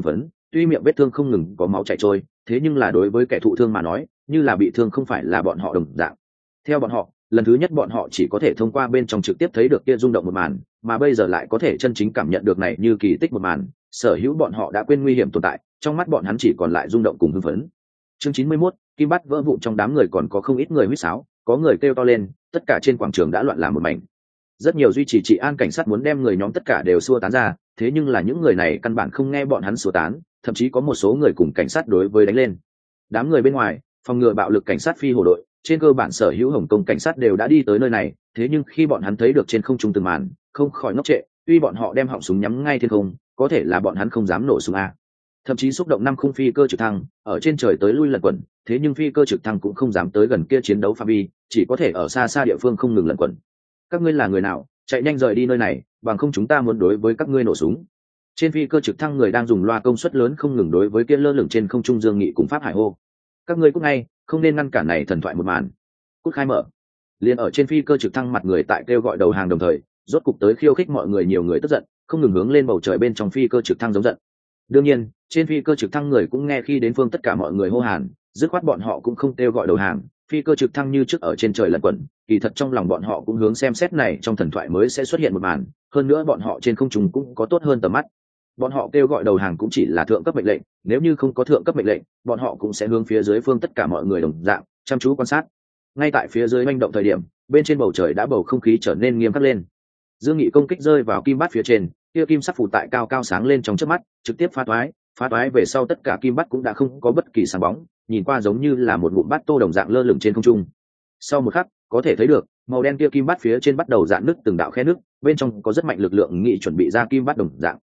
tuy miệng vết thương không ngừng có máu chảy trôi, thế nhưng là đối với kẻ thụ thương mà nói như là bị thương không phải là bọn họ đồng dạng. Theo bọn họ, lần thứ nhất bọn họ chỉ có thể thông qua bên trong trực tiếp thấy được kia rung động một màn, mà bây giờ lại có thể chân chính cảm nhận được này như kỳ tích một màn, sở hữu bọn họ đã quên nguy hiểm tồn tại, trong mắt bọn hắn chỉ còn lại rung động cùng hưng phấn. Chương chín mươi mốt, kim bắt vỡ vụn, trong đám người còn có không ít người huýt sáo, có người kêu to lên, tất cả trên quảng trường đã loạn làm một mảnh. Rất nhiều duy trì trị an cảnh sát muốn đem người nhóm tất cả đều xua tán ra, thế nhưng là những người này căn bản không nghe bọn hắn xua tán, thậm chí có một số người cùng cảnh sát đối với đánh lên. Đám người bên ngoài, phòng ngừa bạo lực cảnh sát phi hổ đội, trên cơ bản sở hữu Hồng Kông cảnh sát đều đã đi tới nơi này, thế nhưng khi bọn hắn thấy được trên không trung từng màn, không khỏi ngốc trệ, tuy bọn họ đem họng súng nhắm ngay thiên không, có thể là bọn hắn không dám nổ súng a. Thậm chí xúc động năm khung phi cơ trực thăng, ở trên trời tới lui lẩn quẩn, thế nhưng phi cơ trực thăng cũng không dám tới gần kia chiến đấu phạm vi, chỉ có thể ở xa xa địa phương không ngừng lẩn quẩn. Các ngươi là người nào, chạy nhanh rời đi nơi này, bằng không chúng ta muốn đối với các ngươi nổ súng. Trên phi cơ trực thăng người đang dùng loa công suất lớn không ngừng đối với kia lơ lửng trên không trung Dương Nghị cùng Pháp Hải hô. Các ngươi cút ngay, không nên ngăn cản này thần thoại một màn. Cút khai mở. Liên ở trên phi cơ trực thăng mặt người tại kêu gọi đầu hàng đồng thời, rốt cục tới khiêu khích mọi người, nhiều người tức giận, không ngừng hướng lên bầu trời bên trong phi cơ trực thăng giống giận. Đương nhiên, trên phi cơ trực thăng người cũng nghe khi đến phương tất cả mọi người hô hàn, dứt khoát bọn họ cũng không kêu gọi đầu hàng, phi cơ trực thăng như trước ở trên trời lẩn quẩn, kỳ thật trong lòng bọn họ cũng hướng xem xét này trong thần thoại mới sẽ xuất hiện một màn, hơn nữa bọn họ trên không trung cũng có tốt hơn tầm mắt. Bọn họ kêu gọi đầu hàng cũng chỉ là thượng cấp mệnh lệnh, nếu như không có thượng cấp mệnh lệnh, bọn họ cũng sẽ hướng phía dưới phương tất cả mọi người đồng dạng, chăm chú quan sát. Ngay tại phía dưới manh động thời điểm, bên trên bầu trời đã bầu không khí trở nên nghiêm khắc lên. Dương Nghị công kích rơi vào kim bát phía trên, kia kim sắc phủ tại cao cao sáng lên trong chớp mắt, trực tiếp phá toái, phá toái về sau tất cả kim bát cũng đã không có bất kỳ sáng bóng, nhìn qua giống như là một ngụm bát tô đồng dạng lơ lửng trên không trung. Sau một khắc, có thể thấy được, màu đen kia kim bát phía trên bắt đầu rạn nứt từng đạo khe nứt, bên trong có rất mạnh lực lượng nghị chuẩn bị ra kim bát đồng dạng.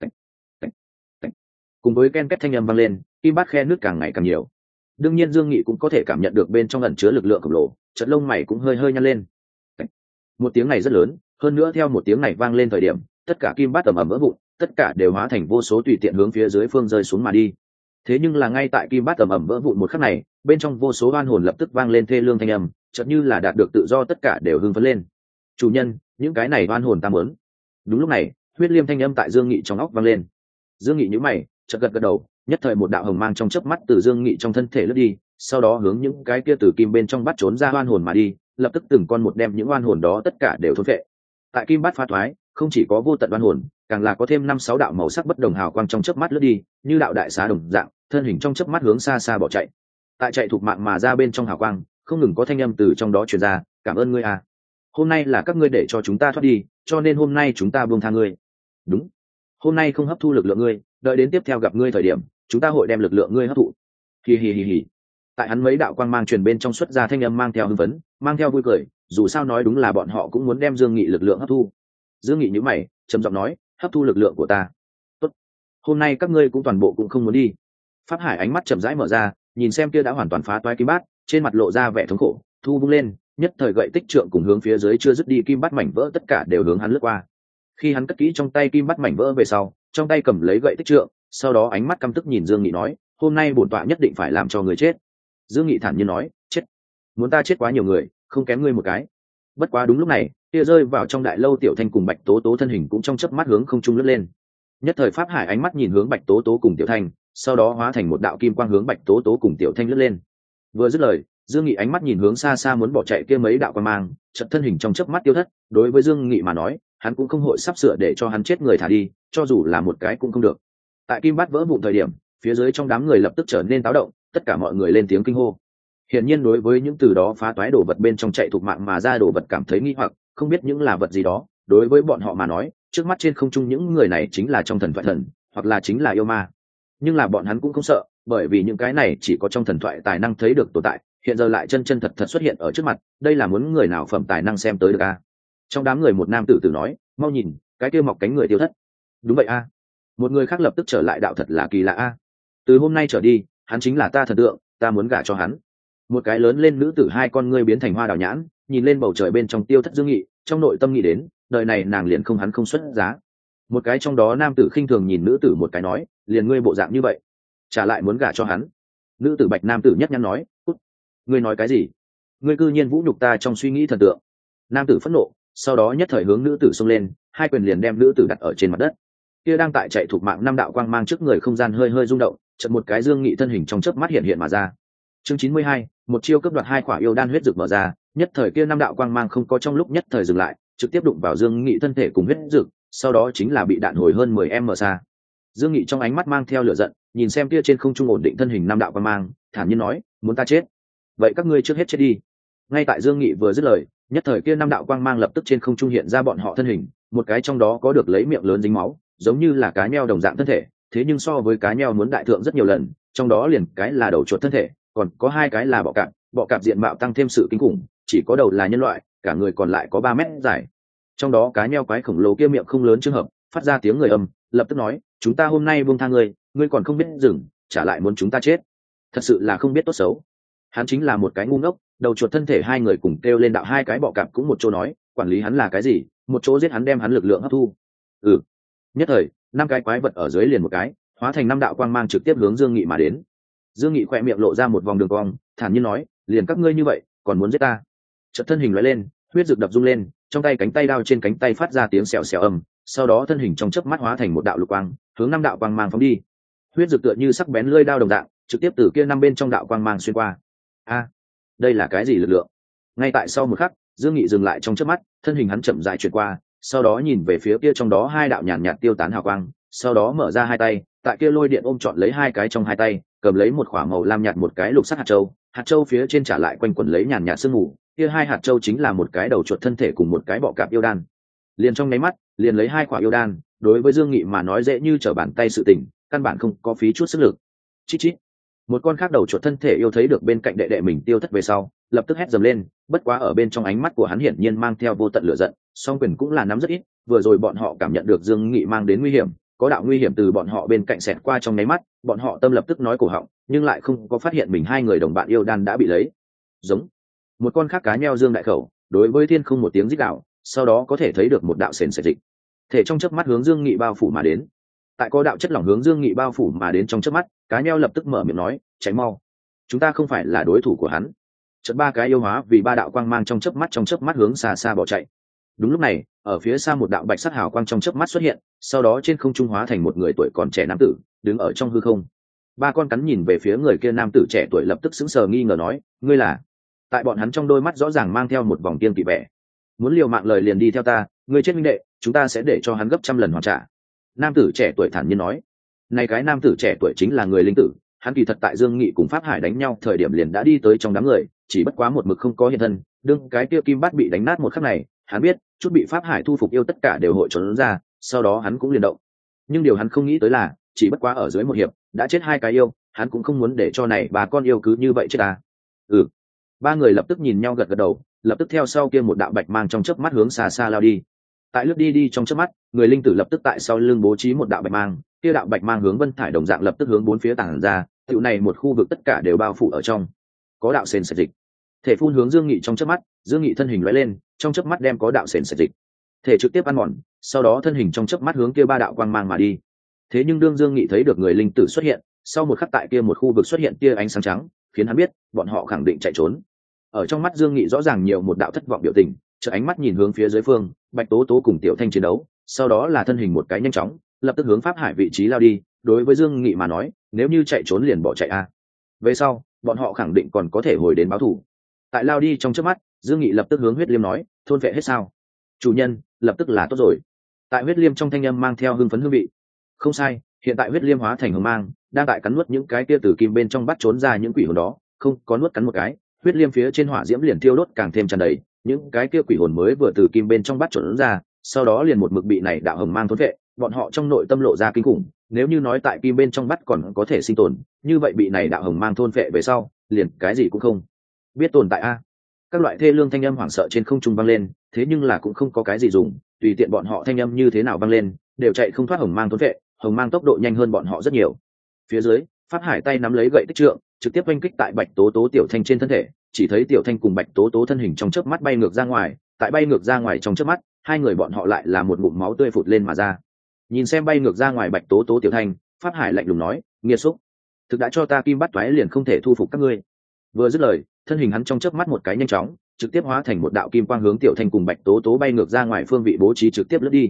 Cùng với ken két thanh âm vang lên, kim bát khe nứt càng ngày càng nhiều. Đương nhiên Dương Nghị cũng có thể cảm nhận được bên trong ẩn chứa lực lượng khổng lồ, chợt lông mày cũng hơi hơi nhăn lên. Một tiếng này rất lớn, hơn nữa theo một tiếng này vang lên thời điểm, tất cả kim bát ầm ầm vỡ vụn, tất cả đều hóa thành vô số tùy tiện hướng phía dưới phương rơi xuống mà đi. Thế nhưng là ngay tại kim bát ầm ầm vỡ vụn một khắc này, bên trong vô số oan hồn lập tức vang lên thê lương thanh âm, chợt như là đạt được tự do, tất cả đều hưng phấn lên. Chủ nhân, những cái này oan hồn ta muốn. Đúng lúc này, huyết liêm thanh âm tại Dương Nghị trong óc vang lên. Dương Nghị nhíu mày, chợt gật gật đầu, nhất thời một đạo hồng mang trong chớp mắt từ Dương Nghị trong thân thể lướt đi, sau đó hướng những cái kia từ kim bên trong bắt trốn ra oan hồn mà đi, lập tức từng con một đem những oan hồn đó tất cả đều thôn phệ. Tại kim bát phá thoái, không chỉ có vô tận oan hồn, càng là có thêm năm sáu đạo màu sắc bất đồng hào quang trong chớp mắt lướt đi, như đạo đại xá đồng dạng, thân hình trong chớp mắt hướng xa xa bỏ chạy. Tại chạy thục mạng mà ra bên trong hào quang, không ngừng có thanh âm từ trong đó truyền ra, cảm ơn ngươi à. Hôm nay là các ngươi để cho chúng ta thoát đi, cho nên hôm nay chúng ta buông tha ngươi. Đúng. Hôm nay không hấp thu lực lượng ngươi, đợi đến tiếp theo gặp ngươi thời điểm, chúng ta hội đem lực lượng ngươi hấp thụ. Hì hì hì hì. Tại hắn mấy đạo quang mang truyền bên trong xuất ra thanh âm mang theo hưng phấn, mang theo vui cười, dù sao nói đúng là bọn họ cũng muốn đem Dương Nghị lực lượng hấp thu. Dương Nghị nhíu mày, trầm giọng nói, hấp thu lực lượng của ta. Tốt. Hôm nay các ngươi cũng toàn bộ cũng không muốn đi. Pháp Hải ánh mắt chậm rãi mở ra, nhìn xem kia đã hoàn toàn phá toái kim bát, trên mặt lộ ra vẻ thống khổ, thu vung lên, nhất thời gậy tích trượng cùng hướng phía dưới chưa dứt đi kim bát mảnh vỡ tất cả đều hướng hắn lướt qua. Khi hắn cất kỹ trong tay kim bát mảnh vỡ về sau, trong tay cầm lấy gậy tích trượng, sau đó ánh mắt căm tức nhìn Dương Nghị nói, hôm nay bổn tọa nhất định phải làm cho người chết. Dương Nghị thản nhiên nói, chết? Muốn ta chết quá nhiều người, không kém ngươi một cái. Bất quá đúng lúc này, kia rơi vào trong đại lâu Tiểu Thanh cùng Bạch Tố Tố thân hình cũng trong chớp mắt hướng không trung lướt lên. Nhất thời Pháp Hải ánh mắt nhìn hướng Bạch Tố Tố cùng Tiểu Thanh, sau đó hóa thành một đạo kim quang hướng Bạch Tố Tố cùng Tiểu Thanh lướt lên. Vừa dứt lời, Dương Nghị ánh mắt nhìn hướng xa xa muốn bỏ chạy kia mấy đạo quang mang, chợt thân hình trong chớp mắt tiêu thất. Đối với Dương Nghị mà nói, hắn cũng không hội sắp sửa để cho hắn chết người thả đi, cho dù là một cái cũng không được. Tại kim bát vỡ vụn thời điểm, phía dưới trong đám người lập tức trở nên táo động, tất cả mọi người lên tiếng kinh hô. Hiển nhiên đối với những từ đó phá toái đồ vật bên trong chạy thuộc mạng mà ra đồ vật cảm thấy nghi hoặc, không biết những là vật gì đó. Đối với bọn họ mà nói, trước mắt trên không trung những người này chính là trong thần thoại thần, hoặc là chính là yêu ma. Nhưng là bọn hắn cũng không sợ, bởi vì những cái này chỉ có trong thần thoại tài năng thấy được tồn tại, hiện giờ lại chân chân thật thật xuất hiện ở trước mặt, đây là muốn người nào phẩm tài năng xem tới được a? Trong đám người một nam tử tử nói, mau nhìn, cái kia mọc cánh người tiêu thất. Đúng vậy a. Một người khác lập tức trở lại, đạo thật là kỳ lạ a. Từ hôm nay trở đi, hắn chính là ta thần tượng, ta muốn gả cho hắn. Một cái lớn lên nữ tử hai con ngươi biến thành hoa đào nhãn, nhìn lên bầu trời bên trong tiêu thất Dương Nghị, trong nội tâm nghĩ đến, đời này nàng liền không hắn không xuất giá. Một cái trong đó nam tử khinh thường nhìn nữ tử một cái nói, liền ngươi bộ dạng như vậy, trả lại muốn gả cho hắn. Nữ tử Bạch nam tử nhất nhăn nói, cút. Ngươi nói cái gì? Ngươi cư nhiên vũ nhục ta trong suy nghĩ thần tượng. Nam tử phẫn nộ, sau đó nhất thời hướng nữ tử xông lên, hai quyền liền đem nữ tử đặt ở trên mặt đất. kia đang tại chạy thuộc mạng năm đạo quang mang trước người không gian hơi hơi rung động, chợt một cái dương nghị thân hình trong chớp mắt hiện hiện mà ra. Chương chín mươi hai, một chiêu cướp đoạt hai quả yêu đan huyết dược mở ra, nhất thời kia năm đạo quang mang không có trong lúc nhất thời dừng lại, trực tiếp đụng vào dương nghị thân thể cùng huyết dược, sau đó chính là bị đạn hồi hơn mười mét xa. Dương nghị trong ánh mắt mang theo lửa giận, nhìn xem kia trên không trung ổn định thân hình năm đạo quang mang, thản nhiên nói, muốn ta chết, vậy các ngươi trước hết chết đi. Ngay tại Dương nghị vừa dứt lời, nhất thời kia năm đạo quang mang lập tức trên không trung hiện ra bọn họ thân hình, một cái trong đó có được lấy miệng lớn dính máu, giống như là cá nheo đồng dạng thân thể, thế nhưng so với cá nheo muốn đại thượng rất nhiều lần, trong đó liền cái là đầu chuột thân thể, còn có hai cái là bọ cạp, bọ cạp diện mạo tăng thêm sự kinh khủng, chỉ có đầu là nhân loại, cả người còn lại có ba mét dài. Trong đó cá nheo quái khổng lồ kia miệng không lớn trường hợp, phát ra tiếng người âm, lập tức nói, chúng ta hôm nay buông tha ngươi, ngươi còn không biết dừng, trả lại muốn chúng ta chết, thật sự là không biết tốt xấu. Hắn chính là một cái ngu ngốc, đầu chuột thân thể hai người cùng kêu lên đạo hai cái bọ cạp cũng một chỗ nói, quản lý hắn là cái gì, một chỗ giết hắn đem hắn lực lượng hấp thu. Ừ. Nhất thời, năm cái quái vật ở dưới liền một cái, hóa thành năm đạo quang mang trực tiếp hướng Dương Nghị mà đến. Dương Nghị khỏe miệng lộ ra một vòng đường cong, thản nhiên nói, liền các ngươi như vậy, còn muốn giết ta? Chợt thân hình lóe lên, huyết dược đập rung lên, trong tay cánh tay đao trên cánh tay phát ra tiếng xèo xèo âm, sau đó thân hình trong chớp mắt hóa thành một đạo lục quang, hướng năm đạo quang mang phóng đi. Huyết dược tựa như sắc bén lưỡi đao đồng dạng, trực tiếp từ kia năm bên trong đạo quang mang xuyên qua. A, đây là cái gì lực lượng? Ngay tại sau một khắc, Dương Nghị dừng lại trong chớp mắt, thân hình hắn chậm rãi chuyển qua, sau đó nhìn về phía kia trong đó hai đạo nhàn nhạt tiêu tán hào quang, sau đó mở ra hai tay, tại kia lôi điện ôm trọn lấy hai cái trong hai tay, cầm lấy một quả màu lam nhạt một cái lục sắc hạt châu, hạt châu phía trên trả lại quanh quẩn lấy nhàn nhạt sương mù, kia hai hạt châu chính là một cái đầu chuột thân thể cùng một cái bọ cạp yêu đan. Liền trong nháy mắt, liền lấy hai quả yêu đan, đối với Dương Nghị mà nói dễ như trở bàn tay sự tình, căn bản không có phí chút sức lực. Chít chít. Một con khác đầu chuột thân thể yêu thấy được bên cạnh đệ đệ mình tiêu thất về sau, lập tức hét dầm lên, bất quá ở bên trong ánh mắt của hắn hiển nhiên mang theo vô tận lửa giận, song quyền cũng là nắm rất ít, vừa rồi bọn họ cảm nhận được Dương Nghị mang đến nguy hiểm, có đạo nguy hiểm từ bọn họ bên cạnh xẹt qua trong nháy mắt, bọn họ tâm lập tức nói cổ họng, nhưng lại không có phát hiện mình hai người đồng bạn yêu đan đã bị lấy. Giống. Một con khác cá nheo Dương đại khẩu, đối với thiên không một tiếng rít gào, sau đó có thể thấy được một đạo sền sệt dịch, thể trong chớp mắt hướng Dương Nghị bao phủ mà đến. Tại có đạo chất lỏng hướng Dương Nghị bao phủ mà đến trong chớp mắt, cá nheo lập tức mở miệng nói, cháy mau, chúng ta không phải là đối thủ của hắn. Chợt ba cái yêu hóa vì ba đạo quang mang trong chớp mắt trong chớp mắt hướng xa xa bỏ chạy. Đúng lúc này, ở phía xa một đạo bạch sắc hào quang trong chớp mắt xuất hiện, sau đó trên không trung hóa thành một người tuổi còn trẻ nam tử, đứng ở trong hư không. Ba con cắn nhìn về phía người kia nam tử trẻ tuổi lập tức sững sờ nghi ngờ nói, ngươi là? Tại bọn hắn trong đôi mắt rõ ràng mang theo một vòng kiêng kỵ vẻ. Muốn liều mạng lời liền đi theo ta, ngươi chết minh đệ, chúng ta sẽ để cho hắn gấp trăm lần hoàn trả. Nam tử trẻ tuổi thản nhiên nói. Này cái nam tử trẻ tuổi chính là người linh tử, hắn kỳ thật tại Dương Nghị cùng Pháp Hải đánh nhau thời điểm liền đã đi tới trong đám người, chỉ bất quá một mực không có hiện thân, đương cái kia kim bát bị đánh nát một khắc này, hắn biết, chút bị Pháp Hải thu phục yêu tất cả đều hội trốn ra, sau đó hắn cũng liền động. Nhưng điều hắn không nghĩ tới là, chỉ bất quá ở dưới một hiệp, đã chết hai cái yêu, hắn cũng không muốn để cho này bà con yêu cứ như vậy chết à. Ừ. Ba người lập tức nhìn nhau gật gật đầu, lập tức theo sau kia một đạo bạch mang trong chớp mắt hướng xa xa lao đi. Tại lướt đi đi trong chớp mắt, người linh tử lập tức tại sau lưng bố trí một đạo bạch mang, kia đạo bạch mang hướng vân thải đồng dạng lập tức hướng bốn phía tản ra, tiểu này một khu vực tất cả đều bao phủ ở trong. Có đạo sền sệt dịch, thể phun hướng Dương Nghị trong chớp mắt, Dương Nghị thân hình lóe lên, trong chớp mắt đem có đạo sền sệt dịch, thể trực tiếp ăn mòn, sau đó thân hình trong chớp mắt hướng kia ba đạo quang mang mà đi. Thế nhưng đương Dương Nghị thấy được người linh tử xuất hiện, sau một khắc tại kia một khu vực xuất hiện tia ánh sáng trắng, khiến hắn biết, bọn họ khẳng định chạy trốn. Ở trong mắt Dương Nghị rõ ràng nhiều một đạo thất vọng biểu tình, chợt ánh mắt nhìn hướng phía dưới phương, Bạch Tố Tố cùng Tiểu Thanh chiến đấu, sau đó là thân hình một cái nhanh chóng, lập tức hướng Pháp Hải vị trí lao đi. Đối với Dương Nghị mà nói, nếu như chạy trốn liền bỏ chạy a. Về sau, bọn họ khẳng định còn có thể hồi đến báo thù. Tại lao đi trong chớp mắt, Dương Nghị lập tức hướng Huyết Liêm nói, thôn vệ hết sao? Chủ nhân, lập tức là tốt rồi. Tại Huyết Liêm trong thanh âm mang theo hưng phấn hương vị. Không sai, hiện tại Huyết Liêm hóa thành hồng mang, đang tại cắn nuốt những cái kia từ kim bên trong bắt trốn ra những quỷ hồn đó, không có nuốt cắn một cái, Huyết Liêm phía trên hỏa diễm liền thiêu đốt càng thêm tràn đầy, những cái kia quỷ hồn mới vừa từ kim bên trong bắt trốn ra, sau đó liền một mực bị này đạo hồng mang thôn vệ, bọn họ trong nội tâm lộ ra kinh khủng, nếu như nói tại kim bên trong bắt còn có thể sinh tồn, như vậy bị này đạo hồng mang thôn vệ về sau, liền cái gì cũng không biết tồn tại a. Các loại thê lương thanh âm hoảng sợ trên không trung vang lên, thế nhưng là cũng không có cái gì dùng, tùy tiện bọn họ thanh âm như thế nào vang lên, đều chạy không thoát hồng mang thôn vệ, hồng mang tốc độ nhanh hơn bọn họ rất nhiều. Phía dưới, Pháp Hải tay nắm lấy gậy tích trượng, trực tiếp oanh kích tại Bạch Tố Tố Tiểu Thanh trên thân thể, chỉ thấy Tiểu Thanh cùng Bạch Tố Tố thân hình trong chớp mắt bay ngược ra ngoài, tại bay ngược ra ngoài trong chớp mắt, hai người bọn họ lại là một ngụm máu tươi phụt lên mà ra. Nhìn xem bay ngược ra ngoài Bạch Tố Tố Tiểu Thanh, Pháp Hải lạnh lùng nói, nghiệt xúc, thực đã cho ta kim bắt toái liền không thể thu phục các ngươi. Vừa dứt lời, thân hình hắn trong chớp mắt một cái nhanh chóng, trực tiếp hóa thành một đạo kim quang hướng Tiểu Thanh cùng Bạch Tố Tố bay ngược ra ngoài phương vị bố trí trực tiếp lướt đi.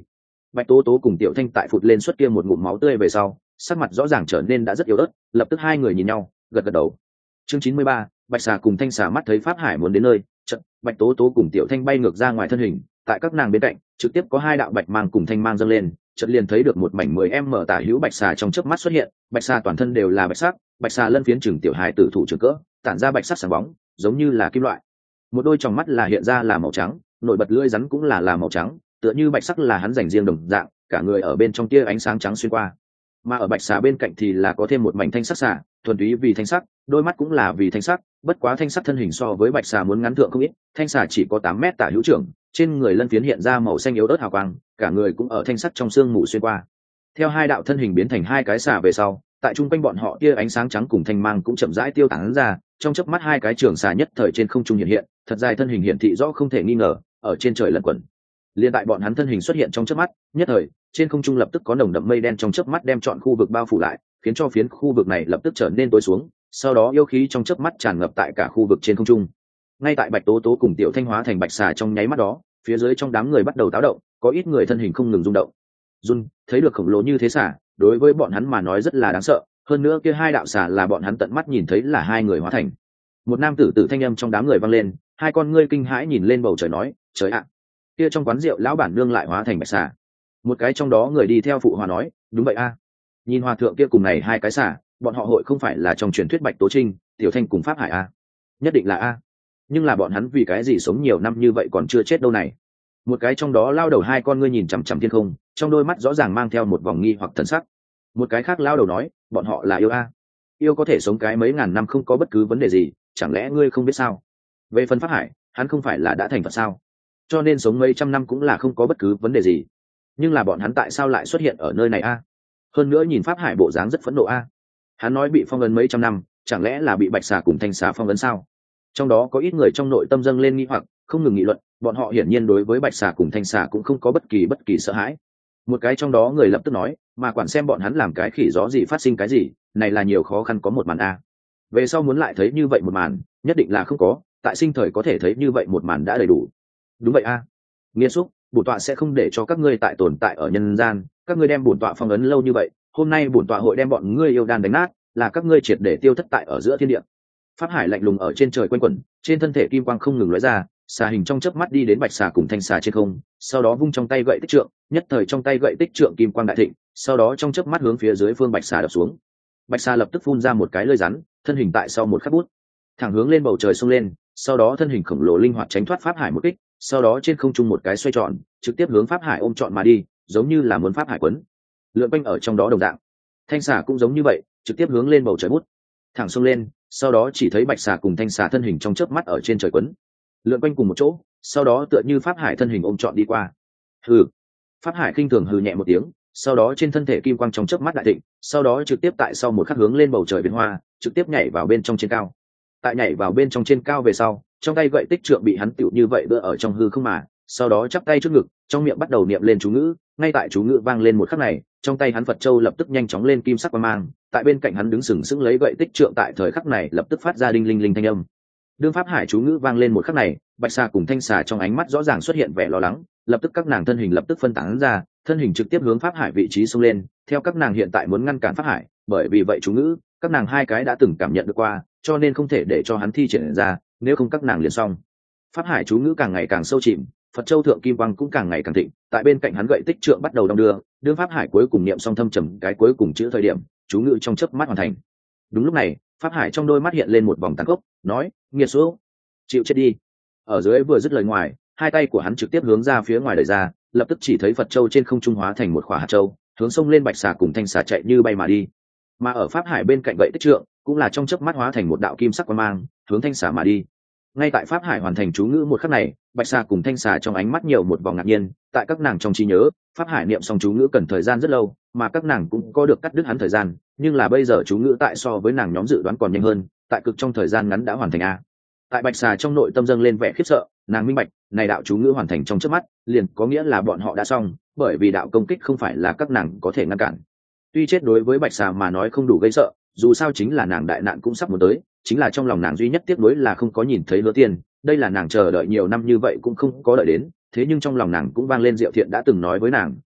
Bạch tố tố cùng tiểu thanh tại phụt lên suất kia một ngụm máu tươi về sau, sắc mặt rõ ràng trở nên đã rất yếu ớt, lập tức hai người nhìn nhau gật gật đầu. Chương chín mươi ba, bạch xà cùng thanh xà mắt thấy pháp hải muốn đến nơi, chợt bạch tố tố cùng tiểu thanh bay ngược ra ngoài thân hình, tại các nàng bên cạnh trực tiếp có hai đạo bạch mang cùng thanh mang dâng lên, chợt liền thấy được một mảnh mười em mở tả hữu bạch xà trong chớp mắt xuất hiện. Bạch xà toàn thân đều là bạch sắc, bạch xà lân phiến chừng tiểu hài tử thủ trường cỡ, tản ra bạch sắc sáng bóng giống như là kim loại. Một đôi tròng mắt là hiện ra là màu trắng, nổi bật lưỡi rắn cũng là là màu trắng, tựa như bạch sắc là hắn dành riêng đồng dạng, cả người ở bên trong tia ánh sáng trắng xuyên qua. Mà ở bạch xà bên cạnh thì là có thêm một mảnh thanh sắc xà, thuần túy vì thanh sắc, đôi mắt cũng là vì thanh sắc, bất quá thanh sắc thân hình so với bạch xà muốn ngắn thượng không ít, thanh xà chỉ có tám mét tả hữu trưởng, trên người lân phiến hiện ra màu xanh yếu ớt hào quang, cả người cũng ở thanh sắc trong xương mù xuyên qua. Theo hai đạo thân hình biến thành hai cái xà về sau, tại trung quanh bọn họ tia ánh sáng trắng cùng thanh mang cũng chậm rãi tiêu tán ra, trong chớp mắt hai cái trường xà nhất thời trên không trung hiện hiện, thật dài thân hình hiển thị rõ không thể nghi ngờ, ở trên trời lẩn quẩn. Liên tại bọn hắn thân hình xuất hiện trong chớp mắt, nhất thời trên không trung lập tức có nồng đậm mây đen trong chớp mắt đem trọn khu vực bao phủ lại, khiến cho phiến khu vực này lập tức trở nên tối xuống, sau đó yêu khí trong chớp mắt tràn ngập tại cả khu vực trên không trung. Ngay tại bạch tố tố cùng tiểu thanh hóa thành bạch xà trong nháy mắt đó, phía dưới trong đám người bắt đầu táo động, có ít người thân hình không ngừng rung động. Run, thấy được khổng lồ như thế xà, đối với bọn hắn mà nói rất là đáng sợ, hơn nữa kia hai đạo xà là bọn hắn tận mắt nhìn thấy là hai người hóa thành. Một nam tử tử thanh âm trong đám người vang lên, hai con ngươi kinh hãi nhìn lên bầu trời nói, trời ạ, kia trong quán rượu lão bản nương lại hóa thành bạch xà. Một cái trong đó người đi theo phụ hòa nói, đúng vậy a, nhìn hòa thượng kia cùng này hai cái xà, bọn họ hội không phải là trong truyền thuyết bạch tố trinh, tiểu thanh cùng pháp hải a? Nhất định là a. Nhưng là bọn hắn vì cái gì sống nhiều năm như vậy còn chưa chết đâu này? Một cái trong đó lao đầu hai con ngươi nhìn chằm chằm thiên không, trong đôi mắt rõ ràng mang theo một vòng nghi hoặc thần sắc. Một cái khác lao đầu nói, bọn họ là yêu a. Yêu có thể sống cái mấy ngàn năm không có bất cứ vấn đề gì, chẳng lẽ ngươi không biết sao? Về phần pháp hải, hắn không phải là đã thành Phật sao? Cho nên sống mấy trăm năm cũng là không có bất cứ vấn đề gì. Nhưng là bọn hắn tại sao lại xuất hiện ở nơi này a? Hơn nữa nhìn pháp hải bộ dáng rất phẫn nộ a. Hắn nói bị phong ấn mấy trăm năm, chẳng lẽ là bị bạch xà cùng thanh xà phong ấn sao? Trong đó có ít người trong nội tâm dâng lên nghi hoặc, không ngừng nghị luận, bọn họ hiển nhiên đối với bạch xà cùng thanh xà cũng không có bất kỳ bất kỳ sợ hãi. Một cái trong đó người lập tức nói, mà quản xem bọn hắn làm cái khỉ gió gì phát sinh cái gì, này là nhiều khó khăn có một màn a. Về sau muốn lại thấy như vậy một màn, nhất định là không có, tại sinh thời có thể thấy như vậy một màn đã đầy đủ. Đúng vậy a. Nghiêm xúc, bổn tọa sẽ không để cho các ngươi tại tồn tại ở nhân gian, các ngươi đem bổn tọa phong ấn lâu như vậy, hôm nay bổn tọa hội đem bọn ngươi yêu đan đánh nát, là các ngươi triệt để tiêu thất tại ở giữa thiên địa. Pháp hải lạnh lùng ở trên trời quanh quẩn, trên thân thể kim quang không ngừng lóe ra, xà hình trong chớp mắt đi đến bạch xà cùng thanh xà trên không, sau đó vung trong tay gậy tích trượng, nhất thời trong tay gậy tích trượng kim quang đại thịnh, sau đó trong chớp mắt hướng phía dưới phương bạch xà đập xuống. Bạch xà lập tức phun ra một cái lưỡi rắn, thân hình tại sau một khắc bút, thẳng hướng lên bầu trời xông lên, sau đó thân hình khổng lồ linh hoạt tránh thoát pháp hải một kích, sau đó trên không trung một cái xoay tròn, trực tiếp hướng pháp hải ôm trọn mà đi, giống như là muốn pháp hải quấn lượn quanh ở trong đó đồng dạng. Thanh xà cũng giống như vậy, trực tiếp hướng lên bầu trời bút, thẳng xông lên, sau đó chỉ thấy bạch xà cùng thanh xà thân hình trong chớp mắt ở trên trời quấn lượn quanh cùng một chỗ, sau đó tựa như pháp hải thân hình ôm trọn đi qua. Hừ. Pháp hải khinh thường hừ nhẹ một tiếng, sau đó trên thân thể kim quang trong chớp mắt đại thịnh, sau đó trực tiếp tại sau một khắc hướng lên bầu trời biến hoa, trực tiếp nhảy vào bên trong trên cao. Tại nhảy vào bên trong trên cao về sau, trong tay gậy tích trượng bị hắn tựu như vậy bữa ở trong hư không mà, sau đó chắp tay trước ngực, trong miệng bắt đầu niệm lên chú ngữ. Ngay tại chú ngữ vang lên một khắc này, trong tay hắn Phật châu lập tức nhanh chóng lên kim sắc quang mang, tại bên cạnh hắn đứng sừng sững lấy gậy tích trượng tại thời khắc này lập tức phát ra đinh linh linh thanh âm. Đương pháp hải chú ngữ vang lên một khắc này, bạch xà cùng thanh xà trong ánh mắt rõ ràng xuất hiện vẻ lo lắng, lập tức các nàng thân hình lập tức phân tán ra, thân hình trực tiếp hướng pháp hải vị trí xông lên. Theo các nàng hiện tại muốn ngăn cản pháp hải, bởi vì vậy chú ngữ các nàng hai cái đã từng cảm nhận được qua, cho nên không thể để cho hắn thi triển ra, nếu không các nàng liền xong. Pháp hải chú ngữ càng ngày càng sâu chìm, Phật châu thượng kim quang cũng càng ngày càng thịnh, tại bên cạnh hắn gậy tích trượng bắt đầu đong đưa, đương pháp hải cuối cùng niệm xong thâm trầm cái cuối cùng chữ thời điểm, chú ngữ trong chớp mắt hoàn thành. Đúng lúc này, pháp hải trong đôi mắt hiện lên một vòng tàn khốc, nói, nghiệt số, chịu chết đi. Ở dưới vừa dứt lời ngoài, hai tay của hắn trực tiếp hướng ra phía ngoài đẩy ra, lập tức chỉ thấy Phật châu trên không trung hóa thành một khỏa hạt châu, hướng sông lên bạch xà cùng thanh xà chạy như bay mà đi. Mà ở pháp hải bên cạnh gậy tích trượng cũng là trong chớp mắt hóa thành một đạo kim sắc quang mang, hướng thanh xà mà đi. Ngay tại pháp hải hoàn thành chú ngữ một khắc này, bạch xà cùng thanh xà trong ánh mắt nhiều một vòng ngạc nhiên, tại các nàng trong trí nhớ, pháp hải niệm xong chú ngữ cần thời gian rất lâu, mà các nàng cũng có được cắt đứt hắn thời gian, nhưng là bây giờ chú ngữ tại so với nàng nhóm dự đoán còn nhanh hơn, tại cực trong thời gian ngắn đã hoàn thành a. Tại bạch xà trong nội tâm dâng lên vẻ khiếp sợ, nàng minh bạch, này đạo chú ngữ hoàn thành trong chớp mắt, liền có nghĩa là bọn họ đã xong, bởi vì đạo công kích không phải là các nàng có thể ngăn cản. Tuy chết đối với bạch xà mà nói không đủ gây sợ, dù sao chính là nàng đại nạn cũng sắp muốn tới, chính là trong lòng nàng duy nhất tiếc nuối là không có nhìn thấy Hứa Tiên, đây là nàng chờ đợi nhiều năm như vậy cũng không có đợi đến, thế nhưng trong lòng nàng cũng vang lên Diệu Thiện đã từng nói với nàng,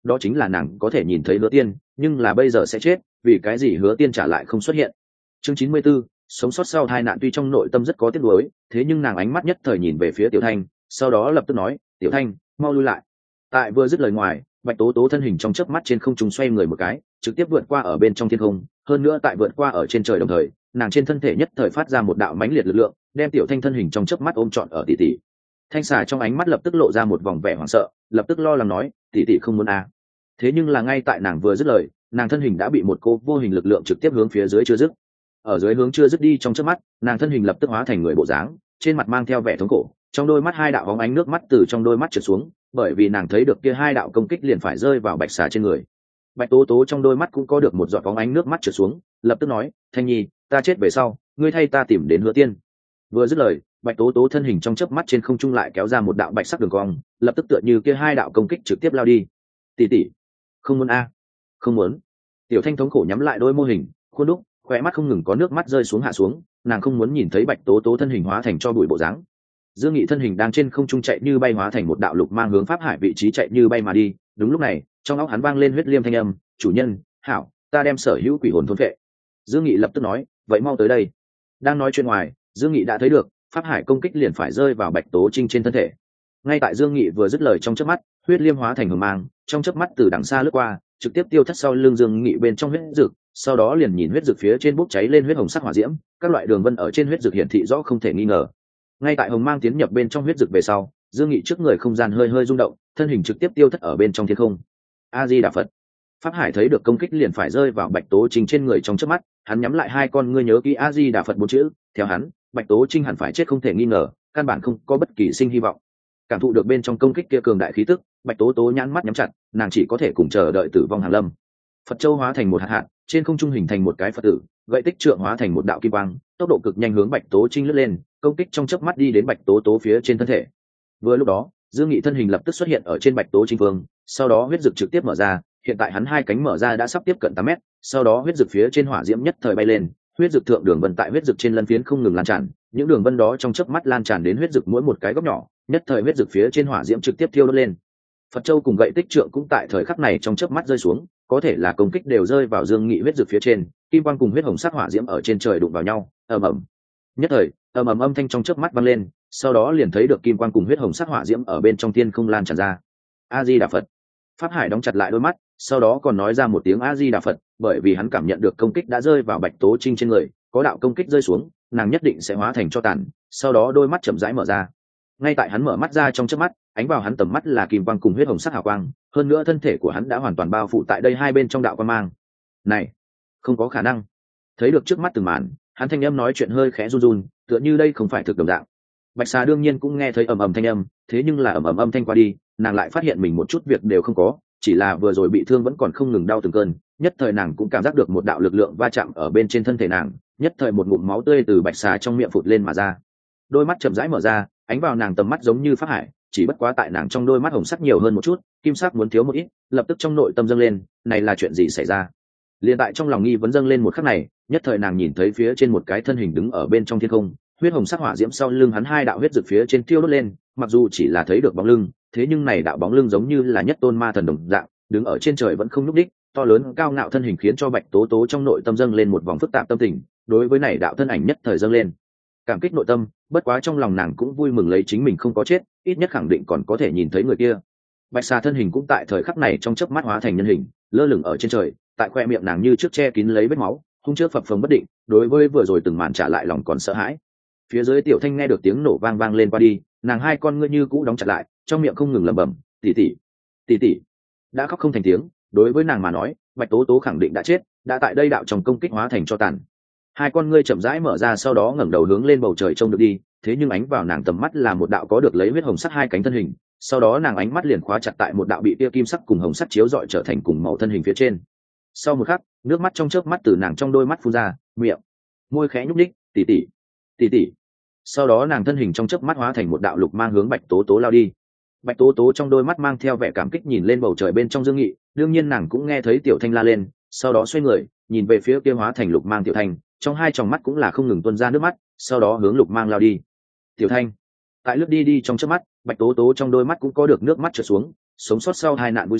đó chính là nàng có thể nhìn thấy Hứa Tiên, nhưng là bây giờ sẽ chết, vì cái gì Hứa Tiên trả lại không xuất hiện. Chương chín mươi 94, sống sót sau tai nạn. Tuy trong nội tâm rất có tiếc nuối, thế nhưng nàng ánh mắt nhất thời nhìn về phía Tiểu Thanh, sau đó lập tức nói, "Tiểu Thanh, mau lui lại." Tại vừa dứt lời ngoài, Bạch Tố Tố thân hình trong chớp mắt trên không trung xoay người một cái, trực tiếp vượt qua ở bên trong thiên không, hơn nữa tại vượt qua ở trên trời đồng thời, nàng trên thân thể nhất thời phát ra một đạo mãnh liệt lực lượng, đem Tiểu Thanh thân hình trong chớp mắt ôm trọn ở tỷ tỷ. Thanh xà trong ánh mắt lập tức lộ ra một vòng vẻ hoảng sợ, lập tức lo lắng nói, tỷ tỷ không muốn à. Thế nhưng là ngay tại nàng vừa dứt lời, nàng thân hình đã bị một cô vô hình lực lượng trực tiếp hướng phía dưới chưa dứt. Ở dưới hướng chưa dứt đi trong chớp mắt, nàng thân hình lập tức hóa thành người bộ dáng, trên mặt mang theo vẻ thống khổ, trong đôi mắt hai đạo bóng ánh nước mắt từ trong đôi mắt trượt xuống, bởi vì nàng thấy được kia hai đạo công kích liền phải rơi vào bạch xà trên người. Bạch Tố Tố trong đôi mắt cũng có được một giọt bóng ánh nước mắt trượt xuống, lập tức nói, Thanh Nhi, ta chết về sau, ngươi thay ta tìm đến Hứa Tiên. Vừa dứt lời, Bạch Tố Tố thân hình trong chớp mắt trên không trung lại kéo ra một đạo bạch sắc đường cong, lập tức tựa như kia hai đạo công kích trực tiếp lao đi. Tỷ tỷ, không muốn a, không muốn. Tiểu Thanh thống khổ nhắm lại đôi môi hình, khuôn đúc, khóe mắt không ngừng có nước mắt rơi xuống hạ xuống, nàng không muốn nhìn thấy Bạch Tố Tố thân hình hóa thành cho bụi bộ dáng. Dương Nghị thân hình đang trên không trung chạy như bay hóa thành một đạo lục mang hướng Pháp Hải vị trí chạy như bay mà đi. Đúng lúc này, trong óc hắn vang lên huyết liêm thanh âm, "Chủ nhân, hảo, ta đem sở hữu quỷ hồn thôn phệ." Dương Nghị lập tức nói, "Vậy mau tới đây." Đang nói chuyện ngoài, Dương Nghị đã thấy được, Pháp Hải công kích liền phải rơi vào Bạch Tố Trinh trên thân thể. Ngay tại Dương Nghị vừa dứt lời trong chớp mắt, huyết liêm hóa thành hồng mang, trong chớp mắt từ đằng xa lướt qua, trực tiếp tiêu thất sau lưng Dương Nghị bên trong huyết dược, sau đó liền nhìn huyết dược phía trên bốc cháy lên huyết hồng sắc hỏa diễm, các loại đường vân ở trên huyết dược hiển thị rõ không thể nghi ngờ. Ngay tại hồng mang tiến nhập bên trong huyết dược về sau, Dương Nghị trước người không gian hơi hơi rung động, thân hình trực tiếp tiêu thất ở bên trong thiên không. A Di Đà Phật. Pháp Hải thấy được công kích liền phải rơi vào Bạch Tố Trinh trên người trong chớp mắt, hắn nhắm lại hai con ngươi nhớ kỹ A Di Đà Phật bốn chữ, theo hắn, Bạch Tố Trinh hẳn phải chết không thể nghi ngờ, căn bản không có bất kỳ sinh hy vọng. Cảm thụ được bên trong công kích kia cường đại khí tức, Bạch Tố Tố nhãn mắt nhắm chặt, nàng chỉ có thể cùng chờ đợi tử vong hàng lâm. Phật Châu hóa thành một hạt hạt, trên không trung hình thành một cái Phật tử, gậy tích trượng hóa thành một đạo kim quang, tốc độ cực nhanh hướng Bạch Tố Trinh lướt lên, công kích trong chớp mắt đi đến Bạch Tố Tố phía trên thân thể. Vừa lúc đó, Dương Nghị thân hình lập tức xuất hiện ở trên Bạch Tố Trinh phương, sau đó huyết dực trực tiếp mở ra, hiện tại hắn hai cánh mở ra đã sắp tiếp cận tám mét, sau đó huyết dực phía trên hỏa diễm nhất thời bay lên, huyết dực thượng đường vân tại huyết dực trên lân phiến không ngừng lan tràn, những đường vân đó trong chớp mắt lan tràn đến huyết dực mỗi một cái góc nhỏ, nhất thời huyết dực phía trên hỏa diễm trực tiếp thiêu đốt lên. Phật Châu cùng gậy tích trượng cũng tại thời khắc này trong chớp mắt rơi xuống, có thể là công kích đều rơi vào Dương Nghị huyết dực phía trên, kim quang cùng huyết hồng sắc hỏa diễm ở trên trời đụng vào nhau, ầm ầm. Nhất thời, ầm ầm âm thanh trong chớp mắt vang lên, sau đó liền thấy được kim quang cùng huyết hồng sắc hỏa diễm ở bên trong thiên không lan tràn ra. A Di Đà Phật. Pháp Hải đóng chặt lại đôi mắt, sau đó còn nói ra một tiếng A Di Đà Phật, bởi vì hắn cảm nhận được công kích đã rơi vào Bạch Tố Trinh trên người, có đạo công kích rơi xuống, nàng nhất định sẽ hóa thành tro tàn, sau đó đôi mắt chậm rãi mở ra. Ngay tại hắn mở mắt ra trong chớp mắt, ánh vào hắn tầm mắt là kim quang cùng huyết hồng sắc hào quang, hơn nữa thân thể của hắn đã hoàn toàn bao phủ tại đây hai bên trong đạo quang mang. Này, không có khả năng. Thấy được trước mắt từng màn, hắn thanh âm nói chuyện hơi khẽ run run, tựa như đây không phải thực đồng dạng. Bạch Xà đương nhiên cũng nghe thấy ầm ầm thanh âm, thế nhưng là ầm ầm âm thanh qua đi, nàng lại phát hiện mình một chút việc đều không có, chỉ là vừa rồi bị thương vẫn còn không ngừng đau từng cơn, nhất thời nàng cũng cảm giác được một đạo lực lượng va chạm ở bên trên thân thể nàng, nhất thời một ngụm máu tươi từ Bạch Xà trong miệng phụt lên mà ra. Đôi mắt chậm rãi mở ra, ánh vào nàng tầm mắt giống như Pháp Hải, chỉ bất quá tại nàng trong đôi mắt hồng sắc nhiều hơn một chút, kim sắc muốn thiếu một ít, lập tức trong nội tâm dâng lên, này là chuyện gì xảy ra? Liên tại trong lòng nghi vấn dâng lên một khắc này, nhất thời nàng nhìn thấy phía trên một cái thân hình đứng ở bên trong thiên không, huyết hồng sắc hỏa diễm sau lưng hắn hai đạo huyết rực phía trên tiêu đốt lên, mặc dù chỉ là thấy được bóng lưng, thế nhưng này đạo bóng lưng giống như là nhất tôn ma thần đồng dạng, đứng ở trên trời vẫn không nhúc đích, to lớn cao ngạo thân hình khiến cho Bạch Tố Tố trong nội tâm dâng lên một vòng phức tạp tâm tình, đối với này đạo thân ảnh nhất thời dâng lên cảm kích nội tâm, bất quá trong lòng nàng cũng vui mừng lấy chính mình không có chết, ít nhất khẳng định còn có thể nhìn thấy người kia. Bạch Xà thân hình cũng tại thời khắc này trong chớp mắt hóa thành nhân hình, lơ lửng ở trên trời, tại khoe miệng nàng như trước che kín lấy vết máu, hung trước phập phồng bất định, đối với vừa rồi từng màn trả lại lòng còn sợ hãi. Phía dưới Tiểu Thanh nghe được tiếng nổ vang vang lên qua đi, nàng hai con ngươi như cũ đóng chặt lại, trong miệng không ngừng lẩm bẩm, tỷ tỷ, tỷ tỷ, đã khóc không thành tiếng. Đối với nàng mà nói, Bạch Tố Tố khẳng định đã chết, đã tại đây đạo trong công kích hóa thành cho tàn. Hai con ngươi chậm rãi mở ra, sau đó ngẩng đầu hướng lên bầu trời trông được đi, thế nhưng ánh vào nàng tầm mắt là một đạo có được lấy huyết hồng sắc hai cánh thân hình, sau đó nàng ánh mắt liền khóa chặt tại một đạo bị tia kim sắc cùng hồng sắc chiếu rọi trở thành cùng màu thân hình phía trên. Sau một khắc, nước mắt trong chớp mắt từ nàng trong đôi mắt phun ra, miệng, môi khẽ nhúc nhích, tỷ tỷ, tỷ tỷ. Sau đó nàng thân hình trong chớp mắt hóa thành một đạo lục mang hướng Bạch Tố Tố lao đi. Bạch Tố Tố trong đôi mắt mang theo vẻ cảm kích nhìn lên bầu trời bên trong Dương Nghị, đương nhiên nàng cũng nghe thấy Tiểu Thanh la lên, sau đó xoay người, nhìn về phía kia hóa thành lục mang Tiểu Thanh, trong hai tròng mắt cũng là không ngừng tuôn ra nước mắt, sau đó hướng lục mang lao đi. Tiểu Thanh, tại lướt đi đi trong chớp mắt, Bạch Tố Tố trong đôi mắt cũng có được nước mắt trượt xuống, sống sót sau hai nạn vui sướng,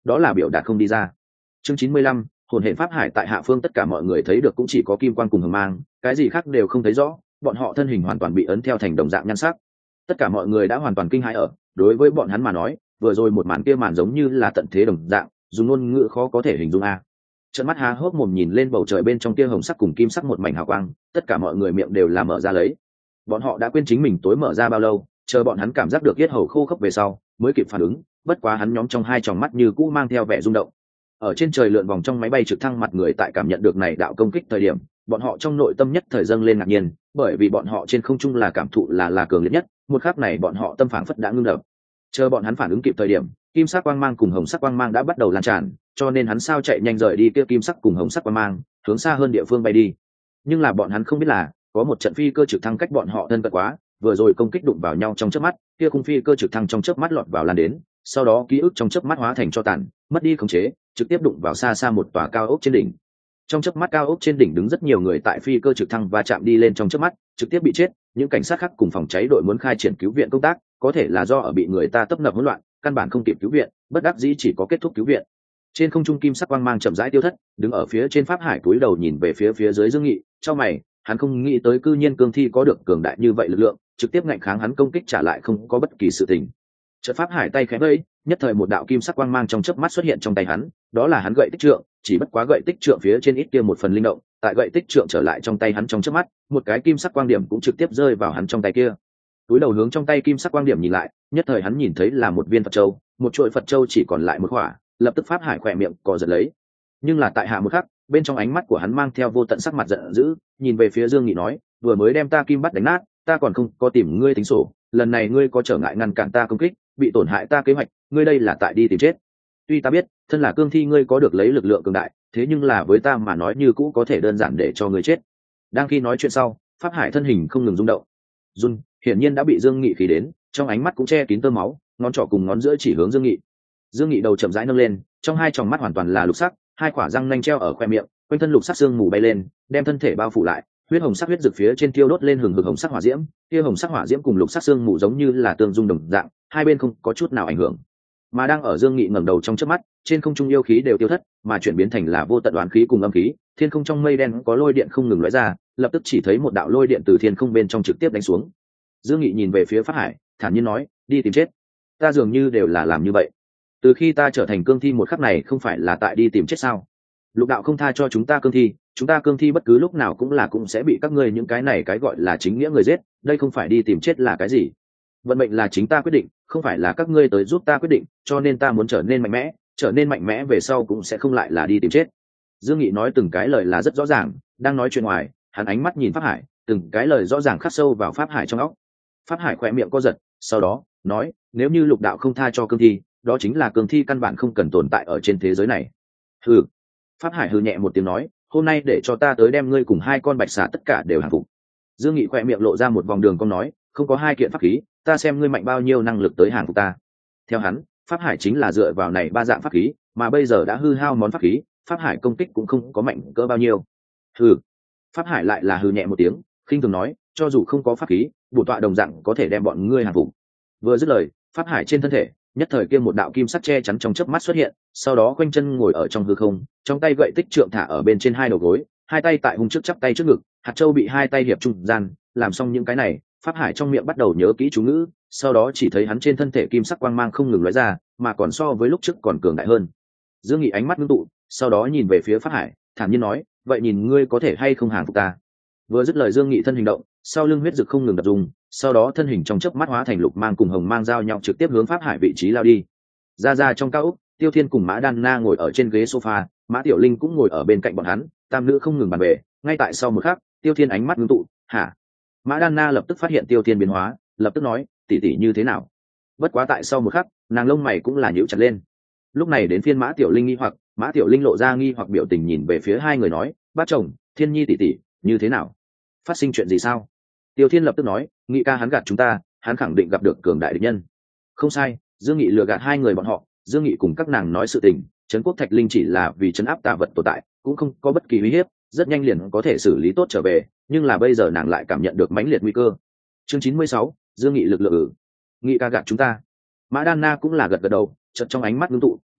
đó là biểu đạt không đi ra. Chương chín mươi lăm, hồn hệ pháp hải tại hạ phương, tất cả mọi người thấy được cũng chỉ có kim quang cùng hồng mang, cái gì khác đều không thấy rõ, bọn họ thân hình hoàn toàn bị ấn theo thành đồng dạng nhan sắc. Tất cả mọi người đã hoàn toàn kinh hãi ở, đối với bọn hắn mà nói, vừa rồi một màn kia màn giống như là tận thế đồng dạng, dùng ngôn ngữ khó có thể hình dung a. Trợn mắt há hốc mồm nhìn lên bầu trời bên trong kia hồng sắc cùng kim sắc một mảnh hào quang, tất cả mọi người miệng đều là mở ra lấy. Bọn họ đã quên chính mình tối mở ra bao lâu, chờ bọn hắn cảm giác được yết hầu khô khốc về sau, mới kịp phản ứng, bất quá hắn nhóm trong hai tròng mắt như cũ mang theo vẻ rung động. Ở trên trời lượn vòng trong máy bay trực thăng mặt người tại cảm nhận được này đạo công kích thời điểm, bọn họ trong nội tâm nhất thời dâng lên ngạc nhiên, bởi vì bọn họ trên không trung là cảm thụ là là cường liệt nhất, một khắc này bọn họ tâm phảng phất đã ngưng đập. Chờ bọn hắn phản ứng kịp thời điểm, kim sắc quang mang cùng hồng sắc quang mang đã bắt đầu lan tràn, cho nên hắn sao chạy nhanh rời đi kia kim sắc cùng hồng sắc quang mang, hướng xa hơn địa phương bay đi. Nhưng là bọn hắn không biết là, có một trận phi cơ trực thăng cách bọn họ thân cận quá, vừa rồi công kích đụng vào nhau trong chớp mắt, kia khung phi cơ trực thăng trong chớp mắt lọt vào lan đến, sau đó ký ức trong chớp mắt hóa thành tro tàn, mất đi khống chế, trực tiếp đụng vào xa xa một tòa cao ốc trên đỉnh. Trong chớp mắt cao ốc trên đỉnh đứng rất nhiều người tại phi cơ trực thăng va chạm đi lên trong chớp mắt, trực tiếp bị chết, những cảnh sát khác cùng phòng cháy đội muốn khai triển cứu viện công tác, có thể là do ở bị người ta tấp nập hỗn loạn, căn bản không kịp cứu viện, bất đắc dĩ chỉ có kết thúc cứu viện. Trên không trung kim sắc quang mang chậm rãi tiêu thất, đứng ở phía trên pháp hải cúi đầu nhìn về phía phía dưới Dương Nghị, trong mày, hắn không nghĩ tới cư nhiên cương thi có được cường đại như vậy lực lượng, trực tiếp ngạnh kháng hắn công kích trả lại không có bất kỳ sự tình. Chợt pháp hải tay khẽ vẫy, nhất thời một đạo kim sắc quang mang trong chớp mắt xuất hiện trong tay hắn, đó là hắn gậy tích trượng, chỉ bất quá gậy tích trượng phía trên ít kia một phần linh động, tại gậy tích trượng trở lại trong tay hắn trong chớp mắt, một cái kim sắc quang điểm cũng trực tiếp rơi vào hắn trong tay kia. Túi đầu hướng trong tay kim sắc quang điểm nhìn lại, nhất thời hắn nhìn thấy là một viên Phật châu, một chuỗi Phật châu chỉ còn lại một khỏa, lập tức pháp hải khỏe miệng cò giật lấy. Nhưng là tại hạ một khắc, bên trong ánh mắt của hắn mang theo vô tận sắc mặt giận dữ, nhìn về phía Dương Nghị nói, vừa mới đem ta kim bắt đánh nát, ta còn không có tìm ngươi tính sổ, lần này ngươi có trở ngại ngăn cản ta công kích, bị tổn hại ta kế hoạch, ngươi đây là tại đi tìm chết. Tuy ta biết, thân là cương thi ngươi có được lấy lực lượng cường đại, thế nhưng là với ta mà nói như cũ có thể đơn giản để cho ngươi chết. Đang khi nói chuyện sau, pháp hải thân hình không ngừng rung động. Run, hiển nhiên đã bị Dương Nghị khí đến, trong ánh mắt cũng che kín tơ máu, ngón trỏ cùng ngón giữa chỉ hướng Dương Nghị. Dương Nghị đầu chậm rãi nâng lên, trong hai tròng mắt hoàn toàn là lục sắc, hai quả răng nanh treo ở khoe miệng, quanh thân lục sắc xương mù bay lên, đem thân thể bao phủ lại, huyết hồng sắc huyết dược phía trên tiêu đốt lên hừng hực hồng sắc hỏa diễm, kia hồng sắc hỏa diễm cùng lục sắc xương mù giống như là tương dung đồng dạng, hai bên không có chút nào ảnh hưởng. Mà đang ở Dương Nghị ngẩng đầu trong chớp mắt, trên không trung yêu khí đều tiêu thất, mà chuyển biến thành là vô tận oán khí cùng âm khí, thiên không trong mây đen có lôi điện không ngừng lóe ra, lập tức chỉ thấy một đạo lôi điện từ thiên không bên trong trực tiếp đánh xuống. Dương Nghị nhìn về phía Pháp Hải, thản nhiên nói, đi tìm chết. Ta dường như đều là làm như vậy. Từ khi ta trở thành cương thi một khắc này không phải là tại đi tìm chết sao? Lục đạo không tha cho chúng ta cương thi, chúng ta cương thi bất cứ lúc nào cũng là cũng sẽ bị các ngươi những cái này cái gọi là chính nghĩa người giết, đây không phải đi tìm chết là cái gì? Vận mệnh là chính ta quyết định, không phải là các ngươi tới giúp ta quyết định, cho nên ta muốn trở nên mạnh mẽ, trở nên mạnh mẽ về sau cũng sẽ không lại là đi tìm chết. Dương Nghị nói từng cái lời là rất rõ ràng, đang nói chuyện ngoài, hắn ánh mắt nhìn Pháp Hải, từng cái lời rõ ràng khắc sâu vào Pháp Hải trong óc. Pháp Hải khỏe miệng co giật, sau đó nói, nếu như lục đạo không tha cho cương thi, đó chính là cương thi căn bản không cần tồn tại ở trên thế giới này. Hừ. Pháp Hải hừ nhẹ một tiếng nói, hôm nay để cho ta tới đem ngươi cùng hai con bạch xà tất cả đều hàng phục. Dương Nghị khỏe miệng lộ ra một vòng đường cong nói, không có hai kiện pháp khí, ta xem ngươi mạnh bao nhiêu năng lực tới hàng phục ta. Theo hắn, Pháp Hải chính là dựa vào này ba dạng pháp khí, mà bây giờ đã hư hao món pháp khí, Pháp Hải công kích cũng không có mạnh cỡ bao nhiêu. Hừ. Pháp Hải lại là hừ nhẹ một tiếng, khinh thường nói, cho dù không có pháp khí, bổ tọa đồng dạng có thể đem bọn ngươi hàng phục. Vừa dứt lời, Pháp Hải trên thân thể nhất thời kia một đạo kim sắc che chắn trong chớp mắt xuất hiện, sau đó quanh chân ngồi ở trong hư không, trong tay gậy tích trượng thả ở bên trên hai đầu gối, hai tay tại hung trước chắp tay trước ngực, hạt châu bị hai tay hiệp trung gian, làm xong những cái này, Pháp Hải trong miệng bắt đầu nhớ kỹ chú ngữ, sau đó chỉ thấy hắn trên thân thể kim sắc quang mang không ngừng lóe ra, mà còn so với lúc trước còn cường đại hơn. Dương Nghị ánh mắt ngưng tụ, sau đó nhìn về phía Pháp Hải, thản nhiên nói, vậy nhìn ngươi có thể hay không hàng phục ta. Vừa dứt lời Dương Nghị thân hình động, sau lưng huyết dực không ngừng đập dùng, sau đó thân hình trong chớp mắt hóa thành lục mang cùng hồng mang giao nhau trực tiếp hướng Pháp Hải vị trí lao đi. Ra ra trong cao ốc, Tiêu Thiên cùng Mã Đan Na ngồi ở trên ghế sofa, Mã Tiểu Linh cũng ngồi ở bên cạnh bọn hắn, tam nữ không ngừng bàn về. Ngay tại sau một khắc, Tiêu Thiên ánh mắt ngưng tụ, hả? Mã Đan Na lập tức phát hiện Tiêu Thiên biến hóa, lập tức nói, tỷ tỷ như thế nào? Bất quá tại sau một khắc, nàng lông mày cũng là nhíu chặt lên. Lúc này đến phiên Mã Tiểu Linh nghi hoặc, Mã Tiểu Linh lộ ra nghi hoặc biểu tình nhìn về phía hai người nói, bác chồng, Thiên Nhi tỷ tỷ, như thế nào? Phát sinh chuyện gì sao? Tiêu Thiên lập tức nói, Nghị ca hắn gạt chúng ta, hắn khẳng định gặp được cường đại địch nhân. Không sai, Dương Nghị lừa gạt hai người bọn họ, Dương Nghị cùng các nàng nói sự tình, trấn quốc thạch linh chỉ là vì trấn áp tà vật tồn tại, cũng không có bất kỳ uy hiếp, rất nhanh liền có thể xử lý tốt trở về, nhưng là bây giờ nàng lại cảm nhận được mãnh liệt nguy cơ. Chương chín mươi sáu, Dương Nghị lực lượng ử. Nghị ca gạt chúng ta. Mã Đan Na cũng là gật gật đầu, chợt trong ánh mắt ngưng tụ,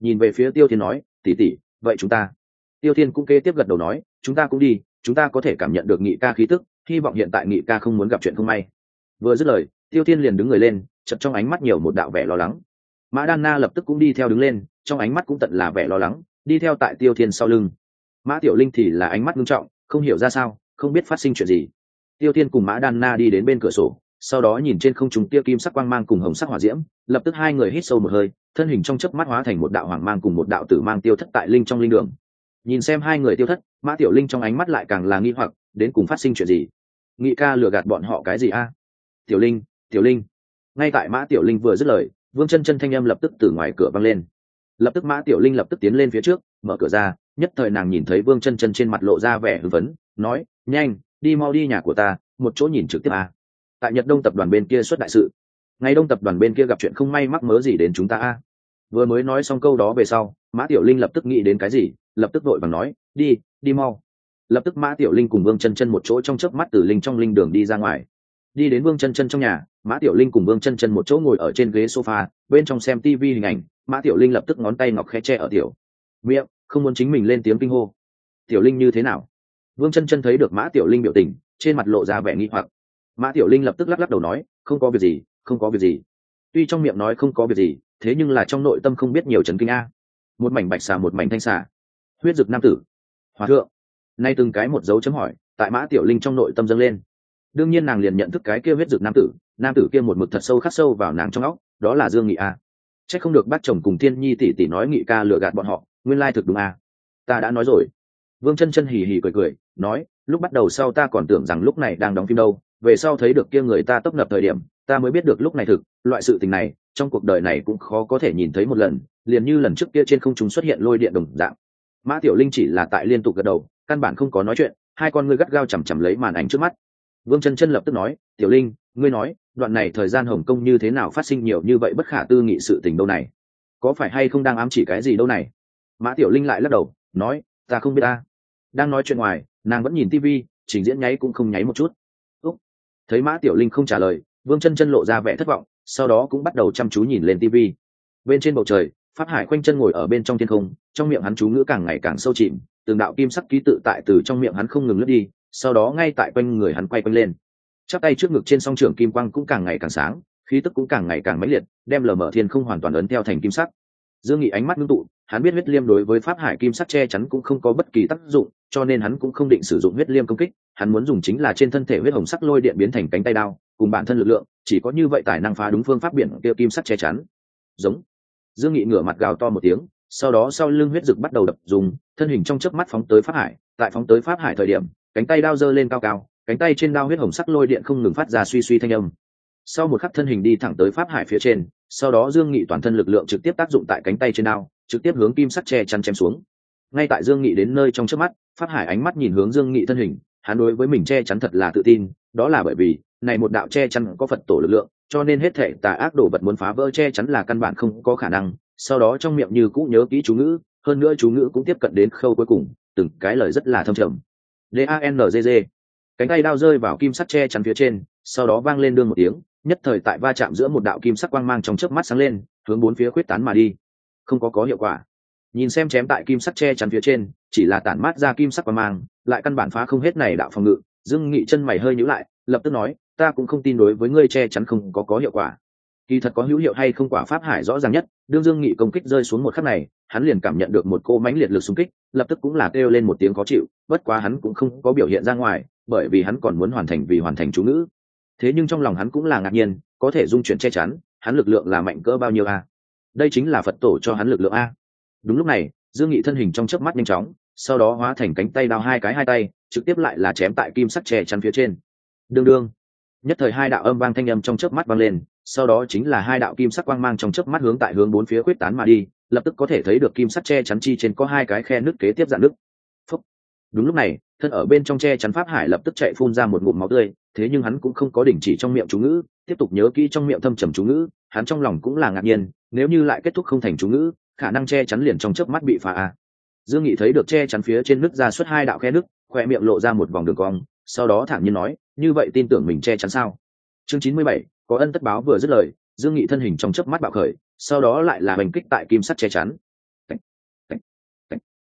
nhìn về phía Tiêu Thiên nói, tỷ tỷ, vậy chúng ta. Tiêu Thiên cũng kế tiếp gật đầu nói, chúng ta cũng đi, chúng ta có thể cảm nhận được Nghị ca khí tức, hy vọng hiện tại Nghị ca không muốn gặp chuyện không may. Vừa dứt lời, Tiêu Thiên liền đứng người lên, chợt trong ánh mắt nhiều một đạo vẻ lo lắng. Mã Đan Na lập tức cũng đi theo đứng lên, trong ánh mắt cũng tận là vẻ lo lắng, đi theo tại Tiêu Thiên sau lưng. Mã Tiểu Linh thì là ánh mắt nghiêm trọng, không hiểu ra sao, không biết phát sinh chuyện gì. Tiêu Thiên cùng Mã Đan Na đi đến bên cửa sổ, sau đó nhìn trên không trung tia kim sắc quang mang cùng hồng sắc hỏa diễm, lập tức hai người hít sâu một hơi, thân hình trong chớp mắt hóa thành một đạo hoàng mang cùng một đạo tử mang tiêu thất tại linh trong linh đường. Nhìn xem hai người tiêu thất, Mã Tiểu Linh trong ánh mắt lại càng là nghi hoặc, đến cùng phát sinh chuyện gì? Nghị ca lừa gạt bọn họ cái gì a? Tiểu Linh, Tiểu Linh. Ngay tại Mã Tiểu Linh vừa dứt lời, Vương Chân Chân thanh âm lập tức từ ngoài cửa vang lên. Lập tức Mã Tiểu Linh lập tức tiến lên phía trước, mở cửa ra, nhất thời nàng nhìn thấy Vương Chân Chân trên mặt lộ ra vẻ hưng phấn, nói, nhanh, đi mau đi nhà của ta, một chỗ nhìn trực tiếp a. Tại Nhật Đông tập đoàn bên kia xuất đại sự. Ngày Đông tập đoàn bên kia gặp chuyện không may mắc mớ gì đến chúng ta a. Vừa mới nói xong câu đó về sau, Mã Tiểu Linh lập tức nghĩ đến cái gì, lập tức vội vàng nói, đi, đi mau. Lập tức Mã Tiểu Linh cùng Vương Chân Chân một chỗ trong chớp mắt từ linh trong linh đường đi ra ngoài. Đi đến Vương Chân Chân trong nhà, Mã Tiểu Linh cùng Vương Chân Chân một chỗ ngồi ở trên ghế sofa, bên trong xem tivi hình ảnh, Mã Tiểu Linh lập tức ngón tay ngọc khẽ che ở tiểu miệng, không muốn chính mình lên tiếng kinh hô. Tiểu Linh như thế nào? Vương Chân Chân thấy được Mã Tiểu Linh biểu tình, trên mặt lộ ra vẻ nghi hoặc. Mã Tiểu Linh lập tức lắc lắc đầu nói, không có việc gì, không có việc gì. Tuy trong miệng nói không có việc gì, thế nhưng là trong nội tâm không biết nhiều chấn kinh a. Một mảnh bạch xà một mảnh thanh xà, huyết dực nam tử, hòa thượng. Nay từng cái một dấu chấm hỏi, tại Mã Tiểu Linh trong nội tâm dâng lên. Đương nhiên nàng liền nhận thức cái kia huyết dực nam tử, nam tử kia một mực thật sâu khắc sâu vào nàng trong óc, đó là Dương Nghị a. Chắc không được bác chồng cùng Thiên Nhi tỷ tỷ nói Nghị ca lừa gạt bọn họ, nguyên lai thực đúng a. Ta đã nói rồi. Vương Chân Chân hì hì cười cười, nói, lúc bắt đầu sau ta còn tưởng rằng lúc này đang đóng phim đâu, về sau thấy được kia người ta tấp nập thời điểm, ta mới biết được lúc này thực, loại sự tình này, trong cuộc đời này cũng khó có thể nhìn thấy một lần, liền như lần trước kia trên không trung xuất hiện lôi điện đồng dạng. Mã Tiểu Linh chỉ là tại liên tục gật đầu, căn bản không có nói chuyện, hai con ngươi gắt gao chằm chằm lấy màn ảnh trước mắt. Vương Chân Chân lập tức nói, Tiểu Linh, ngươi nói, đoạn này thời gian Hồng Kông như thế nào phát sinh nhiều như vậy bất khả tư nghị sự tình đâu này? Có phải hay không đang ám chỉ cái gì đâu này? Mã Tiểu Linh lại lắc đầu, nói, ta không biết ta. Đang nói chuyện ngoài, nàng vẫn nhìn tivi, trình diễn nháy cũng không nháy một chút. Úc. Thấy Mã Tiểu Linh không trả lời, Vương Chân Chân lộ ra vẻ thất vọng, sau đó cũng bắt đầu chăm chú nhìn lên tivi. Bên trên bầu trời, Pháp Hải khoanh chân ngồi ở bên trong thiên không, trong miệng hắn chú ngữ càng ngày càng sâu chìm, từng đạo kim sắc ký tự tại từ trong miệng hắn không ngừng lướt đi, sau đó ngay tại quanh người hắn quay quanh lên. Chắp tay trước ngực trên song trường kim quang cũng càng ngày càng sáng, khí tức cũng càng ngày càng mãnh liệt, đem lờ mờ thiên không hoàn toàn ấn theo thành kim sắc. Dương Nghị ánh mắt ngưng tụ, hắn biết huyết liêm đối với Pháp Hải kim sắc che chắn cũng không có bất kỳ tác dụng, cho nên hắn cũng không định sử dụng huyết liêm công kích, hắn muốn dùng chính là trên thân thể huyết hồng sắc lôi điện biến thành cánh tay đao, cùng bản thân lực lượng, chỉ có như vậy tài năng phá đúng phương pháp biển kia kim sắc che chắn. Giống. Dương Nghị ngửa mặt gào to một tiếng, sau đó sau lưng huyết dực bắt đầu đập dùng, thân hình trong chớp mắt phóng tới Pháp Hải, tại phóng tới Pháp Hải thời điểm, cánh tay đao giơ lên cao cao, cánh tay trên đao huyết hồng sắc lôi điện không ngừng phát ra suy suy thanh âm. Sau một khắc thân hình đi thẳng tới Pháp Hải phía trên, sau đó Dương Nghị toàn thân lực lượng trực tiếp tác dụng tại cánh tay trên đao, trực tiếp hướng kim sắc che chắn chém xuống. Ngay tại Dương Nghị đến nơi trong chớp mắt, Pháp Hải ánh mắt nhìn hướng Dương Nghị thân hình, hắn đối với mình che chắn thật là tự tin, đó là bởi vì này một đạo che chắn có Phật tổ lực lượng, cho nên hết thảy tà ác đồ vật muốn phá vỡ che chắn là căn bản không có khả năng. Sau đó trong miệng như cũ nhớ kỹ chú ngữ, hơn nữa chú ngữ cũng tiếp cận đến khâu cuối cùng, từng cái lời rất là thâm trầm. D A N G G. Cánh tay đao rơi vào kim sắt che chắn phía trên, sau đó vang lên đương một tiếng, nhất thời tại va chạm giữa một đạo kim sắc quang mang trong chớp mắt sáng lên, hướng bốn phía khuyết tán mà đi. Không có có hiệu quả. Nhìn xem chém tại kim sắt che chắn phía trên, chỉ là tản mát ra kim sắc quang mang, lại căn bản phá không hết này đạo phòng ngự. Dương Nghị chân mày hơi nhíu lại, lập tức nói, ta cũng không tin đối với ngươi che chắn không có có hiệu quả. Kỳ thật có hữu hiệu hay không quả pháp hải rõ ràng nhất, đương Dương Nghị công kích rơi xuống một khắc này, hắn liền cảm nhận được một cô mãnh liệt lực xung kích, lập tức cũng là kêu lên một tiếng khó chịu, bất quá hắn cũng không có biểu hiện ra ngoài, bởi vì hắn còn muốn hoàn thành vì hoàn thành chú ngữ. Thế nhưng trong lòng hắn cũng là ngạc nhiên, có thể dung chuyển che chắn, hắn lực lượng là mạnh cỡ bao nhiêu a? Đây chính là Phật tổ cho hắn lực lượng a. Đúng lúc này, Dương Nghị thân hình trong chớp mắt nhanh chóng, sau đó hóa thành cánh tay đao hai cái hai tay, trực tiếp lại là chém tại kim sắc che chắn phía trên. Đương đương, nhất thời hai đạo âm vang thanh âm trong chớp mắt vang lên, sau đó chính là hai đạo kim sắc quang mang trong chớp mắt hướng tại hướng bốn phía quyết tán mà đi, lập tức có thể thấy được kim sắc che chắn chi trên có hai cái khe nứt kế tiếp dạn nứt. Phúc. Đúng lúc này, thân ở bên trong che chắn pháp hải lập tức chạy phun ra một ngụm máu tươi, thế nhưng hắn cũng không có đình chỉ trong miệng chú ngữ, tiếp tục nhớ kỹ trong miệng thâm trầm chú ngữ, hắn trong lòng cũng là ngạc nhiên, nếu như lại kết thúc không thành chú ngữ, khả năng che chắn liền trong chớp mắt bị phá a. Dương Nghị thấy được che chắn phía trên nứt ra xuất hai đạo khe nứt, khóe miệng lộ ra một vòng đường cong, sau đó thản nhiên nói, như vậy tin tưởng mình che chắn sao? Chương chín mươi bảy, có ân tất báo vừa dứt lời, Dương Nghị thân hình trong chớp mắt bạo khởi, sau đó lại là hành kích tại kim sắt che chắn.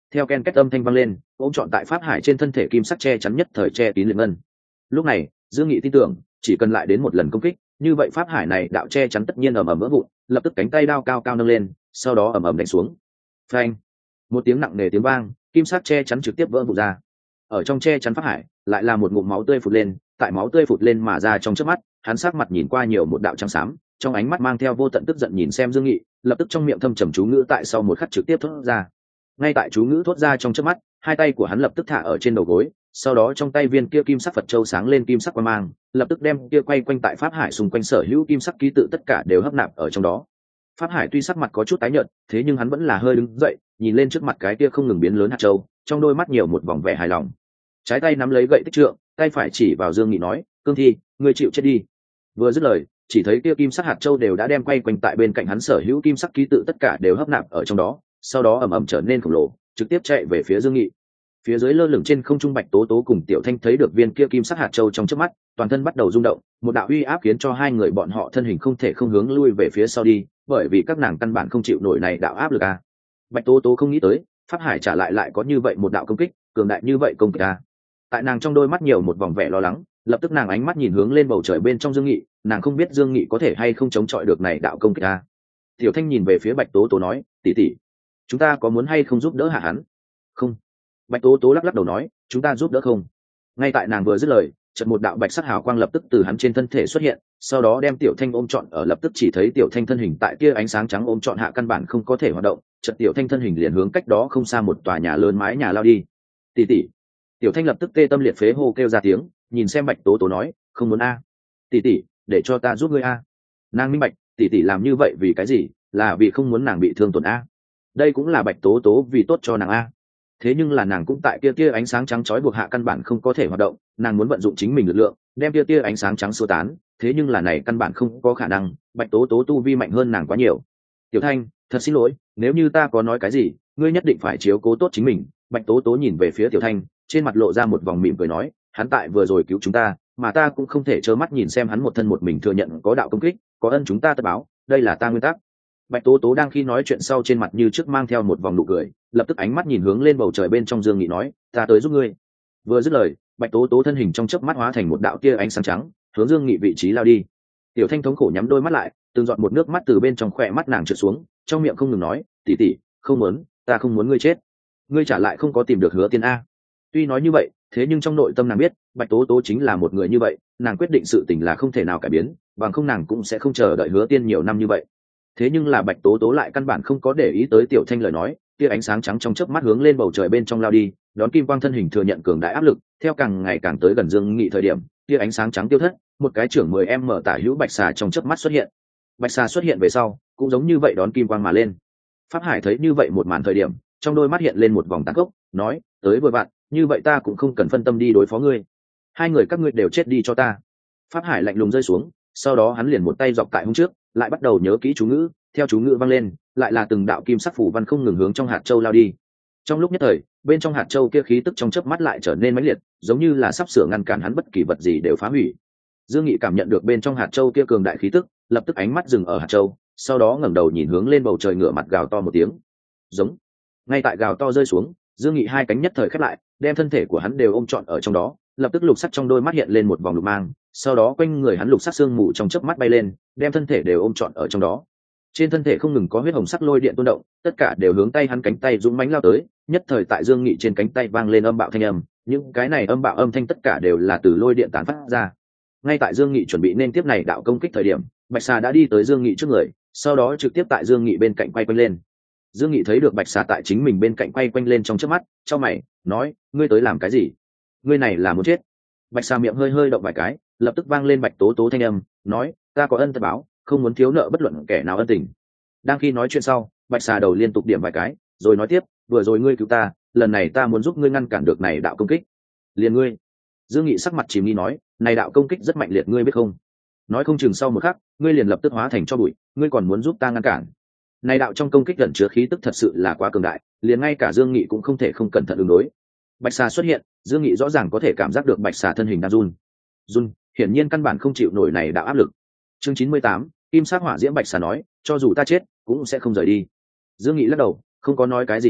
theo ken két âm thanh vang lên, ôm trọn tại pháp hải trên thân thể kim sắc che chắn nhất thời che kín liệt ngân. Lúc này dương nghị tin tưởng chỉ cần lại đến một lần công kích, như vậy pháp hải này đạo che chắn tất nhiên ầm ầm vỡ vụn, lập tức cánh tay đao cao cao nâng lên, sau đó ầm ầm đánh xuống. Phanh! Một tiếng nặng nề tiếng vang, kim sắc che chắn trực tiếp vỡ vụn ra. Ở trong che chắn pháp hải lại là một ngụm máu tươi phụt lên, tại máu tươi phụt lên mà ra trong chớp mắt, hắn sắc mặt nhìn qua nhiều một đạo trắng xám, trong ánh mắt mang theo vô tận tức giận nhìn xem Dương Nghị, lập tức trong miệng thâm trầm chú ngữ tại sau một khắc trực tiếp thốt ra. Ngay tại chú ngữ thốt ra trong chớp mắt, hai tay của hắn lập tức thả ở trên đầu gối, sau đó trong tay viên kia kim sắc Phật châu sáng lên kim sắc quang mang, lập tức đem kia quay quanh tại pháp hải xung quanh sở hữu kim sắc ký tự tất cả đều hấp nạp ở trong đó. Pháp hải tuy sắc mặt có chút tái nhợt, thế nhưng hắn vẫn là hơi đứng dậy, nhìn lên trước mặt cái kia không ngừng biến lớn hạt châu, trong đôi mắt nhiều một vòng vẻ hài lòng. Trái tay nắm lấy gậy tích trượng, tay phải chỉ vào Dương Nghị nói, cương thi, ngươi chịu chết đi. Vừa dứt lời, chỉ thấy kia kim sắc hạt châu đều đã đem quay quanh tại bên cạnh hắn sở hữu kim sắc ký tự tất cả đều hấp nạp ở trong đó, sau đó ầm ầm trở nên khổng lồ, trực tiếp chạy về phía Dương Nghị. Phía dưới lơ lửng trên không trung Bạch Tố Tố cùng Tiểu Thanh thấy được viên kia kim sắc hạt châu trong chớp mắt, toàn thân bắt đầu rung động, một đạo uy áp khiến cho hai người bọn họ thân hình không thể không hướng lui về phía sau đi, bởi vì các nàng căn bản không chịu nổi này đạo áp lực a. Bạch Tố Tố không nghĩ tới, pháp hải trả lại lại có như vậy một đạo công kích, cường đại như vậy công kích a. Tại nàng trong đôi mắt nhiều một vòng vẻ lo lắng, lập tức nàng ánh mắt nhìn hướng lên bầu trời bên trong Dương Nghị, nàng không biết Dương Nghị có thể hay không chống chọi được này đạo công kích a. Tiểu Thanh nhìn về phía Bạch Tố Tố nói, tỷ tỷ, chúng ta có muốn hay không giúp đỡ hạ hắn? Không. Bạch Tố Tố lắc lắc đầu nói, chúng ta giúp đỡ không. Ngay tại nàng vừa dứt lời, chợt một đạo bạch sắc hào quang lập tức từ hắn trên thân thể xuất hiện, sau đó đem Tiểu Thanh ôm trọn ở, lập tức chỉ thấy Tiểu Thanh thân hình tại kia ánh sáng trắng ôm trọn hạ căn bản không có thể hoạt động, chợt Tiểu Thanh thân hình liền hướng cách đó không xa một tòa nhà lớn mái nhà lao đi. Tỷ tỷ. Tiểu Thanh lập tức tê tâm liệt phế hô kêu ra tiếng, nhìn xem Bạch Tố Tố nói, không muốn a. Tỷ tỷ, để cho ta giúp ngươi a. Nàng minh bạch, tỷ tỷ làm như vậy vì cái gì, là vì không muốn nàng bị thương tổn a. Đây cũng là Bạch Tố Tố vì tốt cho nàng a. Thế nhưng là nàng cũng tại kia tia ánh sáng trắng chói buộc hạ căn bản không có thể hoạt động, nàng muốn vận dụng chính mình lực lượng đem kia tia ánh sáng trắng xua tán, thế nhưng là này căn bản không có khả năng, Bạch Tố Tố tu vi mạnh hơn nàng quá nhiều. Tiểu Thanh, thật xin lỗi, nếu như ta có nói cái gì, ngươi nhất định phải chiếu cố tốt chính mình. Bạch Tố Tố nhìn về phía Tiểu Thanh, trên mặt lộ ra một vòng mỉm cười nói, hắn tại vừa rồi cứu chúng ta, mà ta cũng không thể trơ mắt nhìn xem hắn một thân một mình thừa nhận có đạo công kích, có ân chúng ta tất báo, đây là ta nguyên tắc. Bạch Tố Tố đang khi nói chuyện sau trên mặt như trước mang theo một vòng nụ cười, lập tức ánh mắt nhìn hướng lên bầu trời bên trong Dương Nghị nói, ta tới giúp ngươi. Vừa dứt lời, Bạch Tố Tố thân hình trong chớp mắt hóa thành một đạo tia ánh sáng trắng, hướng Dương Nghị vị trí lao đi. Tiểu Thanh thống khổ nhắm đôi mắt lại, từng giọt một nước mắt từ bên trong khỏe mắt nàng trượt xuống, trong miệng không ngừng nói, tỷ tỷ, không muốn, ta không muốn ngươi chết. Ngươi trả lại không có tìm được Hứa Tiên a. Tuy nói như vậy, thế nhưng trong nội tâm nàng biết, Bạch Tố Tố chính là một người như vậy, nàng quyết định sự tình là không thể nào cải biến, bằng không nàng cũng sẽ không chờ đợi Hứa Tiên nhiều năm như vậy. Thế nhưng là Bạch Tố Tố lại căn bản không có để ý tới Tiểu Thanh lời nói, tia ánh sáng trắng trong chớp mắt hướng lên bầu trời bên trong lao đi, đón kim quang thân hình thừa nhận cường đại áp lực, theo càng ngày càng tới gần Dương Nghị thời điểm, tia ánh sáng trắng tiêu thất, một cái trưởng mười em mở tả hữu bạch xà trong chớp mắt xuất hiện. Bạch xà xuất hiện về sau, cũng giống như vậy đón kim quang mà lên. Pháp Hải thấy như vậy một màn thời điểm, trong đôi mắt hiện lên một vòng tàn khốc, nói, tới vừa vặn, như vậy ta cũng không cần phân tâm đi đối phó ngươi. Hai người các ngươi đều chết đi cho ta. Pháp Hải lạnh lùng rơi xuống, sau đó hắn liền một tay dọc tại hông trước, lại bắt đầu nhớ kỹ chú ngữ, theo chú ngữ vang lên, lại là từng đạo kim sắc phủ văn không ngừng hướng trong hạt châu lao đi. Trong lúc nhất thời, bên trong hạt châu kia khí tức trong chớp mắt lại trở nên mãnh liệt, giống như là sắp sửa ngăn cản hắn bất kỳ vật gì đều phá hủy. Dương Nghị cảm nhận được bên trong hạt châu kia cường đại khí tức, lập tức ánh mắt dừng ở hạt châu, sau đó ngẩng đầu nhìn hướng lên bầu trời, ngửa mặt gào to một tiếng. Giống. Ngay tại gào to rơi xuống, Dương Nghị hai cánh nhất thời khép lại, đem thân thể của hắn đều ôm trọn ở trong đó, lập tức lục sắc trong đôi mắt hiện lên một vòng lục mang, sau đó quanh người hắn lục sắc xương mù trong chớp mắt bay lên, đem thân thể đều ôm trọn ở trong đó. Trên thân thể không ngừng có huyết hồng sắc lôi điện tuôn động, tất cả đều hướng tay hắn cánh tay dũng mãnh lao tới, nhất thời tại Dương Nghị trên cánh tay vang lên âm bạo thanh âm, những cái này âm bạo âm thanh tất cả đều là từ lôi điện tán phát ra. Ngay tại Dương Nghị chuẩn bị nên tiếp này đạo công kích thời điểm, Bạch Xà đã đi tới Dương Nghị trước người, sau đó trực tiếp tại Dương Nghị bên cạnh quay quanh lên. Dương Nghị thấy được Bạch Xà tại chính mình bên cạnh quay quanh lên trong chớp mắt, chau mày, nói, ngươi tới làm cái gì? Ngươi này là muốn chết. Bạch Xà miệng hơi hơi động vài cái, lập tức vang lên Bạch Tố Tố thanh âm, nói, ta có ân tất báo, không muốn thiếu nợ bất luận kẻ nào ân tình. Đang khi nói chuyện sau, Bạch Xà đầu liên tục điểm vài cái, rồi nói tiếp, vừa rồi ngươi cứu ta, lần này ta muốn giúp ngươi ngăn cản được này đạo công kích. Liền ngươi. Dương Nghị sắc mặt chìm đi nói, này đạo công kích rất mạnh liệt, ngươi biết không? Nói không chừng sau một khắc, ngươi liền lập tức hóa thành cho bụi, ngươi còn muốn giúp ta ngăn cản? Này đạo trong công kích ẩn chứa khí tức thật sự là quá cường đại, liền ngay cả Dương Nghị cũng không thể không cẩn thận ứng đối. Bạch Xà xuất hiện, Dương Nghị rõ ràng có thể cảm giác được Bạch Xà thân hình đang run. Run, hiển nhiên căn bản không chịu nổi này đạo áp lực. Chương chín mươi tám, Kim Sắc Hỏa Diễm. Bạch Xà nói, cho dù ta chết, cũng sẽ không rời đi. Dương Nghị lắc đầu, không có nói cái gì nữa,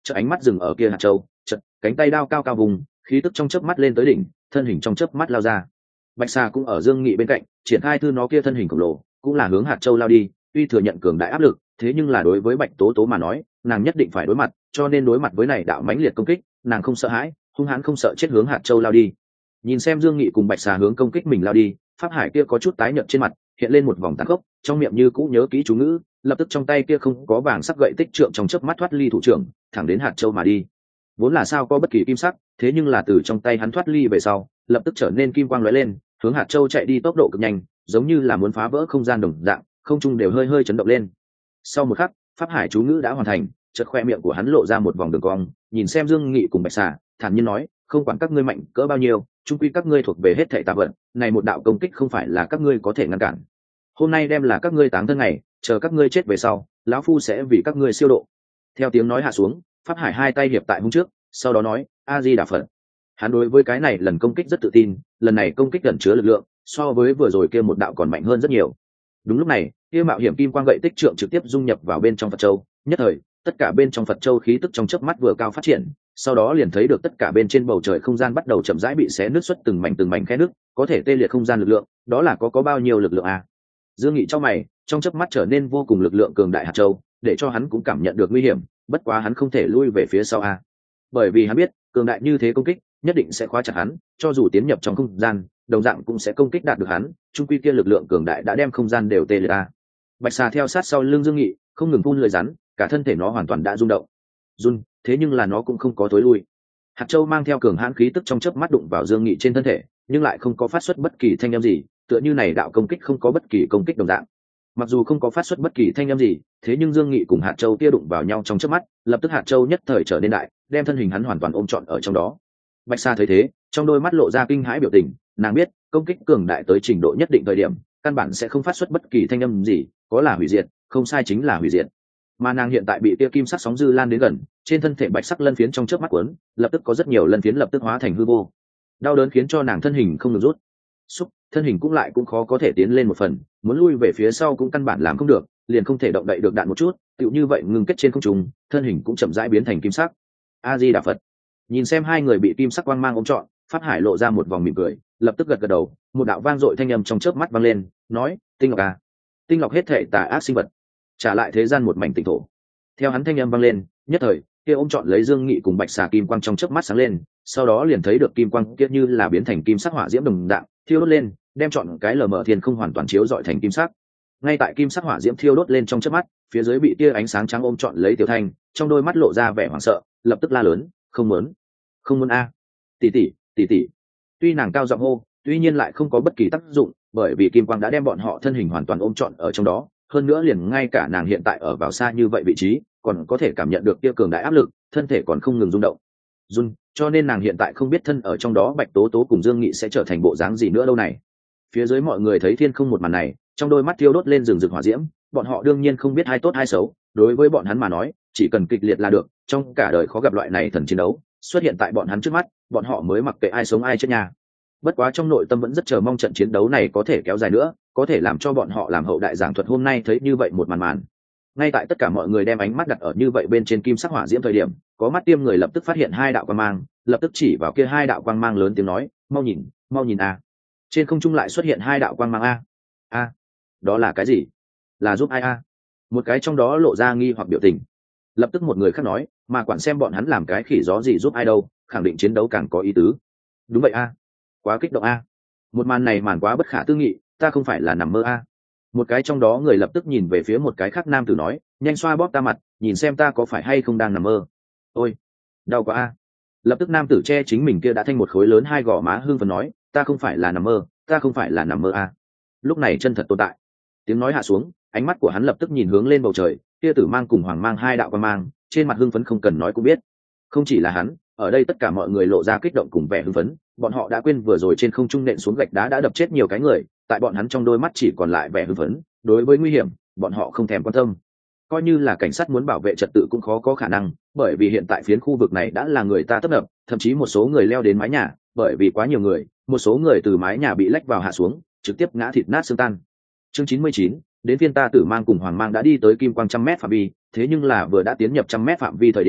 chợ ánh mắt dừng ở kia hạt châu, chợt cánh tay đao cao cao vùng, khí tức trong chớp mắt lên tới đỉnh, thân hình trong chớp mắt lao ra. Bạch xà cũng ở Dương Nghị bên cạnh, triển khai thư nó kia thân hình khổng lồ, cũng là hướng hạt châu lao đi. Tuy thừa nhận cường đại áp lực, thế nhưng là đối với Bạch Tố Tố mà nói, nàng nhất định phải đối mặt, cho nên đối mặt với này đạo mãnh liệt công kích, nàng không sợ hãi, hung hãn không sợ chết hướng hạt châu lao đi. Nhìn xem Dương Nghị cùng Bạch xà hướng công kích mình lao đi, Pháp Hải kia có chút tái nhợt trên mặt, hiện lên một vòng tàn khốc, trong miệng như cũ nhớ kỹ chú ngữ, lập tức trong tay kia không có vàng sắc gậy tích trượng trong chớp mắt thoát ly thủ trưởng, thẳng đến hạt châu mà đi. Vốn là sao có bất kỳ kim sắc, thế nhưng là từ trong tay hắn thoát ly về sau, lập tức trở nên kim quang lóe lên, hướng hạt châu chạy đi tốc độ cực nhanh, giống như là muốn phá vỡ không gian đồng dạng, không trung đều hơi hơi chấn động lên. Sau một khắc, Pháp Hải chú ngữ đã hoàn thành, chợt khoe miệng của hắn lộ ra một vòng đường cong, nhìn xem Dương Nghị cùng Bạch xà, thản nhiên nói, không quản các ngươi mạnh cỡ bao nhiêu, chung quy các ngươi thuộc về hết thảy tà vận, này một đạo công kích không phải là các ngươi có thể ngăn cản. Hôm nay đem là các ngươi táng thân ngày, chờ các ngươi chết về sau, lão phu sẽ vì các ngươi siêu độ. Theo tiếng nói hạ xuống, Pháp Hải hai tay hiệp tại hung trước, sau đó nói, A Di Đà Phật. Hắn đối với cái này lần công kích rất tự tin, lần này công kích gần chứa lực lượng, so với vừa rồi kia một đạo còn mạnh hơn rất nhiều. Đúng lúc này, kia mạo hiểm kim quang gậy tích trượng trực tiếp dung nhập vào bên trong Phật châu, nhất thời, tất cả bên trong Phật châu khí tức trong chớp mắt vừa cao phát triển, sau đó liền thấy được tất cả bên trên bầu trời không gian bắt đầu chậm rãi bị xé nứt xuất từng mảnh từng mảnh khe nứt, có thể tê liệt không gian lực lượng, đó là có có bao nhiêu lực lượng à? Dương Nghị trong mày, trong chớp mắt trở nên vô cùng lực lượng cường đại hạt châu, để cho hắn cũng cảm nhận được nguy hiểm, bất quá hắn không thể lui về phía sau a. Bởi vì hắn biết, cường đại như thế công kích, nhất định sẽ khóa chặt hắn, cho dù tiến nhập trong không gian, đồng dạng cũng sẽ công kích đạt được hắn, chung quy kia lực lượng cường đại đã đem không gian đều tê liệt a. Bạch xà theo sát sau lưng Dương Nghị, không ngừng phun lưỡi rắn, cả thân thể nó hoàn toàn đã rung động. Run, thế nhưng là nó cũng không có tối lui. Hạt châu mang theo cường hãn khí tức trong chớp mắt đụng vào Dương Nghị trên thân thể, nhưng lại không có phát xuất bất kỳ thanh âm gì, tựa như này đạo công kích không có bất kỳ công kích đồng dạng. Mặc dù không có phát xuất bất kỳ thanh âm gì, thế nhưng Dương Nghị cùng hạt châu kia đụng vào nhau trong chớp mắt, lập tức hạt châu nhất thời trở nên đại, đem thân hình hắn hoàn toàn ôm trọn ở trong đó. Bạch Sa thấy thế, trong đôi mắt lộ ra kinh hãi biểu tình, nàng biết, công kích cường đại tới trình độ nhất định thời điểm, căn bản sẽ không phát xuất bất kỳ thanh âm gì, có là hủy diệt, không sai chính là hủy diệt. Mà nàng hiện tại bị tia kim sắc sóng dư lan đến gần, trên thân thể bạch sắc lân phiến trong chớp mắt cuốn, lập tức có rất nhiều lân phiến lập tức hóa thành hư vô. Đau đớn khiến cho nàng thân hình không ngừng rút. Xúc, thân hình cũng lại cũng khó có thể tiến lên một phần, muốn lui về phía sau cũng căn bản làm không được, liền không thể động đậy được đạn một chút, tựu như vậy ngừng kết trên không trung, thân hình cũng chậm rãi biến thành kim sắc. A Di Đà Phật. Nhìn xem hai người bị kim sắc quang mang ôm trọn, Pháp Hải lộ ra một vòng mỉm cười, lập tức gật gật đầu, một đạo vang dội thanh âm trong chớp mắt vang lên, nói: "Tinh lọc à, tinh lọc hết thể tà ác sinh vật, trả lại thế gian một mảnh tịnh thổ." Theo hắn thanh âm vang lên, nhất thời, kia ôm trọn lấy Dương Nghị cùng Bạch Xà kim quang trong chớp mắt sáng lên, sau đó liền thấy được kim quang kia như là biến thành kim sắc hỏa diễm đồng dạng, thiêu đốt lên, đem trọn cái lờ mờ thiên không hoàn toàn chiếu rọi thành kim sắc. Ngay tại kim sắc hỏa diễm thiêu đốt lên trong chớp mắt, phía dưới bị tia ánh sáng trắng ôm trọn lấy Tiểu Thanh, trong đôi mắt lộ ra vẻ hoảng sợ, lập tức la lớn: "Không muốn, không muốn a, tỷ tỷ, tỷ tỷ." Tuy nàng cao giọng hô, tuy nhiên lại không có bất kỳ tác dụng, bởi vì kim quang đã đem bọn họ thân hình hoàn toàn ôm trọn ở trong đó, hơn nữa liền ngay cả nàng hiện tại ở vào xa như vậy vị trí, còn có thể cảm nhận được tia cường đại áp lực, thân thể còn không ngừng rung động. Run, cho nên nàng hiện tại không biết thân ở trong đó Bạch Tố Tố cùng Dương Nghị sẽ trở thành bộ dáng gì nữa đâu này. Phía dưới mọi người thấy thiên không một màn này, trong đôi mắt thiêu đốt lên rừng rực hỏa diễm, bọn họ đương nhiên không biết hai tốt hai xấu, đối với bọn hắn mà nói, chỉ cần kịch liệt là được, trong cả đời khó gặp loại này thần chiến đấu, xuất hiện tại bọn hắn trước mắt, bọn họ mới mặc kệ ai sống ai chết nha. Bất quá trong nội tâm vẫn rất chờ mong trận chiến đấu này có thể kéo dài nữa, có thể làm cho bọn họ làm hậu đại giảng thuật hôm nay thấy như vậy một màn màn. Ngay tại tất cả mọi người đem ánh mắt đặt ở như vậy bên trên kim sắc hỏa diễm thời điểm, có mắt tiêm người lập tức phát hiện hai đạo quang mang, lập tức chỉ vào kia hai đạo quang mang lớn tiếng nói: "Mau nhìn, mau nhìn a." Trên không trung lại xuất hiện hai đạo quang mang a. A, đó là cái gì? Là giúp ai a? Một cái trong đó lộ ra nghi hoặc biểu tình. Lập tức một người khác nói: "Mà quản xem bọn hắn làm cái khỉ gió gì giúp ai đâu, khẳng định chiến đấu càng có ý tứ." Đúng vậy a, quá kích động a. Một màn này màn quá bất khả tư nghị, ta không phải là nằm mơ a. Một cái trong đó người lập tức nhìn về phía một cái khác nam tử nói: "Nhanh xoa bóp ta mặt, nhìn xem ta có phải hay không đang nằm mơ." Ôi, đau quá a. Lập tức nam tử che chính mình kia đã thanh một khối lớn hai gò má hưng phấn nói: "Ta không phải là nằm mơ, ta không phải là nằm mơ a." Lúc này chân thật tồn tại. Tiếng nói hạ xuống, ánh mắt của hắn lập tức nhìn hướng lên bầu trời, kia tử mang cùng hoàng mang hai đạo quan mang, trên mặt hưng phấn không cần nói cũng biết. Không chỉ là hắn, ở đây tất cả mọi người lộ ra kích động cùng vẻ hưng phấn, bọn họ đã quên vừa rồi trên không trung nện xuống gạch đá đã đập chết nhiều cái người, tại bọn hắn trong đôi mắt chỉ còn lại vẻ hưng phấn, đối với nguy hiểm, bọn họ không thèm quan tâm. Coi như là cảnh sát muốn bảo vệ trật tự cũng khó có khả năng, bởi vì hiện tại phiến khu vực này đã là người ta tấp nập, thậm chí một số người leo đến mái nhà, bởi vì quá nhiều người, một số người từ mái nhà bị lách vào hạ xuống, trực tiếp ngã thịt nát xương tan. Chương chín mươi chín, đến phiên ta tử mang cùng hoàng mang đã đi tới kim quang trăm mét phạm vi, thế nhưng là vừa đã tiến nhập trăm mét phạm vi thời điểm,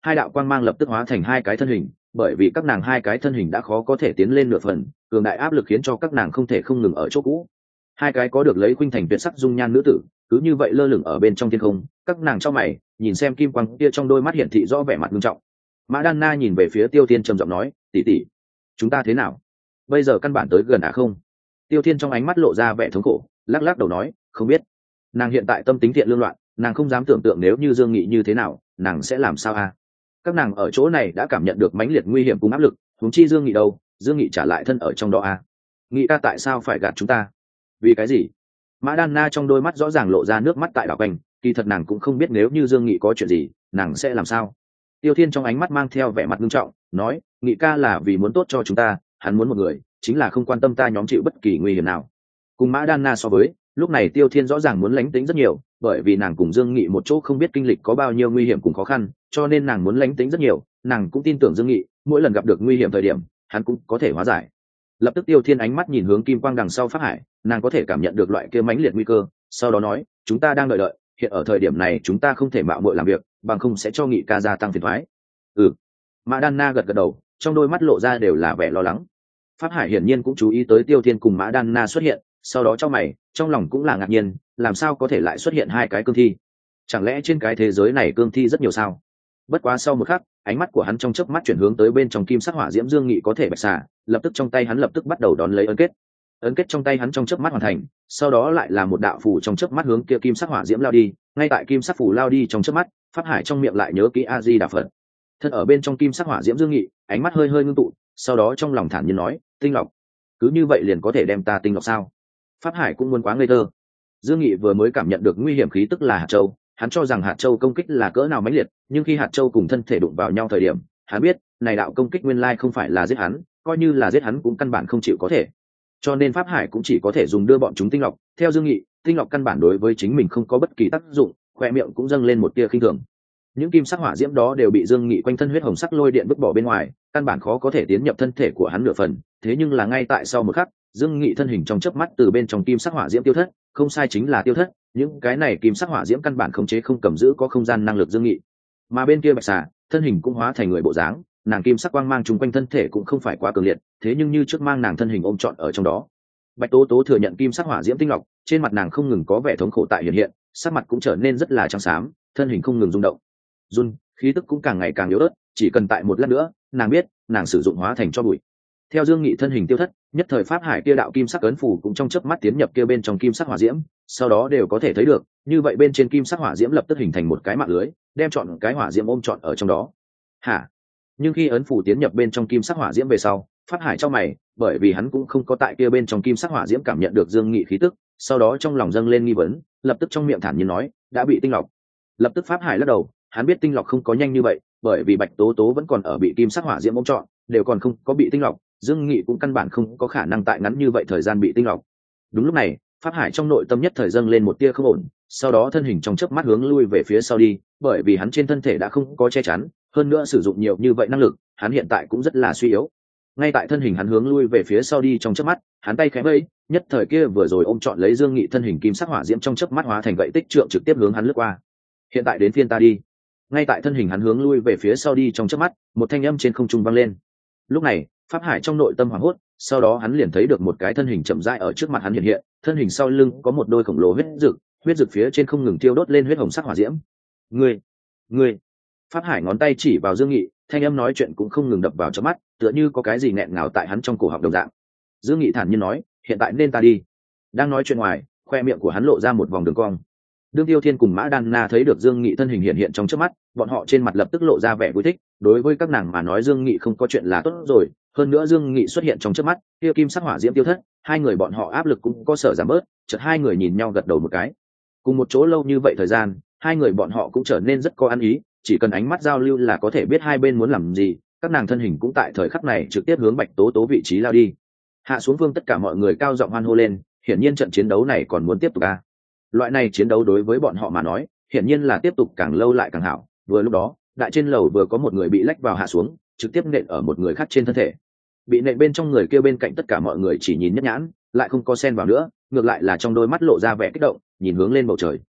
hai đạo quang mang lập tức hóa thành hai cái thân hình, bởi vì các nàng hai cái thân hình đã khó có thể tiến lên nửa phần, cường đại áp lực khiến cho các nàng không thể không ngừng ở chỗ cũ. Hai cái có được lấy khuynh thành tuyệt sắc dung nhan nữ tử cứ như vậy lơ lửng ở bên trong thiên không, các nàng trong mày nhìn xem kim quang kia trong đôi mắt hiển thị rõ vẻ mặt nghiêm trọng. Mã Đan Na nhìn về phía Tiêu Thiên trầm giọng nói, tỷ tỷ, chúng ta thế nào bây giờ, căn bản tới gần à không? Tiêu Thiên trong ánh mắt lộ ra vẻ thống khổ, lắc lắc đầu nói, không biết. Nàng hiện tại tâm tính thiện lương loạn, nàng không dám tưởng tượng nếu như Dương Nghị như thế nào, nàng sẽ làm sao à? Các nàng ở chỗ này đã cảm nhận được mãnh liệt nguy hiểm cùng áp lực, huống chi Dương Nghị đâu? Dương Nghị trả lại thân ở trong đó à? Nghị ca tại sao phải gạt chúng ta? Vì cái gì? Mã Đan Na trong đôi mắt rõ ràng lộ ra nước mắt tại đảo quanh, kỳ thật nàng cũng không biết nếu như Dương Nghị có chuyện gì, nàng sẽ làm sao. Tiêu Thiên trong ánh mắt mang theo vẻ mặt nghiêm trọng, nói, Nghị ca là vì muốn tốt cho chúng ta, hắn muốn một người, chính là không quan tâm ta nhóm chịu bất kỳ nguy hiểm nào. Cùng Mã Đan Na so với, lúc này Tiêu Thiên rõ ràng muốn lánh tính rất nhiều, bởi vì nàng cùng Dương Nghị một chỗ không biết kinh lịch có bao nhiêu nguy hiểm cùng khó khăn, cho nên nàng muốn lánh tính rất nhiều. Nàng cũng tin tưởng Dương Nghị, mỗi lần gặp được nguy hiểm thời điểm, hắn cũng có thể hóa giải. Lập tức Tiêu Thiên ánh mắt nhìn hướng kim quang đằng sau Pháp Hải, nàng có thể cảm nhận được loại kia mãnh liệt nguy cơ, sau đó nói, chúng ta đang đợi đợi, hiện ở thời điểm này chúng ta không thể mạo muội làm việc, bằng không sẽ cho Nghị ca gia tăng phiền toái. Ừ. Mã Đan Na gật gật đầu, trong đôi mắt lộ ra đều là vẻ lo lắng. Pháp Hải hiển nhiên cũng chú ý tới Tiêu Thiên cùng Mã Đan Na xuất hiện, sau đó trong mày, trong lòng cũng là ngạc nhiên, làm sao có thể lại xuất hiện hai cái cương thi? Chẳng lẽ trên cái thế giới này cương thi rất nhiều sao? Bất quá sau một khắc, ánh mắt của hắn trong chớp mắt chuyển hướng tới bên trong kim sắc hỏa diễm Dương Nghị có thể bạch xà, lập tức trong tay hắn lập tức bắt đầu đón lấy ấn kết. Ấn kết trong tay hắn trong chớp mắt hoàn thành, sau đó lại là một đạo phù trong chớp mắt hướng kia kim sắc hỏa diễm lao đi, ngay tại kim sắc phù lao đi trong chớp mắt, Pháp Hải trong miệng lại nhớ kỹ A Di Đà Phật. Thân ở bên trong kim sắc hỏa diễm Dương Nghị, ánh mắt hơi hơi ngưng tụ, sau đó trong lòng thản nhiên nói, tinh lọc, cứ như vậy liền có thể đem ta tinh lọc sao? Pháp Hải cũng muốn quá ngây thơ. Dương Nghị vừa mới cảm nhận được nguy hiểm khí tức là hạt châu, hắn cho rằng hạt châu công kích là cỡ nào mãnh liệt, nhưng khi hạt châu cùng thân thể đụng vào nhau thời điểm, hắn biết, này đạo công kích nguyên lai không phải là giết hắn, coi như là giết hắn cũng căn bản không chịu có thể. Cho nên Pháp Hải cũng chỉ có thể dùng đưa bọn chúng tinh lọc. Theo Dương Nghị, tinh lọc căn bản đối với chính mình không có bất kỳ tác dụng, khoe miệng cũng dâng lên một tia khinh thường. Những kim sắc hỏa diễm đó đều bị Dương Nghị quanh thân huyết hồng sắc lôi điện vứt bỏ bên ngoài, căn bản khó có thể tiến nhập thân thể của hắn nửa phần. Thế nhưng là ngay tại sau một khắc, Dương Nghị thân hình trong chớp mắt từ bên trong kim sắc hỏa diễm tiêu thất, không sai chính là tiêu thất. Những cái này kim sắc hỏa diễm căn bản khống chế không cầm giữ có không gian năng lực Dương Nghị. Mà bên kia bạch xà, thân hình cũng hóa thành người bộ dáng, nàng kim sắc quang mang chung quanh thân thể cũng không phải quá cường liệt, thế nhưng như trước mang nàng thân hình ôm trọn ở trong đó. Bạch Tố Tố thừa nhận kim sắc hỏa diễm tinh lọc, trên mặt nàng không ngừng có vẻ thống khổ tại hiện hiện, sắc mặt cũng trở nên rất là trắng xám, thân hình không ngừng rung động. Run, khí tức cũng càng ngày càng yếu ớt, chỉ cần tại một lát nữa, nàng biết, nàng sử dụng hóa thành cho bụi. Theo Dương Nghị thân hình tiêu thất, nhất thời Pháp Hải kia đạo kim sắc ấn phù cũng trong chớp mắt tiến nhập kia bên trong kim sắc hỏa diễm, sau đó đều có thể thấy được, như vậy bên trên kim sắc hỏa diễm lập tức hình thành một cái mạng lưới, đem trọn cái hỏa diễm ôm trọn ở trong đó. Hả? Nhưng khi ấn phù tiến nhập bên trong kim sắc hỏa diễm về sau, Pháp Hải trong mày, bởi vì hắn cũng không có tại kia bên trong kim sắc hỏa diễm cảm nhận được Dương Nghị khí tức, sau đó trong lòng dâng lên nghi vấn, lập tức trong miệng thản nhiên nói, đã bị tinh lọc. Lập tức Pháp Hải lắc đầu, hắn biết tinh lọc không có nhanh như vậy, bởi vì Bạch Tố Tố vẫn còn ở bị kim sắc hỏa diễm ôm trọn, đều còn không có bị tinh lọc, Dương Nghị cũng căn bản không có khả năng tại ngắn như vậy thời gian bị tinh lọc. Đúng lúc này, Pháp Hải trong nội tâm nhất thời dâng lên một tia không ổn, sau đó thân hình trong chớp mắt hướng lui về phía sau đi, bởi vì hắn trên thân thể đã không có che chắn, hơn nữa sử dụng nhiều như vậy năng lực, hắn hiện tại cũng rất là suy yếu. Ngay tại thân hình hắn hướng lui về phía sau đi trong chớp mắt, hắn tay khẽ vẫy, nhất thời kia vừa rồi ôm trọn lấy Dương Nghị thân hình kim sắc hỏa diễm trong chớp mắt hóa thành gậy tích trượng trực tiếp hướng hắn lướt qua. Hiện tại đến phiên ta đi. Ngay tại thân hình hắn hướng lui về phía sau đi trong chớp mắt, một thanh âm trên không trung vang lên. Lúc này, Pháp Hải trong nội tâm hoảng hốt, sau đó hắn liền thấy được một cái thân hình chậm rãi ở trước mặt hắn hiện hiện, thân hình sau lưng có một đôi khổng lồ huyết rực, huyết rực phía trên không ngừng thiêu đốt lên huyết hồng sắc hỏa diễm. Ngươi, ngươi! Pháp Hải ngón tay chỉ vào Dương Nghị, thanh âm nói chuyện cũng không ngừng đập vào trong mắt, tựa như có cái gì nghẹn ngào tại hắn trong cổ họng đồng dạng. Dương Nghị thản nhiên nói, hiện tại nên ta đi. Đang nói chuyện ngoài, khoe miệng của hắn lộ ra một vòng đường cong. Đương Tiêu Thiên cùng Mã Đan Na thấy được Dương Nghị thân hình hiện hiện trong trước mắt, bọn họ trên mặt lập tức lộ ra vẻ vui thích. Đối với các nàng mà nói Dương Nghị không có chuyện là tốt rồi, hơn nữa Dương Nghị xuất hiện trong trước mắt, kia kim sắc hỏa diễm tiêu thất, hai người bọn họ áp lực cũng có sở giảm bớt. Chợt hai người nhìn nhau gật đầu một cái. Cùng một chỗ lâu như vậy thời gian, hai người bọn họ cũng trở nên rất có ăn ý, chỉ cần ánh mắt giao lưu là có thể biết hai bên muốn làm gì. Các nàng thân hình cũng tại thời khắc này trực tiếp hướng Bạch Tố Tố vị trí lao đi. Hạ xuống vương tất cả mọi người cao giọng hoan hô lên, hiển nhiên trận chiến đấu này còn muốn tiếp tục à? Loại này chiến đấu đối với bọn họ mà nói, hiển nhiên là tiếp tục càng lâu lại càng hảo. Vừa lúc đó, đại trên lầu vừa có một người bị lách vào hạ xuống, trực tiếp nện ở một người khác trên thân thể. Bị nện bên trong người kêu bên cạnh tất cả mọi người chỉ nhìn nhất nhãn, lại không có xen vào nữa, ngược lại là trong đôi mắt lộ ra vẻ kích động, nhìn hướng lên bầu trời.